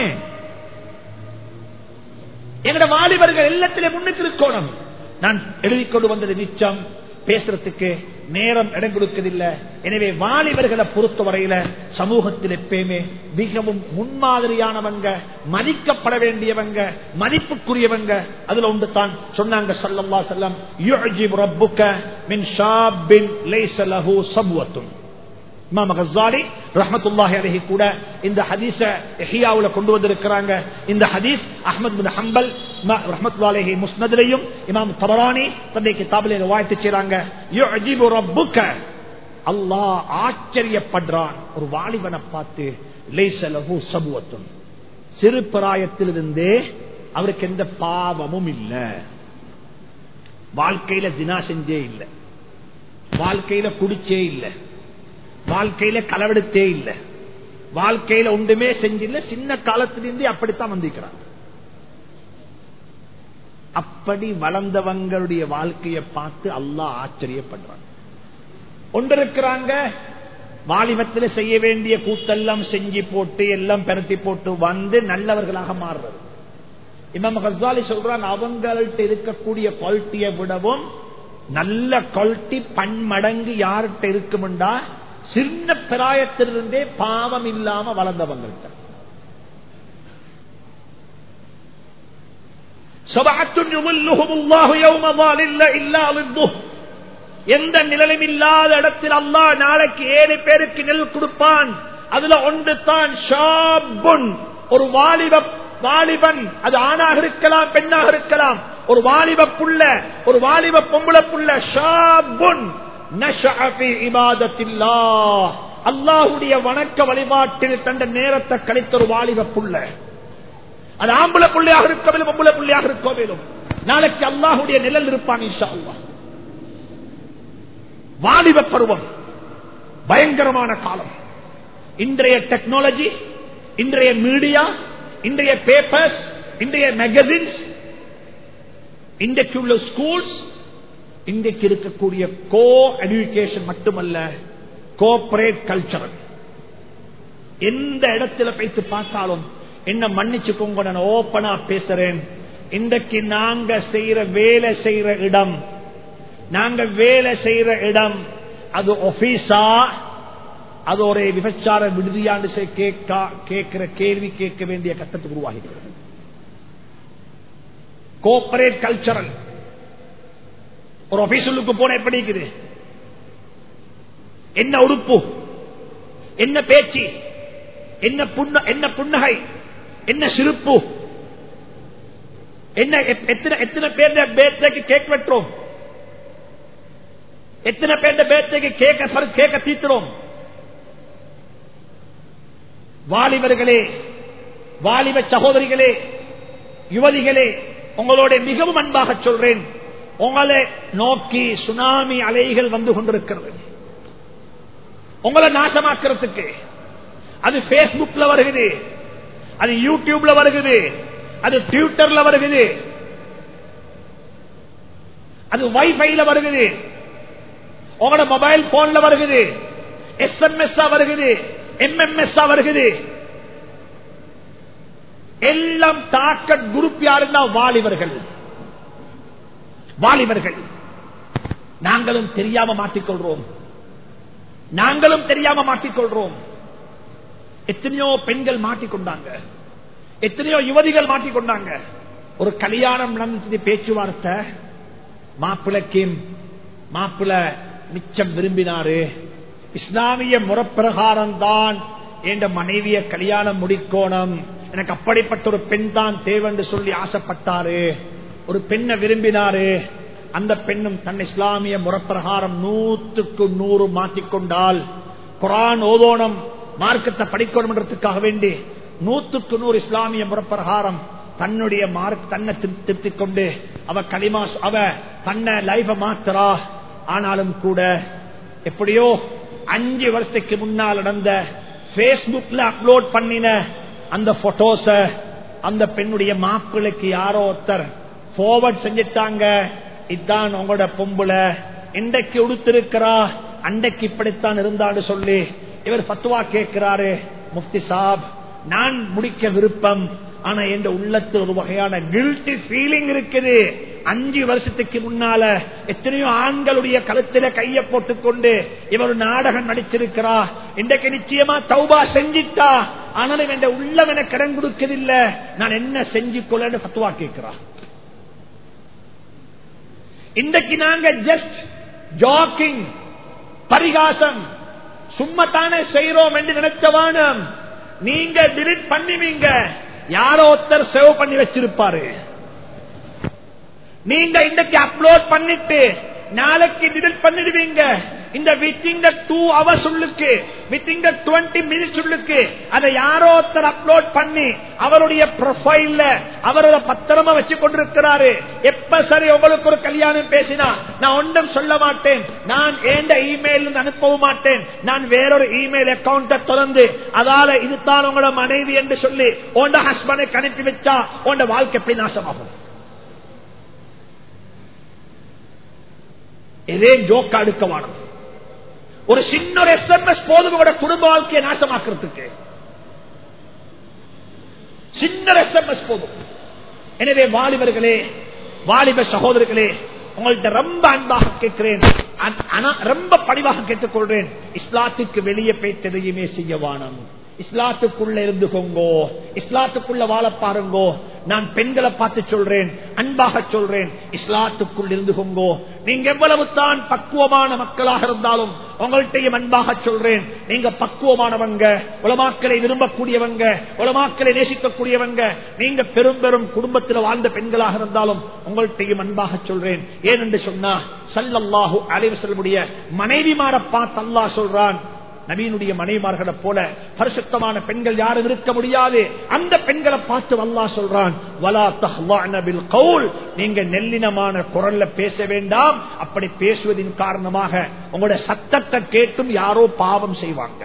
எங்கட வாலிபர்கள் எல்லாத்திலே முன்னுக்கு இருக்கணும். நான் எழுதி கொண்டு வந்தது மிச்சம், பேசுறதுக்கு நேரம் இடம் கொடுக்கதில்லை. எனவே வாலிபர்களை பொறுத்தவரையில சமூகத்தில் எப்பயுமே மிகவும் முன்மாதிரியானவங்க, மதிக்கப்பட வேண்டியவங்க, மதிப்புக்குரியவங்க. அதுல ஒன்று தான் சொன்னாங்க ஸல்லல்லாஹு அலைஹி வஸல்லம், யுஜிபு ரப்புக மின் ஷாபின் லைஸ லஹு சப்வத்துன். இமாம் கஸ்ஸாலி ரஹ்மத்துல்லாஹி அலைஹி கூட இந்த ஹதீஸ இஹ்யாவுல கொண்டு வந்திருக்கிறாங்க. இந்த ஹதீஸ் அஹ்மத் பின் ஹம்பல் ரஹ்மத்துல்லாஹி அலைஹி முஸ்னத்லயும், இமாம் தபரானி தன்னுடைய கிதாபிலே ரிவாயத் செய்றாங்க. யுஜிபு ரப்புக, அல்லாஹ் ஆச்சரியப்படுறான் ஒரு வாலிபனை பார்த்து, லைஸ லஹு சப்வத்துன், சிறு பிராயத்திலிருந்தே அவருக்கு எந்த பாவமும் இல்ல, வாழ்க்கையில ஜினா செஞ்சே இல்லை, வாழ்க்கையில குடிச்சே இல்லை, வாழ்க்கையில களவெடுத்தே இல்லை, வாழ்க்கையில ஒன்றுமே செஞ்சில்ல, சின்ன காலத்திலிருந்து அப்படித்தான் வந்திருக்கிறான். அப்படி வளர்ந்தவங்களுடைய வாழ்க்கையை பார்த்து அல்லாஹ் ஆச்சரியப்படுறான். ஒன்றிருக்கிறாங்க வாலிபத்தில் செய்ய வேண்டிய கூத்தெல்லாம் செஞ்சு போட்டு எல்லாம் பெருத்தி போட்டு வந்து நல்லவர்களாக மாறுறது. இமாம் கஸ்ஸாலி சொல்றான், அவங்கள்ட்ட இருக்கக்கூடிய குவாலிட்டியை விடவும் நல்ல குவாலிட்டி பன்மடங்கு யார்கிட்ட இருக்கும்டா சின்ன பிராயத்திலிருந்தே பாவம் இல்லாம வளர்ந்தவங்கள்ட்ட. எந்த நிழலும் இல்லாத இடத்தில் அல்லாஹ் நாளைக்கு ஏழு பேருக்கு நெல் கொடுப்பான். அதுல ஒன்று தான் ஷாபுன், ஒரு வாலிப வாலிபன், அது ஆணாக இருக்கலாம் பெண்ணாக இருக்கலாம், ஒரு வாலிப புள்ள, ஒரு வாலிப பொம்பளை புள்ள, ஷாபுன் நஷஅ ஃபீ இபாதத்தில்லாஹ், அல்லாஹ்வுடைய வணக்க வழிபாட்டில் தந்த நேரத்தை கழித்த ஒரு வாலிப புள்ள. அது ஆம்பளை புள்ளையாக இருக்கவில்லை, பொம்பளை புள்ளையாக இருக்கவில்லை, நாளைக்கு அல்லாஹ்வுடைய நிழல் இருப்பான் இன்ஷா அல்லாஹ். வாலிப பருவம் பயங்கரமான காலம். இன்றைய டெக்னாலஜி, இன்றைய மீடியா, இன்றைய பேப்பர்ஸ், இன்றைய மேகசின்ஸ், இன்றைக்கு உள்ள ஸ்கூல்ஸ், இன்றைக்கு இருக்கக்கூடிய கோ எஜுகேஷன் மட்டுமல்ல, கோஆபரேட் கல்ச்சரல். எந்த இடத்துல பேசி பார்த்தாலும், என்ன மன்னிச்சுக்கோங்க நான் ஓப்பனா பேசுறேன், இன்றைக்கு நாங்க செய்யற வேலை செய்யற இடம், நாங்க வேலை செய்யற இடம் அது ஆபீஸா, அது ஒரு விபச்சார விடுதியாண்டு கேட்கிற கேள்வி கேட்க வேண்டிய கட்டத்துக்கு உருவாகிறது. Cooperate cultural. ஒரு ஆபீஸுக்கு போன எப்படி இருக்குது, என்ன உடுப்பு, என்ன பேச்சு, என்ன புன்ன என்ன புன்னகை, என்ன சிரிப்பு, என்ன எத்தனை எத்தனை பேர் பேர்த்டேக்கு கேக் வெட்டுறோம், எத்தனை பேர் பேர்த்டேக்கு கேக்க கேக்க தீத்துறோம். வாலிபர்களே, வாலிப சகோதரிகளே, யுவதிகளே, உங்களோட மிகவும் அன்பாக சொல்றேன், உங்களை நோக்கி சுனாமி அலைகள் வந்து கொண்டிருக்கிறது. உங்களை நாசமாக்கிறதுக்கு அது பேஸ்புக்ல வருகிறது, அது யூடியூப்ல வருகிறது, அது ட்விட்டர்ல வருகிறது, அது வைஃபைல வருகிறது, உங்களோட மொபைல் போன்ல வருகிறது, எஸ்எம்எஸ் வருகிறது, எம்எம்எஸ் வருகிறது. எல்லாம் டார்கெட் குரூப் யாருன்னா வாலிபர்கள். வாலிபர்கள் நாங்களும் தெரியாம மாட்டிக்கொள்றோம், நாங்களும் தெரியாம மாட்டிக்கொள்றோம். எத்தனையோ பெண்கள் மாட்டிக்கொண்டாங்க, எத்தனையோ யுவதிகள் மாட்டிக்கொண்டாங்க. ஒரு கல்யாணம் நடந்துச்சு, பேச்சுவார்த்தை, மாப்பிளைக்கு மாப்பிள்ள மிச்சம் விரும்பினாரு, இஸ்லாமிய முறப்பிரகாரம் தான் என்ற மனைவிய கல்யாணம் முடிக்கோணும், எனக்கு அப்படிப்பட்ட ஒரு பெண் தான் தேவைன்னு சொல்லி ஆசைப்பட்டாரு. ஒரு பெண்ணை விரும்பினாரு, அந்த பெண்ணும் தன் இஸ்லாமிய முறப்பிரகாரம் நூற்றுக்கு நூறு மாற்றிக்கொண்டால், குர்ஆன் ஓதோனம் மார்க்கத்தை படிக்கணும்ன்றதுக்காக வேண்டி நூற்றுக்கு நூறு இஸ்லாமிய முறப்பிரகாரம் தன்னுடைய மார்க் தன்னை திருத்திக் கொண்டு அவ கலிமா அவ தன்னை லைஃப மாத்துறா. ஆனாலும் கூட எப்படியோ அஞ்சு வருஷத்துக்கு முன்னால் நடந்த பேஸ்புக்ல அப்லோட் பண்ணின அந்த போட்டோஸ அந்த பெண்ணுடைய மாப்பிள்ளைக்கு யாரோ ஒருத்தர் ஃபார்வர்ட் செஞ்சிட்டாங்க. இதுதான் உங்களோட பொம்புல, இன்றைக்கு உடுத்திருக்கிறா, அன்றைக்கு இப்படித்தான் இருந்தான்னு சொல்லி இவர் ஃபத்வா கேட்கிறாரு. முஃப்தி சாப், நான் முடிக்க விருப்பம், ஆனா என் உள்ளத்தில் ஒரு வகையான கில்ட்டி ஃபீலிங் இருக்குது. அஞ்சு வருஷத்துக்கு முன்னால எத்தனையோ ஆண்களுடைய கழுத்தில கைய போட்டுக்கொண்டு இவர் நாடகம் நடிச்சிருக்கிறா, இன்றைக்கு நிச்சயமா தௌபா செஞ்சிட்டா, ஆனாலும் என் உள்ளம் எனக்கு கடன் கொடுக்கதில்லை, நான் என்ன செஞ்சு கொள்ளன்னு ஃபத்வா கேட்கிறா. இன்றைக்கு நாங்க ஜஸ்ட் ஜாக்கிங், பரிகாசம், சும்மத்தானே செய்யறோம் என்று நினைச்சவானம் நீங்க டிலீட் பண்ணுவீங்க, யாரோ ஒருத்தர் சேவ் பண்ணி வச்சிருப்பாரு. நீங்க இன்றைக்கு அப்லோட் பண்ணிட்டு நாளைக்கு டிலீட் பண்ணிடுவீங்க. இந்த வித்தின் டூ ஹவர்ஸ் உள்ளுக்கு, வித்தின் டுவெண்ட்டி மினிட்ஸ் உள்ளுக்கு அதை யாரோ ஒருத்தர் அப்லோட் பண்ணி அவருடைய ப்ரொஃபைல்ல அவரோட பத்திரமா வச்சு கொண்டிருக்கிறாரு. எப்ப சரி உங்களுக்கு ஒரு கல்யாணம் பேசினா நான் ஒன்றும் சொல்ல மாட்டேன், நான் ஏண்ட இமெயில் அனுப்பவும் மாட்டேன், நான் வேறொரு இமெயில் அக்கௌண்ட திறந்து அதால இதுதான் உங்களோட மனைவி என்று சொல்லி உண்ட ஹஸ்பண்டுக்கு அனுப்பி வச்சா உண்ட வாழ்க்கை போய் நாசமாகும். இதே ஜோக்கா அடுக்கவான ஒரு சின்ன ஒரு எஸ்எம்எஸ் போதும் குடும்ப வாழ்க்கையை நாசமாக்குறதுக்கு. சின்ன எஸ்எம்எஸ் போதும். எனவே வாலிபர்களே, வாலிப சகோதரர்களே, உங்கள்கிட்ட ரொம்ப அன்பாக கேட்கிறேன், ரொம்ப பணிவாக கேட்டுக்கொள்றேன், இஸ்லாத்துக்கு வெளியே போயிட்டு எதையுமே செய்யவானம். இஸ்லாத்துக்குள்ள இருந்துகோங்கோ, இஸ்லாத்துக்குள்ள வாழ பாருங்கோ. நான் பெண்களை பார்த்து சொல்றேன், அன்பாக சொல்றேன், இஸ்லாத்துக்குள் இருந்துகோங்கோ. நீங்க எவ்வளவு தான் பக்குவமான மக்களாக இருந்தாலும் உங்கள்கிட்டையும் அன்பாக சொல்றேன், நீங்க பக்குவமானவங்க, உலமாக்களை விரும்பக்கூடியவங்க, உலமாக்களை நேசிக்கக்கூடியவங்க, நீங்க பெரும் பெரும் குடும்பத்தில் வாழ்ந்த பெண்களாக இருந்தாலும் உங்கள்கிட்டையும் அன்பாக சொல்றேன். ஏனென்று சொன்னா ஸல்லல்லாஹு அலைஹி வஸல்லம் மனைவிமார பார்த்து அல்லாஹ் சொல்றான், நபியினுடைய மனைவிமார்களை போல பரிசுத்தமான பெண்கள் யாரும் இருக்க முடியாது. அந்த பெண்களை பார்த்து அல்லாஹ் சொல்றான், வலா தஹ்லஅன பில் கௌல், நீங்க நெல்லினமான குரல்ல பேச வேண்டாம். அப்படி பேசுவதின் காரணமாக உங்களுடைய சத்தத்தை கேட்டும் யாரோ பாவம் செய்வாங்க.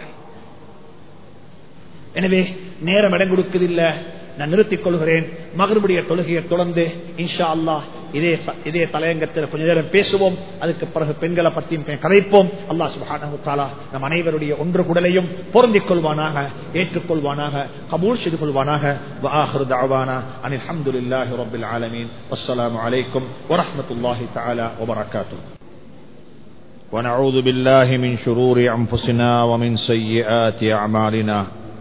எனவே நேரம் இடம் கொடுக்கதில்லை, நான் நிறுத்திக் கொள்கிறேன். மகரிபுடைய தொழுகையை தொடர்ந்து இன்ஷா அல்லாஹ் இதே இதே தலையங்கத்தில் கொஞ்ச நேரம் பேசுவோம். அதுக்கு பிறகு பெண்களை பற்றியும் கதைப்போம். அல்லாஹ் சுப்ஹானஹு வ தஆலா நம் அனைவருடைய ஒன்று குடலையும் பொருந்திக் கொள்வானாக, ஏற்றுக்கொள்வானாக, கபூல் செய்து கொள்வானாக. வ ஆகிரு தஅவானா அனில் ஹம்துலில்லாஹி ரப்பில் ஆலமீன். வஸ்ஸலாமு அலைக்கும் வ ரஹ்மத்துல்லாஹி தஆலா வ பரகாத்துஹு. ونعوذ بالله من شرور أنفسنا ومن سيئات أعمالنا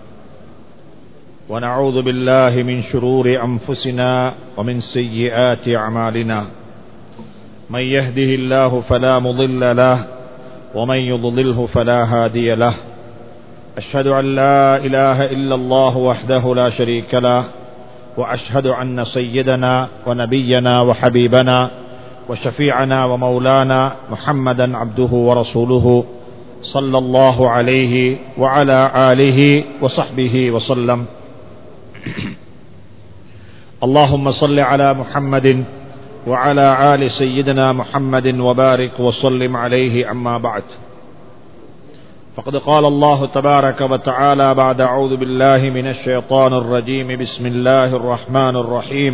ونعوذ بالله من شرور أنفسنا ومن سيئات أعمالنا من يهده الله فلا مضل له ومن يضلله فلا هادي له أشهد أن لا إله إلا الله وحده لا شريك له وأشهد أن سيدنا ونبينا وحبيبنا وشفيعنا ومولانا محمدا عبده ورسوله صلى الله عليه وعلى آله وصحبه وسلم. اللهم صل على محمد وعلى آل سيدنا محمد وبارك وسلم عليه. أما بعد، فقد قال الله تبارك وتعالى بعد أعوذ بالله من الشيطان الرجيم بسم الله الرحمن الرحيم.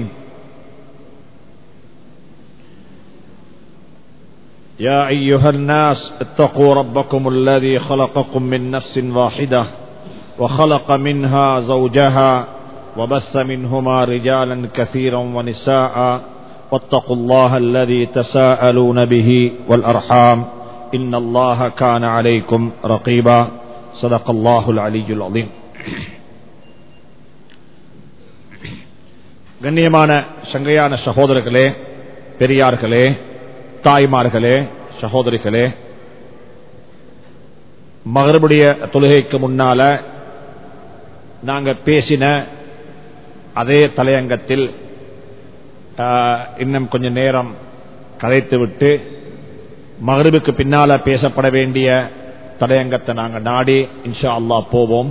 يا أيها الناس اتقوا ربكم الذي خلقكم من نفس واحدة وخلق منها زوجها وبث منهما رجالا كثيرا ونساء واتقوا الله الذي تساءلون به والأرحام إن الله كان عليكم رقيبا. صدق الله العلي العظيم. கண்ணியமான சங்கையான சகோதரர்களே, பெரியார்களே, தாய்மார்களே, சகோதரிகளே, மகரிபுடைய தொழுகைக்கு முன்னால நாங்க பேசின அதே தலையங்கத்தில் இன்னும் கொஞ்ச நேரம் கதைத்துவிட்டு மகரிபுக்கு பின்னால பேசப்பட வேண்டிய தலையங்கத்தை நாங்க நாடி இன்ஷா அல்லாஹ் போவோம்.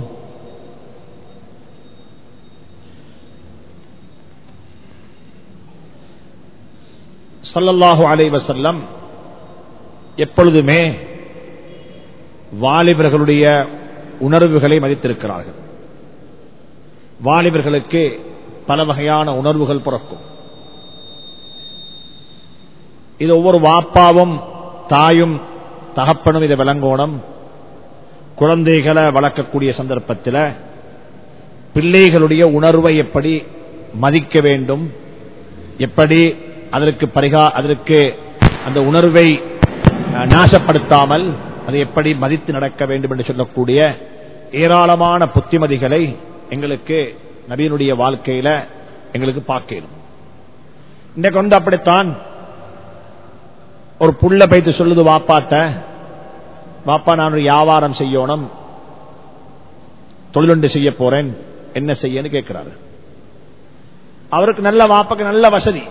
ஸல்லல்லாஹு அலைஹி வஸல்லம் எப்பொழுதுமே வாலிபர்களுடைய உணர்வுகளை மதித்திருக்கிறார்கள். வாலிபர்களுக்கு பல வகையான உணர்வுகள் பிறக்கும். இது ஒவ்வொரு வாப்பாவும் தாயும் தகப்பனும் இதை விளங்கோணும். குழந்தைகளை வளர்க்கக்கூடிய சந்தர்ப்பத்தில் பிள்ளைகளுடைய உணர்வை எப்படி மதிக்க வேண்டும், எப்படி அதற்கு பரிகா அதற்கு அந்த உணர்வை நாசப்படுத்தாமல் அதை எப்படி மதித்து நடக்க வேண்டும் என்று சொல்லக்கூடிய ஏராளமான புத்திமதிகளை எங்களுக்கு நபியினுடைய வாழ்க்கையில எங்களுக்கு பார்க்கணும். இன்றைக்கு வந்து அப்படித்தான் ஒரு புள்ள பைத்து சொல்லுது வாப்பாட்ட, வாப்பா நான் ஒரு வியாபாரம் செய்யணும், தொழிலொன்று செய்ய போறேன், என்ன செய்யன்னு கேட்கிறாரு. அவருக்கு நல்ல வாப்பாக்கு நல்ல வசதி.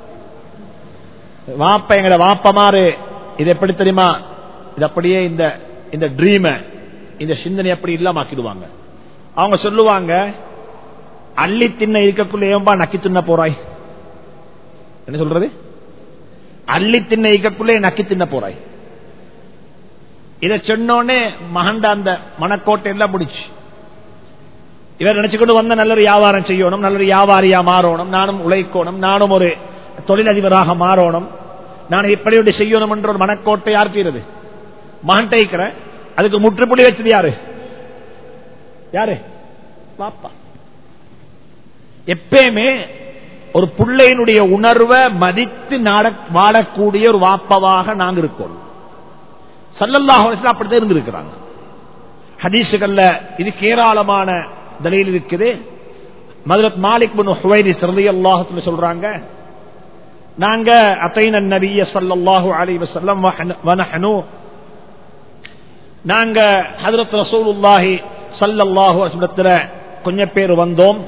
வாப்பா எங்கட வாப்பமாறு இது எப்படி தெரியுமா, இது அப்படியே இந்த இந்த ட்ரீம இந்த சிந்தனை அப்படி இல்லாமக்கிடுவாங்க. அவங்க சொல்லுவாங்க, அள்ளி தின்ன இருக்கக்குள்ள ஏன்பா நக்கி தின்ன போறாய், என்ன சொல்றது, அள்ளி தின்ன இருக்கக்குள்ளே நக்கி தின்ன போறாய். இதை சொன்னோடனே மகண்ட அந்த மனக்கோட்டை எல்லாம் முடிச்சு இவர் நினைச்சுக்கொண்டு வந்த நல்ல ஒரு வியாபாரம் செய்யணும், நல்ல ஒரு வியாபாரியா மாறணும், நானும் உழைக்கணும், நானும் ஒரு தொழிலதிபராக மாறணும், நான் இப்படி ஒன்று செய்யணும் என்ற ஒரு மனக்கோட்டை யாருக்கிறது, மகன் டைக்கிற. அதுக்கு முற்றுப்புள்ளி வச்சது யாரு, யாரு, பாப்பா. எப்பயுமே ஒரு பிள்ளையினுடைய உணர்வை மதித்து வாழக்கூடிய ஒரு வாப்பாவாக நாங்க இருக்கோம். ஸல்லல்லாஹு அலைஹி வஸல்லம் அப்படித்தான் இருந்திருக்கிறாங்க. ஹதீஸுகள்ல இது ஏராளமான தலீல் இருக்குது. ஹஜ்ரத் மாலிக் பின் ஹுவைரிஸ் ரலியல்லாஹு அன்ஹு சொல்றாங்க, நாங்க அத்தைன நபிய ஸல்லல்லாஹு அலைஹி வஸல்லம் வ நஹ்னு நாங்க ஹஜ்ரத் ரசூலுல்லாஹி ஸல்லல்லாஹு அலைஹி வஸல்லம் கொஞ்சம் பேர் வந்தோம்.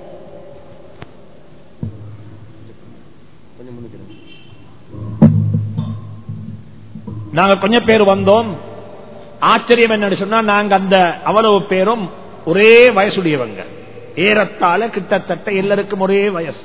நாங்க கொஞ்சம் பேர் வந்தோம். ஆச்சரியம் என்னன்னு சொன்னா, நாங்க அந்த அவ்வளவு பேரும் ஒரே வயசுடையவங்க, ஏறத்தாழ கிட்டத்தட்ட எல்லாருக்கும் ஒரே வயசு.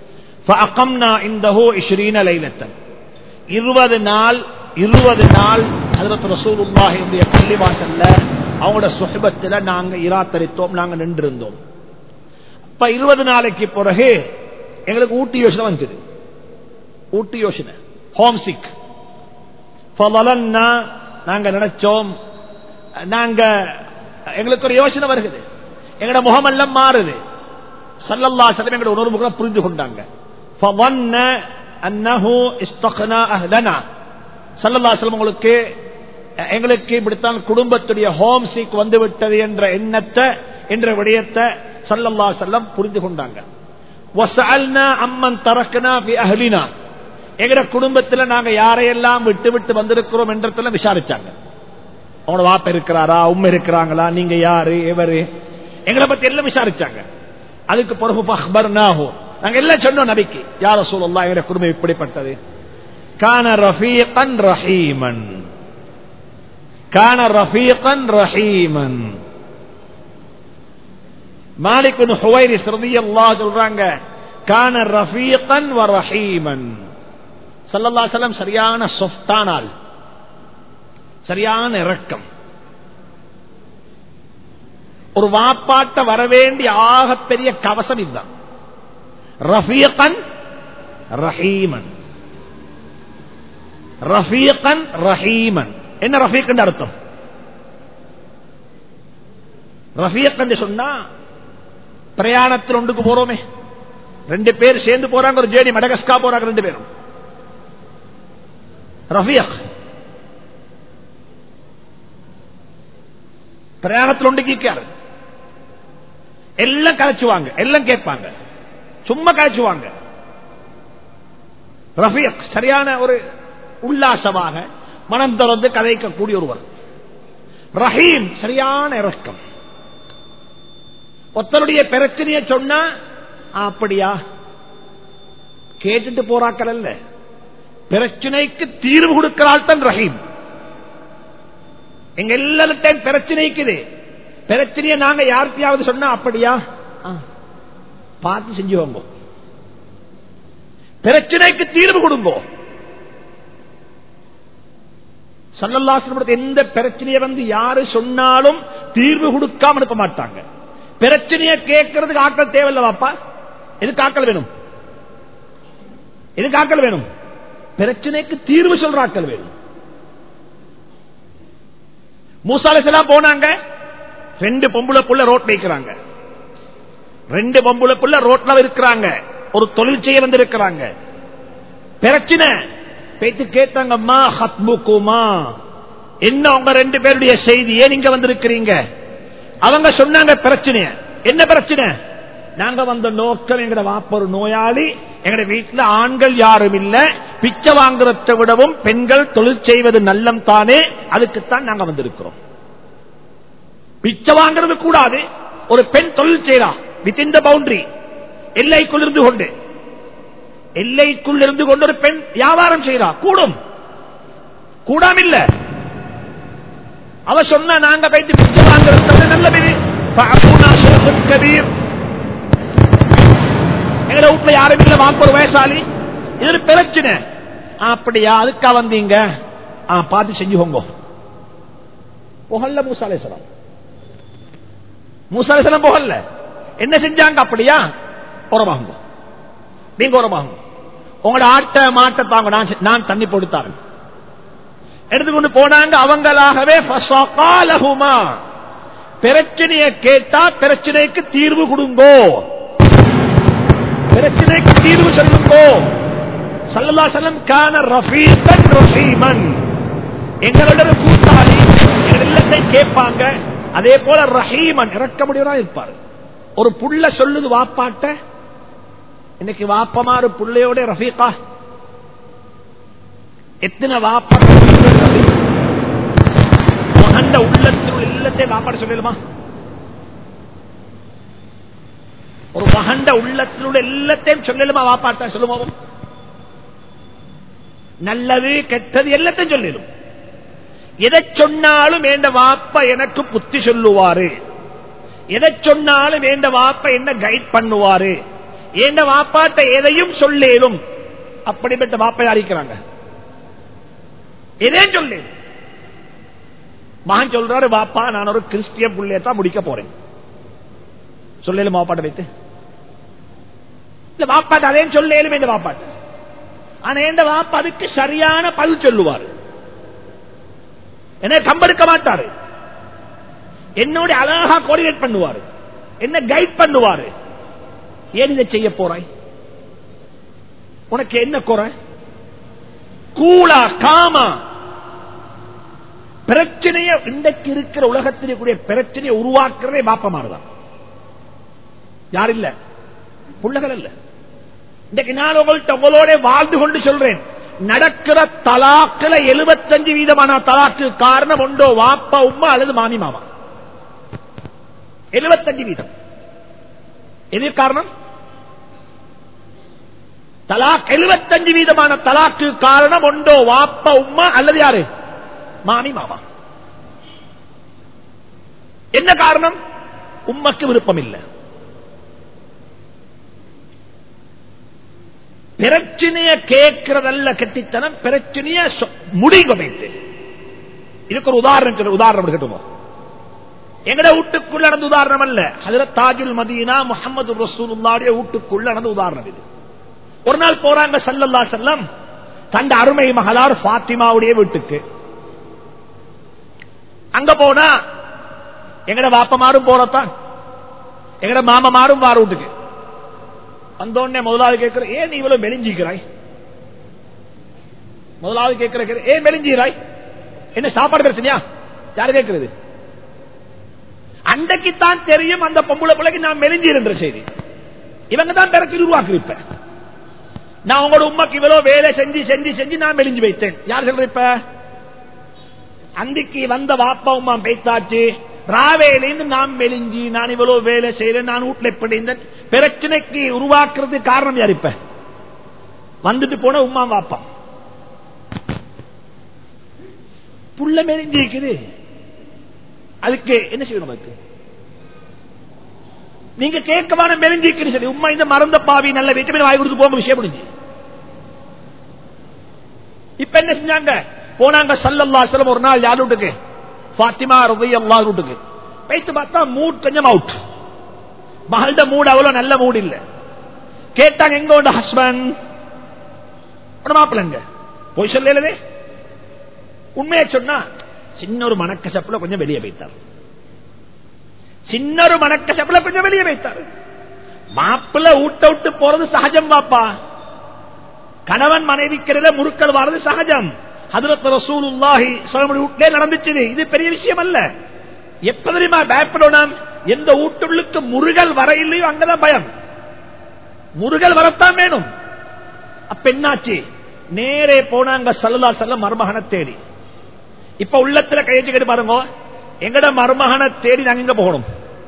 இருபது நாள் இருபது நாள் ஹஜ்ரத் ரசூலுல்லாஹியுடைய பள்ளிவாசல்ல அவங்களோட சுஹபத்துல நாங்க இராத்தரித்தோம், நாங்க நின்றிருந்தோம். அப்ப இருபது நாளைக்கு பிறகு எங்களுக்கு ஊட்டி யோசனை வந்தது. ஊட்டி யோசனை, ஹோம் சிக். நாங்க நினைச்சோம், நாங்க எங்களுக்கு ஒரு யோசனை வருகிறது, எங்களோட முகமெல்லாம் மாறுது. ஸல்லல்லாஹு அலைஹி வஸல்லம் எங்களோட உணர்வுகளை புரிந்து கொண்டாங்க. உங்களுக்கு எங்களுக்கு இப்படித்தான் குடும்பத்துடைய ஹோம் சீக் வந்து விட்டது என்ற எண்ணத்தை என்ற விடயத்தை ஸல்லல்லாஹு அலைஹி வஸல்லம் புரிந்து கொண்டாங்க. எங்கட குடும்பத்துல நாங்க யாரையெல்லாம் விட்டு விட்டு வந்திருக்கிறோம் என்றதெல்லாம் விசாரிச்சாங்க. அவனோட வாப்ப இருக்கிறாரா, உண்மை இருக்கிறாங்களா, நீங்க யாரு, எவரு, எங்களை பத்தி எல்லாம் விசாரிச்சாங்க. அதுக்கு பிறகு ஃபஹ்பர்னாஹு நாங்க எல்லாம் சொன்னோம் நபிக்கு, யா ரசூலுல்லாஹ் எங்களுடைய குடும்பம் இப்படிப்பட்டது. கான ரஃபீகன் ரஹீமன், கான ரஃபீகன் ரஹீமன். மாலிக் பின் ஹுவைரிஸ் ரலியல்லாஹு சொல்றாங்க, கான ரஃபீகன் வ ரஹீமன். ஸல்லல்லாஹு அலைஹி வஸல்லம் சரியான சாஃப்டான ஆள், சரியான இரக்கம். ஒரு வாப்பாட்ட வரவேண்டிய ஆகப்பெரிய கவசம் இதுதான், ரஃபீகன் ரஹீமன். ரஃபீகன் ரஹீமன் என்ன ரஃபீக் என்ற அர்த்தம்? ரஃபீக் என்று சொன்னா பிரயாணத்தில் ஒன்றுக்கு போறோமே, ரெண்டு பேர் சேர்ந்து போறாங்க, ஒரு ஜேடி மடகஸ்கா போறாங்க ரெண்டு பேரும், ரஃபீக். பிரயாணத்தில் ஒன்று கேட்காரு, எல்லாம் கலைச்சுவாங்க, எல்லாம் கேட்பாங்க, சும்மா கலைச்சுவாங்க. ரஃபீக் சரியான ஒரு உல்லாசமாக மனம் திறந்து கதைக்கக்கூடிய ஒருவர். ரஹீம் சரியான இரக்கம். ஒருத்தருடைய பிரச்சனையை சொன்னா அப்படியா கேட்டுட்டு போறாக்கள் அல்ல, பிரச்சனைக்கு தீர்வு கொடுக்கிறாள் தான் ரஹீம். எங்க எல்லார்ட்டையும் பிரச்சனைக்குது, பிரச்சனையை நாங்க யார்த்தையாவது சொன்னா அப்படியா பார்த்து செஞ்சுவோங்க, பிரச்சனைக்கு தீர்வு கொடுங்க. ஸல்லல்லாஹு அலைஹி வஸல்லம் எந்த பிரச்சனையை வந்து யாரு சொன்னாலும் தீர்வு கொடுக்காம அனுப்ப மாட்டாங்க. பிரச்சனையை கேட்கறதுக்கு ஆட்கள் தேவையில்ல வாப்பா, எதுக்கு ஆட்கள் வேணும்? எதுக்கு ஆட்கள் வேணும்? பிரச்சனைக்கு தீர்வு சொல்ற ஆட்கள் வேணும். மூசா அலைஹிஸ்ஸலாம் போனாங்க, ரெண்டு பொம்பளை புள்ள ரோட்ல இருக்கிறாங்க, ரெண்டு பொம்பளை புள்ள ரோட்ல இருக்கிறாங்க, ஒரு தொழில் செய்ய வந்து இருக்கிறாங்க. பிரச்சனை பேச்சு கேட்டாங்க, மா ஹத்முகுமா, என்ன உங்க ரெண்டு பேருடைய செய்தி, ஏன் நீங்க வந்திருக்கிறீங்க? அவங்க சொன்னாங்க பிரச்சனை. என்ன பிரச்சனை? நாங்க வந்த நோக்கம், எங்கட வாப்ப ஒரு நோயாளி, எங்கட வீட்டுல ஆண்கள் யாரும் இல்ல, பிச்சை வாங்குறதை விடவும் பெண்கள் தொழில் செய்வது நல்லம் தானே, அதுக்குத்தான் நாங்க வந்திருக்கிறோம். பிச்சை வாங்குறது கூடாது, ஒரு பெண் தொழில் செய்யறா வித்தின் த பவுண்டரி, எல்லைக்குள் இருந்து கொண்டு, எல்லைக்குள் இருந்து கொண்டு ஒரு பெண் வியாபாரம் செய்யறா, கூடும், கூடாம இல்ல. அவ சொன்னா நாங்க போயிட்டு பிச்சை வாங்குறது நல்லது, எங்க வீட்டுல யாரும் இல்ல, வாங்க ஒரு வயசாளி, இது ஒரு பிரச்சனை. அப்படியா, அதுக்கா வந்தீங்க, பார்த்து செஞ்சுக்கோங்க. புகழ்ல மூசா அலைஹிஸ்ஸலாம், மூசா அலைஹிஸ்ஸலாம் புகழ்ல என்ன செஞ்சாங்க? அப்படியா, உரமாகுங்க, நீங்க உரமாகுங்க, உங்களோட ஆட்ட மாட்ட தாங்க, நான் தண்ணி கொடுத்தாங்க, எடுத்துக்கொண்டு போனாங்க. அவங்களாகவே பிரச்சனையை கேட்டா பிரச்சனைக்கு தீர்வு கொடுங்கோ, பிரச்சனைக்கு தீர்வு சொல்லுங்கோ. ஸல்லல்லாஹு அலைஹி வஸல்லம் கான ரஃபீகன் ரஹீமன், எங்களோட கூட்டாளி, எல்லாத்தையும் கேட்பாங்க. அதே போல ரஹீமன் இரக்கமுடையவரா இருப்பார். ஒரு புள்ள சொல்லுது வாப்பாட்ட, இன்னைக்கு வாப்பமாறு புள்ளையோட ரஃபீகா, எத்தனை வாப்பா மகண்ட உள்ளத்தில் இல்லத்தையும் வாப்பாட சொல்லலுமா? ஒரு மகண்ட உள்ளத்தில் எல்லாத்தையும் சொல்லலுமா வாப்பாட்ட? சொல்லுவோம், நல்லது கெட்டது எல்லாத்தையும் சொல்லிடும். எதை சொன்னாலும் வேண்ட வாப்பா எனக்கு புத்தி சொல்லுவாரு, எதை சொன்னாலும் வேண்ட வாப்பா என்ன கைட் பண்ணுவாரு, ஏண்ட வாப்பாட்ட எதையும் சொல்லேலும். அப்படிப்பட்ட வாப்பை அறிக்கிறாங்க, எதையும் சொல்லு. மகன் சொல்றாரு, வாப்பா நான் ஒரு கிறிஸ்டியன் புள்ளையத்தான் முடிக்க போறேன், சொல்லேலும் வாப்பாட்ட வைத்து இல்ல, வாப்பாட்ட அதையும் சொல்லேலும் என்ற வாப்பாட்ட. ஆனா எந்த வாப்பா அதுக்கு சரியான பதில் சொல்லுவாரு, என்ன கம்பெடுக்க மாட்டாரு, என்னோட அழகா கோஆர்டினேட் பண்ணுவாரு, என்ன கைட் பண்ணுவாரு. ஏன் இதை செய்ய போறாய், உனக்கு என்ன குறை, கூலா காமா. பிரச்சனையை இன்றைக்கு இருக்கிற உலகத்தில் கூடிய பிரச்சனையை உருவாக்குறதே பாப்பமானதான், யார் இல்ல, புள்ளகள் இல்ல. இன்றைக்கு நான் உங்கள்கிட்ட உங்களோட வாழ்ந்து கொண்டு சொல்றேன், நடக்கிற தலாக்குல எழுபத்தஞ்சு வீதமான தலாக்கு காரணம் ஒன்றோ வாப்பா உம்மா அல்லது மாமி மாமா, எழுபத்தஞ்சு வீதம். எது காரணம்? தலாக் எழுபத்தஞ்சு வீதமான தலாக்கு காரணம் ஒன்றோ வாப்பா உம்மா அல்லது யாரு? மாமி மாமா. என்ன காரணம்? உம்மக்கு விருப்பம் இல்லை. பிரச்சனைய கேட்கிறதல்ல கெட்டித்தனம், பிரச்சனைய முடிவு வைத்து. இதுக்கு ஒரு உதாரணம் உதாரணம் கேட்டுமோ. எங்கட வீட்டுக்குள்ள நடந்த உதாரணம் அல்ல, ஹஜ்ரத் தாஜுல் மதீனா முஹம்மது ரசூலுல்லாஹ்வுடைய வீட்டுக்குள்ள நடந்த உதாரணம் இது. ஒரு நாள் போறாங்க ஸல்லல்லாஹு அலைஹி வஸல்லம் தந்த அருமை மகளார் ஃபாத்திமாவுடைய வீட்டுக்கு. அங்க போனா எங்கட வாப்பமாரும் போறதான், எங்கட மாமமாரும் வார வீட்டுக்கு வந்தோடனே முதலாவது கேட்கிற, ஏன் நீ இவ்வளவு மெலிஞ்சிக்கிறாய்? முதலாவது கேட்கிற, ஏன் மெலிஞ்சிக்கிறாய்? என்ன சாப்பாடு பிரச்சனையா? யாரு கேட்கிறது? அன்றைக்குத்தான் தெரியும் அந்த பொம்பளை பிள்ளைக்கு நான் மெலிஞ்சிருந்த செய்தி. இவங்க தான் பிறகு உருவாக்கிருப்ப. நான் உங்களோட உமாக்கு இவ்வளவு வேலை செஞ்சு செஞ்சு செஞ்சு நான் மெலிஞ்சு வைத்தேன். யார் சொல்ற? இப்ப அன்றைக்கு வந்த வாப்பா உமா பேத்தாச்சு, ராவேலிருந்து நான் மெலிஞ்சி நான் இவ்வளவு வேலை செய்யறேன், நான் வீட்டுல எப்படி இந்த பிரச்சனைக்கு உருவாக்குறது காரணம் யார்? இப்ப வந்துட்டு போன உமா வாப்பா. புள்ள மெலிஞ்சி இருக்குது, அதுக்கு என்ன செய்யணும்? அதுக்கு நீங்க கேட்கவான மெலிஞ்சிக்கு சரி, உமா இந்த மறந்த பாவி நல்ல விட்டமின் வாய் கொடுத்து போங்க, விஷயம் முடிஞ்சு. இப்ப என்ன செஞ்சாங்க? போனாங்க ஸல்லல்லாஹு அலைஹி வஸல்லம் ஒரு நாள் யார் வீட்டுக்கு? ஃபாத்திமா ரலியல்லாஹு அன்ஹா வீட்டுக்கு. போயிட்டு பார்த்தா மூட் கொஞ்சம் அவுட். மகள்ட மூட் அவ்வளவு நல்ல மூட் இல்ல. கேட்டாங்க, எங்க உண்ட ஹஸ்பண்ட் மாப்பிள்ளைங்க? போய் சொல்லலே, உண்மையை சொன்னா சின்ன ஒரு மனக்கசப்புல கொஞ்சம் வெளியே வைத்தார். சின்ன ஒரு மனக்கசப்புல கொஞ்சம் வெளியே வைத்தார். மாப்பிள்ள ஊட்ட விட்டு போறது சகஜம் பாப்பா. கணவன் மனைவிக்கிறத முறுக்கள் வாரது சகஜம். ஹஜ்ரத் ரசூலுல்லாஹி ஸல்லல்லாஹு அலைஹி வஸல்லம் நடந்துச்சு. இது பெரிய விஷயம் அல்ல. எப்ப தெரியுமா பயப்படணும்? எந்த ஊட்டுள்ளுக்கு முருகல் வர இல்லையோ அங்கதான் பயம். முருகல் வரத்தான் வேணும். அப்ப என்னாச்சு? நேரே போனாங்க ஸல்லல்லாஹு அலைஹி வஸல்லம் மருமகனை தேடி. இப்ப உள்ளத்துல கையெழுத்து கேட்டு பாருங்க, எங்கட மருமகனை தேடி நாங்க எங்க போகணும்?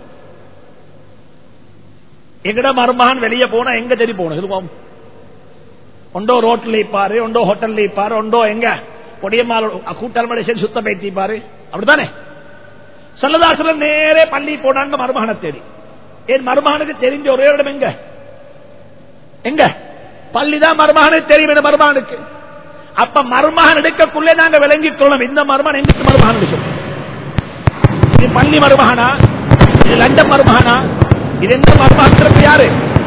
எங்கட மருமகன் வெளியே போனா எங்க தேடி போகணும்? ஒண்டோ ரோட்ல பாரு, ஒண்டோ ஹோட்டல்ல பாரு, ஒண்டோ எங்க பொடியம்மாள் கூட்டாளி சரி சுத்த பேத்தி பாரு, அப்படித்தானே? ஸல்லல்லாஹு அலைஹி வஸல்லம் நேரே பள்ளி போனாங்க மருமகனை தேடி. என் மருமகனுக்கு தெரிஞ்ச ஒரே இடம் எங்க? எங்க? பள்ளிதான் மருமகனுக்கு தெரியும். மருமகனுக்கு அப்ப மருமகன் எடுக்கக்குள்ளே நாங்க விளங்கிக் கொள்ளணும், இந்த மருமகன் எங்களுக்கு மருமகன் சொல்லி. இது பள்ளி மருமகனா? இது லண்டன் மருமகனா? இது எந்த மருமகன்? யாரு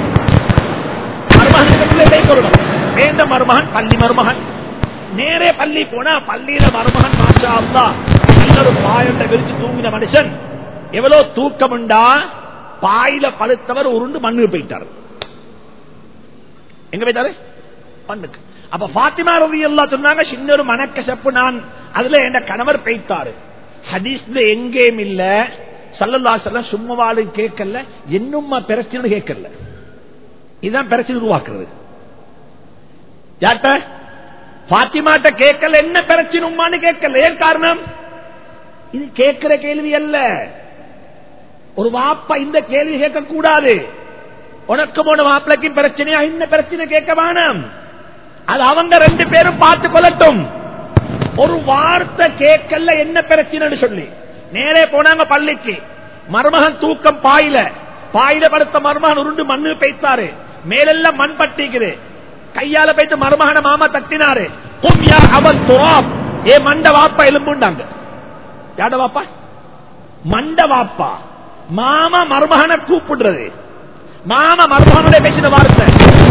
மருமகன்? வேண்ட மருமகன் பள்ளி மருமகன். நேரே பள்ளி போனா பள்ளியில மருமகன் மாஷா அல்லாஹ் இன்னொரு பாயண்ட விரிச்சு தூங்கின மனுஷன். எவ்வளவு தூக்கம் உண்டா? பாயில பழுத்தவர் உருண்டு மண்ணு போயிட்டாரு. எங்க போயிட்டாரு? மண்ணுக்கு. அப்ப ஃபாத்திமா ரலியல்லாஹு சொன்னாங்க, சின்ன ஒரு மனக்கசப்பு, நான் அதுல என் கணவர் போயிட்டாரு. ஹதீஸ்ல எங்கேயும் இல்ல. ஸல்லல்லாஹு அலைஹி வஸல்லம் சும்மாவாளு கேட்கல, என்னும்மா பிரச்சனை கேட்கல. இதுதான் பிரச்சனை உருவாக்குறது. யார்ட்ட? ஃபாத்திமாட்ட கேட்கல, என்ன பிரச்சனை உம்மான்னு கேட்கல. ஏன் காரணம்? இது கேட்கிற கேள்வி அல்ல. ஒரு வாப்பா இந்த கேள்வி கேட்க கூடாது. உனக்கு போன மாப்பிளைக்கு பிரச்சனையா, என்ன பிரச்சனை கேட்க வேணாம். அது அவங்க ரெண்டு பேரும் பார்த்து கொள்ளட்டும். ஒரு வார்த்தை கேட்கல, என்ன பிரச்சனை சொல்லி நேரே போனாங்க பள்ளிக்கு. மருமகன் தூக்கம் பாயில பாயில படுத்த மருமகன் உருண்டு மண்ணு பேய்த்தாரு. மேலெல்லாம் மண் பட்டிக்குது. கையால போயிட்டு மருமகன மாமா தட்டினாரு. கும்யா அவல் துராப், ஏ மண்ட வாப்பா எலும்புண்டாங்க. யாட வாப்பா? மண்ட வாப்பா. மாமா மருமகனை கூப்பிடுறது. மாமா மருமகனுடைய பேசின வார்த்தை.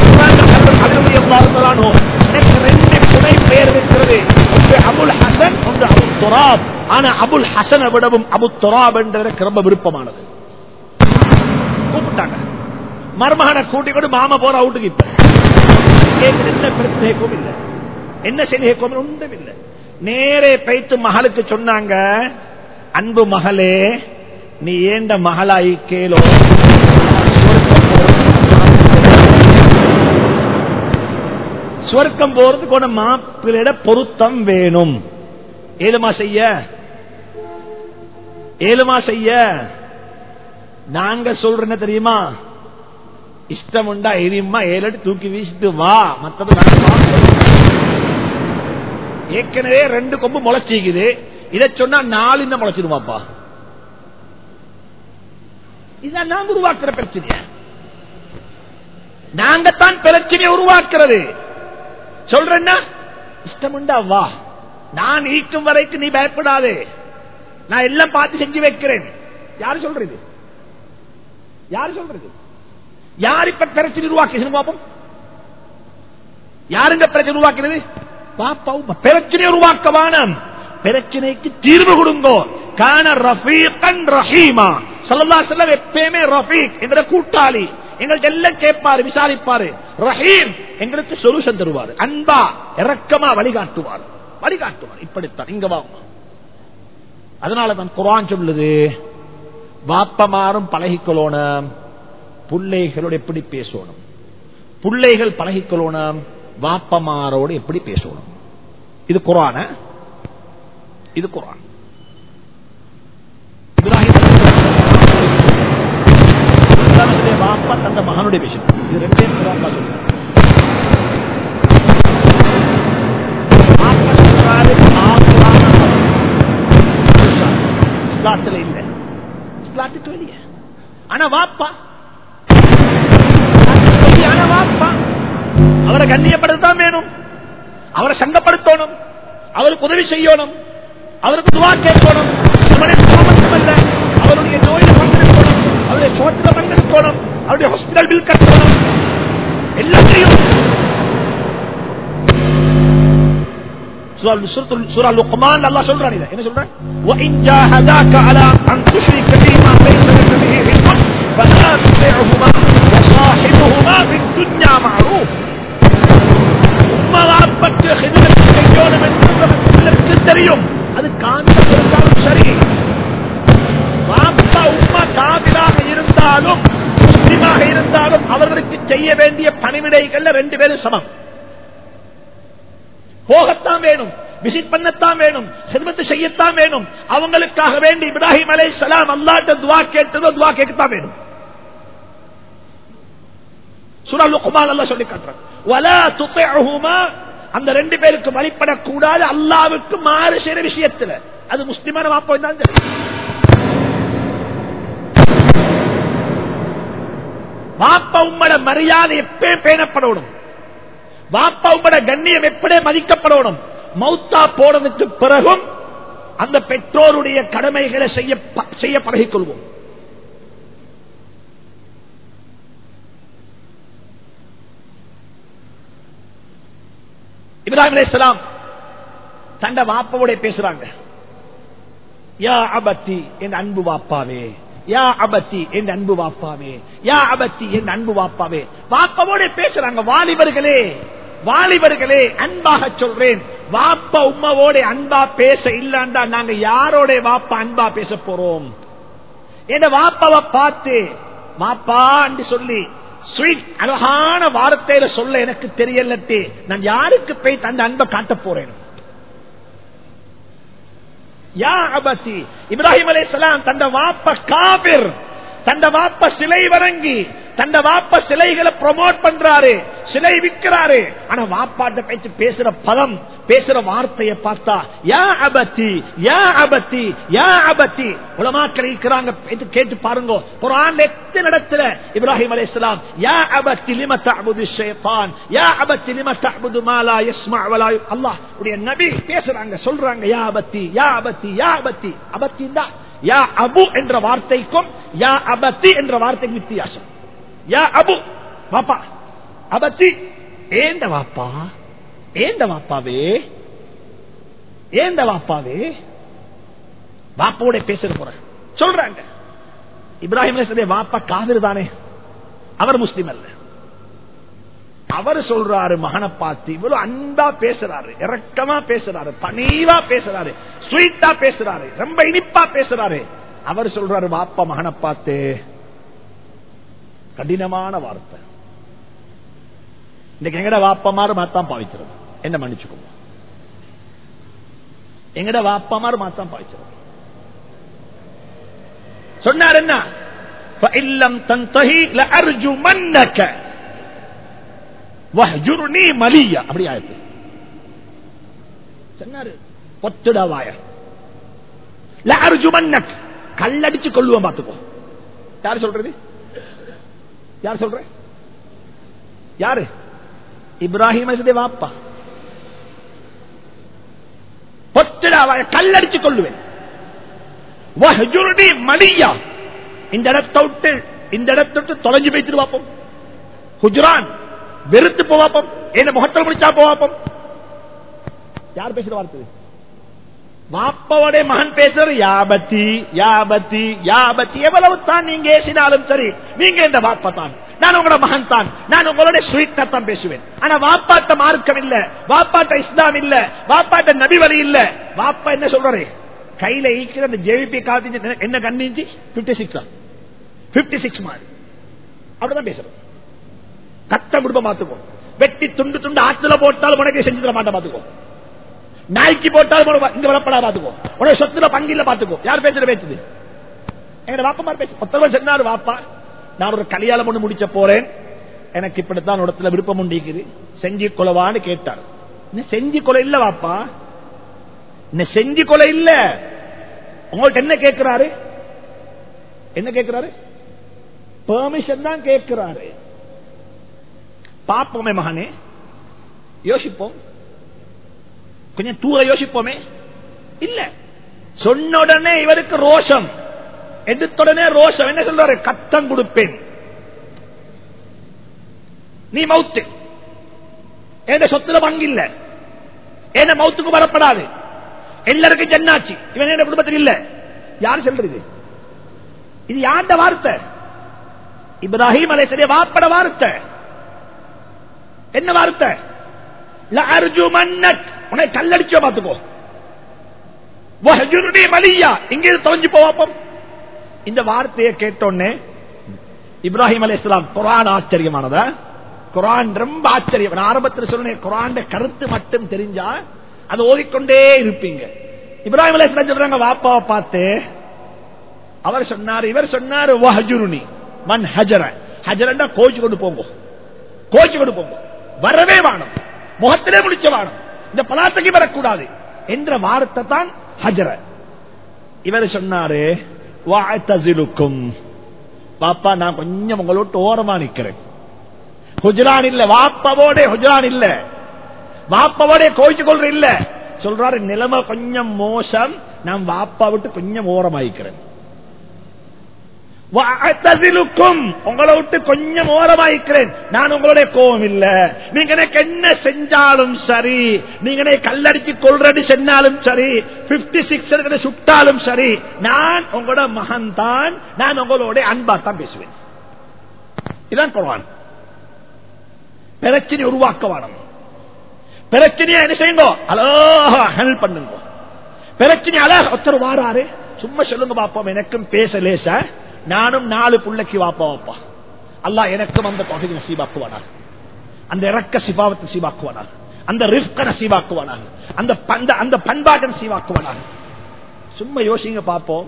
ரெண்டு துணை பேர் இருக்கிறது, ஒன்று அபுல் ஹசன், ஒன்று அபுல் துராப். ஆனா அபுல் ஹசனை விடவும் அபு துராப் என்றதற்கு ரொம்ப விருப்பமானது. கூப்பிட்டாங்க. மருமகனை கூட்டிக் கொண்டு மாமா போற அவுட்டுக்கு. இப்ப என்ன பிரச்சனைக்கும் இல்லை, என்ன செய்யக்கும் ஒன்றும் இல்லை. நேரே பைத்து மகளுக்கு சொன்னாங்க, அன்பு மகளே, நீ ஏண்ட மகளாய் கேளோ, சுவர்க்கம் போறதுக்கு ஒரு மாப்பிள்ளையிட பொருத்தம் வேணும். ஏழுமா செய்ய ஏழுமா செய்ய நாங்க சொல்ற என்ன தெரியுமா? இஷ்டம் உண்டா எரியுமா ஏழு தூக்கி வீசிட்டு வா, மத்தது ஏற்கனவே ரெண்டு கொம்பு முளைச்சிக்குது, இதை சொன்னா நாலு இன்னும் முளைச்சிருவாப்பா. இதான் நாங்க உருவாக்குற பிரச்சனைய, நாங்கத்தான் பிரச்சனையை உருவாக்குறது. சொல்றேன்னா இஷ்டம் உண்டா வா, நான் ஈக்கும் வரைக்கும் நீ பயப்படாதே, நான் எல்லாம் பார்த்து செஞ்சு வைக்கிறேன். யாரு சொல்றது? யாரு சொல்றது? யார் இப்ப பிரச்சனை உருவாக்கி பாப்போம்? யாருங்க பிரச்சனை உருவாக்கிறது? பாப்பா பிரச்சனை உருவாக்கவான பிரச்சனைக்கு தீர்வு கொடுங்கோ. கான ரஃபீகன் ரஹீமா. ஸல்லல்லாஹு அலைஹி வஸல்லம் எப்பவுமே ரஃபீக் என்ற கூட்டாளி, எங்களுக்கு எல்லாம் கேட்பாரு, விசாரிப்பாரு. ரஹீம் எங்களுக்கு சொல்யூஷன் தருவார், அன்பா இரக்கமா வழிகாட்டுவார், வழிகாட்டுவார். இப்படித்தான் இங்க வாங்க. அதனால தான் குர்ஆன் சொல்லுது, வாப்பமாரும் பழகிக்கொள்ளணும், பிள்ளைகளோடு எப்படி பேசணும், பிள்ளைகள் பழகிக்கொள்ளணும், வாப்பமாரோடு எப்படி பேசணும். இது குர்ஆன, இது குர்ஆன். வாப்பா தந்த மகனுடைய விஷயம், இது ரெண்டே குர்ஆன் தான் சொல்லுது. இஸ்லாத்துல இல்ல, இஸ்லாத்துக்கு வெளியே. ஆனா வாப்பா அவரை கண்ணியப்படுத்தான் வேணும், அவரை சங்கப்படுத்தணும், அவருக்கு உதவி செய்யணும், அவருக்கு துவா கேட்கணும், அவருடைய நோயில பங்கெடுக்கணும், அவருடைய சோற்றில பங்கெடுக்கணும், அவருடைய ஹாஸ்பிட்டல் பில் கட்டணும், எல்லாத்தையும். சூரா லுக்மான் அல்லாஹ் சொல்றான், இத என்ன சொல்றான்? وَإِنْ جَاهَدَاكَ عَلَىٰ أَنْ تُشْرِكَ بِي مَا لَيْسَ لَكَ بِهِ عِلْمٌ فَلَا تُطِعْهُمَا وَصَاحِبْهُمَا فِي الدُّنْيَا مَعْرُوفًا. உம்மவாப்பற்ற ஹிதமத் செய்யணும் என்று தெரியும், அது காமியாக இருந்தாலும் சரி, வாப்பா உம்மா காபிராக இருந்தாலும் முஸ்லிமாக இருந்தாலும் அவர்களுக்கு செய்ய வேண்டிய பணிவிடைகள் ரெண்டு பேரும் சமம். போகத்தான் வேணும், விசிட் பண்ணத்தான் வேணும், ஹிதமத் செய்யத்தான் வேணும். அவங்களுக்காக வேண்டி இப்ராஹிம் அலைஹிஸ்ஸலாம் அல்லாஹ்ட்ட துஆ கேட்டதோ துஆ கேட்கத்தான் வேணும். சூரா லுக்மான் அல்லாஹ் சொல்லி காட்டுறான், வலா துதிஹுமா, அந்த ரெண்டு பேருக்கு வழிபடக்கூடாது அல்லாஹ்வுக்கு மாறு செய்யற விஷயத்துல. அது முஸ்லிமான வாப்பா தான் தெரியும். வாப்பா உம்மட மரியாதை எப்பயும் பேணப்படணும், வாப்பா உம்மட கண்ணியம் எப்படி மதிக்கப்படணும். மௌத்தா போனதுக்கு பிறகும் அந்த பெற்றோருடைய கடமைகளை செய்ய செய்ய பழகிக் கொள்வோம். இப்ராஹிம் அலைஹிஸ்ஸலாம் தண்ட வாப்பாவோட பேசுறாங்க. யா அபத்தி, என் அன்பு வாப்பாவே, யா அபத்தி, என் அன்பு வாப்பாவே, யா அபத்தி, என் அன்பு வாப்பாவே. வாப்பாவோட பேசுறாங்க. வாலிபர்களே, வாலிபர்களே, அன்பாக சொல்றேன், வாப்பா உம்மாவோட அன்பா பேச இல்லண்டா நாங்க யாரோட வாப்பா அன்பா பேச போறோம்? என் வாப்பாவை பார்த்து வாப்பா என்று சொல்லி ஸ்வீட் அழகான வார்த்தையில சொல்ல எனக்கு தெரியலட்டே, நான் யாருக்கு போய் தந்த அன்பை காட்ட போறேன்? யா அபதி. இப்ராஹிம் அலைஹிஸ்ஸலாம் தந்த வாப்பா காபிர், தந்த வாப்பா சிலை வணங்கி, தந்த வாப்பா சிலைகளை ப்ரமோட் பண்றாரு, சிலை விற்கிறாரு. ஆனா வாப்பாட்ட பேச்சு பேசுற பதம், பேசுற வார்த்தையை பார்த்தா யா அபத்தி, யா அபத்தி, யா அபத்தி. உலமாக்கள் இருக்கிறாங்க, கேட்டு பாருங்க. குர்ஆன்ல எத்தனை இடத்துல இப்ராஹிம் அலைஹிஸ்ஸலாம் யா அபத்தி லிம தஅபுது ஷைத்தான், யா அபத்தி லிம தஅபுது மா லா யஸ்மா வலா. அல்லாஹ் உடைய நபி பேசுறாங்க, சொல்றாங்க யா அபத்தி, யா அபத்தி, யா அபத்தி. அபத்தின்னா யா அபு என்ற வார்த்தைக்கும் யா அபத்தி என்ற வார்த்தைக்கு வித்தியாசம். யா அபு வாப்பா, அபத்தி ஏந்த வாப்பா, ஏந்த வாப்பாவே, ஏந்த வாப்பாவே. வாப்பாவோட பேசுற போற சொல்றாங்க. இப்ராஹிம் அலைஹிஸ்ஸலாம் வாப்பா காபிர் தானே, அவர் முஸ்லிம் அல்ல. அவர் சொல்றாரு மகனை பார்த்து, இவ்வளவு அன்பா பேசுறாரு, இரக்கமா பேசுறாரு, பணிவா பேசுறாரு, ஸ்வீட்டா பேசுறாரு, ரொம்ப இனிப்பா பேசுறாரு. அவர் சொல்றாரு வாப்பா மகனை பார்த்து கடினமான வார்த்தை. இன்னைக்கு எங்கட வாப்பமாறு மாத்தான் பாவிச்சிருவோம், என்ன மன்னிச்சுக்கோங்க, எங்கட வாப்பமாறு மாத்தான் பாவிச்சிருவோம். சொன்னார் என்ன? فإن لم تنتهي لأرجمنك وهجرني مليا. அப்படி ஆயிட்டு சொன்னாரு. பொத்துடா வாய. لأرجمنك கல்லடிச்சு கொல்லுவேன் பாத்துக்கோ. யார் சொல்றது? யார் சொல்ற? யாரு? இப்ராஹிம் அலைஹிஸ்ஸலாம் வாப்பா. பொத்துடா வாய, கல்லடிச்சு கொல்லுவேன். வஹஜுர்னி மலியா, இந்த இடத்தை விட்டு இந்த இடத்தை விட்டு தொலைஞ்சு போய்த்து பார்ப்போம். ஹுஜ்ரான் வெறுத்து போவாப்போம். என்ன முகத்தில் முடிச்சா போவாப்போம். யார் பேசுற வார்த்தை? வாப்பாவோட மகன் பேசுற. யாபத்தி யாபத்தி யாபத்தி. எவ்வளவு தான் நீங்க ஏசினாலும் சரி, நீங்க இந்த வாப்பா தான், நான் உங்களோட மகன் தான், நான் உங்களோட ஸ்வீட்டா தான் பேசுவேன். ஆனா வாப்பாட்ட மார்க்கம் இல்ல, வாப்பாட்ட இஸ்லாம் இல்ல, வாப்பாட்ட நபி வழி இல்ல. வாப்பா என்ன சொல்றாரு? கையில ஈக்கிற அந்த ஜேவிபி காத்து என்ன கண்ணிஞ்சு பிப்டி சிக்ஸ் பிப்டி சிக்ஸ் மாதிரி அப்படிதான் பேசுறோம். கத்த குடும்பம் பாத்துக்கோ. வெட்டி துண்டு துண்டு ஆத்துல போட்டாலும் உனக்கு செஞ்சு தர மாட்டேன் பாத்துக்கோ. நாய்க்கு போட்டாலும் இங்க வளப்படா பாத்துக்கோ. உனக்கு சொத்துல பங்கில பாத்துக்கோ. யார் பேசுற பேசுது? எங்க வாப்பா பேசு. ஒருத்தவன் சொன்னாரு, வாப்பா நான் ஒரு கல்யாணம் ஒண்ணு முடிச்ச போறேன், எனக்கு இப்படித்தான் இடத்துல விருப்பம் உண்டிக்குது, செஞ்சு கொலவான்னு கேட்டார். செஞ்சு கொலை இல்ல வாப்பா, செஞ்சு கொலை இல்ல. உங்கள்ட்ட என்ன கேட்கிறாரு? என்ன கேட்கிறாரு? பெர்மிஷன் தான் கேட்கிறாரு. பாப்போமே மகனே, யோசிப்போம், கொஞ்சம் தூர யோசிப்போமே. இல்ல, சொன்ன உடனே இவருக்கு ரோஷம், எடுத்துடனே ரோஷம். என்ன சொல்றாரு? கத்தம் கொடுப்பேன், நீ மவுத்து, என் சொத்துல பங்கில்ல, என்ன மவுத்துக்கு வரப்படாது, எல்லாருக்கும் ஜன்னாச்சு. இவன் என்ன குடும்பத்தில் இல்ல. யார் சொல்றது? இது யாண்ட வார்த்தை? இப்ராஹிம் அலைஹிஸ்ஸலாம் வாப்பட வார்த்தை. என்ன வார்த்தை? லஅர்ஜுமன்னக், உன்னை கல்லடிச்சோ பாத்துக்கோ. வஹஜுர்னி மலியா, இங்கே தொலைஞ்சு போவாப்போம். இந்த வார்த்தையை கேட்டோன்னே இப்ராஹிம் அலைஹிஸ்ஸலாம், குர்ஆன் ஆச்சரியமானதா? குர்ஆன் ரொம்ப ஆச்சரியம். நான் ஆரம்பத்தில் சொன்னேன், குர்ஆன் கருத்து மட்டும் தெரிஞ்சா அதை ஓதிக்கொண்டே இருப்பீங்க. இப்ராஹிம் அலைஹிஸ்ஸலாம் சொல்றாங்க வாப்பாவை பார்த்து, அவர் சொன்னார், இவர் சொன்னார் வஹஜுர்னி மன் ஹஜர. ஹஜரண்டா கோச்சு கொண்டு போங்க, கோச்சு கொண்டு போங்க, வரவே வாணும், முகத்திலே முடிச்ச வாணும், இந்த பலாத்தகி வரக்கூடாது என்ற வார்த்தை தான் ஹஜர. இவர் சொன்னாரு வஅதஸிலுக்கும், பாப்பா நான் கொஞ்சம் உங்களோட ஓரமா நிக்கிறேன். ஹுஜ்ரான் இல்ல, வாப்பாவோட ஹுஜ்ரான் இல்ல, வாப்பாவோட கோச்சு கொள்ற இல்ல. சொல்றாரு நிலைமை கொஞ்சம் மோசம், நான் வாப்பா விட்டு கொஞ்சம் ஓரமாயிக்கிறேன். உங்களை விட்டு கொஞ்சம் ஓரமாயிக்கிறேன், நான் உங்களுடைய கோபம் இல்ல. நீங்க எனக்கு என்ன செஞ்சாலும் சரி, நீங்க கல்லடிச்சு கொள்றது சொன்னாலும் சரி, பிப்டி சிக்ஸ் சுட்டாலும் சரி, நான் உங்களோட மகன் தான், நான் உங்களோட அன்பா தான் பேசுவேன். இதான் குர்ஆன். பிரச்சனை உருவாக்க வேணும். பிரச்சனையை என்ன செய்யுங்க, அழகா ஹேண்டில் பண்ணுங்க. பிரச்சனை அழகா ஒருத்தர் வாராரு, சும்மா சொல்லுங்க பாப்போம், எனக்கும் பேச லேச, நானும் நாலு புள்ளைக்கு வாப்பா வாப்பா, அல்லாஹ் எனக்கும் அந்த பகுதி நசீபாக்குவானார், அந்த இறக்க சிபாவத்தை நசீபாக்குவானார், அந்த ரிஸ்க நசீபாக்குவானார், அந்த அந்த பண்பாட்டை நசீபாக்குவானார். சும்மா யோசிங்க பாப்போம்.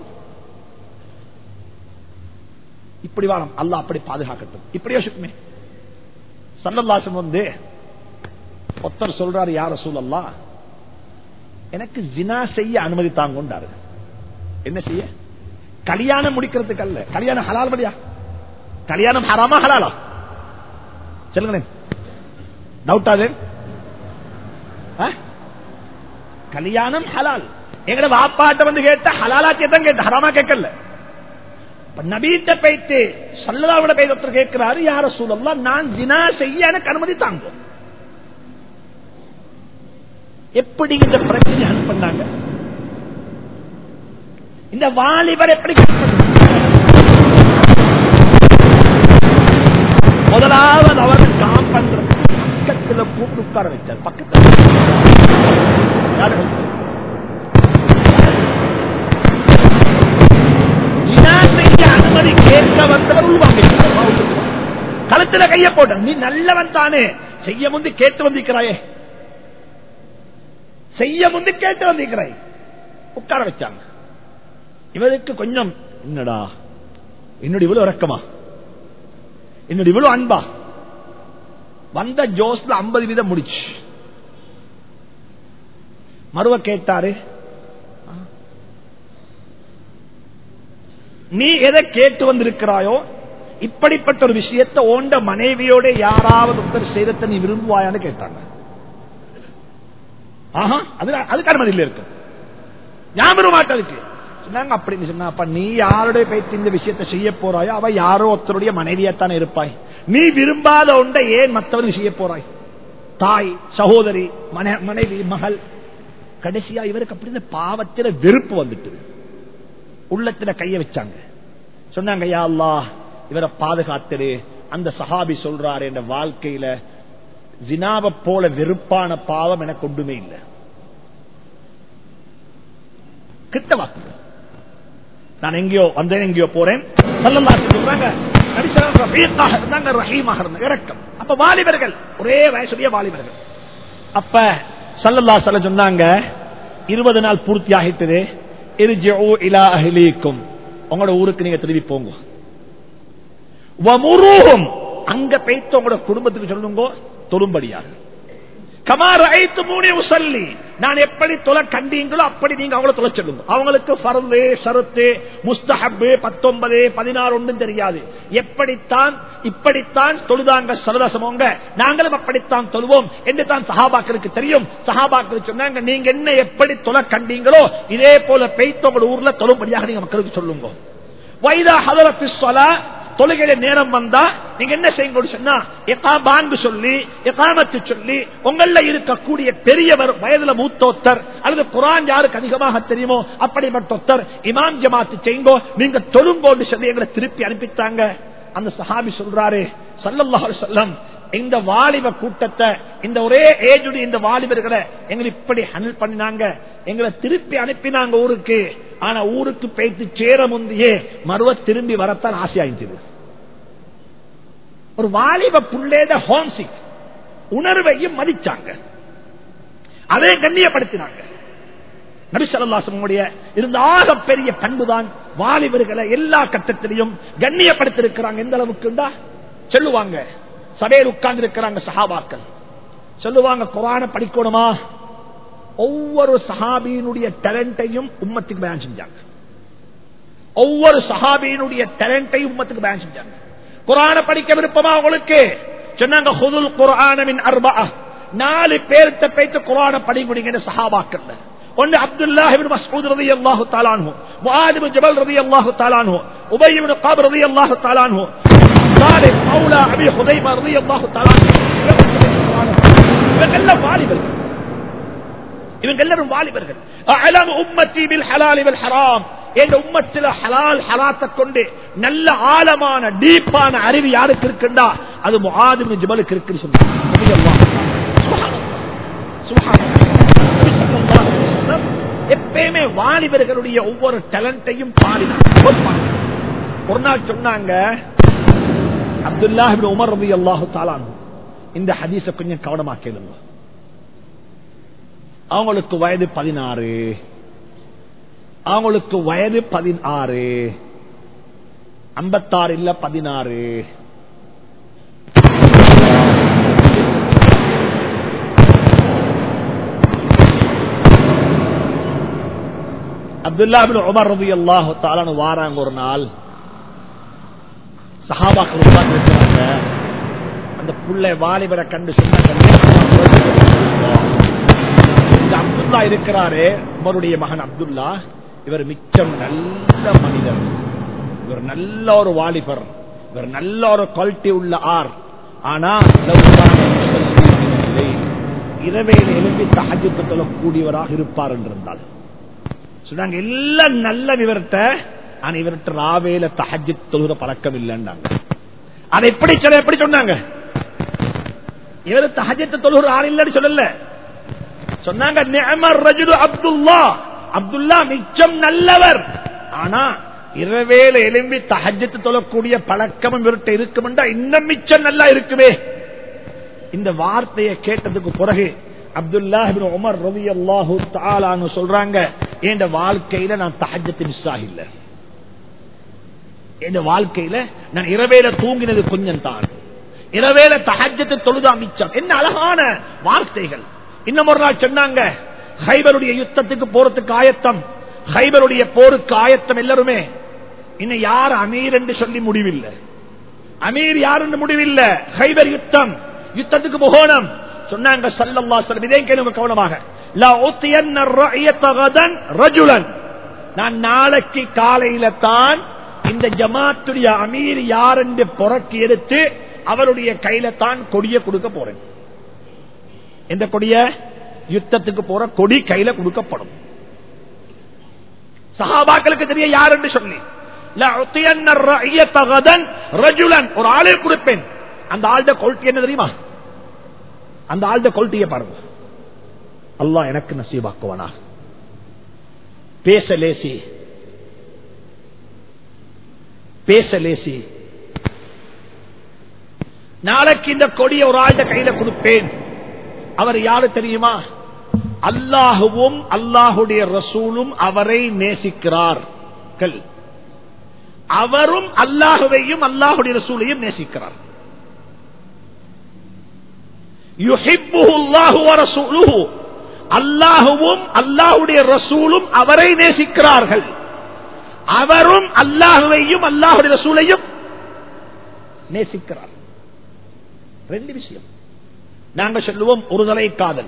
இப்படி வாழும், அல்லாஹ் அப்படி பாதுகாக்கட்டும். இப்படி யோசிக்குமே. ஸல்லல்லாஹு அலைஹி வஸல்லம் வந்து ஒருத்தர் சொல்றாரு, யா ரசூலல்லாஹ் எனக்கு ஜினா செய்ய அனுமதி தாங்கொண்டாரு. என்ன செய்ய? கல்யாணம் முடிக்கிறதுக்கு அல்ல. கல்யாணம் ஹலால் படியா? கல்யாணம் ஹராமா ஹலாலா? சொல்லுங்களேன், டவுட்டாது? கல்யாணம் ஹலால். எங்கட வாப்பாட்ட வந்து கேட்ட ஹலாலாக்கே தான் கேட்ட, ஹராமா கேட்கல. நபீட்ட போயிட்டு ஸல்லல்லாஹு அலைஹி வஸல்லம் கேட்கிறாரு, யா ரசூலல்லாஹ் நான் ஜினா செய்ய எனக்கு அனுமதி தாங்க. எப்படி இந்த பிரச்சனை ஹல் பண்ணாங்க? இந்த வாலிபர் எப்படி? முதலாவது அவர் காம் பண்ற பக்கத்தில் கூப்பிட்டு உட்கார வச்சார். பக்கத்தில் அனுமதி கேட்க வந்தவர் உள்வாங்க, களத்துல கைய போட்ட, நீ நல்லவன் தானே, செய்ய முந்தி கேட்டு வந்திருக்கிறாயே, செய்ய முந்தி கேட்டு வந்திருக்கிறாய். உட்கார வச்சாங்க. இவருக்கு கொஞ்சம் என்னடா என்னோட இவ்வளவு இறக்கமா, என்னோட இவ்வளவு அன்பா. வந்த ஜோஸ்ல ஐம்பது வீதம் முடிச்சு. மறுவ கேட்டாரு, நீ எதை கேட்டு வந்திருக்கிறாயோ இப்படிப்பட்ட ஒரு விஷயத்தை ஓண்ட மனைவியோட யாராவது ஒருத்தர் செய்யறத நீ விரும்புவாயான்னு கேட்டாங்க. ஆஹா, அதுக்கான பதில் இருக்கு. ஞாபகம் மாட்டதுக்கு சொன்னாங்க. அப்படின்னு சொன்னா, அப்ப நீ யாருடைய பேச்சு இந்த விஷயத்தை செய்ய போறாயோ அவ யாரோ ஒருத்தருடைய மனைவியத்தானே இருப்பாய். நீ விரும்பாத ஒன்றை ஏன் மற்றவர்கள் செய்ய போறாய்? தாய், சகோதரி, மனைவி, மகள். கடைசியா இவருக்கு அப்படி இந்த பாவத்தில வெறுப்பு வந்துட்டு உள்ளத்துல கைய வச்சாங்க. சொன்னாங்க, யா அல்லாஹ் இவரை பாதுகாத்துடு. அந்த சஹாபி சொல்றாரு, என்ற வாழ்க்கையில ஜினாவை போல வெறுப்பான பாவம் எனக்கு ஒன்றுமே இல்லை. கிட்ட வாக்கு, நான் எங்கேயோ வந்தேன், எங்கேயோ போறேன். ஸல்லல்லாஹு சொல்றாங்க, ரஹீமாக இருந்தாங்க, இரக்கம். அப்ப வாலிபர்கள், ஒரே வயசுடைய வாலிபர்கள். அப்ப ஸல்லல்லாஹு அலைஹி வஸல்லம் சொன்னாங்க, இருபது நாள் பூர்த்தி ஆகிட்டது. இர்ஜிஉ இலா அஹ்லீக்கும், உங்களோட ஊருக்கு நீங்க திரும்பி போங்க. வமுருஹும், அங்க போய்த்து உங்களோட குடும்பத்துக்கு சொல்லுங்க தொழும்படியாக. கமா ரஅய்துமூனி உஸல்லி, நான் எப்படி தொலை கண்டீங்களோ அப்படி நீங்க அவங்கள தொலை சொல்லுங்க. அவங்களுக்கு ஃபர்து, ஷரத்து, முஸ்தஹப், பத்தொன்பது பதினாறு ஒன்றும் தெரியாது. எப்படித்தான் இப்படித்தான் தொழுதாங்க சரதசமோங்க, நாங்களும் அப்படித்தான் தொழுவோம் என்று தான் சஹாபாக்களுக்கு தெரியும். சஹாபாக்கள் சொன்னாங்க, நீங்க என்ன எப்படி தொலை கண்டீங்களோ இதே போல பெய்த்து உங்களோட ஊர்ல தொழும்படியாக நீங்க மக்களுக்கு சொல்லுங்க. வைதா ஹதரத்திஸ் ஸலா, தொழுகையில நேரம் வந்தா நீங்க என்ன செய்யுங்க சொன்னா, இகாமத்து சொல்லி இகாமத்து சொல்லி உங்கள இருக்கக்கூடிய பெரியவர், வயதுல மூத்தோத்தர் அல்லது குர்ஆன் யாருக்கு அதிகமாக தெரியுமோ அப்படிப்பட்ட இமாம் ஜமாத்து செய்யுங்க, நீங்க தொழுங்கோன்னு சொல்லி எங்களை திருப்பி அனுப்பித்தாங்க. அந்த சஹாபி சொல்றாரு, ஸல்லல்லாஹு அலைஹி வஸல்லம் இந்த வாலிப கூட்டத்தை, இந்த ஒரே ஏஜுடைய இந்த வாலிபர்களை எங்களை இப்படி ஹேண்டில் பண்ணினாங்க, எங்களை திருப்பி அனுப்பினாங்க ஊருக்கு. ஆனா ஊருக்கு போய்த்து சேர முந்தையே மறுவ திரும்பி வரத்தான் ஆசையாயிருந்தது. ஒரு வாலிப புள்ளேட ஹோம்சிக் உணர்வையும் மதிச்சாங்க, அதை கண்ணியப்படுத்தினாங்க. நபி ஸல்லல்லாஹு அலைஹி வஸல்லம் இருந்த ஆக பெரிய பண்புதான் வாலிபர்களை எல்லா கட்டத்திலையும் கண்ணியப்படுத்திருக்கிறாங்க. எந்த அளவுக்கு சொல்லுவாங்க, சபையில் உட்கார்ந்து இருக்கிறாங்க சஹாபாக்கள், சொல்லுவாங்க குர்ஆனை படிக்கணுமா, ஒவ்வொரு சஹாபியினுடைய டேலண்டையும் உம்மத்துக்கு பயன் செஞ்சாங்க. ஒவ்வொரு சஹாபியினுடைய டேலண்டையும் உம்மத்துக்கு பயன் செஞ்சாங்க. குர்ஆனை படிக்க விருப்பமா உங்களுக்கு சொன்னாங்க, ஹுதுல் குர்ஆன மின் அர்பஅ, நாலு பேர்ட்ட போய்ட்டு குர்ஆனை படிங்க சஹாபாக்கள். ஒன்று அப்துல்லாஹ் இப்னு மஸ்ஊத் ரலியல்லாஹு தஆலா அன்ஹு, முஆத் இப்னு ஜபல் ரலியல்லாஹு தஆலா அன்ஹு, உபய் இப்னு கஅப் ரலியல்லாஹு தஆலா அன்ஹு, சாலிஹ் மௌலா அபி ஹுதைமா ரலியல்லாஹு தஆலா அன்ஹு. இவங்க எல்லாம் வாலிபர்கள், இவங்க எல்லாரும் வாலிபர்கள். அஅலம் உம்மத்தி பில் ஹலால் வல் ஹராம், இந்த உம்மத்தில ஹலால் ஹராத்தை கொண்டு நல்ல ஆழமான டீப்பான அறிவு யாருக்கு இருக்குண்டா அது முஆத் இப்னு ஜபலுக்கு இருக்குன்னு சொன்னாங்க. எப்பயுமே வாலிபர்களுடைய ஒவ்வொரு டேலண்டையும் பாடினாங்க. ஒரு நாள் சொன்னாங்க, அப்துல்லாஹ் இப்னு உமர் ரலியல்லாஹு தஆலா அன்ஹு, இந்த ஹதீஸை கொஞ்சம் கவனமா கேளுங்க. அவங்களுக்கு வயது பதினாறு, அவங்களுக்கு வயது பதினாறு, ஐம்பத்தாறு இல்ல பதினாறு. அப்துல்லாஹ் இப்னு உமர் ரலியல்லாஹு தஆலா அன்ஹு வாராங்க. ஒரு நாள் சஹாபாக்கள் உட்கார்ந்து இருக்காங்க. அந்த புள்ளை வாலிபரை கண்டு சொன்னாங்க, அப்துல்லா இருக்கிறாரே, உமருடைய மகன் அப்துல்லா, இவர் மிச்சம் நல்ல மனிதர், இவர் நல்ல ஒரு வாலிபர், இவர் நல்ல ஒரு குவாலிட்டி உள்ள ஆர். ஆனா இரவேல எழுப்பி தஹஜ்ஜுத் தொழக்கூடியவராக இருப்பார் என்றிருந்தால் சொன்னாங்க. எல்லாம் நல்ல இவர்கிட்ட, ஆனா இவர்கிட்ட ராவேல தஹஜ்ஜுத் தொழுகிற பழக்கம் இல்லைன்னாங்க. அதை எப்படி சொல்ல எப்படி சொன்னாங்க, இவர் தஹஜ்ஜுத் தொழுகிற ஆள் இல்லைன்னு சொல்லல, சொன்னாங்க நிஅமர் ரஜுலு அப்துல்லா, அப்துல்லா மிச்சம் நல்லவர், ஆனா இரவேல எழும்பி தஹஜ்ஜுத் தொழக்கூடிய பழக்கம் இவர்கிட்ட இருக்குமெண்டா இன்னும் மிச்சம் நல்லா இருக்குமே. இந்த வார்த்தையை கேட்டதுக்கு பிறகு அப்துல்லாஹ் இப்னு உமர் ரலியல்லாஹு தஆலா அன்ஹு சொல்றாங்க, என் வாழ்க்கையில நான் தஹஜ்ஜுத் மிஸ் ஆகல, என் வாழ்க்கையில நான் இரவேல தூங்கினது கொஞ்சம் தான், இரவேல தஹஜ்ஜத்தை தொழுதா மிச்சம். என்ன அழகான வார்த்தைகள். இன்னும் ஒரு நாள் சொன்னாங்க, ஹைபருடைய யுத்தத்துக்கு போறதுக்கு ஆயத்தம், ஹைபருடைய போருக்கு ஆயத்தம் எல்லாருமே. இன்னும் யார் அமீர் என்று சொல்லி முடிவில்லை, அமீர் யார் என்று முடிவில்லை. ஹைபர் யுத்தம், யுத்தத்துக்கு போகணும் சொன்னாங்க ஸல்லல்லாஹு அலைஹி வஸல்லம். இதே கேளுங்க கவனமாக. லா உத்தியன்ன ரஅயத கதன் ரஜுலன், நான் நாளைக்கு காலையில தான் இந்த ஜமாத்துடைய அமீர் யார் என்று புறக்கி எடுத்து அவருடைய கையில தான் கொடிய கொடுக்க போறேன். இந்த கொடிய யுத்தத்துக்கு போற கொடி கையில கொடுக்கப்படும். சஹாபாக்களுக்கு தெரிய யார் என்று சொல்லி, ஒரு ஆளே கொடுப்பேன். அந்த ஆளுட குவாலிட்டி என்ன தெரியுமா? அந்த ஆளுட குவாலிட்டியை பாருங்க. அல்லாஹ் எனக்கு நசீபாக்குவானா. பேச லேசி, பேச லேசி. நாளைக்கு இந்த கொடிய ஒரு ஆளுட கையில கொடுப்பேன். அவர் யாரு தெரியுமா? அல்லாஹுவும் அல்லாஹுடைய ரசூலும் அவரை நேசிக்கிறார்கள். அவரும் அல்லாஹுவையும் அல்லாஹுடைய ரசூலையும் நேசிக்கிறார். யுஹிப்புஹுல்லாஹு வ ரசூலுஹு, அல்லாஹுவும் அல்லாஹுடைய ரசூலும் அவரை நேசிக்கிறார்கள். அவரும் அல்லாஹுவையும் அல்லாஹுடைய ரசூலையும் நேசிக்கிறார். ரெண்டு விஷயம். நாங்க சொல்லுவோம் ஒரு தலை காதல்,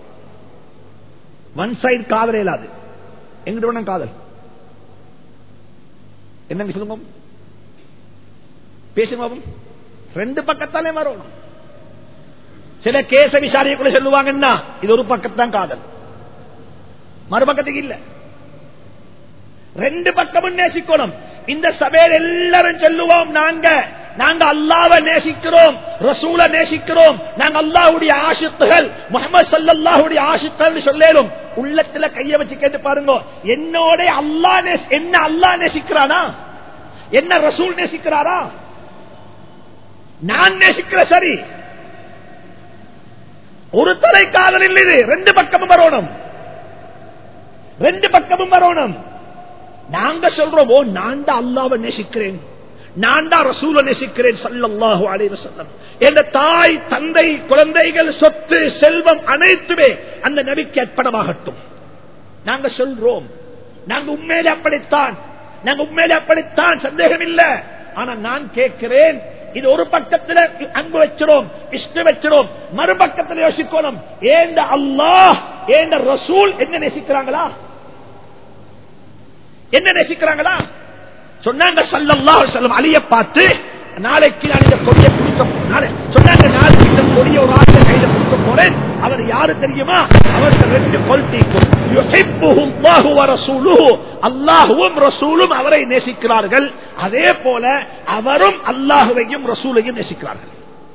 ஒன் சைடு காதல் இல்லாது. எங்கிட்ட காதல் என்ன சொல்லுங்க, பேசுங்க. ரெண்டு பக்கத்தாலே வரணும். சில கேச விசாரிக்குள்ள சொல்லுவாங்கன்னா இது ஒரு பக்கத்தான் காதல், மறுபக்கத்துக்கு இல்ல. ரெண்டு பக்கமும் நேசிக்கணும். இந்த சபையில் எல்லாரும் சொல்லுவோம், நாங்க நாங்க அல்லாஹ்வை நேசிக்கிறோம், ரசூல நேசிக்கிறோம், நாங்க அல்லாஹ்வுடைய ஆஷிக்குகள், முஹம்மது ஸல்லல்லாஹுடைய ஆஷிக்குகள் சொல்லேலும். உள்ளத்துல கைய வச்சு கேட்டு பாருங்க, என்னோட அல்லாஹ் என்ன அல்லாஹ் நேசிக்கிறானா? என்ன ரசூல் நேசிக்கிறாரா? நான் நேசிக்கிற சரி. ஒரு தலை காதல் இல்லை, இது ரெண்டு பக்கமும் வரணும், ரெண்டு பக்கமும் வரணும். நாங்க சொல்றோம், ஓ நான் தான் அல்லாஹ்வை நேசிக்கிறேன், நான் தான் ரசூலை நேசிக்கிறேன் ஸல்லல்லாஹு அலைஹி வஸல்லம். என்ற தாய் தந்தை குழந்தைகள் சொத்து செல்வம் அனைத்துமே அந்த நபிக்கு அர்ப்பணமாகட்டும். நாங்க சொல்றோம், நாங்க உண்மையிலே அப்படித்தான், நாங்க உண்மையிலே அப்படித்தான், சந்தேகம் இல்லை. ஆனா நான் கேட்கிறேன், இது ஒரு பக்கத்தில் அன்பு வச்சிரோம், இஷ்டம் வச்சிரோம், மறுபக்கத்தில் யோசிக்கணும், ஏண்ட அல்லாஹ் ஏண்ட ரசூல் என்ன நேசிக்கிறாங்களா? என்ன நேசிக்கிறாங்களா? சொன்னாங்க ஸல்லல்லாஹு அலைஹி வஸல்லம் அலியை பார்த்து, நாளைக்கு நான் இந்த கொடியை கொடுக்க சொன்னாங்க, நாளைக்கு இந்த கொடியை ஒரு ஆளை கையில கொடுக்க போறேன். அவர் யாரு தெரியுமா? அவருக்கு ரெண்டு குவாலிட்டி, யுஹிப்புஹுல்லாஹு வ ரசூலுஹு, அல்லாஹ்வும் ரசூலும் அவரை நேசிக்கிறார்கள், அதே போல அவரும் அல்லாஹ்வையும் ரசூலையும் நேசிக்கிறார்கள்.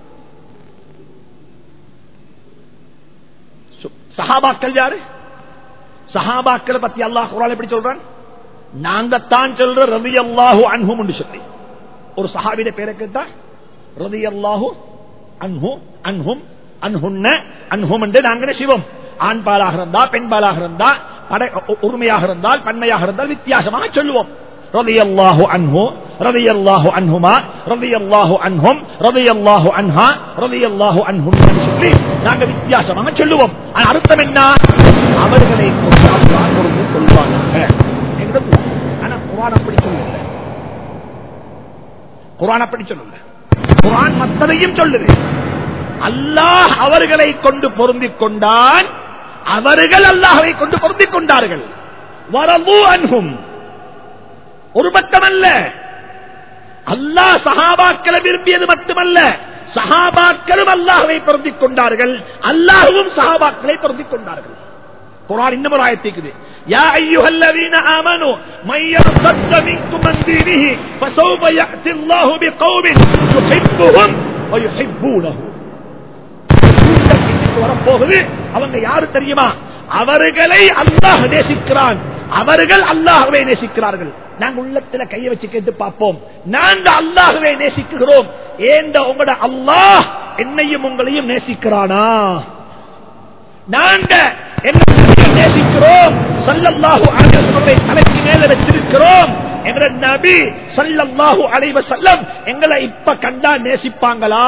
சஹாபாக்கள் யாரு? சஹாபாக்களை பத்தி அல்லாஹ் குர்ஆன்ல எப்படி சொல்றான்? நாங்க தான் சொல்ற ரலியல்லாஹு அன்ஹும் என்று சொல்லி. ஒரு சஹாபியோட பேரை கேட்டா ரலியல்லாஹு அன்ஹு அன்ஹும் அன்ஹுன்ன அன்ஹும் என்று நாங்க சிவம். ஆண் பாலாக இருந்தா பெண் பாலாக இருந்தா உரிமையாக இருந்தால் பன்மையாக இருந்தால் வித்தியாசமாக சொல்லுவோம். ரலியல்லாஹு அன்ஹு ரலியல்லாஹு அன்ஹுமா ரலியல்லாஹு அன்ஹும் ரலியல்லாஹு அன்ஹா ரலியல்லாஹு அன்ஹும் என்று சொல்லி நாங்க வித்தியாசமாக சொல்லுவோம். அர்த்தம் என்ன? அவர்களை கொள்வாங்க. ஆனா குர்ஆன் அப்படி சொல்லல. குர்ஆன் அப்படி சொல்லல. குர்ஆன் மத்ததையும் சொல்லுது. அல்லாஹ் அவர்களை கொண்டு பொருந்திக் கொண்டான், அவர்கள் அல்லாஹ்வை கொண்டு பொருந்திக் கொண்டார்கள். வரது அன்ஹும், ஒரு பக்கம் அல்ல. அல்லாஹ் சஹாபாக்களை விரும்பியது மட்டுமல்ல, சஹாபாக்களும் அல்லாஹ்வை பொருந்திக் கொண்டார்கள், அல்லாஹ்வும் சஹாபாக்களை பொருந்திக் கொண்டார்கள். குர்ஆன் இன்னும் ஒரு ஆயத்து இருக்குது, யா அய்யுஹல்லதீன ஆமனூ மன் யர்தத்த மின்கும் அன் தீனிஹி ஃபஸௌஃப யஅதி அல்லாஹு பிகௌமின் யுஹிப்புஹும் வ யுஹிப்பூனஹு. வரப்போகுது, அவங்க யாரு தெரியுமா? அவர்களை அல்லாஹ் நேசிக்கிறான், அவர்கள் அல்லாஹ்வை நேசிக்கிறார்கள். நாங்க உள்ளத்துல கையை வச்சு கேட்டு பார்ப்போம், நாங்க அல்லாஹ்வை நேசிக்கிறோம், ஏண்ட உங்களோட அல்லாஹ் என்னையும் உங்களையும் நேசிக்கிறானா? நாங்க என்ன நேசிக்கிறோம், ஸல்லல்லாஹு அலைஹி வஸல்லம் தலைக்கு மேல வச்சிருக்கிறோம், எங்கட நபி ஸல்லல்லாஹு அலைஹி வஸல்லம் எங்களை இப்ப கண்டா நேசிப்பாங்களா?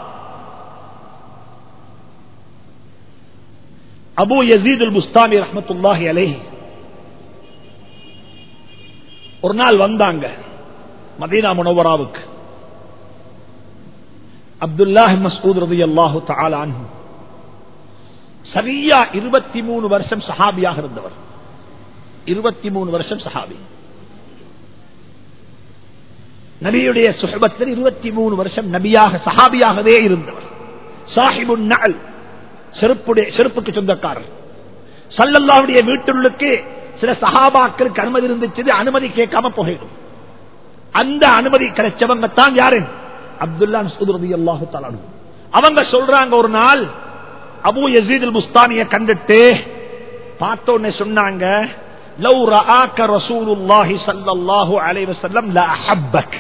அபூ யஸீத் அல்-புஸ்தாமி ரஹ்மத்துல்லாஹி அலைஹி ஒரு நாள் வந்தாங்க மதீனா முனவ்வராவுக்கு. அப்துல்லாஹ் மஸ்ஊத் ரலியல்லாஹு தஆலா அன்ஹு சரியா இருபத்தி மூணு வருஷம் சஹாபியாக இருந்தவர். இருபத்தி மூணு வருஷம் சஹாபி. நபியுடைய சுஹபத்தில் இருபத்தி மூணு வருஷம் நபியாக சஹாபியாகவே இருந்தவர். சாஹிபுன் நஅல், செருப்புடைய செருப்புக்கு சொந்தக்காரர். ஸல்லல்லாஹுடைய வீட்டுள்ளுக்கு சில சஹாபாக்களுக்கு அனுமதி இருந்துச்சு, அனுமதி கேட்காம போயிடும். அந்த அனுமதி கிடைச்சவங்க தான் யாரு? அப்துல்லாஹ் மஸ்ஊத் ரலியல்லாஹு தஆலா அன்ஹு. அவங்க சொல்றாங்க, ஒரு நாள் அபூ யஸீத் அல்-புஸ்தானியை கண்டுட்டு பார்த்தோன்னே சொன்னாங்க, லவ் ரஆக ரசூலுல்லாஹி ஸல்லல்லாஹு அலைஹி வஸல்லம் லா அஹப்பக்.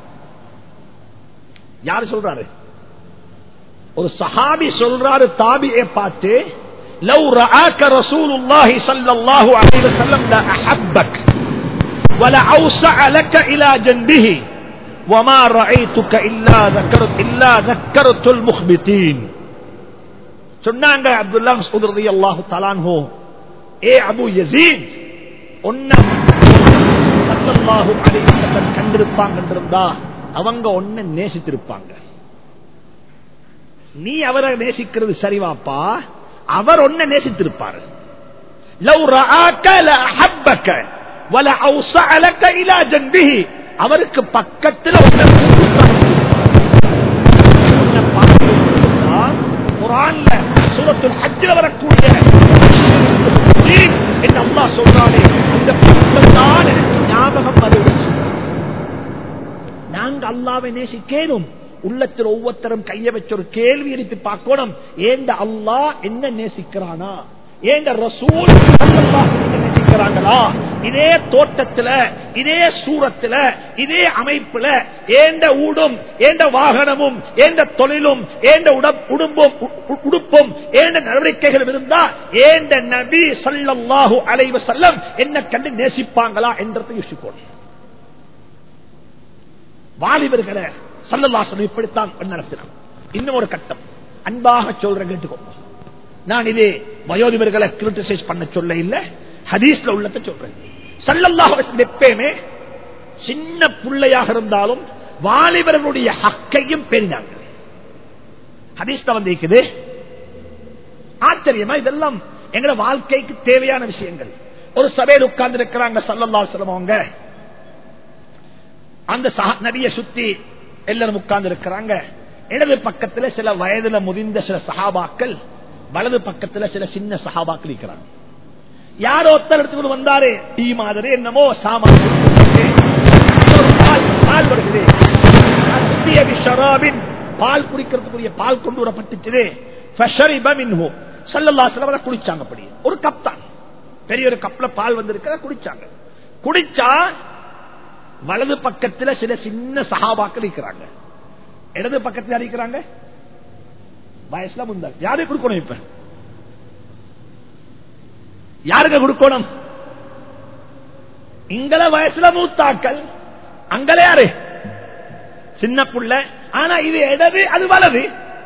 யார் சொல்றாரு? ஒரு சஹாபி சொல்றாரு தாபியை பார்த்து, லவ் ரஆக ரசூலுல்லாஹி ஸல்லல்லாஹு அலைஹி வஸல்லம் லா அஹப்பக் வலா அவ்ஸஅ லக இலா ஜன்பிஹி வமா ரஅய்துக இல்லா ذكرت இல்லா ذكرت المخبتين. சொன்னாங்க அப்துல்லாஹ் மஸ்ஊத் ரலியல்லாஹு தஆலா அன்ஹு, ஏ அபூ யஸீத், ஒன்ன ஸல்லல்லாஹு அலைஹி வஸல்லம் கண்டிருப்பாங்க என்றா அவங்க ஒன்ன நேசித்திருப்பாங்க. நீ அவரை நேசிக்கிறது சரிவாப்பா, அவர் ஒன்ன நேசித்திருப்பாரு. லவ் ரஆக லஅஹப்பக வல அவ்ஸஅ லக இலா ஜன்பிஹி, அவருக்கு பக்கத்துல ஒன்ன குர்ஆன்ல சூரத்துல் ஹஜ்ல வரக்கூடிய என்ன அல்லாஹ் சொல்றானே, இந்த பக்கத்தான் எனக்கு ஞாபகம் வருது. நாங்க அல்லாஹ்வை நேசிக்கணும். உள்ளத்தில் ஒவ்வொருத்தரும் கைய வச்ச ஒரு கேள்வி எழுப்பி பார்க்கணும், ஏண்ட அல்லாஹ் என்ன நேசிக்கிறானா, ஏண்ட ரசூல் நேசிக்கிறாங்களா? இதே தோட்டத்துல, இதே சூரத்துல, இதே அமைப்புல ஏண்ட ஊடும், ஏண்ட வாகனமும், ஏண்ட தொழிலும், ஏண்ட உடும்பும் உடுப்பும், ஏண்ட நடவடிக்கைகள் இருந்தா ஏண்ட நபி ஸல்லல்லாஹு அலைஹி வஸல்லம் என்ன கண்டு நேசிப்பாங்களா என்றதை யோசிக்கணும். வாலிபர்களை ஸல்லல்லாஹு அலைஹி வஸல்லம் இப்படித்தான் நடத்தினார். இன்னும் ஒரு கட்டம் அன்பாக சொல்ற கேட்டுக்கோங்க. நான் இதே வயோதிபர்களை கிரிட்டிசைஸ் பண்ண சொல்ல இல்ல, ஹதீஸ்ல உள்ளத சொல்றேன். ஸல்லல்லாஹு அலைஹி வஸல்லம் எப்பவுமே சின்ன பிள்ளையாக இருந்தாலும் வாலிபர்களுடைய ஹக்கையும் பேணினாங்க. ஹதீஸ்ல வந்திருக்குது. ஆச்சரியமா இதெல்லாம் எங்க வாழ்க்கைக்கு தேவையான விஷயங்கள். ஒரு சபையில் உட்கார்ந்து இருக்கிறாங்க ஸல்லல்லாஹு அலைஹி வஸல்லம் அவங்க. அந்த நபியை சுத்தி எல்லாரும் உட்கார்ந்து இருக்கிறாங்க. இடது பக்கத்துல சில வயதுல முதிர்ந்த சில சஹாபாக்கள், வலது பக்கத்துல சில சின்ன சஹாபாக்கள் இருக்கிறாங்க. யாரோ ஒருத்தர் எடுத்துக்கொண்டு வந்தாரு டீ மாதிரி என்னமோ சாமான், பால் வருகிறது, பால் குடிக்கிறதுக்குரிய பால் கொண்டு வரப்பட்டுச்சு. குடிச்சாங்க. அப்படி ஒரு கப் தான், பெரிய ஒரு கப்ல பால் வந்திருக்க குடிச்சாங்க. குடிச்சா வலது பக்கத்துல சில சின்ன சஹாபாக்கள் இருக்கிறாங்க, இடது பக்கத்துல இருக்கிறாங்க வயசுல முந்தாள். யாருக்கு கொடுக்கணும்? இப்ப யாருக்கு கொடுக்கணும்? இங்கல வயசுல மூத்தாக்கள், அங்கல யாரு சின்ன புள்ள. ஆனா இது இடது, அது வலது.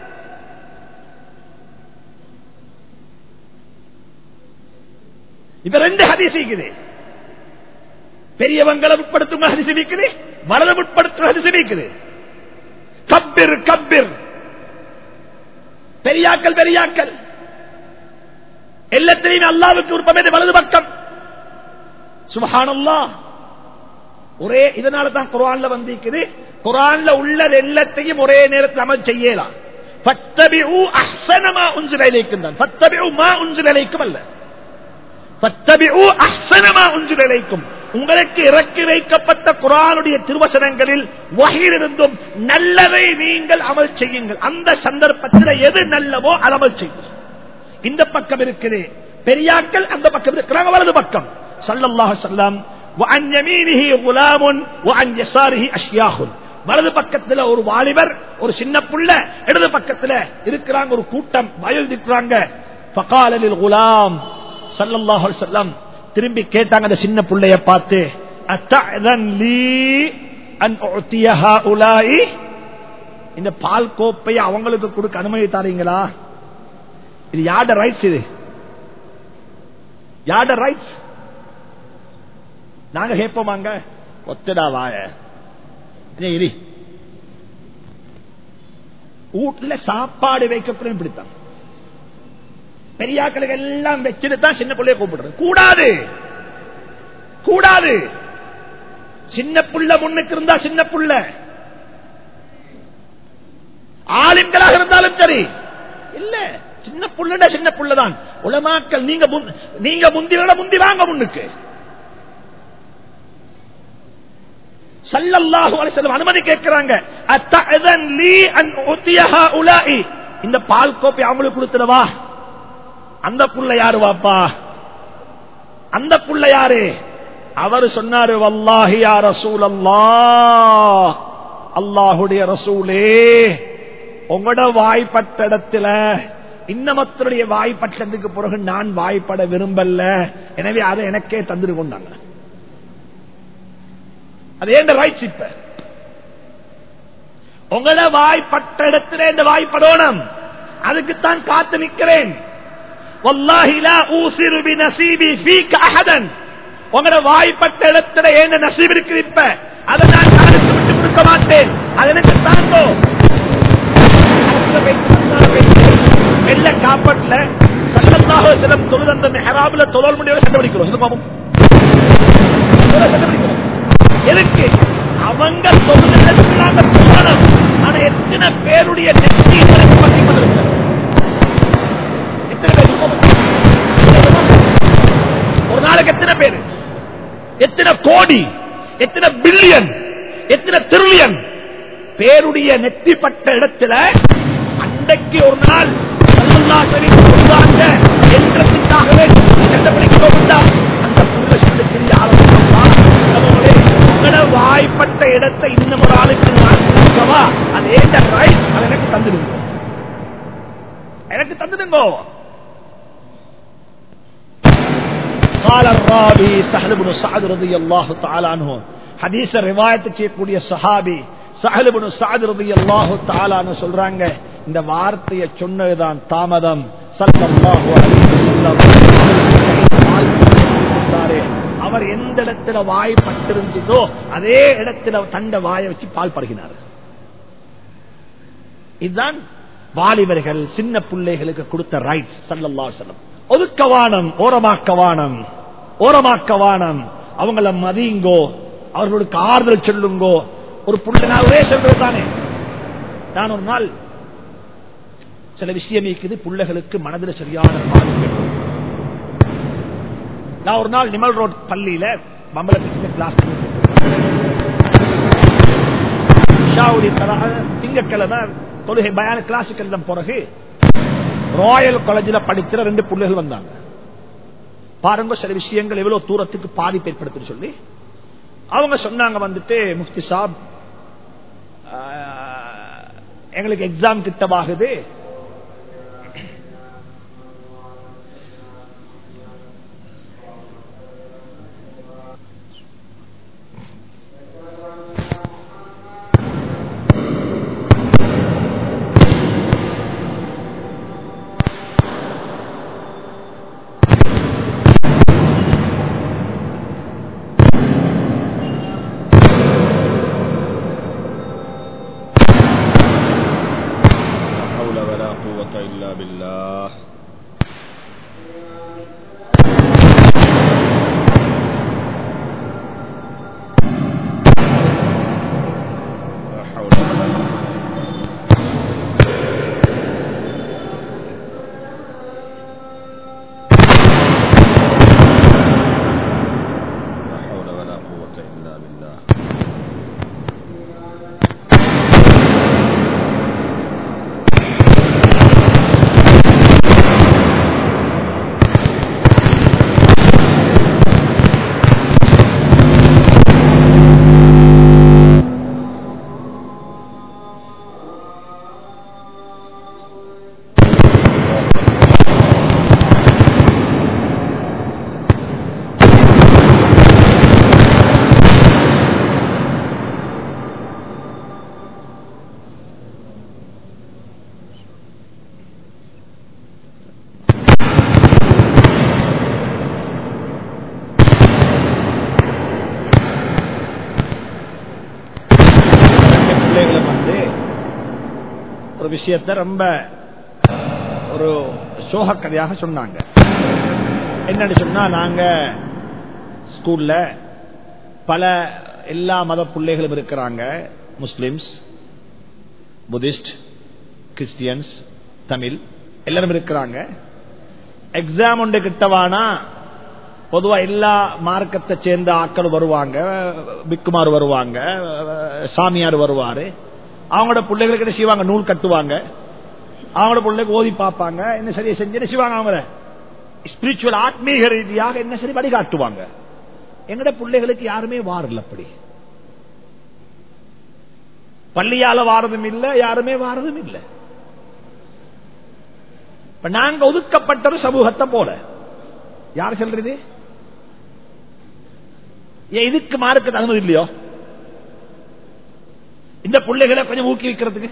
இது ரெண்டு ஹதீஸ் இருக்குது. பெரியவங்களை உட்படுத்தும் ஹதீஸ் இருக்குது, வலது உட்படுத்தும் ஹதீஸ் இருக்குது. கப்பிர் கப்பிர், பெரியாக்கள் பெரியாக்கள் எல்லாத்தையும் அல்லாஹ்வுக்கு விருப்பமே வலது பக்கம். சுப்ஹானல்லாஹ். ஒரே இதனால தான் குர்ஆன்ல வந்திருக்குது, குர்ஆன்ல உள்ள எல்லாத்தையும் ஒரே நேரத்தில் அமல் செய்யலாம். ஃபத்தபிஉ அஹ்ஸன மா உன்ஸில இலைக்கும் தான், ஃபத்தபிஉ மா உன்ஸில இலைக்கும் அல்ல, ஃபத்தபிஉ அஹ்ஸன மா உன்ஸில இலைக்கும். உங்களுக்கு இறக்கி வைக்கப்பட்ட குர்ஆனுடைய திருவசனங்களில் வஹீலிருந்தும் நல்லதை நீங்கள் அமல் செய்யுங்கள். அந்த சந்தர்ப்பத்தில் எது நல்லவோ அது அமல் செய்யுங்கள். இந்த பக்கம் இருக்குது பெரியாக்கள், அந்த பக்கம் இருக்கிறாங்க வலது பக்கம். ஸல்லல்லாஹு அலைஹி வஸல்லம் வஅன் யமீனிஹி குலாமுன் வஅன் யஸாரிஹி அஷ்யாஹுன். வலது பக்கத்துல ஒரு வாலிபர், ஒரு சின்ன புள்ள, இடது பக்கத்துல இருக்கிறாங்க ஒரு கூட்டம் வயது இருக்கிறாங்க. ஃபகால லில் குலாம், ஸல்லல்லாஹு அலைஹி வஸல்லம் திரும்பி கேட்டாங்க அந்த சின்ன புள்ளைய பார்த்து, அத்தஅதன் லீ அன் உஅதிய ஹாஉலாஇ, இந்த பால் கோப்பை அவங்களுக்கு கொடுக்க அனுமதி தாரீங்களா? இது யாட ரைட்ஸ்? இது யாட ரைட்ஸ்? நாங்க கேட்போமாங்க? ஒத்தடா வாய இரு. வீட்டுல சாப்பாடு வைக்கப்படும் இப்படித்தான். பெரியாக்களுக்கு எல்லாம் வச்சுட்டு தான் சின்ன பிள்ளைய கூப்பிடுறது. கூடாது கூடாது. சின்ன புள்ள முன்னுக்கு இருந்தா சின்ன புள்ள, ஆலிம்களாக இருந்தாலும் சரி இல்ல, சின்ன புள்ளடா சின்ன புள்ளதான். உலமாக்கள் நீங்க நீங்க முந்தி விட முந்தி வாங்க முன்னுக்கு. ஸல்லல்லாஹு அலைஹி வஸல்லம் அனுமதி கேட்கிறாங்க. அத்தஅதன் லீ அன் உஅதிய ஹாஉலாஇ, இந்த பால் கோப்பை அவங்களுக்கு கொடுத்துடவா? அந்த புள்ள யாரு வாப்பா? அந்த புள்ள யாரு? அவர் சொன்னாரு, வல்லாஹி யா ரசூலல்லாஹ், அல்லாஹுடைய ரசூலே, உங்களோட வாய்ப்பட்ட இடத்துல இன்னமத்தருடைய வாய்ப்பட்டதுக்கு பிறகு நான் வாய்ப்பட விரும்பல, எனவே அதை எனக்கே தந்துட்டு கொண்டாங்க. அது ஏன் ரைட்ஸ்? இப்ப உங்களோட வாய்ப்பட்ட இடத்துல இந்த வாய்ப்படணும், அதுக்குத்தான் காத்து நிற்கிறேன். வல்லாஹி லா ஊசிரு பினஸீபி ஃபீக அஹதன், உங்களோட வாய்ப்பட்ட இடத்துல என்ன நசீப் இருக்கு இப்ப, அதை நான் யாருக்கு விட்டு கொடுக்க மாட்டேன். அது எனக்கு தாங்கோ. வெள்ள காப்பட்ல ஸல்லல்லாஹு அலைஹி வஸல்லம் தொழுத அந்த மிஹ்ராப்ல தொழல் முடியல கண்டுபிடிக்கிறோம். இது பாப்போம் எதுக்கு? அவங்க தொழுதற்கு நாங்க போகணும். ஆனா எத்தனை பேருடைய நெற்றி பற்றி கொண்டிருக்கிறது? எத்தனை பேர்? ஒரு நாளைக்கு எத்தனை பேர்? எத்தனை கோடி, எத்தனை பில்லியன், எத்தனை டிரில்லியன் பேருடைய நெற்றிப்பட்ட இடத்துல அன்றைக்கு ஒரு நாள் என்றதுக்காகவே கண்டுபிடிக்க அந்த புள்ள சொல்லி ஆரம்பிச்சா வாய்ப்பட்ட இடத்தை இன்னும் ஒரு ஆளுக்கு நான் கொடுக்கவா? அது ஏன் ரைட்? அது எனக்கு தந்துடுங்க, எனக்கு தந்துடுங்கோ. قال الراوي سهل بن سعد رضي الله تعالى عنه, حديث روايت செய்யக்கூடிய சஹாபி சஹல் இப்னு சஅத் ரலியல்லாஹு தஆலா அன்ஹு சொல்றாங்க, இந்த வார்த்தையை சொன்னதுதான் தாமதம். ஸல்லல்லாஹு அலைஹி வஸல்லம் அவர் எந்த இடத்துல வாய் பட்டிருந்ததோ அதே இடத்துல தண்ட வாயை வச்சு பால் பருகினார். இதுதான் வாலிபர்கள் சின்ன பிள்ளைகளுக்கு கொடுத்த ரைட். ஸல்லல்லாஹு அலைஹி வஸல்லம் ஒதுக்கவானம், ஓரமாக்கவானம், ஓரமாக்கவானம். அவங்கள மதியுங்கோ, அவர்களுக்கு ஆறுதல் சொல்லுங்கோ. ஒரு புள்ள நான் ஒரே சொல்றது தானே. நான் ஒரு நாள் சில விஷயம் இருக்குது, பிள்ளைகளுக்கு மனதில் சரியான பாதிப்பு. நான் ஒரு நாள் நிமல் ரோட் பள்ளியில பம்பள கிளாஸ் திங்கக்கிழமை தொழுகை பயான கிளாஸுக்கு பிறகு ராயல் காலேஜில் படிக்கிற ரெண்டு பிள்ளைகள் வந்தாங்க. பாருங்க சில விஷயங்கள் எவ்வளவு தூரத்துக்கு பாதிப்பு ஏற்படுத்து சொல்லி அவங்க சொன்னாங்க. வந்துட்டு முஃப்தி சாப், எங்களுக்கு எக்ஸாம் கிட்டவாகுது, விஷயத்தை ரொம்ப ஒரு சோக கதையாக சொன்னாங்க. என்னன்னு சொன்னா, நாங்க ஸ்கூல்ல பல எல்லா மத பிள்ளைகளும் இருக்கிறாங்க. முஸ்லிம்ஸ், புத்திஸ்ட், கிறிஸ்டியன்ஸ், தமிழ் எல்லாரும் இருக்கிறாங்க. எக்ஸாம் ஒன்று கிட்டவானா பொதுவா எல்லா மார்க்கத்தை சேர்ந்த ஆட்கள் வருவாங்க. பிக்குமார் வருவாங்க, சாமியார் வருவாரு. அவங்களோட பிள்ளைகளுக்கு என்ன செய்வாங்க, நூல் கட்டுவாங்க. அவங்களோட பிள்ளைக்கு ஓதி பார்ப்பாங்க. என்ன சரியா செஞ்சு என்ன செய்வாங்க, அவங்க ஸ்பிரிச்சுவல் ஆத்மீக ரீதியாக என்ன சரி வழிகாட்டுவாங்க. எங்கட பிள்ளைகளுக்கு யாருமே வாரல. அப்படி பள்ளியால வாரதும் இல்ல, யாருமே வாரதும் இல்ல. நாங்க ஒதுக்கப்பட்ட ஒரு சமூகத்தை போல. யார் சொல்றது? இதுக்கு மார்க்கு அனுமதி இல்லையோ இந்த பிள்ளைகளை கொஞ்சம் ஊக்குவிக்கிறதுக்கு?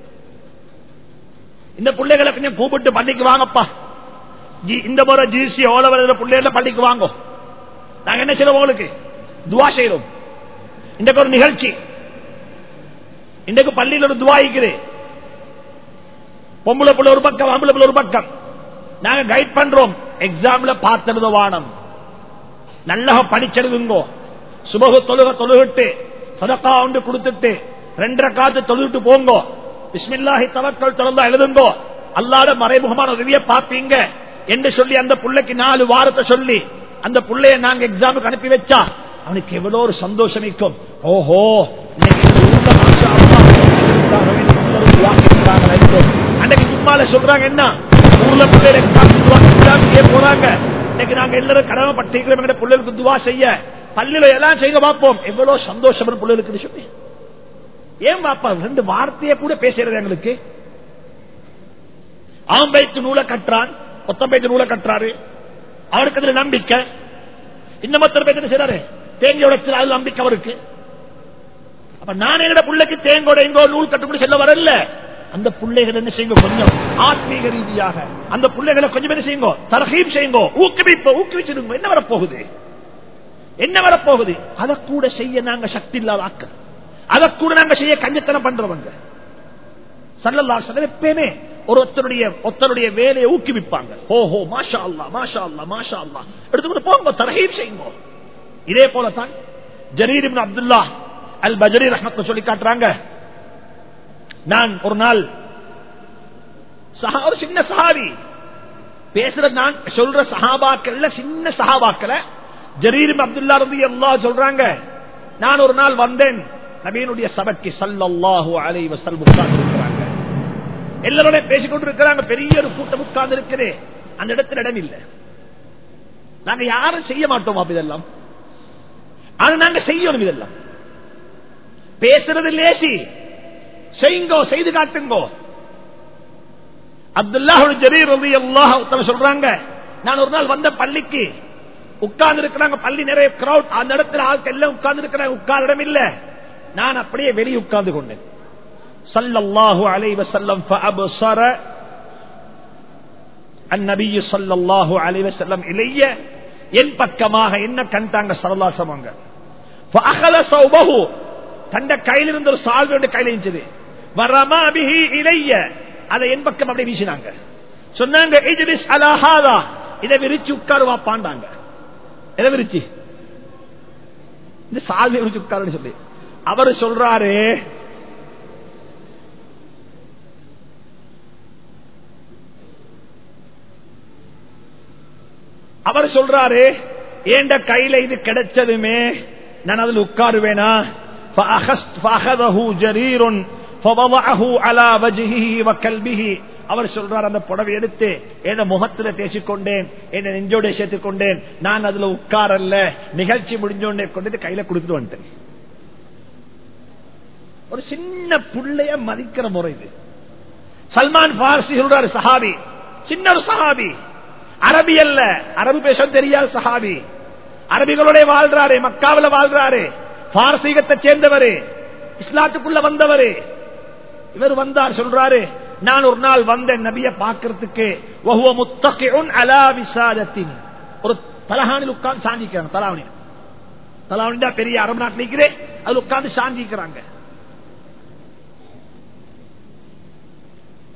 இந்த பிள்ளைகளை கொஞ்சம் கூப்பிட்டு பள்ளிக்கு வாங்கப்பா, இந்த முறை ஜிசி ஓலவர பிள்ளைகளை பள்ளிக்கு வாங்க, நாங்க என்ன செய்யறோம், உங்களுக்கு துவா செய்யறோம். இன்றைக்கு ஒரு நிகழ்ச்சி, இன்றைக்கு பள்ளியில் ஒரு துவா இருக்குது. பொம்பளை பிள்ளை ஒரு பக்கம், ஆம்பளை பிள்ளை ஒரு பக்கம். நாங்க கைட் பண்றோம். எக்ஸாம்ல பார்த்தது வானம், நல்லா படிச்செடுங்கோ. சுபகு தொழுக தொழுகிட்டு சதக்கா ஒன்று கொடுத்துட்டு ரெண்டரை காத்து தொழுகிட்டு போங்கோ. பிஸ்மில்லாஹி தவக்கல் தொடர்ந்தா எழுதுங்கோ. அல்லாஹ்வுடைய மறைமுகமான உதவியை பார்ப்பீங்க என்று சொல்லி அந்த புள்ளைக்கு நாலு வாரத்தை சொல்லி அந்த புள்ளைய நாங்க எக்ஸாமுக்கு அனுப்பி வச்சா அவனுக்கு எவ்வளவு ஒரு சந்தோஷம் இருக்கும். ஓஹோ, அன்னைக்கு சும்மால சொல்றாங்க, என்ன ஊர்ல பிள்ளைகள் போறாங்க, இன்னைக்கு நாங்க எல்லாரும் கடமைப்பட்டிருக்கிறோம் பிள்ளைகளுக்கு துவா செய்ய, பள்ளியில எல்லாம் செய்ய பார்ப்போம். எவ்வளவு சந்தோஷம் பிள்ளைகளுக்கு சொல்லி. ஏன் பாப்பா ரெண்டு வார்த்தையை கூட பேசுறது எங்களுக்கு? அவன் பைத்து நூலை கட்டுறான், மொத்தம் பைத்து நூலை கட்டுறாரு, அவருக்கு அதுல நம்பிக்கை. இன்னும் மொத்தம் பைத்து செய்யறாரு, தேங்க உடைச்சு அது நம்பிக்கை அவருக்கு. அப்ப நான் எங்கட பிள்ளைக்கு தேங்கோட எங்கோ நூல் கட்டுப்படி செல்ல வரல. அந்த பிள்ளைகள் என்ன செய்யுங்க, கொஞ்சம் ஆத்மீக ரீதியாக அந்த பிள்ளைகளை கொஞ்சம் என்ன செய்யுங்க, தர்ஹீப் செய்யுங்க, ஊக்குவிப்ப ஊக்குவிச்சிருங்க. என்ன வரப்போகுது, என்ன வரப்போகுது? அதை கூட செய்ய நாங்க சக்தி இல்லாத ஆக்கள், அதை கூட நாங்க செய்ய கஞ்சத்தனம் பண்றவங்க. ஸல்லல்லாஹு அலைஹி வஸல்லம் எப்பவுமே ஒரு ஒருத்தருடைய ஒருத்தருடைய வேலையை ஊக்குவிப்பாங்க. ஓஹோ, மாஷா அல்லாஹ், மாஷா அல்லாஹ், மாஷா அல்லாஹ் எடுத்துக்கிட்டு போங்க, தர்ஹீப் செய்யுங்க. இதே போலதான் ஜரீர் இப்னு அப்துல்லாஹ் அல் பஜரி ரஹ்மத்துல்லாஹி சொல்லி காட்டுறாங்க. நான் ஒரு நாள் ஒரு சின்ன சஹாபி பேசுற, நான் சொல்ற சஹாபாக்கள் சின்ன சஹாபாக்கள ஜரீர் இப்னு அப்துல்லாஹ் ரலியல்லாஹு சொல்றாங்க, நான் ஒரு நாள் வந்தேன் நபியினுடைய சபைக்கு ஸல்லல்லாஹு அலைஹி வஸல்லம் உட்கார்ந்து இருக்கிறாங்க. எல்லாரோட பேசிக்கொண்டு இருக்கிறாங்க. பெரிய ஒரு கூட்டம் உட்கார்ந்து இருக்குது. அந்த இடத்துல இடம் இல்லை. நாங்க யாரும் செய்ய மாட்டோம் அப்ப இதெல்லாம். ஆனா நாங்க செய்யணும் இதெல்லாம். பேசுறது லேசி, செய்யுங்கோ, செய்து காட்டுங்கோ. அப்துல்லாஹ் ஜரீர் ரலியல்லாஹு தஆலா சொல்றாங்க, நான் ஒரு நாள் வந்த பள்ளிக்கு உட்கார்ந்து இருக்கிறாங்க, பள்ளி நிறைய கிரவுட், அந்த இடத்துல ஆட்கள் எல்லாம் உட்கார்ந்து இருக்கிறாங்க, உட்கார் இடம் இல்ல. நான் அப்படியே வெளியே உட்கார்ந்து கொண்டேன். ஸல்லல்லாஹு அலைஹி வஸல்லம் ஃபஅப்ஸர அன்-நபி ஸல்லல்லாஹு அலைஹி வஸல்லம் இலைய, என் பக்கமாக என்ன கண்டாங்க ஸல்லல்லாஹு அலைஹி வஸல்லம். ஃபஅഖல ஸௌபஹு, தண்ட கையில் இருந்த ஒரு சால்வை ஒன்று கையில் இருந்துச்சு. வரமா பிஹி இலைய, அதை என் பக்கம் அப்படியே வீசினாங்க. சொன்னாங்க, இஜ்லிஸ் அலா ஹாதா, இதை விரிச்சு உட்காருவா பாண்டாங்க. எதை விரிச்சு? இந்த சால்வை விரிச்சு உட்காருன்னு சொல்லி அவரு சொல்றாரு, அவர் சொல்றாரு, ஏண்ட கையில இது கிடைச்சதுமே நான் அதில் உட்காருவேனா? அவர் சொல்றார், அந்த புடவை எடுத்து என் முகத்துல தேசிக்கொண்டேன், என் நெஞ்சோட சேர்த்துக் கொண்டேன். நான் அதுல உட்காரல்ல, நிகழ்ச்சி முடிஞ்சோடனே கொண்டு கையில கொடுத்துட்டு வந்துட்டேன். ஒரு சின்ன புள்ளைய மதிக்கிற முறை இது. சல்மான் பார்சி சொல்றாரு, சஹாபி, சின்ன ஒரு சஹாபி, அரபி அல்ல, அரபு பேச தெரியாத சஹாபி, அரபிகளோட வாழ்றாரு, மக்காவில வாழ்றாரு, பாரசீகத்தை சேர்ந்தவரு, இஸ்லாத்துக்குள்ள வந்தவரு. இவர் வந்தார், சொல்றாரு, நான் ஒரு நாள் வந்தேன் நபியை பார்க்கறதுக்கு. வஹுவ முத்தகிஉன் அலா விசாதத்தின், ஒரு தலஹானில் உட்கார்ந்து சாஞ்சிக்கிறாங்க. தலாவணி தலாவணி தான் பெரிய அரபு நாட்டில் இருக்கிறேன், அதுல உட்கார்ந்து சாஞ்சிக்கிறாங்க.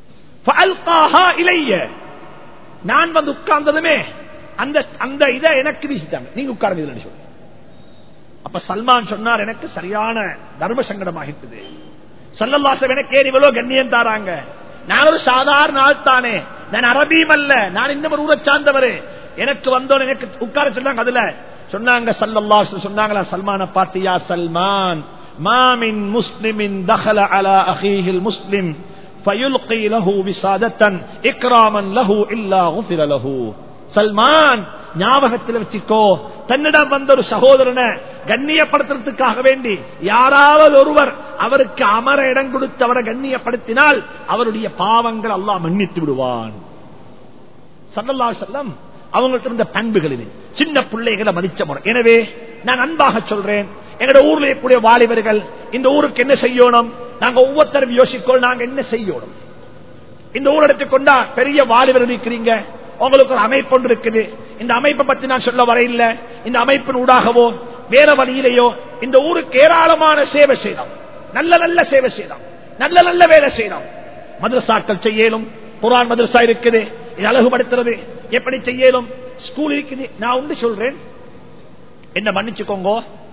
ஃபஅல்காஹா இலைய, நான் வந்து உட்கார்ந்ததுமே அந்த அந்த இதை எனக்கு வீசிட்டாங்க, நீங்க உட்கார்ந்து சொல்லி. அப்ப சல்மான் சொன்னார், எனக்கு சரியான தர்ம சங்கடமாகிட்டது. ஸல்லல்லாஹு அலைஹி வஸல்லம் எனக்கு ஏன் இவ்வளவு கண்ணியம் தாராங்க? நான் ஒரு சாதாரண ஆள் தானே, நான் அரபியும் அல்ல, நான் இந்த ஒரு ஊரை சார்ந்தவர். எனக்கு வந்தோம், எனக்கு உட்கார சொன்னாங்க. அதுல சொன்னாங்க ஸல்லல்லாஹு அலைஹி வஸல்லம் சொன்னாங்களா சல்மான பார்த்து, யா சல்மான் மா மின் முஸ்லிமின் தഖல அலா அஹீஹில் முஸ்லிம் ஃபயுல்கி லஹு விசாதத்தன் இக்ராமன் லஹு இல்லா குஃபிர லஹு. சல்மான் ஞாபகத்தில் வச்சுக்கோ, தன்னிடம் வந்த ஒரு சகோதரனை கண்ணியப்படுத்துறதுக்காக வேண்டி யாராவது ஒருவர் அவருக்கு அமர இடம் கொடுத்து அவரை கண்ணியப்படுத்தினால் அவருடைய பாவங்கள் அல்லாஹ் மன்னித்து விடுவான். ஸல்லல்லாஹு அலைஹி வஸல்லம் அவங்கள்ட்ட இருந்த பண்புகள் இது, சின்ன பிள்ளைகளை மதிச்ச முறை. எனவே நான் அன்பாக சொல்றேன், எங்கட ஊர்ல இருக்கக்கூடிய வாலிபர்கள் இந்த ஊருக்கு என்ன செய்யணும், நாங்க ஒவ்வொருத்தரும் யோசிக்கோள், நாங்க என்ன செய்யணும். இந்த ஊர் எடுத்துக்கொண்டா பெரிய வாலிபர்கள் இருக்கிறீங்க, உங்களுக்கு ஒரு அமைப்பு ஒன்று இருக்குது. இந்த அமைப்பை பத்தி நான் சொல்ல வரையில்லை. இந்த அமைப்பின் ஊடாகவோ வேற வழியிலேயோ இந்த ஊருக்கு ஏராளமான சேவை செய்யலாம், நல்ல நல்ல சேவை செய்யலாம், நல்ல நல்ல வேலை செய்யலாம். மதரசாக்கள் செய்யலும், குர்ஆன் மதரசா இருக்குது, இது அழகுபடுத்துறது எப்படி செய்யலும், ஸ்கூல் இருக்குது. நான் ஒன்று சொல்றேன், என்ன மன்னிச்சுக்கோங்க,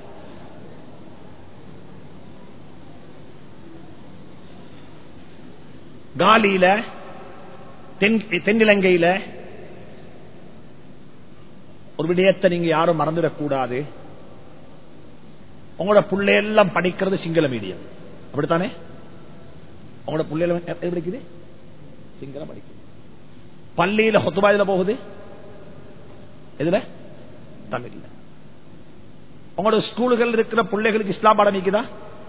காலியில தென்னிலங்கையில ஒரு விடயத்தை நீங்க யாரும் மறந்துடக்கூடாது. உங்களோட பிள்ளையெல்லாம் படிக்கிறது சிங்கள மீடியம், அப்படித்தானே? உங்களோட பிள்ளைகள் எப்படி படிக்குது? சிங்களம் படிக்குது. பள்ளியில ஹுத்பா இதுல போகுது, எதுல? தமிழ்ல. உங்களோட ஸ்கூல்கள் இருக்கிற பிள்ளைகளுக்கு இஸ்லாம் பாடம் இருக்குதா?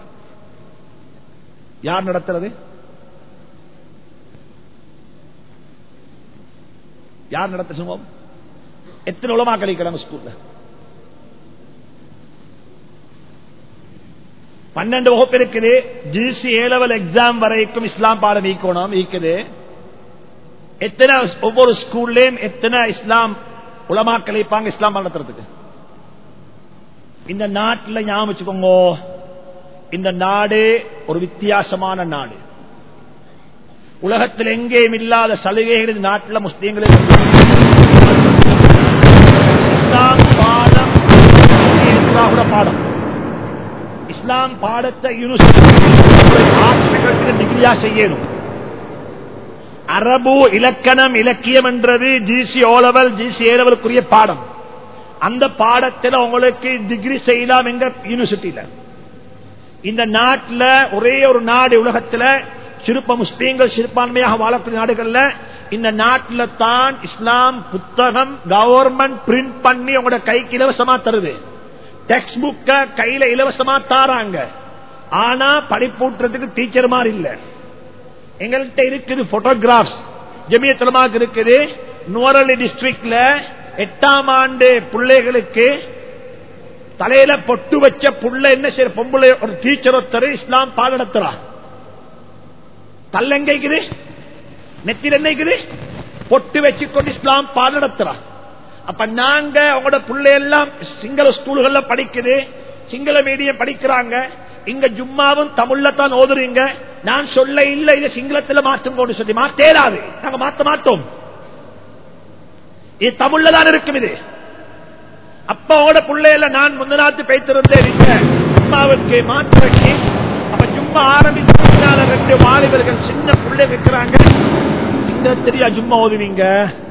யார் நடத்துறது? யார் நடத்த சொல்லுவோம்? எத்தனை உலமா கழிக்கிறாங்க ஸ்கூல்ல? பன்னெண்டு வகுப்பு இருக்குது, ஜிசி ஏ லெவல் எக்ஸாம் வரைக்கும் இஸ்லாம் பாடம் ஈக்கணும் ஈக்குது. எத்தனை ஒவ்வொரு ஸ்கூல்லையும் எத்தனை இஸ்லாம் உலமா கழிப்பாங்க இஸ்லாம் பாடம் நடத்துறதுக்கு? இந்த நாட்டில் ஞாபகம் வச்சுக்கோங்க, இந்த நாடு ஒரு வித்தியாசமான நாடு. உலகத்தில் எங்கேயும் இல்லாத சலுகைகள் இந்த நாட்டில் முஸ்லீம்களுக்கு இஸ்லாம் பாடம் பாடம் இஸ்லாம் பாடத்தை யூனிவர்சிட்டி டிகிரியா செய்யணும். அரபு இலக்கணம் இலக்கியம் என்றது GC O level GC A லெவலுக்குரிய பாடம். அந்த பாடத்தில் உங்களுக்கு டிகிரி செய்யலாம் எங்க யூனிவர்சிட்டியில. இந்த நாட்டில் ஒரே ஒரு நாடு உலகத்தில் சிறுப முஸ்லீம்கள் சிறுபான்மையாக வாழக்கூடிய நாடுகள்ல இந்த நாட்டில் தான் இஸ்லாம் புத்தகம் கவர்மெண்ட் பிரிண்ட் பண்ணி உங்களோட கைக்கு இலவசமா தருது. டெக்ஸ்ட் புக்க கையில இலவசமா தாராங்க. ஆனா படிப்பூட்டுறதுக்கு டீச்சர் மாதிரி இல்ல. எங்கள்கிட்ட இருக்குது போட்டோகிராஃப்ஸ், ஜமியத் உலமாக்கு இருக்குது. நுவரெலியா டிஸ்ட்ரிக்ட்ல எட்டாம் ஆண்டு பிள்ளைகளுக்கு தலையில பொட்டு வச்ச புள்ள என்ன செய்ய பொம்பளை ஒரு டீச்சர் ஒருத்தர் இஸ்லாம் பாடம் நடத்துறா. தள்ளெங்கைக்குது, நெத்தில என்னைக்குது, பொட்டு வச்சுக்கொண்டு இஸ்லாம் பாடம் நடத்துறா. அப்ப நாங்க உங்களோட பிள்ளை எல்லாம் சிங்கள ஸ்கூல்கள்ல படிக்குது, சிங்கள மீடியம் படிக்கிறாங்க. இங்க ஜும்மாவும் தமிழ்ல தான் ஓதுறீங்க. நான் சொல்ல இல்ல இதை சிங்களத்துல மாற்றும் சொல்லி மாத்தேராது, நாங்க மாத்த மாட்டோம். இது தமிழ்ல தான் இருக்கும். இது அப்பாவோட பிள்ளையில நான் முந்தநாத்து பேசிருந்தேன் ஜும்மாவுக்கு மாற்றி. அப்ப ஜும்மா ஆரம்பிச்ச ரெண்டு வாலிபர்கள் சின்ன பிள்ளை வைக்கிறாங்க. சிங்கள தெரியா ஜும்மா ஓதுவீங்க,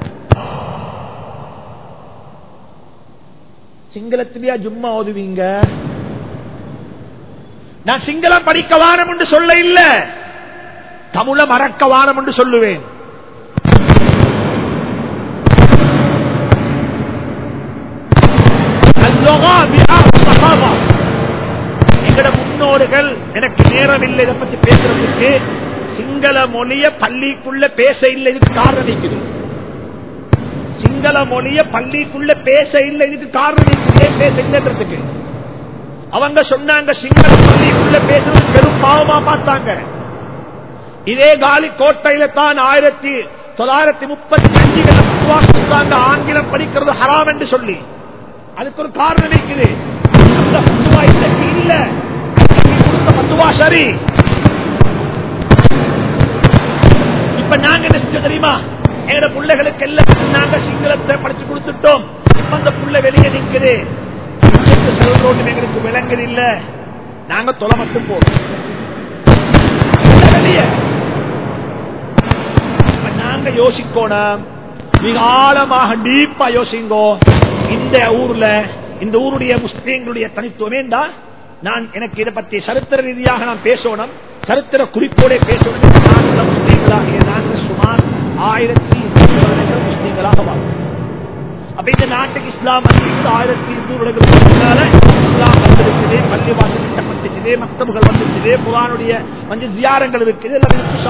சிங்களத்திலேயா ஜும்மா ஓதுவீங்க? நான் சிங்களம் படிக்க வாரம் என்று சொல்ல இல்ல, தமிழ மறக்க வாரம் என்று சொல்லுவேன். எங்கட முன்னோர்கள், எனக்கு நேரம் இல்லை இதை பற்றி பேசுறதுக்கு, சிங்கள மொழிய பள்ளிக்குள்ள பேச இல்லை. இதுக்கு காரணம் இருக்குது. சிங்கள மொழிய பள்ளிக்குள்ள பேச இல்லை, இதுக்கு காரணம் பேச இல்லைன்றதுக்கு. அவங்க சொன்னாங்க சிங்கள பள்ளிக்குள்ள பேசுறது பெரும் பாவமா பார்த்தாங்க. இதே காலி கோட்டையில தான் ஆயிரத்தி தொள்ளாயிரத்தி முப்பத்தி அஞ்சுகள் ஆங்கிலம் படிக்கிறது ஹராம் என்று சொல்லி. அதுக்கு ஒரு காரணம் இருக்குது. இல்ல சரி, இப்ப நாங்க என்ன செஞ்சோம் தெரியுமா? எங்க பிள்ளைகளுக்கு எல்லாம் நாங்க சிங்களத்தை படிச்சு கொடுத்துட்டோம். இப்ப அந்த புள்ள வெளியே நிக்குது, செல்றோம், எங்களுக்கு விளங்குது இல்ல, நாங்க தொலை மட்டும் போறோம் வெளியே. நாங்க யோசிக்கணும், மிக ஆழமாக டீப்பா யோசிங்கோ. இந்த ஊர்ல இந்த ஊருடைய முஸ்லீம்களுடைய தனித்துவமே தான். நான் எனக்கு இதை பற்றி சரித்திர ரீதியாக நான் பேசணும், சரித்திர குறிப்போட பேசணும். நாங்கள் முஸ்லீம்களாகிய நாங்கள் சுமார் ஆயிரத்தி இருநூறு முஸ்லீம்களாக வாழ்ந்தோம். அப்ப இந்த நாட்டுக்கு இஸ்லாம் வந்து ஆயிரத்தி இருநூறு இஸ்லாம் வந்திருக்குது, பள்ளிவாசல் கட்டப்பட்டுச்சு, மக்தபுகள் வந்துருக்குது, குர்ஆனுடைய கொஞ்சம் ஜியாரங்கள் இருக்குது.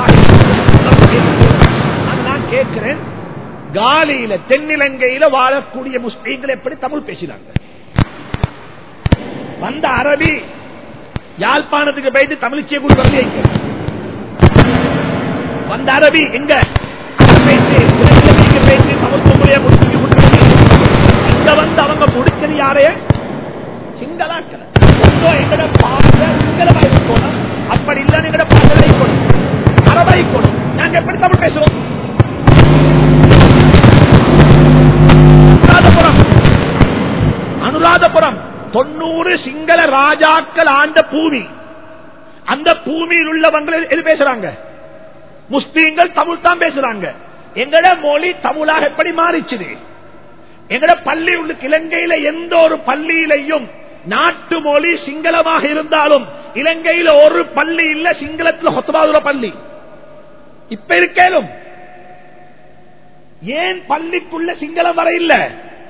நான் கேட்கிறேன், காலியில தென்னிலங்கையில வாழக்கூடிய முஸ்லீம்கள் எப்படி தமிழ் பேசினாங்க? வந்த அரபி யாழ்ப்பாணத்துக்கு போயிட்டு தமிழ்ச்சியை கூட வரல. வந்த அரபி எங்க பேசி தமிழ் பொங்கலைய முடிச்சு இங்க வந்து அவங்க முடிச்சது யாரைய? சிங்களாக்கள். எங்கட பாச சிங்களமா இருக்கணும், அப்படி இல்ல எங்கட பாசலை இருக்கணும், அரபை இருக்கணும். நாங்க எப்படி தமிழ் பேசுறோம்? அனுராதபுரம் அனுராதபுரம் தொண்ணூறு சிங்கள ராஜாக்கள் ஆண்ட பூமி. அந்த பூமியில் உள்ளவங்க எது பேசுறாங்க? முஸ்லீம்கள் தமிழ் தான் பேசுறாங்க. எங்கட மொழி தமிழாக எப்படி மாறிச்சுது? எங்கட பள்ளி உள்ள இலங்கையில எந்த ஒரு பள்ளியிலையும் நாட்டு மொழி சிங்களமாக இருந்தாலும் இலங்கையில ஒரு பள்ளி இல்ல சிங்களத்தில் ஹொத்தபாதுர பள்ளி இப்ப இருக்கேனும். ஏன் பள்ளிக்குள்ள சிங்களம் வர இல்ல?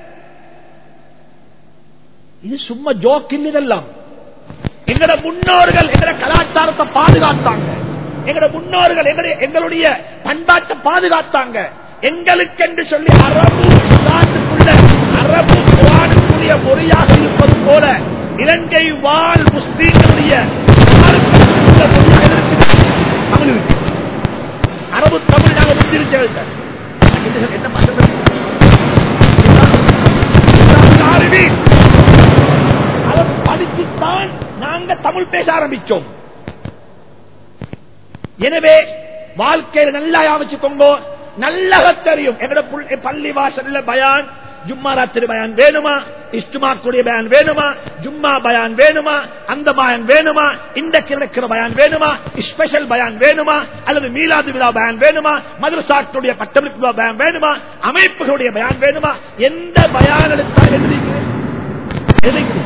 இது சும்மா ஜோக் இல்லதெல்லாம். எங்கட முன்னோர்கள் எங்கட கலாச்சாரத்தை பாதுகாத்தாங்க, எங்கட முன்னோர்கள் எங்களுடைய பண்பாட்டை பாதுகாத்தாங்க. எங்களுக்கு என்று சொல்லி அரபு நாட்டுக்குள்ள அரபு குர்ஆனுக்குரிய மொழியாக இருப்பது போல இலங்கை வாழ் முஸ்லீம்களுடைய தமிழ் இருக்கு. அரபு தமிழ் நாங்கள் முந்திருச்ச என்ன பண்றது? அதை படிச்சுத்தான் நாங்க தமிழ் பேச ஆரம்பிச்சோம். எனவே வாழ்க்கையில் நல்லா யாவச்சுக்கோங்க, நல்லக தெரியும். எங்கட பள்ளி வாசல்ல பயான், ஜும்மா ராத்திரி பயான் வேணுமா, இஸ்துமாக்குடைய பயான் வேணுமா, ஜும்மா பயான் வேணுமா, அந்த பயான் வேணுமா, இந்த கிழக்கிற பயான் வேணுமா, ஸ்பெஷல் பயான் வேணுமா, அல்லது மீலாது விழா பயான் வேணுமா, மதரசாக்களுடைய பட்டமளிப்பு பயான் வேணுமா, அமைப்புகளுடைய பயான் வேணுமா, எந்த பயான் எடுத்தால் எழுதிக்கிறேன்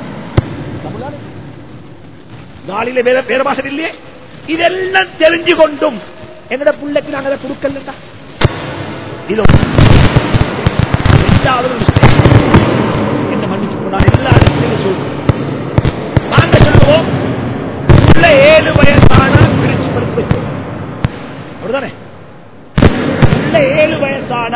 காலில வேற வேற பாசம் இல்லையே. இதெல்லாம் தெரிஞ்சு கொண்டும் எங்கட பிள்ளைக்கு நாங்க அதை கொடுக்கல. இது என்ன மன்னிச்சு போனா எல்லா சொல்றோம். நாங்க சொல்லுவோம் உள்ள ஏழு வயசான பிரிச்சு படுக்க வைக்கும். அப்படிதானே? உள்ள ஏழு வயசான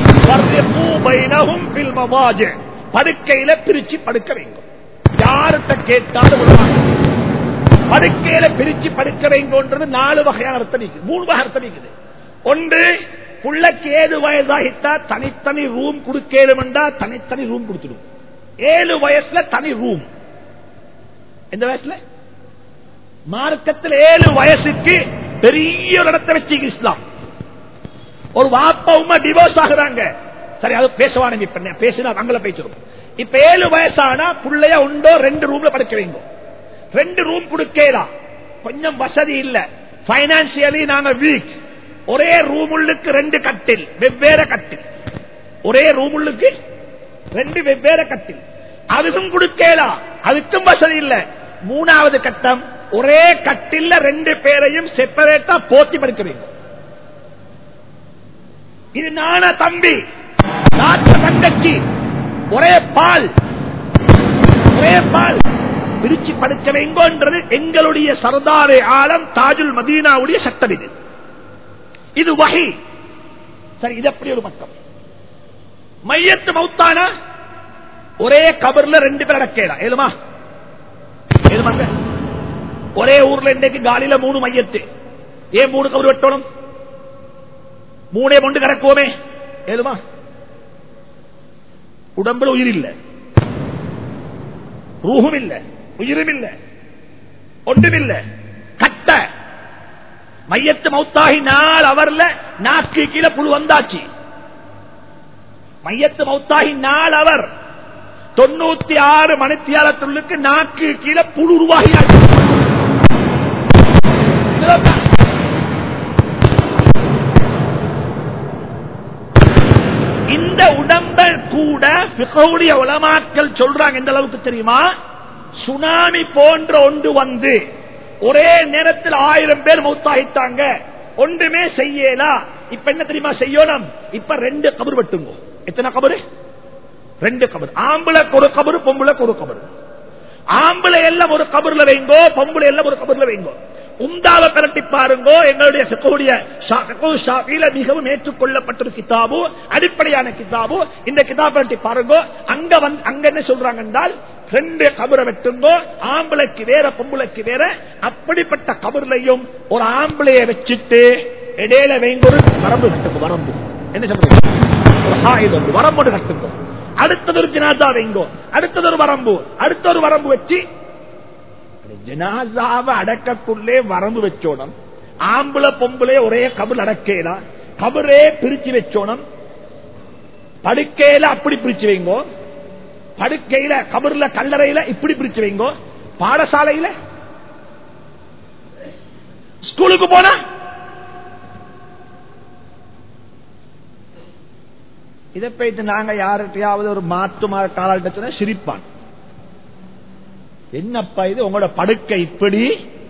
படுக்கையில பிரிச்சு படுக்க வைக்கும். யார்கிட்ட கேட்டாலும் படுக்கையில பிரிச்சு படுக்க வைங்கன்றது நாலு வகையான அர்த்தம் இருக்குது, மூணு வகை அர்த்தம் இருக்குது. ஒன்று, புள்ளக்கு ஏழு வயசாகிட்டா தனித்தனி ரூம் கொடுக்கலும்டா தனித்தனி ரூம் கொடுத்துடும். ஏழு வயசுல தனி ரூம். எந்த வயசுல? மார்க்கத்தில் ஏழு வயசுக்கு பெரிய ஒரு இடத்தை வச்சு இஸ்லாம். ஒரு வாப்பா உமா டிவோர்ஸ் ஆகுறாங்க, சரி அது பேசுவானுங்க. இப்ப பேசினா அங்கல பேசிடும். இப்ப ஏழு வயசானா புள்ளைய உண்டோ ரெண்டு ரூம்ல படுக்க வைங்க. ரெண்டு ரூம் கொடுக்கலாம், கொஞ்சம் வசதி இல்ல, பைனான்சியலி நாங்க வீக். ஒரே ரூம் உள்ளுக்கு ரெண்டு கட்டில், வெவ்வேறு கட்டில். ஒரே ரூம் உள்ளுக்கு ரெண்டு வெவ்வேறு கட்டில், அதுக்கும் கொடுக்கலாம், அதுக்கும் வசதி இல்ல. மூணாவது கட்டம், ஒரே கட்டில்ல ரெண்டு பேரையும் செப்பரேட்டா போத்தி படுக்க வைங்க. இது நானா தம்பி, நாட்டு தங்கச்சி, ஒரே பால் ஒரே பால் பிரிச்சு படுக்க வைங்கன்றது எங்களுடைய சர்தாரே ஆலம் தாஜுல் மதீனாவுடைய சட்டம். இது இது வஹி. சரி, இது எப்படி ஒரு பக்கம். மையத்து மௌத்தானா ஒரே கபர்ல ரெண்டு பேர் அடக்கலாம். ஏழுமா ஏழுமாங்க? ஒரே ஊர்ல இன்றைக்கு காலில மூணு மையத்து, ஏன் மூணு கபர் வெட்டணும்? மூணே கொண்டு கிடக்குவோமே, ஏழுமா? உடம்புல உயிர் இல்ல, ரூஹும் இல்ல, உயிரும் இல்ல, ஒன்றும் இல்ல, கட்ட மையத்து மௌத்தாகி நாள் அவர்ல நாக்கு கீழே புழு வந்தாச்சு. மையத்து மௌத்தாகி நாள் அவர் தொண்ணூத்தி ஆறு மணித்தியாலத்துள்ளுக்கு நாக்கு கீழே புழு உருவாகியாச்சு. இந்த உடம்பை கூட ஃபிக்ஹுடைய உலமாக்கள் சொல்றாங்க. எந்த அளவுக்கு தெரியுமா? சுனாமி போன்ற ஒன்று வந்து ஒரே நேரத்தில் ஆயிரம் பேர் மௌத்தாகிட்டாங்க, ஒன்றுமே செய்யலா. இப்ப என்ன தெரியுமா செய்யணும்? இப்ப ரெண்டு கபர் வெட்டுங்க. எத்தனை கபரு? ரெண்டு கபர். ஆம்பளைக்கு ஒரு கபரு, பொம்பளைக்கு ஒரு கபரு. ஆம்பளை எல்லாம் ஒரு கபர்ல வைங்கோ, பொம்பளை எல்லாம் ஒரு கபர்ல வைங்கோ. உம்தாவ பிரட்டி பாருங்கோ. எங்களுடைய மிகவும் ஏற்றுக்கொள்ளப்பட்ட கிதாபு, அடிப்படையான கிதாபு. இந்த கிதாபு பிரட்டி பாருங்கோ. அங்க வந்து அங்க என்ன சொல்றாங்க என்றால், ரெண்டு கபரை வெட்டுங்கோ, ஆம்பளைக்கு வேற பொம்பளைக்கு வேற. அப்படிப்பட்ட கபர்லையும் ஒரு ஆம்பளைய வச்சுட்டு இடையில வைங்கொரு வரம்பு கட்டுங்க. வரம்பு என்ன சொல்றீங்க? ஒரு ஹாயிது வரம்போடு கட்டுங்க. அடுத்தது ஒரு ஜனாசா வைங்கோ, அடுத்தது ஒரு வரம்பு, அடுத்த ஒரு வரம்பு வச்சு ஜனாசாவை அடக்கக்குள்ளே வரம்பு வச்சோணும். ஆம்பளை பொம்பளை ஒரே கபர் அடக்கலாம். கபரே பிரிச்சு வச்சோணும். படுக்கையில அப்படி பிரிச்சு வைங்கோ, படுக்கையில கபர்ல கல்லறையில இப்படி பிரிச்சு வைங்கோ, பாடசாலையில ஸ்கூலுக்கு போனா இதை போயிட்டு நாங்க யார்கிட்டயாவது ஒரு மாற்றுமா காலாட்ட சொன்ன சிரிப்பான். என்னப்பா இது உங்களோட படுக்கை இப்படி?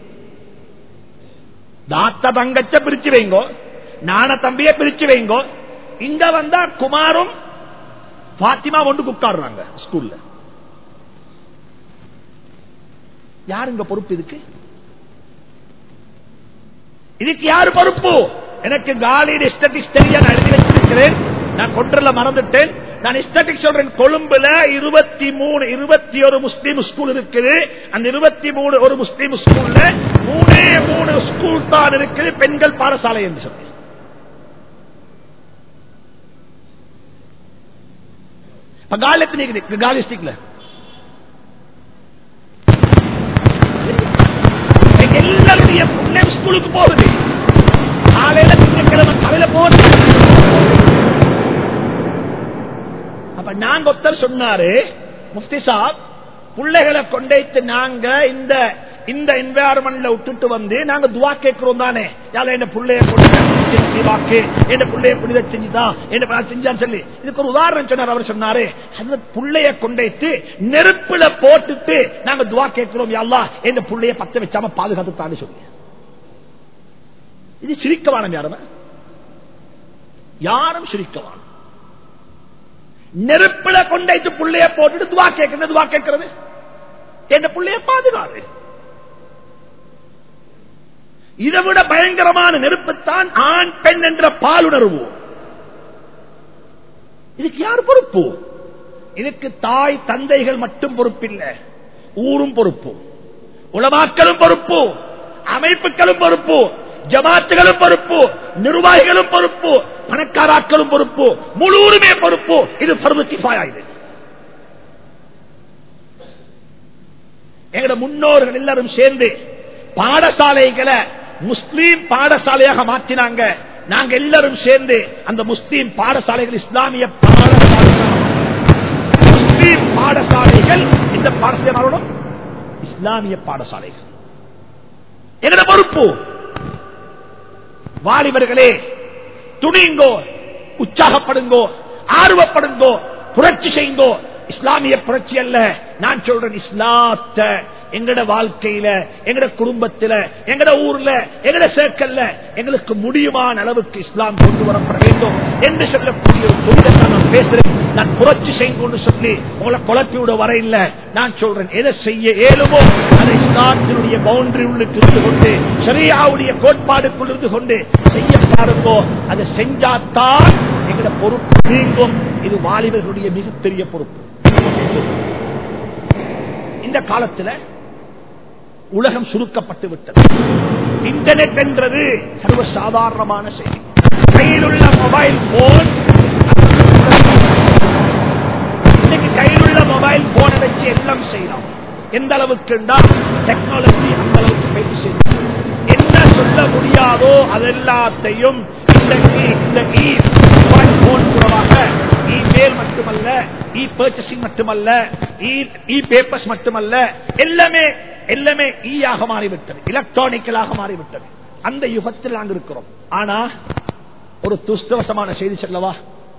தாத்த தங்கச்ச பிரிச்சு வைங்கோ, நான தம்பிய பிரிச்சு வைங்கோ. இங்க வந்தா குமாரும் பாத்திமா ஒன்று உட்காடுறாங்க ஸ்கூல்ல. யாருங்க பொறுப்பு இதுக்கு? இதுக்கு யாரு பொறுப்பு? எனக்கு காலியில் ஸ்டாட்டிக்ஸ் தெரிய நான் எழுதி வச்சிருக்கிறேன். நான் கொன்றல மறந்துட்டேன். நான் ஸ்டாட்டிக்ஸ் சொல்றேன். கொழும்புல இருபத்தி மூணு இருபத்தி ஒரு முஸ்லீம் ஸ்கூல் இருக்குது. அந்த இருபத்தி மூணு ஒரு முஸ்லீம் ஸ்கூல்ல மூணே மூணு ஸ்கூல் தான் இருக்குது பெண்கள் பாடசாலை என்று சொல்லி. காலிஸ்டிக்ல எல்லாருடைய முஸ்லீம் ஸ்கூலுக்கு போகுது. காலையில திங்கக்கிழமை காலையில போகுது. அப்ப நாங்க ஒருத்தர் சொன்னாரு, முஃப்தி சாப் பிள்ளைகளை கொண்டைத்து நாங்க இந்த இந்த என்வாயர்மெண்ட்ல விட்டுட்டு வந்து நாங்க துவா கேட்கிறோம் தானே, யாரும் என்ன பிள்ளைய கொண்டு வாக்கு என்ன பிள்ளைய புனித செஞ்சுதான் என்ன செஞ்சான்னு சொல்லி இதுக்கு ஒரு உதாரணம் சொன்னார். அவர் சொன்னாரு, அந்த பிள்ளைய கொண்டைத்து நெருப்புல போட்டுட்டு நாங்க துவா கேட்கிறோம், யா அல்லாஹ் என்ன பிள்ளைய பத்த வச்சாம பாதுகாத்து தானே சொல்லி. இது சிரிக்கவானம். யாரும் யாரும் சிரிக்கவானம். நெருப்புல கொண்டைத்து புள்ளைய போட்டுட்டு துவா கேட்கிறது. துவா கேட்கிறது என்ன புள்ளைய பாதுகாது. இதை விட பயங்கரமான நெருப்புத்தான் ஆண் பெண் என்ற பாலுணர்வு. இதுக்கு யார் பொறுப்பு? இதுக்கு தாய் தந்தைகள் மட்டும் பொறுப்பில்லை, ஊரும் பொறுப்பு, உலமாக்களும் பொறுப்பு, அமைப்புகளும் பொறுப்பு, ஜமாத்துகளும் பொறுப்பு, நிர்வாகிகளும் பொறுப்பு, பணக்காராக்களும் பொறுப்பு, முழுவதுமே பொறுப்பு. இது ஃபர்து கிஃபாயா. இது எங்களோட முன்னோர்கள் எல்லாரும் சேர்ந்து பாடசாலைகளை முஸ்லீம் பாடசாலையாக மாற்றினாங்க. நாங்க எல்லாரும் சேர்ந்து அந்த முஸ்லீம் பாடசாலைகள் இஸ்லாமிய பாடசாலைகள், முஸ்லீம் பாடசாலைகள் இந்த பாடசாலை இஸ்லாமிய பாடசாலைகள் எங்களோட பொறுப்பு. வாலிபர்களே துணிங்கோ, உற்சாகப்படுங்கோ, ஆர்வப்படுங்கோ, புரட்சி செய்யுங்கோ. இஸ்லாமிய புரட்சி அல்ல, நான் சொல்றேன் இஸ்லாத்த எங்கட வாழ்க்கையில, எங்கட குடும்பத்தில, எங்கட ஊர்ல, எங்கட சேர்க்கல்ல எங்களுக்கு முடியுமான அளவுக்கு இஸ்லாம் கொண்டு வரப்பட வேண்டும் என்று சொல்லக்கூடிய ஒரு தொழிலை நான் பேசுறேன். நான் புரட்சி செய்யுங்கன்னு சொல்லி உங்களை குழப்பி விட வர இல்லை. நான் சொல்றேன், எதை செய்ய ஏழுமோ அதை இஸ்லாத்தினுடைய பவுண்டரி உள்ளுக்கு இருந்து கொண்டு, ஷரியாவுடைய கோட்பாடுக்குள் இருந்து கொண்டு செய்ய பாருங்கோ. அதை செஞ்சாத்தான் எங்கட பொறுப்பு நீங்கும். இது வாலிபர்களுடைய மிகப்பெரிய பொறுப்பு. இந்த காலத்தில் உலகம் சுருக்கப்பட்டு விட்டது. இன்டர்நெட் என்றது சர்வசாதாரணமான செய்தி. கையில் உள்ள மொபைல் போன், இன்னைக்கு கையில் உள்ள மொபைல் போனை வச்சு எல்லாம் செய்யலாம். எந்த அளவுக்கு டெக்னாலஜி அந்த அளவுக்கு பயிற்சி செய்யும். என்ன சொல்ல முடியாதோ அதெல்லாத்தையும் இந்த இமெயில் மட்டுமல்ல, இ பர்ச்சேசிங் மட்டுமல்ல, இ பேப்பர்ஸ் மட்டுமல்ல, எல்லாமே எல்லாமே ஈயாக மாறிவிட்டது, எலக்ட்ரானிக்கலாக மாறிவிட்டது. அந்த யுகத்தில் நாங்கள் இருக்கிறோம். ஆனா ஒரு துஷ்டவசமான செய்தி சொல்லவா?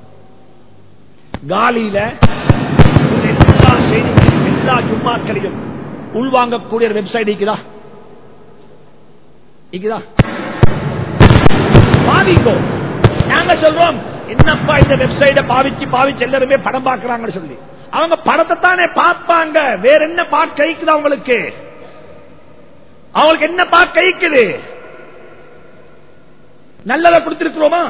காலியில எல்லா செய்திகளையும் எல்லா ஜும்மாக்களையும் உள்வாங்கக்கூடிய வெப்சைட் இருக்குதா? இருக்குதா? பாவிக்கோ. நாங்க சொல்றோம் என்னப்பா இந்த வெப்சைட்டை பாவிச்சு பாவிச்சு எல்லாருமே படம் பார்க்கிறாங்கன்னு சொல்லி. அவங்க படத்தை தானே பார்ப்பாங்க, வேற என்ன பார்க்க கைக்குது அவங்களுக்கு? அவங்களுக்கு என்ன பார்க்க கைக்குது? நல்லதை கொடுத்திருக்கிறோமா?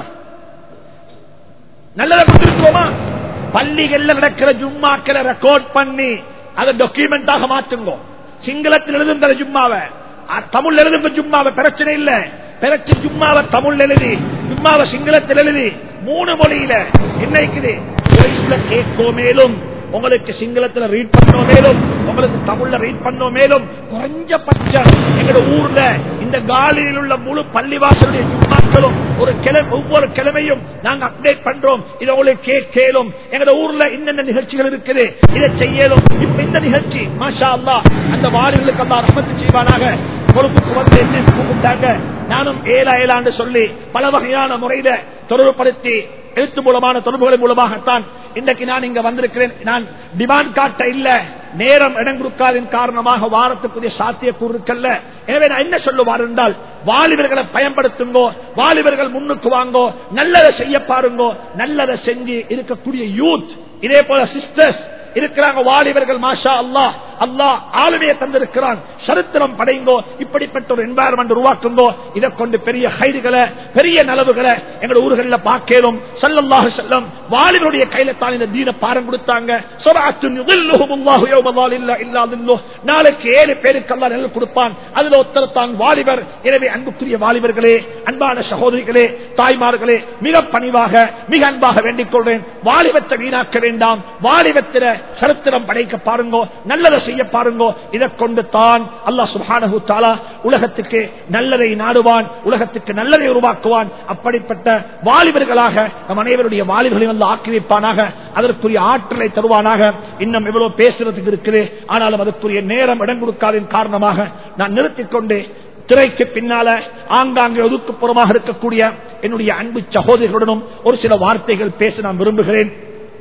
நல்லதை கொடுத்திருக்கிறோமா? பள்ளிகள்ல நடக்கிற ஜும்மாக்களை ரெக்கார்ட் பண்ணி அதை டாக்குமெண்டாக மாற்றுங்க. சிங்களத்தில் எழுதுகிற ஜும்மாவை தமிழ் எழுதுங்க. ஜும்மாவை பிரச்சனை இல்ல, பிரச்சனை ஜும்மாவை தமிழ் எழுதி ஜும்மாவை சிங்களத்தில் எழுதி மூணு மொழியில என்ன இருக்குது கேட்கோ. மேலும் உங்களுக்கு சிங்களத்தில் ரீட் பண்ணோ, மேலும் உங்களுக்கு தமிழ்ல ரீட் பண்ணோ, மேலும் குறைஞ்சபட்சம் எங்க ஊர்ல இந்த காலியில் உள்ள முழு பள்ளிவாசலுடைய ஜும்மாக்களும் ஒரு கிழமை ஒவ்வொரு கிழமையும் நாங்க அப்டேட் பண்றோம். இதை உங்களுக்கு கேட்கலும் எங்க ஊர்ல இன்னென்ன நிகழ்ச்சிகள் இருக்குது, இதை செய்யலும். இப்ப இந்த நிகழ்ச்சி மாஷா அல்லாஹ் அந்த வாலிபர்களுக்கு அல்லாஹ் ரஹ்மத் செய்வானாக. பொறுப்புக்கு வந்து என்ன கூப்பிட்டாங்க, நானும் ஏழா ஏழாண்டு சொல்லி பல வகையான முறையில தொடர்புபடுத்தி எழுத்து மூலமான தொடர்புகள் மூலமாகத்தான் இன்றைக்கு நான் இங்க வந்திருக்கிறேன். நான் டிமாண்ட் காட்ட இல்ல, நேரம் இடம் கொடுக்காதின் காரணமாக வாரத்துக்குரிய சாத்தியக்கூறு இருக்கல்ல. எனவே நான் என்ன சொல்லுவார் என்றால், வாலிபர்களை பயன்படுத்துங்கோ, வாலிபர்கள் முன்னுக்கு வாங்கோ, நல்லதை செய்ய பாருங்கோ. நல்லதை செஞ்சு இருக்கக்கூடிய யூத், இதே போல சிஸ்டர்ஸ் இருக்கிறாங்க, வாலிபர்கள் மாஷா அல்லாஹ் அல்லாஹ் ஆளுமையை தந்திருக்கிறான். சரித்திரம் படைங்கோ, இப்படிப்பட்ட ஒரு என்வாயர்மெண்ட் உருவாக்குங்கோ. இதை கொண்டு பெரிய ஹைதுகளை பெரிய நலவுகளை எங்களுடைய ஊர்களில் பார்க்கலும். ஸல்லல்லாஹு அலைஹி வஸல்லம் வாலிபருடைய கையில தான் இந்த தீன பாரம் கொடுத்தாங்க. ஸபஅத்துன் யுதில்லுஹுமுல்லாஹு யௌம லா இல்லா இல்லா தில்லுஹ். நாளைக்கு ஏழு பேருக்கு அல்லாஹ் நிழல் கொடுப்பான், அதுல ஒருத்தர் தான் வாலிபர். எனவே அன்புக்குரிய வாலிபர்களே, அன்பான சகோதரிகளே, தாய்மார்களே, மிக பணிவாக மிக அன்பாக வேண்டிக் கொள்றேன், வாலிபத்தை வீணாக்க வேண்டாம். வாலிபத்தில சரித்திரம் படைக்க பாருங்கோ, நல்லதை செய்ய பாருங்கோ. இதை கொண்டு தான் அல்லாஹ் சுப்ஹானஹு வ தஆலா உலகத்துக்கு நல்லதை நாடுவான், உலகத்துக்கு நல்லதை உருவாக்குவான். அப்படிப்பட்ட வாலிபர்களாக நம் அனைவருடைய வாலிபர்களையும் அல்லாஹ் ஆக்கி வைப்பானாக. அதற்குரிய ஆற்றலை தருவானாக. இன்னும் எவ்வளவு பேசுறதுக்கு இருக்குது, ஆனாலும் அதற்குரிய நேரம் இடம் கொடுக்காதின் காரணமாக நான் நிறுத்திக் கொண்டு திரைக்கு பின்னால ஆங்காங்கே ஒதுக்குப்புறமாக இருக்கக்கூடிய என்னுடைய அன்பு சகோதரிகளுடனும் ஒரு சில வார்த்தைகள் பேச நான் விரும்புகிறேன்.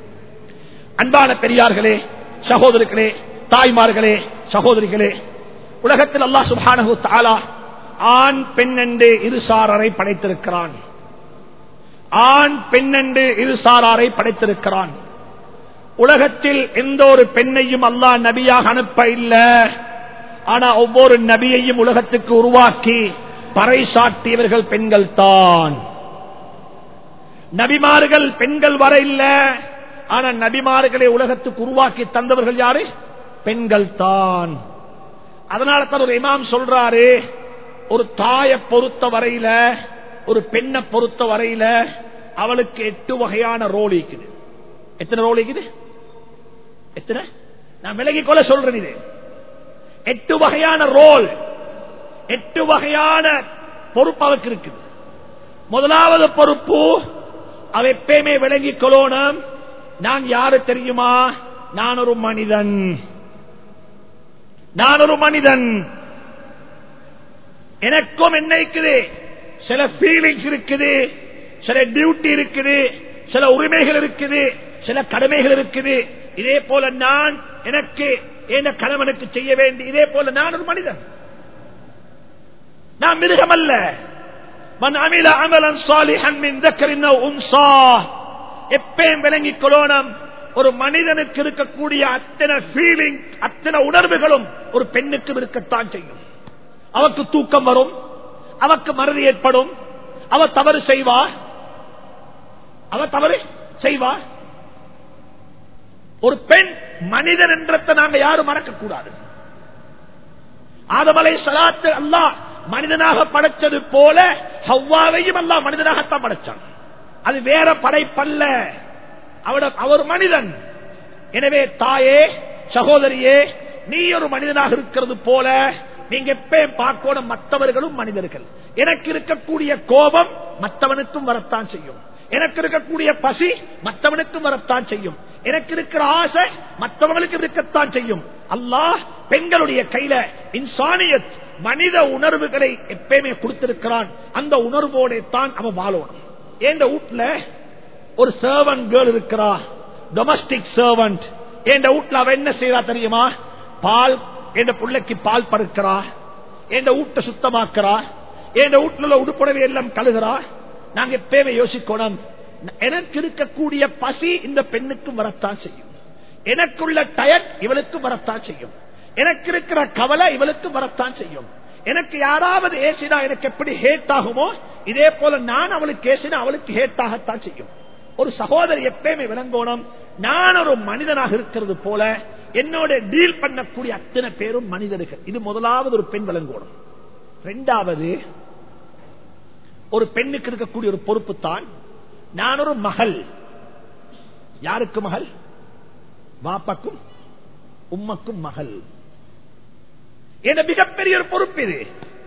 அன்பான பெரியார்களே, சகோதரர்களே, தாய்மார்களே, சகோதரிகளே, உலகத்தில் அல்லாஹ் சுப்ஹானஹு வ தஆலா ஆண் பெண் என்று இருசாரரை படைத்திருக்கிறான். ஆண் பெண் என்று இருசாராரை படைத்திருக்கிறான். உலகத்தில் எந்த ஒரு பெண்ணையும் அல்லாஹ் நபியாக அனுப்ப இல்லை. ஆனா ஒவ்வொரு நபியையும் உலகத்துக்கு உருவாக்கி பறைசாட்டியவர்கள் பெண்கள் தான். நபிமார்கள் பெண்கள் வர இல்லை, ஆனா நபிமார்களை உலகத்துக்கு உருவாக்கி தந்தவர்கள் யாரு? பெண்கள் தான். அதனால தான் ஒரு இமாம் சொல்றாரு, ஒரு தாயை பொறுத்த வரையில, ஒரு பெண்ணை பொறுத்த வரையில அவளுக்கு எட்டு வகையான ரோல் இருக்குது. எத்தனை ரோல் இருக்குது? எத்தனை? நான் விலகிக் கொள்ள சொல்றேன். இது எட்டு வகையான ரோல், எட்டு வகையான பொறுப்பு அவருக்கு இருக்குது. முதலாவது பொறுப்பு, அவ எப்பயுமே விளங்கிக் கொள்ளணும், நான் யாரு தெரியுமா? நான் ஒரு மனிதன். நான் ஒரு மனிதன். எனக்கும் என்ன இருக்குது? சில ஃபீலிங்ஸ் இருக்குது, சில டியூட்டி இருக்குது, சில உரிமைகள் இருக்குது, சில கடமைகள் இருக்குது. இதே போல நான் எனக்கு என்ன கணவனுக்கு செய்ய வேண்டி, இதே போல நான் ஒரு மனிதன். நான் மிருகம் அல்ல. மன் அமில அமலன் சாலிஹன் மின் தக்கரின் அவ் உன்சா. எப்பயும் விளங்கிக் கொள்ளணும், ஒரு மனிதனுக்கு இருக்கக்கூடிய அத்தனை ஃபீலிங், அத்தனை உணர்வுகளும் ஒரு பெண்ணுக்கு இருக்கத்தான் செய்யும். அவருக்கு தூக்கம் வரும், அவருக்கு மறதி ஏற்படும், அவ தவறு செய்வா, அவ தவறு செய்வா. ஒரு பெண் மனிதன் என்றதை நாங்க யாரும் மறக்க கூடாது. ஆதம் அலைஹிஸ்ஸலாத்து அல்லாஹ் மனிதனாக படைச்சது போல ஹவ்வாவையும் அல்லாஹ் மனிதனாகத்தான் படைச்சான். அது வேற படைப்பல்ல, அவர் மனிதன். எனவே தாயே, சகோதரியே, நீ ஒரு மனிதனாக இருக்கிறது போல நீங்க எப்பயும் பார்க்கணும், மற்றவர்களும் மனிதர்கள். எனக்கு இருக்கக்கூடிய கோபம் மற்றவனுக்கும் வரத்தான் செய்யும். எனக்கு இருக்கக்கூடிய பசி மற்றவனுக்கும் வரத்தான் செய்யும். எனக்கு இருக்கிற ஆசை மற்றவர்களுக்கு இருக்கத்தான் செய்யும். அல்லாஹ் பெண்களுடைய கையில இன்சானியத் மனித உணர்வுகளை எப்பயுமே கொடுத்திருக்கிறான். அந்த உணர்வோட தான் அவன் வாழணும். எந்த வீட்டுல ஒரு சர்வன்ட் கேர்ள் இருக்கிறா, டொமஸ்டிக் சர்வன்ட். எந்த வீட்டுல அவ என்ன செய்யறா தெரியுமா? பால் எந்த பிள்ளைக்கு பால் பருக்கிறா, எந்த வீட்டை சுத்தமாக்குறா, எந்த வீட்டுல உடுப்புடவை எல்லாம் கழுகிறா. நாங்க எப்பயுமே யோசிக்கணும், எனக்கு இருக்கக்கூடிய பசி இந்த பெண்ணுக்கும் வரத்தான் செய்யும், எனக்குள்ள டயர்ட் இவளுக்கு வரத்தான் செய்யும், எனக்கு இருக்கிற கவலை இவளுக்கு வரத்தான் செய்யும். எனக்கு யாராவது ஏசினா எனக்கு எப்படி ஹேட் ஆகுமோ இதே போல நான் அவளுக்கு ஏசினா அவளுக்கு ஹேட் ஆகத்தான் செய்யும். ஒரு சகோதரி எப்பயுமே விளங்கோணும், நான் ஒரு மனிதனாக இருக்கிறது போல என்னோட டீல் பண்ணக்கூடிய அத்தனை பேரும் மனிதர்கள். இது முதலாவது ஒரு பெண் விளங்கோணும். இரண்டாவது, ஒரு பெண்ணுக்கு இருக்கக்கூடிய ஒரு பொறுப்பு தான், நான் ஒரு மகள். யாருக்கு மகள்? வாப்பாக்கும் உம்மக்கும் மகள். என மிகப்பெரிய ஒரு பொறுப்பு இது.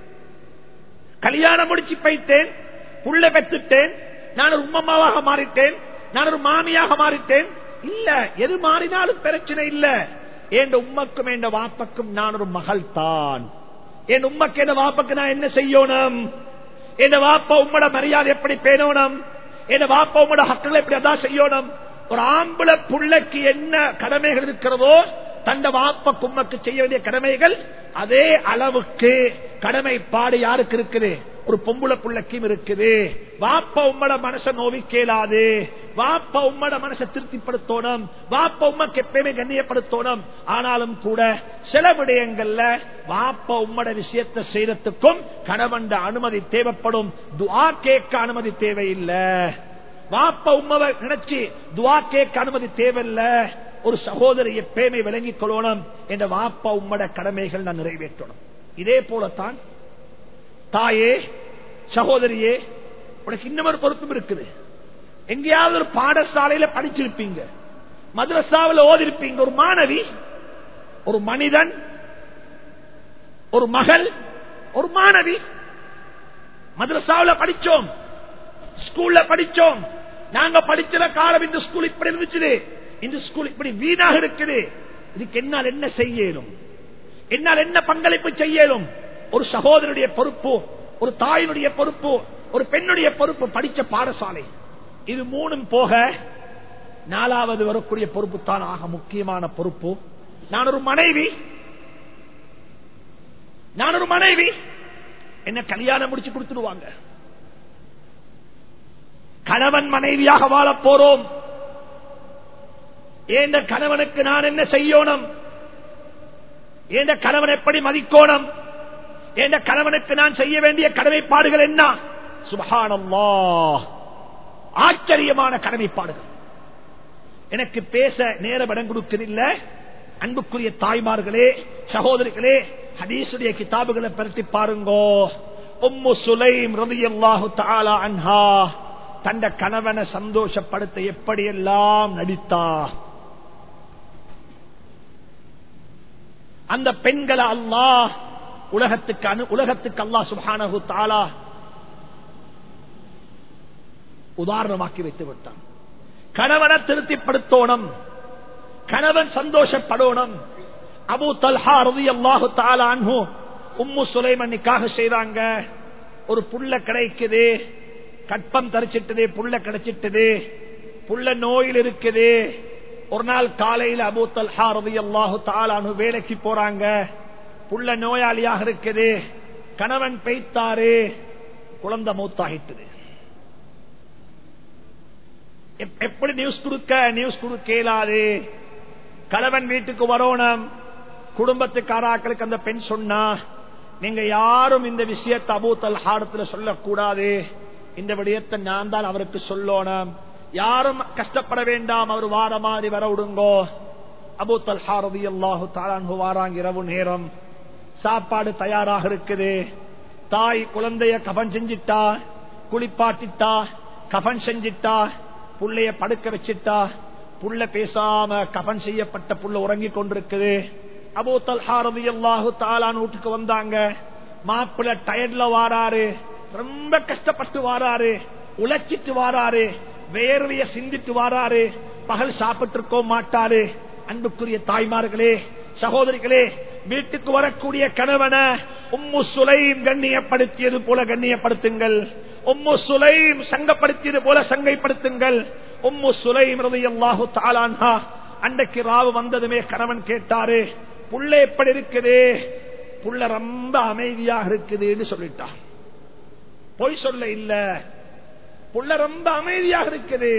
கல்யாணம் முடிச்சு போயிட்டேன், புள்ள பெற்றுட்டேன், நான் ஒரு உம்மம்மாவாக மாறிட்டேன், நான் ஒரு மாமியாக மாறிட்டேன். இல்ல, எது மாறினாலும் பிரச்சனை இல்ல. என் உம்மக்கும் என் வாப்பக்கும் நான் ஒரு மகள் தான். என் உம்மக்கு என் வாப்பக்கு நான் என்ன செய்யணும்? என் வாப்பா உம்மோட மரியாதை எப்படி பேணணும்? என் வாப்பா உம்மோட ஹக்களை எப்படி அதான் செய்யணும்? ஒரு ஆம்பளை புள்ளைக்கு என்ன கடமைகள் இருக்கிறதோ தந்த வாப்ப கும்மக்கு செய்ய வேண்டிய கடமைகள் அதே அளவுக்கு கடமைப்பாடு யாருக்கு இருக்குது? ஒரு பொம்புளை புள்ளைக்கும் இருக்குது. வாப்ப உம்மட மனசை நோவிக்கேலாது, வாப்ப உம்மட மனசை திருப்திப்படுத்தணும், வாப்ப உம்மக்கு எப்பயுமே கண்ணியப்படுத்தணும். ஆனாலும் கூட சில விடயங்கள்ல வாப்ப உம்மட விஷயத்தை செய்யறதுக்கும் கணவன் அனுமதி தேவைப்படும். துஆ கேட்க அனுமதி தேவையில்லை. வாப்ப உம்மவை நினைச்சு துஆ கேட்க அனுமதி தேவையில்லை. ஒரு சகோதரி எப்பயுமே விளங்கிக் கொள்ளணும், என்ற வாப்பா உம்மட கடமைகள் நான் நிறைவேற்றணும். இதே போலத்தான் தாயே, சகோதரியே, உனக்கு இன்னொரு பொறுப்பும் இருக்குது. எங்கேயாவது ஒரு பாடசாலையில படிச்சிருப்பீங்க, மதரசாவில் ஓதிருப்பீங்க. ஒரு மாணவி, ஒரு மனிதன், ஒரு மகள், ஒரு மாணவி. மதரசாவில் படிச்சோம், ஸ்கூல்ல படிச்சோம். நாங்க படிச்ச காலம் இந்த ஸ்கூல் இப்படி இருந்துச்சு, இந்த ஸ்கூல் இப்படி வீணாக இருக்குது. இதுக்கு என்னால் என்ன செய்யலும், என்னால் என்ன பங்களிப்பு செய்யலும்? ஒரு சகோதரனுடைய பொறுப்பு, ஒரு தாயினுடைய பொறுப்பு, ஒரு பெண்ணுடைய பொறுப்பு, படிச்ச பாடசாலை. இது மூணும் போக நாலாவது வரக்கூடிய பொறுப்பு தான் ஆக முக்கியமான பொறுப்பு. நான் ஒரு மனைவி, நான் ஒரு மனைவி, என்ன கல்யாணம் முடிச்சு கொடுத்துடுவாங்க. கணவன் மனைவியாக வாழ போறோம். ஏந்த கணவனுக்கு நான் என்ன செய்யணும்? ஏந்த கணவன் எப்படி மதிக்கோணும்? ஏந்த கணவனுக்கு நான் செய்ய வேண்டிய கடமைப்பாடுகள் என்ன? சுப்ஹானல்லாஹ், ஆச்சரியமான கடமைப்பாடுகள். எனக்கு பேச நேரம் இடம் கொடுக்கவில்லை. அன்புக்குரிய தாய்மார்களே, சகோதரிகளே, ஹதீஸுடைய கிதாபுகளை பரட்டி பாருங்கோ. உம்மு சுலைம் ரலியல்லாஹு தஆலா அன்ஹா தந்த கணவனை சந்தோஷப்படுத்த எப்படியெல்லாம் நடித்தா. அந்த பெண்களை அல்லாஹ் உலகத்துக்கு அனு உலகத்துக்கு அல்லாஹ் சுப்ஹானஹு தஆலா உதாரணமாக்கி வைத்து விட்டான். கணவனை திருப்திப்படுத்தணும், கணவன் சந்தோஷப்படணும். அபூ தல்ஹா ரலியல்லாஹு தஆலா அன்ஹு உம்மு சுலைமன் நிக்காஹ் செய்றாங்க. ஒரு புள்ள கிடைக்குது, கற்பம் தரிச்சிட்டது, புள்ள கிடைச்சிட்டது, புள்ள நோயில் இருக்குது. ஒரு நாள் காலையில் அபூ தல்ஹா ரலியல்லாஹு தஆலா அன்ஹு வேலைக்கு போறாங்க. புள்ள நோயாளியாக இருக்குது. கணவன் பெய்த்தாரு, குழந்தை மௌத்தாகிட்டது. எப்படி நியூஸ் கொடுக்க நியூஸ் கொடுக்க இயலாது. கணவன் வீட்டுக்கு வரணும். குடும்பத்துக்காராக்களுக்கு அந்த பெண் சொன்னா, நீங்க யாரும் இந்த விஷயத்தை அபூ தல்ஹா இடத்துல சொல்லக்கூடாது, இந்த விடயத்தை நான் தான் அவருக்கு சொல்லணும், யாரும் கஷ்டப்பட வேண்டாம், அவர் வார மாதிரி வர விடுங்கோ. அபூ தல்ஹா ரலியல்லாஹு தஆலா அன்ஹு வாராங்க. இரவு நேரம் சாப்பாடு தயாராக இருக்குது. தாய் குழந்தைய கஃன் செஞ்சிட்டா, குளிப்பாட்டிட்டா, கஃன் செஞ்சிட்டா, புள்ளைய படுக்க வச்சிட்டா. புள்ள பேசாம கஃன் செய்யப்பட்ட புள்ள உறங்கி கொண்டிருக்குது. அபூ தல்ஹா ரலியல்லாஹு தஆலா வீட்டுக்கு வந்தாங்க. மாப்பிள்ள டயர்ட்ல வாராரு, ரொம்ப கஷ்டப்பட்டு வாராரு, உழைச்சிட்டு வாராரு, வேர்வைய சிந்திட்டு வாராரு, பகல் சாப்பிட்டு இருக்க மாட்டாரு. அன்புக்குரிய தாய்மார்களே, சகோதரிகளே, வீட்டுக்கு வரக்கூடிய கணவன உம்மு சுலைம் கண்ணியப்படுத்தியது போல கண்ணியப்படுத்துங்கள். உம்மு சுலைம் சங்கப்படுத்தியது போல சங்கைப்படுத்துங்கள். உம்மு சுலைம் ரலியல்லாஹு தஆலா அன்ஹா அன்றைக்கு ராவு வந்ததுமே கணவன் கேட்டாரு, புள்ள எப்படி இருக்குது? புள்ள ரொம்ப அமைதியாக இருக்குதுன்னு சொல்லிட்டான். பொய் சொல்ல இல்ல, புள்ள ரொம்ப அமைதியாக இருக்குது.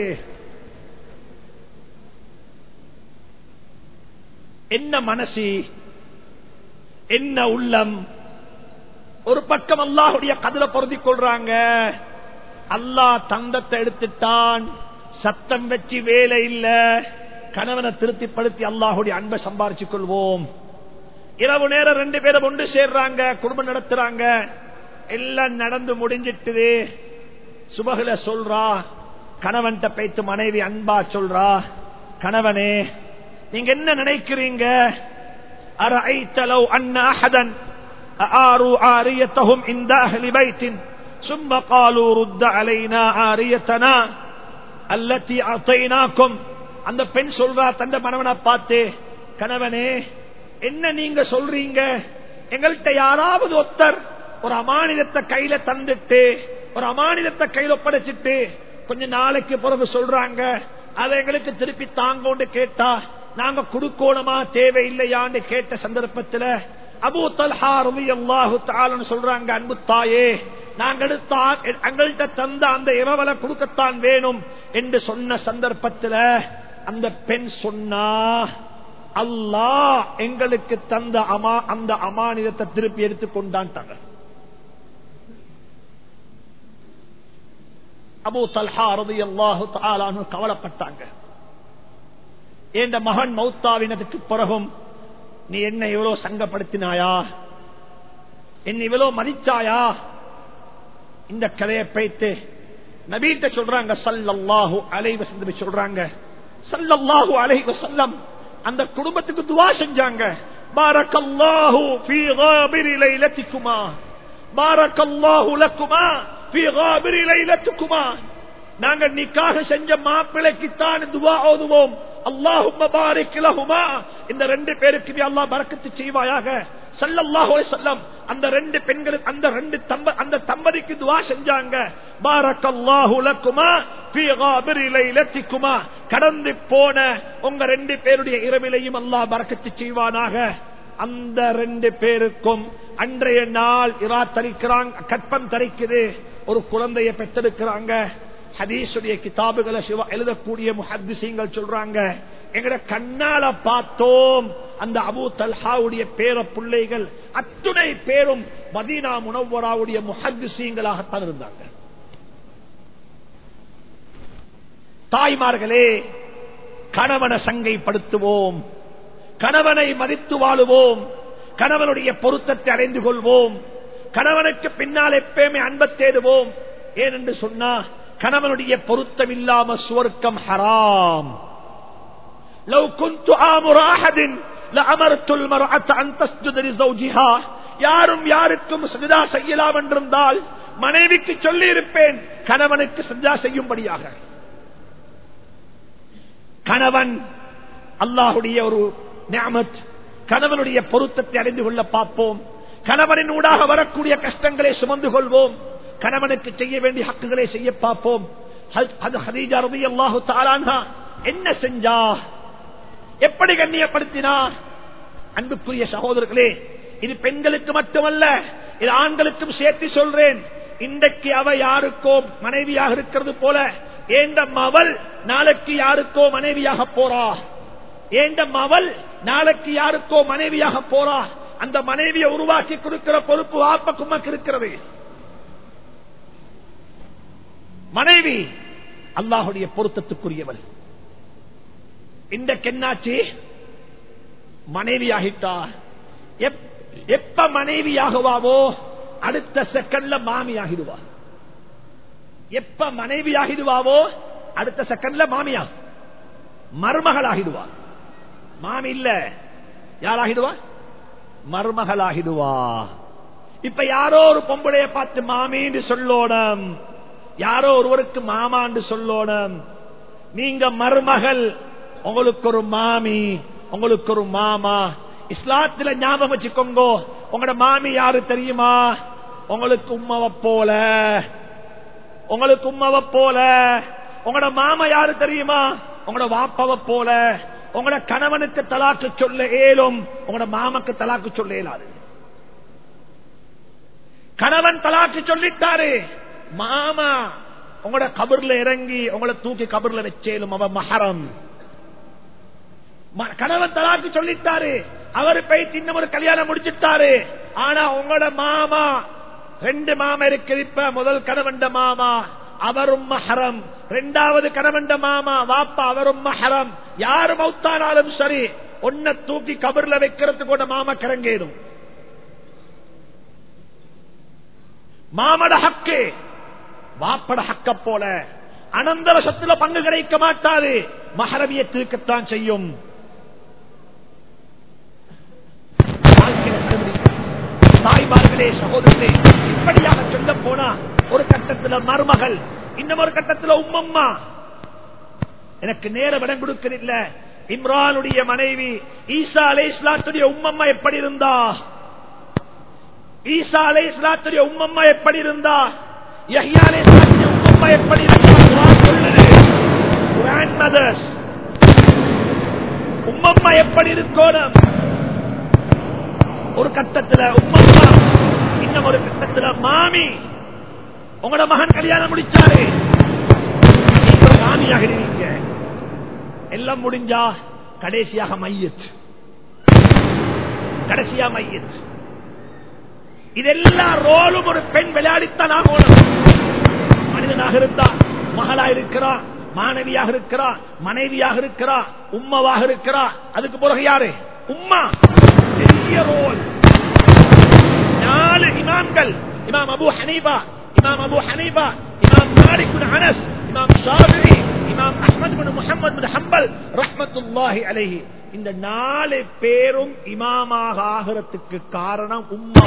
என்ன மனசு, என்ன உள்ளம்? ஒரு பக்கம் அல்லாஹுடைய கதிர பொருந்திக் கொள்றாங்க. அல்லாஹ் தந்தத்தை எடுத்துட்டான், சத்தம் வச்சு வேலை இல்ல, கணவனை திருப்திப்படுத்தி அல்லாஹுடைய அன்பை சம்பாரிச்சுக் கொள்வோம். இரவு நேரம் ரெண்டு பேரும் ஒன்று சேர்றாங்க, குடும்பம் நடத்துறாங்க, எல்லாம் நடந்து முடிஞ்சிட்டு சுபகுல சொல்றா, கணவன்கிட்ட பேத்து மனைவி அன்பா சொல்றா, கணவனே நீங்க என்ன நினைக்கிறீங்க? அரஐத லவ் அன்ன அஹதன் ஆரு ஆரியத்தஹும் இன்த அஹ்லி பைத்தின் ثم قالوا رد علينا عاريتنا التي اعطيناكم. அந்த பெண் சொல்றா தந்த மனவனை பார்த்து, கணவனே என்ன நீங்க சொல்றீங்க? எங்கள்கிட்ட யாராவது ஒருத்தர் ஒரு அமானிதத்தை கையில தந்துட்டு, ஒரு அமானிதத்தை கையில ஒப்படைச்சிட்டு கொஞ்ச நாளைக்கு பிறகு சொல்றாங்க அதை எங்களுக்கு திருப்பி தாங்கோண்டு கேட்டா நாங்க குடுக்கோணுமா தேவையில்லையான்னு கேட்ட சந்தர்ப்பத்தில் அபூ தல்ஹா ரலியல்லாஹு தஆலா சொல்றாங்க, அன்பு தாயே, நாங்கள் எங்கள்கிட்ட தந்த அந்த இரவலை கொடுக்கத்தான் வேணும் என்று சொன்ன சந்தர்ப்பத்தில் அந்த பெண் சொன்னா, அல்லாஹ் எங்களுக்கு தந்த அமா அந்த அமானிதத்தை திருப்பி எடுத்துக் கொண்டான். அபூ தல்ஹா ரலியல்லாஹு தஆலா கவலைப்பட்டாங்க. என்ற மகன் மௌத்தாவினதுக்கு பிறகும் நீ என்ன இவ்வளவு சங்கப்படுத்தினாயா, என்ன இவ்வளவு மதிச்சாயா? இந்த கதையை பைத்து நபீட்ட சொல்றாங்க, ஸல்லல்லாஹு அலைஹி வஸல்லம் சொல்றாங்க, ஸல்லல்லாஹு அலைஹி வஸல்லம் அந்த குடும்பத்துக்கு துஆ செஞ்சாங்க. பாரக்கல்லாஹு ஃபீ காபிரி லைலத்திக்குமா, பாரக்கல்லாஹு லக்குமா ஃபீ காபிரி லைலத்திக்குமா. நாங்க நிக்காஹ் செஞ்ச மாப்பிள்ளைக்கு தான் துஆ ஓதுவோம், அல்லாஹும்ம பாரிக் லஹுமா, இந்த ரெண்டு பேருக்கு அல்லாஹ் பரக்கத்து செய்வாயாக. ஸல்லல்லாஹு அலைஹி வஸல்லம் அந்த ரெண்டு பெண்கள் அந்த ரெண்டு அந்த தம்பதிக்கு துஆ செஞ்சாங்க. பாரக்கல்லாஹு லக்குமா ஃபீ காபிரி லைலத்திக்குமா, கடந்து போன உங்க ரெண்டு பேருடைய இரவிலையும் அல்லாஹ் பரக்கத்து செய்வானாக. அந்த ரெண்டு பேருக்கும் அன்றைய நாள் இரா தரிக்கிறாங்க, கற்பம் தரிக்குது, ஒரு குழந்தையை பெற்றெடுக்கிறாங்க. ஹதீஸுடைய கிதாபுகளை எழுதக்கூடிய முஹத்திஸீன்கள் சொல்றாங்க, எங்கட கண்ணால பார்த்தோம் அந்த அபூ தல்ஹாவுடைய பேர பிள்ளைகள் அத்துணை பேரும் மதீனா முனவ்வராவுடைய முஹத்திஸீன்களாகத்தான் இருந்தாங்க. தாய்மார்களே, கணவனை சங்கைப்படுத்துவோம், கணவனை மதித்து வாழுவோம், கணவனுடைய பொருத்தத்தை அடைந்து கொள்வோம், கணவனுக்கு பின்னால் எப்பயுமே அன்பை தேடுவோம். ஏனென்று சொன்னா கணவனுடைய பொருத்தம் இல்லாம சுவர்க்கம் ஹராம். லவ் குன்து ஆமுர அஹதின் லஅமர்துல் மர்அத அன் தஸ்ஜுத லிஸௌஜிஹா, யாரும் யாருக்கும் சஜதா செய்யலாம் என்றிருந்தால் மனைவிக்கு சொல்லி இருப்பேன் கணவனுக்கு சஜதா செய்யும்படியாக. கணவன் அல்லாஹ்வுடைய ஒரு நிஅமத், கணவனுடைய பொருத்தத்தை அறிந்து கொள்ள பார்ப்போம். கணவனின் ஊடாக வரக்கூடிய கஷ்டங்களை சுமந்து கொள்வோம், கணவனுக்கு செய்ய வேண்டிய ஹக்குகளை செய்ய பார்ப்போம். ஹதீஜா ரலியல்லாஹு தஆலா அன்ஹா என்ன செஞ்சா, எப்படி கண்ணியப்படுத்தினா? அன்புக்குரிய சகோதரர்களே, இது பெண்களுக்கு மட்டுமல்ல, இது ஆண்களுக்கும் சேர்த்து சொல்றேன். இன்றைக்கு அவ யாருக்கோ மனைவியாக இருக்கிறது போல ஏண்ட மவள் நாளைக்கு யாருக்கோ மனைவியாக போறா, ஏண்ட மவள் நாளைக்கு யாருக்கோ மனைவியாக போறா. அந்த மனைவியை உருவாக்கி கொடுக்கிற பொறுப்பு வாப்பக்கு உமக்கு இருக்கிறது. மனைவி அல்லாஹுடைய பொருத்தத்துக்குரியவள். இன்றைக்கு என்னாச்சு, மனைவியாகிட்டா எப்ப மனைவியாகுவாவோ அடுத்த செகண்ட்ல மாமியாகிடுவா. எப்ப மனைவியாகிடுவாவோ அடுத்த செகண்ட்ல மாமியா மருமகளாகிடுவா. மாமி இல்ல, யாராகிடுவா? மருமகளாகிடுவா. இப்ப யாரோ ஒரு பொம்பளைய பார்த்து மாமின்னு சொல்லோடம், யாரோ ஒருவருக்கு மாமான்னு சொல்லோடம். நீங்க மருமகள், உங்களுக்கு ஒரு மாமி, உங்களுக்கு ஒரு மாமா. இஸ்லாத்துல ஞாபகம் வச்சுக்கோங்க, உங்களோட மாமி யாரு தெரியுமா? உங்களுக்கு உம்மாவை போல, உங்களுக்கு உம்மாவை போல. உங்களோட மாமா யாரு தெரியுமா? உங்களோட வாப்பாவை போல. உங்களோட கணவனுக்கு தலாக்கு சொல்ல ஏலும், உங்களோட மாமாக்கு தலாக்கு சொல்ல இயலாது. கணவன் தலாக்கு சொல்லிட்டாரு, மாமா உங்களோட கபர்ல இறங்கி உங்களை தூக்கி கபர்ல வச்சேலும் அவ மஹரம். கணவன் தலாக்கு சொல்லிட்டாரு, அவரு போய் சின்ன ஒரு கல்யாணம் முடிச்சுட்டாரு. ஆனா உங்களோட மாமா, ரெண்டு மாமா இருக்கு இப்ப. முதல் கணவன் மாமா அவரும் மஹரம், இரண்டாவது கணவன் மாமா வாப்பா அவரும் மஹரம். யாரு மௌத்தானாலும் சரி, ஒன்ன தூக்கி கபர்ல வைக்கிறதுக்கு கூட மாமா கிறங்கேடும். மாமட ஹக்கு வாப்பட ஹக்க போல அனந்தர சொத்துல பங்கு கிடைக்க மாட்டாது, மஹரமியத்திற்குத்தான் செய்யும். தாய்மார்களே, சகோதரர்களே, இப்படியாக சொல்ல போனா ஒரு கட்டத்தில் மருமகள், இன்னும் ஒரு கட்டத்தில் உம்மம்மா. எனக்கு நேரம் இடம் கொடுக்கல. இம்ரானுடைய மனைவி ஈசா அலைஹிஸ்ஸலாத்துடைய உம்மம்மா எப்படி இருந்தா? ஈசா அலைஹிஸ்ஸலாத்துடைய உம்மம்மா எப்படி இருந்தா? யஹ்யா அலைஹிஸ்ஸலாத்துடைய உம்மம்மா எப்படி இருந்தா? குர்ஆன் சொல்லுது, கிராண்ட் மதர்ஸ் உம்மம்மா எப்படி இருக்கணும்? ஒரு கட்டத்தில் உம்மம்மா, இன்னும் ஒரு கட்டத்தில் மாமி. உங்களோட மகன் கல்யாணம் முடிச்சாரு, நீங்க மாமியாக இருக்கீங்க. எல்லாம் முடிஞ்சா கடைசியாக மையத், கடைசியா மையத். இதெல்லாம் ரோலும் ஒரு பெண் விளையாடித்தான் ஆகணும். மனிதனாக இருந்தா மகளா இருக்கிறா, மாணவியாக இருக்கிறா, மனைவியாக இருக்கிறா, உம்மவாக இருக்கிறா. அதுக்கு பிறகு யாரு? உம்மா. பெரிய ரோல். நாலு இமாம்கள், இமாம் அபூ ஹனீஃபா, இமாம் அபூ ஹனீஃபா, இமாம் மாலிக் பின் அனஸ், இமாம் ஷாஃபிஈ, இமாம் அஹ்மத் பின் முஹம்மத் பின் ஹம்பல் ரஹ்மத்துல்லாஹி அலைஹி. இந்த நாலு பேரும் இமாமாக ஆகிறதுக்கு காரணம் உம்மா.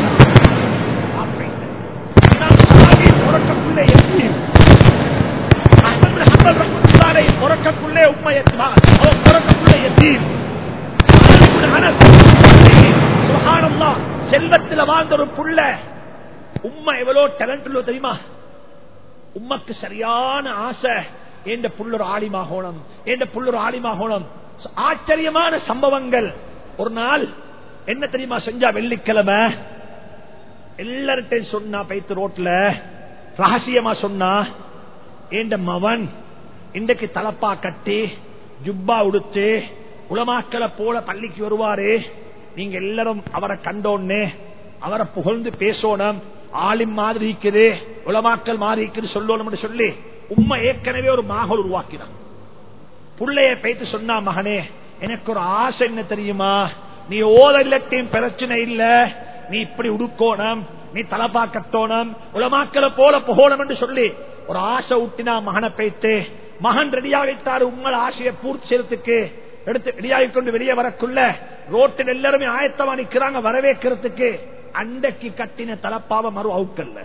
இமாம் ஷாஃபிஈ பிறக்கக்குள்ளே யத்தீம், அஹ்மத் பின் ஹம்பல் ரஹ்மத்துல்லாஹி அலைஹி பிறக்கக்குள்ளே உம்மா யத்தீம், அவர் பிறக்கக்குள்ளே யத்தீம். மாலிக் பின் அனஸ் சுப்ஹானல்லாஹ், செல்வத்தில் வாழ்ந்த ஒரு புள்ள. உம்மா எவ்வளவு டேலண்ட் உள்ள தெரியுமா? உம்மக்கு சரியான ஆசை, என்ற புள்ளொரு ஆலிமாகோணம், என்ற புள்ளொரு ஆலிமாகோணம். ஆச்சரியமான சம்பவங்கள். ஒரு நாள் என்ன தெரியுமா செஞ்சா? வெள்ளிக்கிழமை எல்லார்ட்டையும் சொன்னா, பைத்து ரோட்ல ரகசியமா சொன்னா, என்ற மவன் இன்றைக்கு தலப்பா கட்டி ஜுப்பா உடுத்து உலமாக்களை போல பள்ளிக்கு வருவாரு. நீங்க எல்லாரும் அவரை கண்டோன்னு அவரை புகழ்ந்து பேசணும். ஆலிம் மாதிரி இருக்குது, உலமாக்கல் மாதிரி இருக்குது சொல்லணும் சொல்லி உம்மா ஏற்கனவே ஒரு மகள் உருவாக்கினான். புள்ளைய பேத்து சொன்னா, மகனே எனக்கு ஒரு ஆசை என்ன தெரியுமா? நீ ஓத இல்லத்தையும் பிரச்சனை இல்ல, நீ இப்படி உடுக்கோணும், நீ தலப்பா கட்டோணும், உலமாக்களை போல புகழணும் என்று சொல்லி ஒரு ஆசை ஊட்டினா மகனை பேத்து. மகன் ரெடியாகிட்டாரு உங்கள் ஆசையை பூர்த்தி செய்யறதுக்கு. எடுத்து ரெடியாகி கொண்டு வெளியே வரக்குள்ள ரோட்டில் எல்லாருமே ஆயத்தமா நிக்கிறாங்க வரவேற்கிறதுக்கு. அண்டைக்கு கட்டின தலப்பாவ மறு அவுக்கல்ல,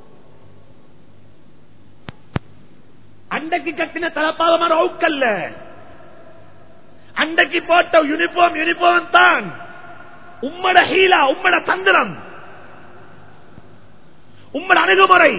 அண்டைக்கு கட்டின தலப்பாவ மறு அவுக்கல்ல. அண்டைக்கு போட்ட யூனிஃபார்ம் யூனிஃபார்ம் தான். உம்மட ஹீலா, உம்மட தந்திரம், உம்மட அணுகுமுறை.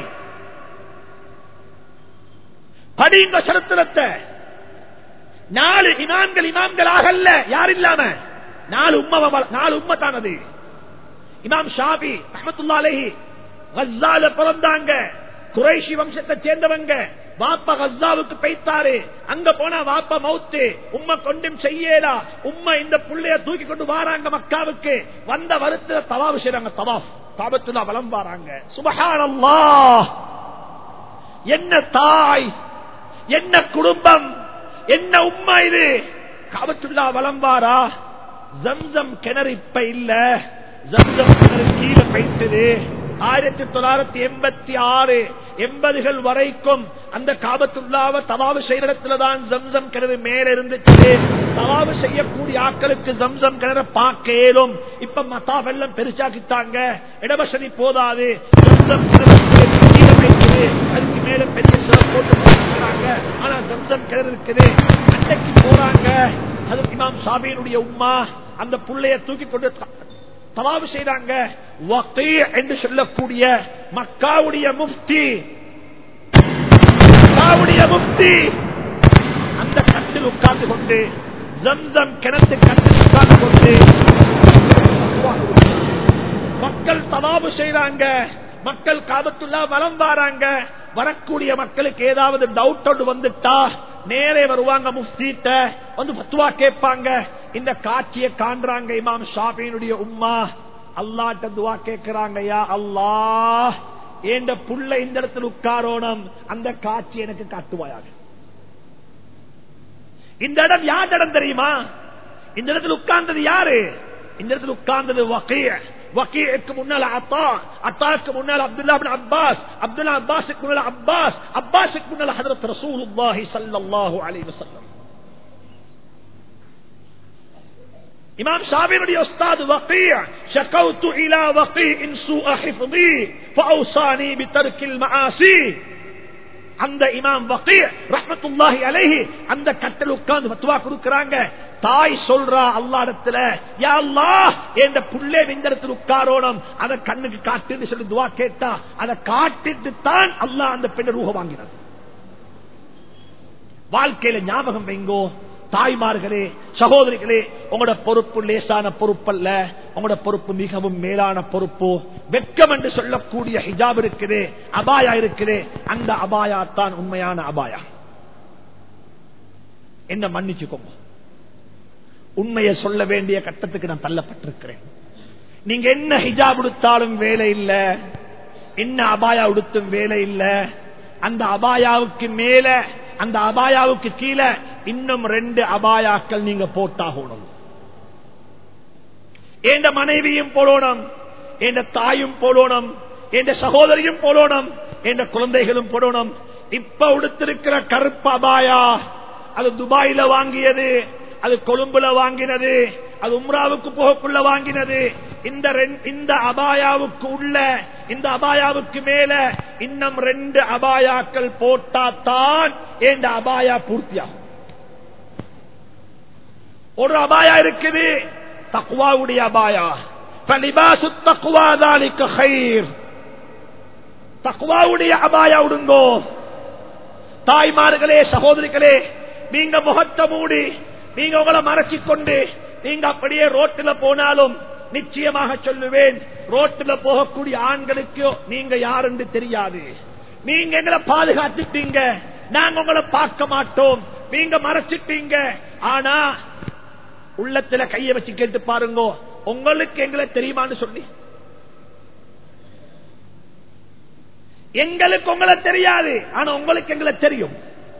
படிங்க சரித்திரத்தை. நாலு இமாம்கள் இமாம்களாக அல்ல, யார் இல்லாம நாலு உம்ம, நாலு உம்மத்தானது. இமாம் ஷாஃபி ரஹ்மத்துல்லாஹி அலைஹி கஸ்ஸால பிறந்தாங்க, குறைஷி வம்சத்தை சேர்ந்தவங்க. வாப்பா கஸ்ஸாவுக்கு போய்த்தாரு, அங்க போனா வாப்பா மௌத்து, உம்மை கொண்டும் செய்யலா. உம்மை இந்த புள்ளைய தூக்கி கொண்டு வாராங்க மக்காவுக்கு. வந்த வருத்துல தவாஃப் செய்றாங்க, தவாஃப் காபத்துல்லா வலம் வாராங்க. சுப்ஹானல்லாஹ், என்ன தாய், என்ன குடும்பம், என்ன உம்மா இது! காபத்துல்லா வலம் வாரா. ஜம்சம் கிணறு இப்ப இல்ல, ஜம்சம் கிணறு கீழே பைத்தது. ஆயிரத்தி தொள்ளாயிரத்தி எண்பத்தி ஆறு எண்பதுகள் வரைக்கும் அந்த காபத்துல்லாவை தவாவு செய்யற இடத்துலதான் ஜம்சம் கிணறு மேல இருந்துச்சு. தவாவு செய்யக்கூடிய ஆட்களுக்கு ஜம்சம் கிணறு பார்க்க இயலும். இப்ப மத்தா வெள்ளம் பெருசாக்கிட்டாங்க, இடவசதி போதாது. ஜம்சம் கிணறு அதுக்கு மேல பெரிய சில போட்டு போறாங்க. ஆனா ஜம்சம் கிணறு இருக்குது. அன்னைக்கு போறாங்க. அது இமாம் ஷாஃபியினுடைய உம்மா அந்த புள்ளைய தூக்கி கொண்டு தவாவு செய்றாங்க. வகீ என்று சொல்லக்கூடிய மக்காவுடைய முஃப்தி மக்காவுடைய முஃப்தி அந்த கட்டில் உட்கார்ந்து கொண்டு ஜம்சம் கிணத்து கட்டில் உட்கார்ந்து கொண்டு மக்கள் தவாவு செய்றாங்க. மக்கள் காபத்துல்லா வலம் வாராங்க. வரக்கூடிய மக்களுக்கு ஏதாவது டவுட் ஒன்று வந்துட்டா நேரே வருவாங்க, முஃப்திட்ட வந்து ஃபத்வா கேட்பாங்க. இந்த காட்சியை காண்றாங்க இமாம் ஷாஃபியினுடைய உம்மா. அல்லாஹ்ட்ட துஆ கேட்கிறாங்க, யா அல்லாஹ் ஏண்ட புள்ள இந்த இடத்துல உட்காரோணும், அந்த காட்சி எனக்கு காட்டுவாயாக. இந்த இடம் யார் இடம் தெரியுமா? இந்த இடத்துல உட்கார்ந்தது யாரு? இந்த இடத்துல உட்கார்ந்தது வகீ. வகீக்கு முன்னால அத்தா, அத்தாக்கு முன்னால அப்துல்லா இப்னு அப்பாஸ், அப்துல்லா அப்பாஸுக்கு முன்னால அப்பாஸ், அப்பாஸுக்கு முன்னால ஹஜ்ரத் ரசூலுல்லாஹி ஸல்லல்லாஹு அலைஹி வஸல்லம். இமாம் ஷாஃபியினுடைய உஸ்தாத் வகீ, ஷகௌது இலா வகீஇன் சூஅ ஹிஃதி ஃபஅவ்சானி பிதர்கில் மஆசி. அந்த இமாம் வகீ ரஹ்மத்துல்லாஹி அலைஹி அந்த கட்டல் உட்கார்ந்து ஃபத்வா கொடுக்கறாங்க. தாய் சொல்றா அல்லாஹ்விடத்துல, யா அல்லாஹ் என்ற புள்ளே இந்த இடத்துல உட்காரோணும், அத கண்ணுக்கு காட்டுன்னு சொல்லி துஆ கேட்டா அத காட்டிட்டு தான் அல்லாஹ் அந்த பெண்ணை ரூஹ வாங்கினார். வாழ்க்கையில ஞாபகம் வைங்கோ தாய்மார்களே, சகோதரிகளே, உங்களோட பொறுப்பு லேசான பொறுப்பல்ல. உங்களோட பொறுப்பு மிகவும் மேலான பொறுப்பு. வெட்கம் என்று சொல்லக்கூடிய ஹிஜாப் இருக்குது, அபாயா இருக்குது. அந்த அபாயா தான் உண்மையான அபாயா. என்ன மன்னிச்சுக்கோங்க, உண்மையை சொல்ல வேண்டிய கட்டத்துக்கு நான் தள்ளப்பட்டிருக்கிறேன். நீங்க என்ன ஹிஜாப் உடுத்தாலும் வேலை இல்ல, என்ன அபாயா உடுத்தும் வேலை இல்ல. அந்த அபாயாவுக்கு மேல, அந்த அபாயாவுக்கு கீழே இன்னும் ரெண்டு அபாயாக்கள் நீங்க போட்டாகணும். எந்த மனைவியும் போடணும், எந்த தாயும் போடணும், எந்த சகோதரியும் போடணும், எந்த குழந்தைகளும் போடணும். இப்ப உடுத்திருக்கிற கருப்பு அபாயா அது துபாயில வாங்கியது, அது கொழும்புல வாங்கினது, அது உம்ராவுக்கு போகக்குள்ள வாங்கினது. இந்த இந்த அபாயாவுக்கு உள்ள, இந்த அபாயாவுக்கு மேல இன்னும் ரெண்டு அபாயாக்கள் போட்டாத்தான் இந்த அபாயா பூர்த்தியாகும். ஒரு அபாயா இருக்குது தக்வாவுடைய அபாயா. ஃபலிபாசு தக்வா ذلك خير. தக்வாவுடைய அபாயா உடுங்கோ. தாய்மார்களே, சகோதரிகளே, நீங்க முகத்தை மூடி, நீங்க உங்களை மறைச்சிக்கொண்டு நீங்க அப்படியே ரோட்டில் போனாலும் நிச்சயமாக சொல்லுவேன், ரோட்டில் போகக்கூடிய ஆண்களுக்கு நீங்க யார் என்று தெரியாது. நீங்க எங்களை பாதுகாத்துட்டீங்க, நாங்க உங்களை பார்க்க மாட்டோம், நீங்க மறைச்சிட்டீங்க. ஆனா உள்ளத்துல கைய வச்சு கேட்டு பாருங்க, உங்களுக்கு எங்களை தெரியுமான்னு சொல்லி. எங்களுக்கு உங்களை தெரியாது, ஆனா உங்களுக்கு எங்களை தெரியும்.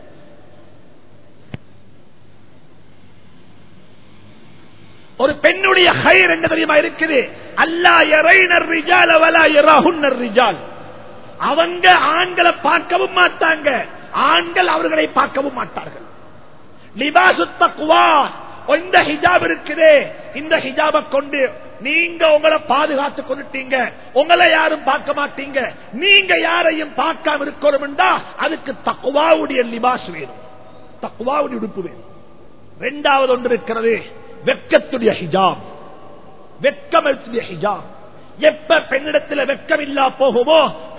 ஒரு பெண்ணுடைய ஹைர் என்ன தெரியுமா இருக்குது? அல்லா யரைனர் ரிஜால வலா யரஹுன்னர் ரிஜால். அவங்க ஆண்களை பார்க்கவும் மாட்டாங்க, ஆண்கள் அவர்களை பார்க்கவும் மாட்டார்கள். லிபாசு தக்வா, இந்த ஹிஜாப் இருக்குதே, இந்த ஹிஜாபை கொண்டு நீங்க உங்களை பாதுகாத்துக் கொண்டுட்டீங்க, உங்களை யாரும் பார்க்க மாட்டீங்க. நீங்க யாரையும் பார்க்காம இருக்கணும்டா அதுக்கு தக்வாவுடைய லிபாஸ் வேணும், தக்வாவுடைய உடுப்பு வேணும். இரண்டாவது ஒன்று இருக்கிறது, வெட்கத்துடைய ஹிஜாப். வெட்கமத்துடைய ஹிஜாப். எப்ப பெண்ணிடத்தில் வெட்கம் இல்லா போகுமோ,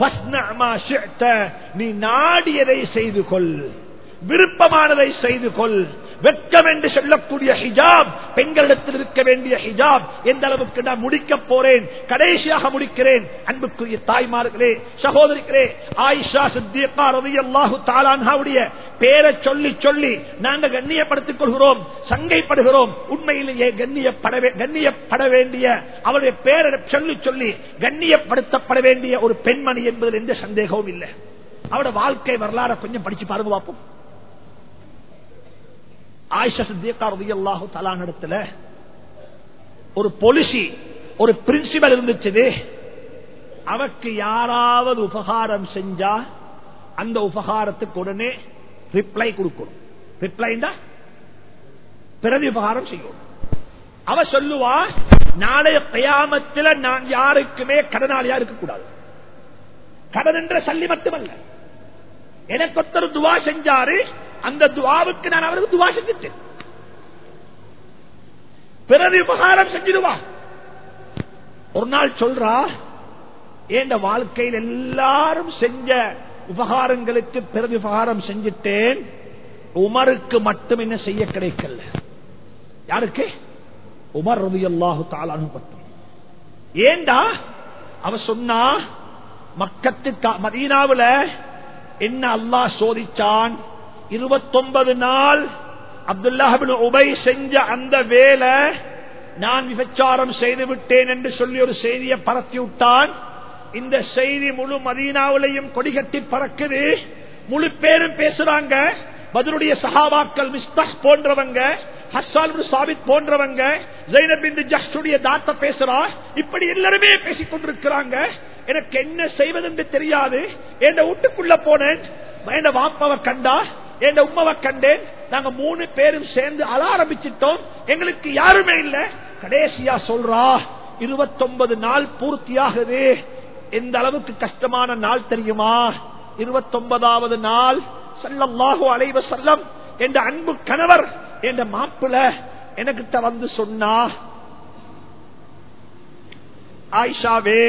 நீ நாடியதை செய்து கொள், விருப்பமானதை செய்து கொள். வெட்கம் என்று சொல்லக்கூடிய ஹிஜாப் பெண்களிடத்தில் இருக்க வேண்டிய ஹிஜாப் எந்த அளவுக்கு நான் முடிக்க போறேன், கடைசியாக முடிக்கிறேன். அன்புக்குரிய தாய்மார்களே, சகோதரிகளே, ஆயிஷா சித்திகா ரலியல்லாஹு தஆலா அன்ஹாவுடைய பேரை சொல்லி சொல்லி நாங்கள் கண்ணியப்படுத்திக் கொள்கிறோம், சங்கைப்படுகிறோம். உண்மையிலேயே கண்ணியப்பட கண்ணியப்பட வேண்டிய அவருடைய பேரை சொல்லி சொல்லி கண்ணியப்படுத்தப்பட வேண்டிய ஒரு பெண்மணி என்பதில் எந்த சந்தேகமும் இல்லை. அவருடைய வாழ்க்கை வரலாறு கொஞ்சம் படிச்சு பாருங்க பார்ப்போம். ஆயிஷா சித்திகா ரலியல்லாஹு தஆலா இடத்துல ஒரு பாலிசி, ஒரு பிரின்சிபல் இருந்துச்சு. அவருக்கு யாராவது உபகாரம் செஞ்சா அந்த உபகாரத்துக்கு உடனே ரிப்ளை கொடுக்கணும். ரிப்ளைண்டா பிறகு உபகாரம் செய்யணும். அவ சொல்லுவா, நாளைய கியாமத்தில் நான் யாருக்குமே கடனாளியா இருக்கக்கூடாது. கடன் என்ற சல்லி மட்டுமல்ல, எனக்கு ஒருத்தர் துவா செஞ்சாரு, அந்த துவாவுக்கு நான் அவருக்கு துவா செஞ்சுட்டேன், பிறகு உபகாரம் செஞ்சிடுவா. ஒரு நாள் சொல்றா, என் வாழ்க்கையில் எல்லாரும் செஞ்ச உபகாரங்களுக்கு பிறகு உபகாரம் செஞ்சிட்டேன், உமருக்கு மட்டும் என்ன செய்ய கிடைக்கல. யாருக்கு? உமர் ரலியல்லாஹு தஆலா அன்ஹு மட்டும். ஏண்டா? அவ சொன்னா, மக்கத்து மதீனாவுல என்ன அல்லாஹ் சோதிச்சான். இருபத்தொன்பது நாள் அப்துல்லாஹ் இப்னு உபை செஞ்ச அந்த வேலை நான் விபச்சாரம் செய்து விட்டேன் என்று சொல்லி ஒரு செய்தியை பரத்தி விட்டான். இந்த செய்தி முழு மதீனாவிலையும் கொடிகட்டி பறக்குது. முழு பேரும் பேசுறாங்க. பத்ருடைய சஹாபாக்கள், மிஸ்தாஹ் போன்றவங்க, ஹஸ்ஸான் இப்னு சாபித் போன்றவங்க, ஸைனப் பின்த் ஜஹ்ஷுடைய தாத்த பேசுறா. இப்படி எல்லாருமே பேசிக் கொண்டிருக்கிறாங்க. எனக்கு என்ன செய்வதென்று தெரியாது. என் வீட்டுக்குள்ள போனேன், என் வாப்பாவை கண்டா, என் உம்மாவை கண்டேன். நாங்க மூணு பேரும் சேர்ந்து அழ ஆரம்பிச்சிட்டோம். எங்களுக்கு யாருமே இல்ல. கடைசியா சொல்றா, இருபத்தொன்பது நாள் பூர்த்தியாகுது. எந்த அளவுக்கு கஷ்டமான நாள் தெரியுமா? இருபத்தொன்பதாவது நாள் ஸல்லல்லாஹு அலைஹி வஸல்லம் என்ற அன்பு கணவர், என்ற மாப்பிள்ளை எனக்கிட்ட வந்து சொன்னா, ஆயிஷாவே,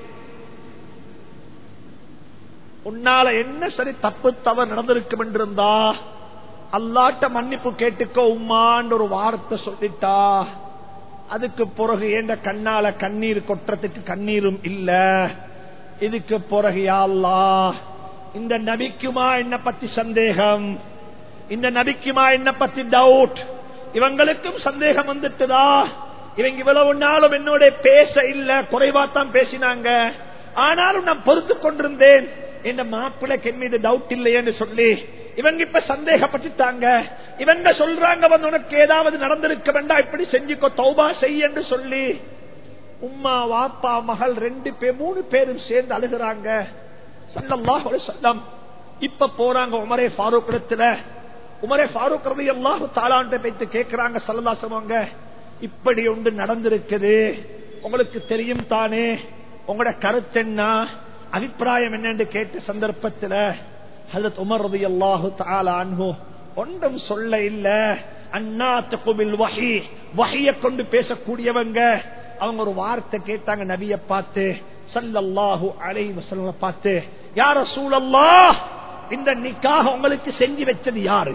உன்னால என்ன சரி தப்பு தவறு நடந்திருக்கும் என்றிருந்தா அல்லாட்ட மன்னிப்பு கேட்டுக்கோ உம்மான்னு ஒரு வார்த்தை சொல்லிட்டா. அதுக்கு பிறகு என்ற கண்ணால கண்ணீர் கொட்டுறதுக்கு கண்ணீரும் இல்ல. இதுக்கு பிறகு யா அல்லாஹ், இந்த நபிக்குமா என்ன பத்தி சந்தேகம், இந்த நபிக்குமா என்ன பத்தி டவுட், இவங்களுக்கும் சந்தேகம் வந்துட்டுதா. இவங்க இவ்வளவு நாளும் என்னோட பேச இல்ல, குறைவாத்தான் பேசினாங்க, ஆனாலும் நான் பொறுத்து கொண்டிருந்தேன். இந்த மாப்பிள்ளைக்கு என் மீது டவுட் இல்லையேன்னு சொல்லி இவங்க இப்ப சந்தேகப்பட்டுட்டாங்க. இவங்க சொல்றாங்க, வந்து உனக்கு ஏதாவது நடந்திருக்க வேண்டாம், இப்படி செஞ்சுக்கோ, தௌபா செய் என்று சொல்லி உம்மா வாப்பா மகள் ரெண்டு பேர் மூணு பேரும் சேர்ந்து அழுகிறாங்க. ஸல்லல்லாஹு அலைஹி வஸல்லம் இப்ப போறாங்க உமரே ஃபாரூக் இடத்துல. உமரே ஃபாரூக் ரலியல்லாஹு தஆலா அன்ஹு போய் கேக்குறாங்க, ஸல்லல்லாஹு அலைஹி வஸல்லம் இப்படி ஒன்று நடந்திருக்குது, உங்களுக்கு தெரியும் தானே, உங்களோட கருத்து என்ன, அபிப்பிராயம் என்னன்னு கேட்ட சந்தர்ப்பத்தில் ஹஜ்ரத் உமர் ரலியல்லாஹு தஆலா அன்ஹு ஒன்றும் சொல்ல இல்ல. அன்னாத்துகு பில் வஹி, வஹியை கொண்டு பேசக்கூடியவங்க. அவங்க ஒரு வார்த்தை கேட்டாங்க நபியை பார்த்து, ஸல்லல்லாஹு அலைஹி வஸல்லம் பார்த்து, யா ரசூலல்லாஹ், இந்த நிக்காஹ் உங்களுக்கு செஞ்சு வச்சது யாரு?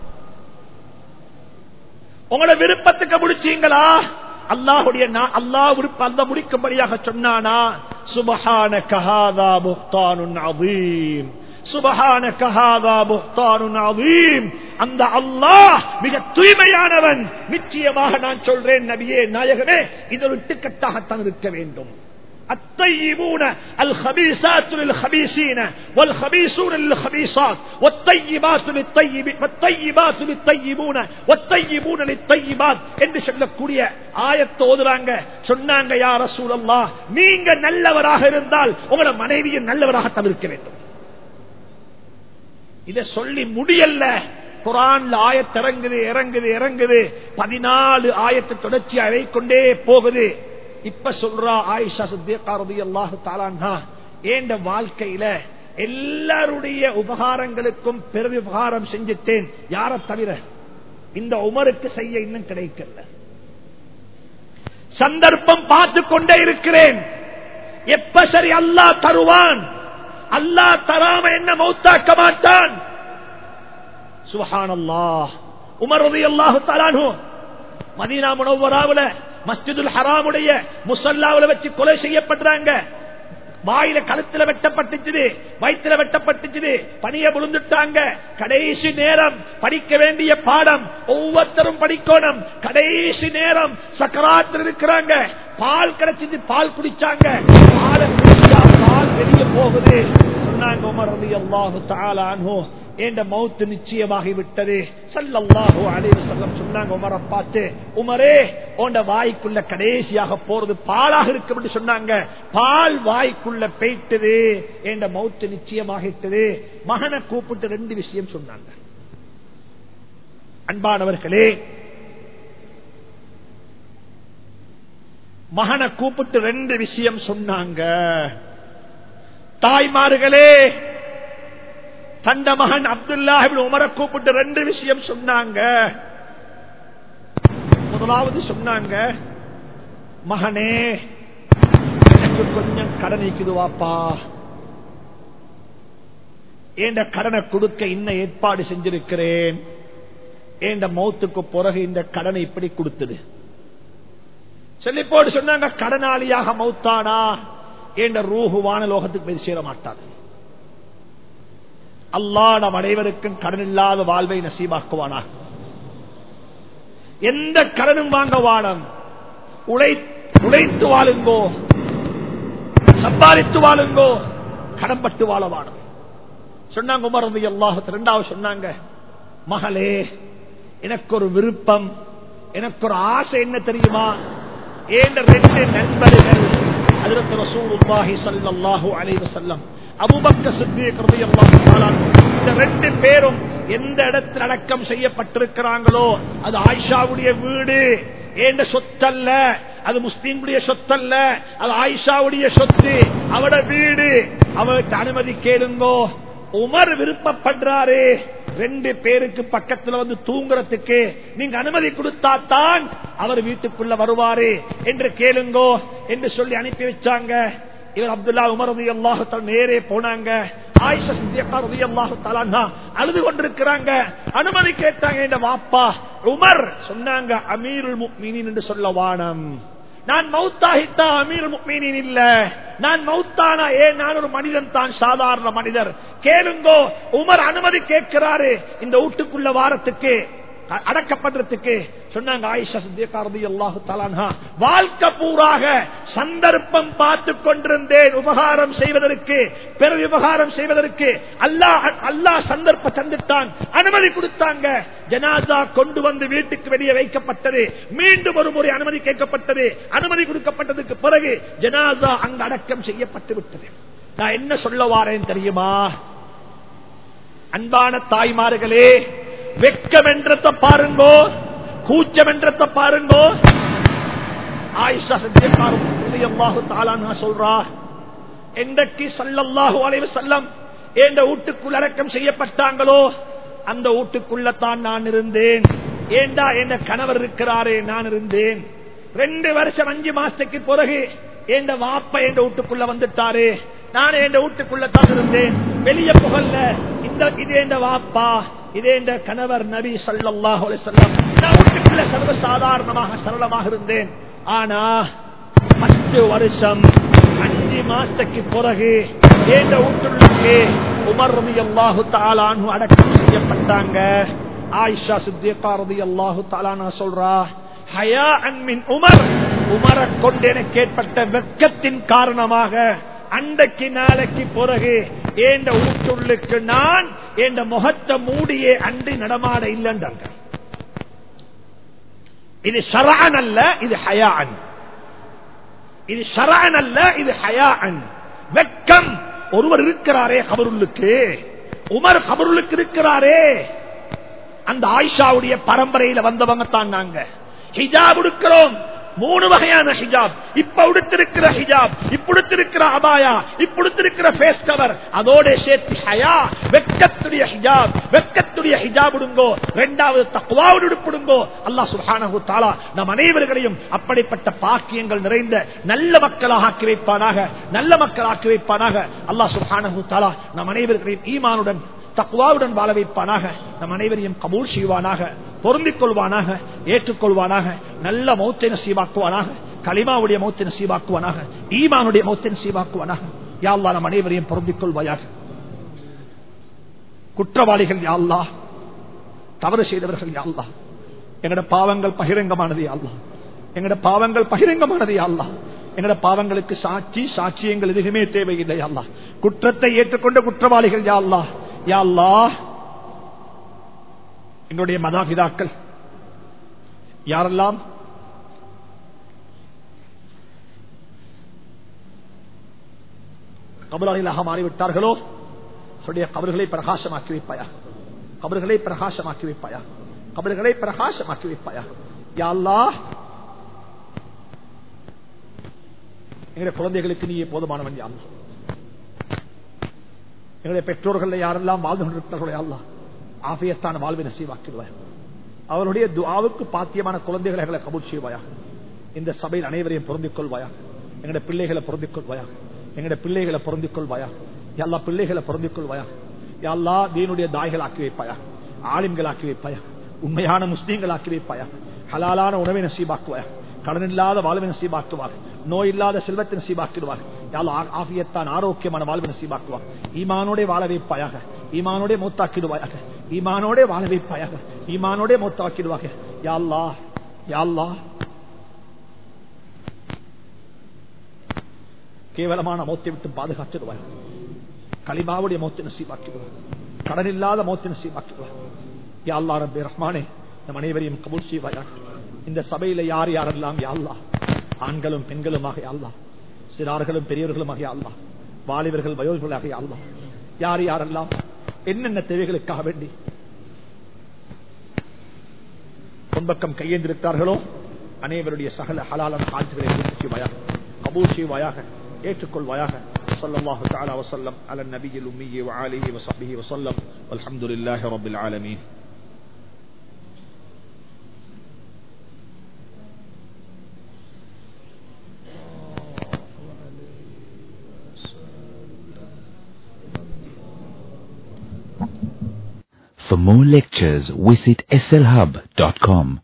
உங்களோட விருப்பத்துக்கு முடிச்சீங்களா? அல்லாஹுடைய அல்லாஹ் விருப்பம் அந்த முடிக்கும்படியாக சொன்னானா? சுப்ஹானக ஹாதா புஹ்தானுன் அதீம், சுப்ஹானக ஹாதா புஹ்தானுன் அதீம். அந்த அல்லாஹ் மிக தூய்மையானவன். நிச்சயமாக நான் சொல்றேன் நபியே நாயகமே, இது ஒரு இட்டுக்கட்டாகத்தான் இருக்க வேண்டும். الطيبون الخبيثات للخبيثين والخبيثون للخبيثات والطيبات للطيبين والطيبات للطيبون والطيبون للطيبات என்று சொல்லக்கூடிய ஆயத்தை ஓதுறாங்க. சொன்னாங்க, யா ரசூலல்லாஹ், நீங்க நல்லவராக இருந்தால் உங்களோட மனைவியை நல்லவராக தவிர்க்க வேண்டும். இதை சொல்லி முடியல. குர்ஆன்ல ஆயத் இறங்குது இறங்குது இறங்குது பதினாலு ஆயத்தை தொடர்ச்சி அவை கொண்டே போகுது. இப்ப சொல்றா ஆயிஷா சித்திகா ரலியல்லாஹு தஆலா அன்ஹா, ஏண்ட வாழ்க்கையில எல்லாருடைய உபகாரங்களுக்கும் பெரும் உபகாரம் செஞ்சுட்டேன், யார தவிர இந்த உமருக்கு செய்ய இன்னும் கிடைக்கல. சந்தர்ப்பம் பார்த்து கொண்டே இருக்கிறேன், எப்ப சரி அல்லாஹ் தருவான், அல்லாஹ் தராம என்ன மௌத்தாக்க மாட்டான். சுப்ஹானல்லாஹ். உமர் ரலியல்லாஹு தஆலா அன்ஹு மதீனா முனவ்வராவுல மஸ்ஜிதுல் ஹராமுடைய முஸல்லாவுல வச்சு கொலை செய்யப்படுறாங்க. வாயில கழுத்துல வெட்டப்பட்டுச்சு, வயிற்றுல வெட்டப்பட்டுச்சு, பணிய விழுந்துட்டாங்க. கடைசி நேரம் படிக்க வேண்டிய பாடம் ஒவ்வொருத்தரும் படிக்கணும். கடைசி நேரம் சக்கராத்தில் இருக்கிறாங்க. பால் கிடைச்சிட்டு பால் குடிச்சாங்க. பால் குடிச்சா பால் வெளியே போகுது. சொன்னாங்க உமர் ரலியல்லாஹு தஆலா அன்ஹு, என்ற மௌத்து நிச்சயமாகி விட்டது. ஸல்லல்லாஹு அலைஹி வஸல்லம் சொன்னாங்க உமரை பார்த்து, உமரே உன்ட வாய்க்குள்ள கடைசியாக போறது பாலாக இருக்கும் என்று சொன்னாங்க. பால் வாய்க்குள்ள போயிட்டது, என்ற மௌத்து நிச்சயமாகிட்டது. மகனை கூப்பிட்டு ரெண்டு விஷயம் சொன்னாங்க. அன்பானவர்களே, மகனை கூப்பிட்டு ரெண்டு விஷயம் சொன்னாங்க. தாய்மார்களே, தந்த மகன் அப்துல்லா இப்னு உமரை கூப்பிட்டு ரெண்டு விஷயம் சொன்னாங்க. முதலாவது சொன்னாங்க, மகனே எனக்கு கொஞ்சம் கடன் இருக்குதுவாப்பா, என்ற கடனை கொடுக்க இன்னும் ஏற்பாடு செஞ்சிருக்கிறேன். என்ற மௌத்துக்கு பிறகு இந்த கடனை இப்படி கொடுத்தது சொல்லி போட்டு சொன்னாங்க. கடனாளியாக மௌத்தானா என்ற ரூஹுவான லோகத்துக்கு போய் சேர மாட்டார். அல்லாஹ் நம் அனைவருக்கும் கடன் இல்லாத வாழ்வை நசீபாக்குவானா. எந்த கடனும் வாங்க வானம், உழைத்து வாழுங்கோ, சம்பாதித்து வாழுங்கோ, கடன்பட்டு வாழ வானம் சொன்னாங்க உமர் ரலியல்லாஹு அன்ஹு. இரண்டாவது சொன்னாங்க, மகளே எனக்கு ஒரு விருப்பம், எனக்கு ஒரு ஆசை என்ன தெரியுமா, ஏண்ட ரெண்டு நண்பர்கள் ஹஜ்ரத் ரசூலுல்லாஹி ஸல்லல்லாஹு அலைஹி வஸல்லம், அபூபக்கர் சித்தீக் ரலியல்லாஹு தஆலா இந்த ரெண்டு பேரும் எந்த இடத்தில் அடக்கம் செய்யப்பட்டிருக்கிறாங்களோ அது ஆயிஷாவுடைய வீடு, ஏண்ட சொத்தல்ல, அது முஸ்லிம்களுடைய சொத்தல்ல, அது ஆயிஷாவுடைய சொத்து, அவட வீடு, அவருக்கு அனுமதி கேளுங்கோ. உமர் விருப்பப்படுறாரு ரெண்டு பேருக்கு பக்கத்துல வந்து தூங்குறதுக்கு, நீங்க அனுமதி கொடுத்தாத்தான் அவர் வீட்டுக்குள்ள வருவாரு என்று கேளுங்கோ என்று சொல்லி அனுப்பி வச்சாங்க. இவர் அப்துல்லா உமர் ரலியல்லாஹு தஆலா நேரே போனாங்க. ஆயிஷா சித்திகா ரலியல்லாஹு தஆலா அழுது கொண்டிருக்கிறாங்க. அனுமதி கேட்டாங்க. என்ற வாப்பா உமர் சொன்னாங்க, அமீருல் முஃமினீன் என்று சொல்ல வானம், நான் மௌத்தாகித்தா அமீருல் முஃமினீன் இல்ல, நான் மௌத்தானா ஏன் நான் ஒரு மனிதன் தான், சாதாரண மனிதர். கேளுங்கோ, உமர் அனுமதி கேட்கிறாரு இந்த வீட்டுக்குள்ள வாரத்துக்கு, அடக்கப்படுறதுக்கு. சொன்னாங்க ஆயிஷா சித்திகா ரலியல்லாஹு தஆலா, வாழ்க்கை பூராக சந்தர்ப்பம் பார்த்து கொண்டிருந்தேன் உபகாரம் செய்வதற்கு, பெரு உபகாரம் செய்வதற்கு. அல்லாஹ் அல்லாஹ் சந்தர்ப்பம் தந்துட்டான், அனுமதி கொடுத்தாங்க. ஜனாசா கொண்டு வந்து வீட்டுக்கு வெளியே வைக்கப்பட்டது. மீண்டும் ஒரு முறை அனுமதி கேட்கப்பட்டது. அனுமதி கொடுக்கப்பட்டதுக்கு பிறகு ஜனாசா அங்கு அடக்கம் செய்யப்பட்டு விட்டது. நான் என்ன சொல்ல வாரேன் தெரியுமா, அன்பான தாய்மார்களே, வெட்கம் என்றத பாருங்கோ, கூச்சம் என்றத பாருங்கோ. ஆயிஷா சித்திகா ரலியல்லாஹு தஆலா சொல்றா, என்றைக்கு ஸல்லல்லாஹு அலைஹி வஸல்லம் என்ற வீட்டுக்குள் அடக்கம் செய்யப்பட்டாங்களோ அந்த வீட்டுக்குள்ள தான் நான் இருந்தேன். ஏண்டா என்ற கணவர் இருக்கிறாரே, நான் இருந்தேன். ரெண்டு வருஷம் அஞ்சு மாசத்துக்கு பிறகு என்ற வாப்பா என்ற வீட்டுக்குள்ள வந்துட்டாரு. நான் என்ற வீட்டுக்குள்ள தான் இருந்தேன், வெளியே புகழ்ல. இந்த இது என்ற வாப்பா, இதே என்ற கணவர் நபி ஸல்லல்லாஹு அலைஹி வஸல்லம். நான் வீட்டுக்குள்ள சர்வ சாதாரணமாக சரளமாக இருந்தேன். ஆனா பத்து வருஷம் அஞ்சு மாசத்துக்கு பிறகு என்ற வீட்டுள்ளே உமர் ரலியல்லாஹு தஆலா அன்ஹு அடக்கம் செய்யப்பட்டாங்க. ஆயிஷா சித்திகா ரலியல்லாஹு தஆலா சொல்றா, ஹயாஅன் மின் உமர், உமரை கொண்டு எனக்கு ஏற்பட்ட வெட்கத்தின் காரணமாக அன்றைக்கு நாளைக்கு பிறகு ஏண்ட ஊட்டுள்ளுக்கு நான் என்ற முகத்தை மூடியே அன்றி நடமாட இல்லைன்றாங்க. இது ஷரஅன் அல்ல, இது ஹயாஅன். இது ஷரஅன் அல்ல, இது ஹயாஅன். வெட்கம். ஒருவர் இருக்கிறாரே கபருள்ளுக்கு, உமர் கபருள்ளுக்கு இருக்கிறாரே, அந்த ஆயிஷாவுடைய பரம்பரையில வந்தவங்க தான் நாங்க. ஹிஜாப் உடுக்கிறோம், மூணு வகையான ஹிஜாப். இப்ப உடுத்திருக்கிற ஹிஜாப், இப்ப உடுத்திருக்கிற அபாயா, இப்ப உடுத்திருக்கிற ஃபேஸ் கவர், அதோட சேர்த்து ஹயா, வெட்கத்துடைய ஹிஜாப். வெட்கத்துடைய ஹிஜாப் உடுங்கோ. இரண்டாவது தக்வாவுடைய உடுப்புடுங்கோ. அல்லாஹ் சுப்ஹானஹு வ தஆலா நம் அனைவர்களையும் அப்படிப்பட்ட பாக்கியங்கள் நிறைந்த நல்ல மக்களாக ஆக்கி வைப்பானாக, நல்ல மக்கள் ஆக்கி வைப்பானாக. அல்லாஹ் சுப்ஹானஹு வ தஆலா நம் அனைவர்களையும் ஈமானுடன் தக்வாவுடன் வாழ வைப்பானாக. நம் அனைவரையும் கபூல் செய்வானாக, பொருந்திக் கொள்வானாக, ஏற்றுக்கொள்வானாக. நல்ல மௌத்தை நசீபாக்குவானாக, கலிமாவுடைய மௌத்தை நசீபாக்குவானாக, ஈமானுடைய மௌத்தை நசீபாக்குவானாக. யா அல்லாஹ் நம் அனைவரையும் பொருந்திக் கொள்வாயாக. குற்றவாளிகள் யா அல்லாஹ், தவறு செய்தவர்கள் யா அல்லாஹ், எங்கட பாவங்கள் பகிரங்கமானது யா அல்லாஹ், எங்கட பாவங்கள் பகிரங்கமானது யா அல்லாஹ். எங்கட பாவங்களுக்கு சாட்சி சாட்சியங்கள் எதுவுமே தேவையில்லை யா அல்லாஹ். குற்றத்தை ஏற்றுக்கொண்ட குற்றவாளிகள் யா அல்லாஹ். யா அல்லாஹ் எங்களுடைய மதாபிதாக்கள் யாரெல்லாம் கபராளிகளாக மாறிவிட்டார்களோ அவருடைய கபர்களை பிரகாசமாக்கி வைப்பாயா, கபர்களை பிரகாசமாக்கி வைப்பாயா, கபர்களை பிரகாசமாக்கி வைப்பாயா. யா அல்லாஹ், எங்களுடைய குழந்தைகளுக்கு நீயே போதுமானவன் யா அல்லாஹ். எங்களுடைய பெற்றோர்கள் யாரெல்லாம் வாழ்ந்து கொண்டிருக்கிறார்களோ யா அல்லாஹ், ஆஃபியத்தான வாழ்வை நசீவாக்கிடுவாய். அவருடைய துஆவுக்கு பாத்தியமான குழந்தைகளை எங்களை கபூல் செய்வாயா. இந்த சபையில் அனைவரையும் பொருந்திக் கொள்வாயா. எங்களுடைய பிள்ளைகளை பொருந்திக் கொள்வாயா, எங்களுடைய பிள்ளைகளை பொருந்திக் கொள்வாயா. யா அல்லாஹ், பிள்ளைகளை பொருந்திக் கொள்வாயா. யா அல்லாஹ், தீனுடைய தாய்கள் ஆக்கி வைப்பாயா, ஆலிம்கள் ஆக்கி வைப்பாயா, உண்மையான முஸ்லீம்கள் ஆக்கி வைப்பாயா. ஹலாலான உணவை நசீபாக்குவாயா, கடன் இல்லாத வாழ்வை நசீபாக்குவார், நோய் இல்லாத செல்வத்தை நசீபாக்கிடுவார். யா அல்லாஹ், ஆஃபியத்தான் ஆரோக்கியமான வாழ்வை நசீபாக்குவார். ஈமானோட வாழ வைப்பாயாக, ஈமானோட மூத்தாக்கிடுவாயாக, ஈமானோட வாழ வைப்பாயாக, ஈமானோட மூத்தாக்கிடுவாங்க. யா அல்லாஹ், யா அல்லாஹ், கேவலமான மௌத்தை விட்டு பாதுகாத்துடுவார். கலிமாவுடைய மௌத்தை நசீபாக்கிடுவார், கடன் இல்லாத மௌத்தை நசீபாக்கிடுவார். யா அல்லாஹ் ரப்பே ரஹ்மானே, நம் அனைவரையும் கபூல் செய்வாயாக. இந்த சபையில யார் யாரெல்லாம் யா அல்லாஹ், ஆண்களும் பெண்களுமாக யா அல்லாஹ், சிறார்களும் பெரியவர்களுமாக யா அல்லாஹ், வாலிபர்கள் வயோதிகளாக யா அல்லாஹ், யார் யாரெல்லாம் என்னென்ன தேவைகளுக்காக வேண்டி பொன்பக்கம் கையேந்திருக்கிறார்களோ அனைவருடைய சகல ஹலாலான காட்சிகளை செய்வாயாக, கபூல் செய்வாயாக, ஏற்றுக்கொள்வாயாக. ஸல்லல்லாஹு தஆலா வஸல்லம் அலா நபியில் உம்மி வ ஆலிஹி வ ஸஹ்பிஹி வஸல்லம். வல்ஹம்துலில்லாஹி ரப்பில் ஆலமீன். For more lectures, visit S L hub dot com.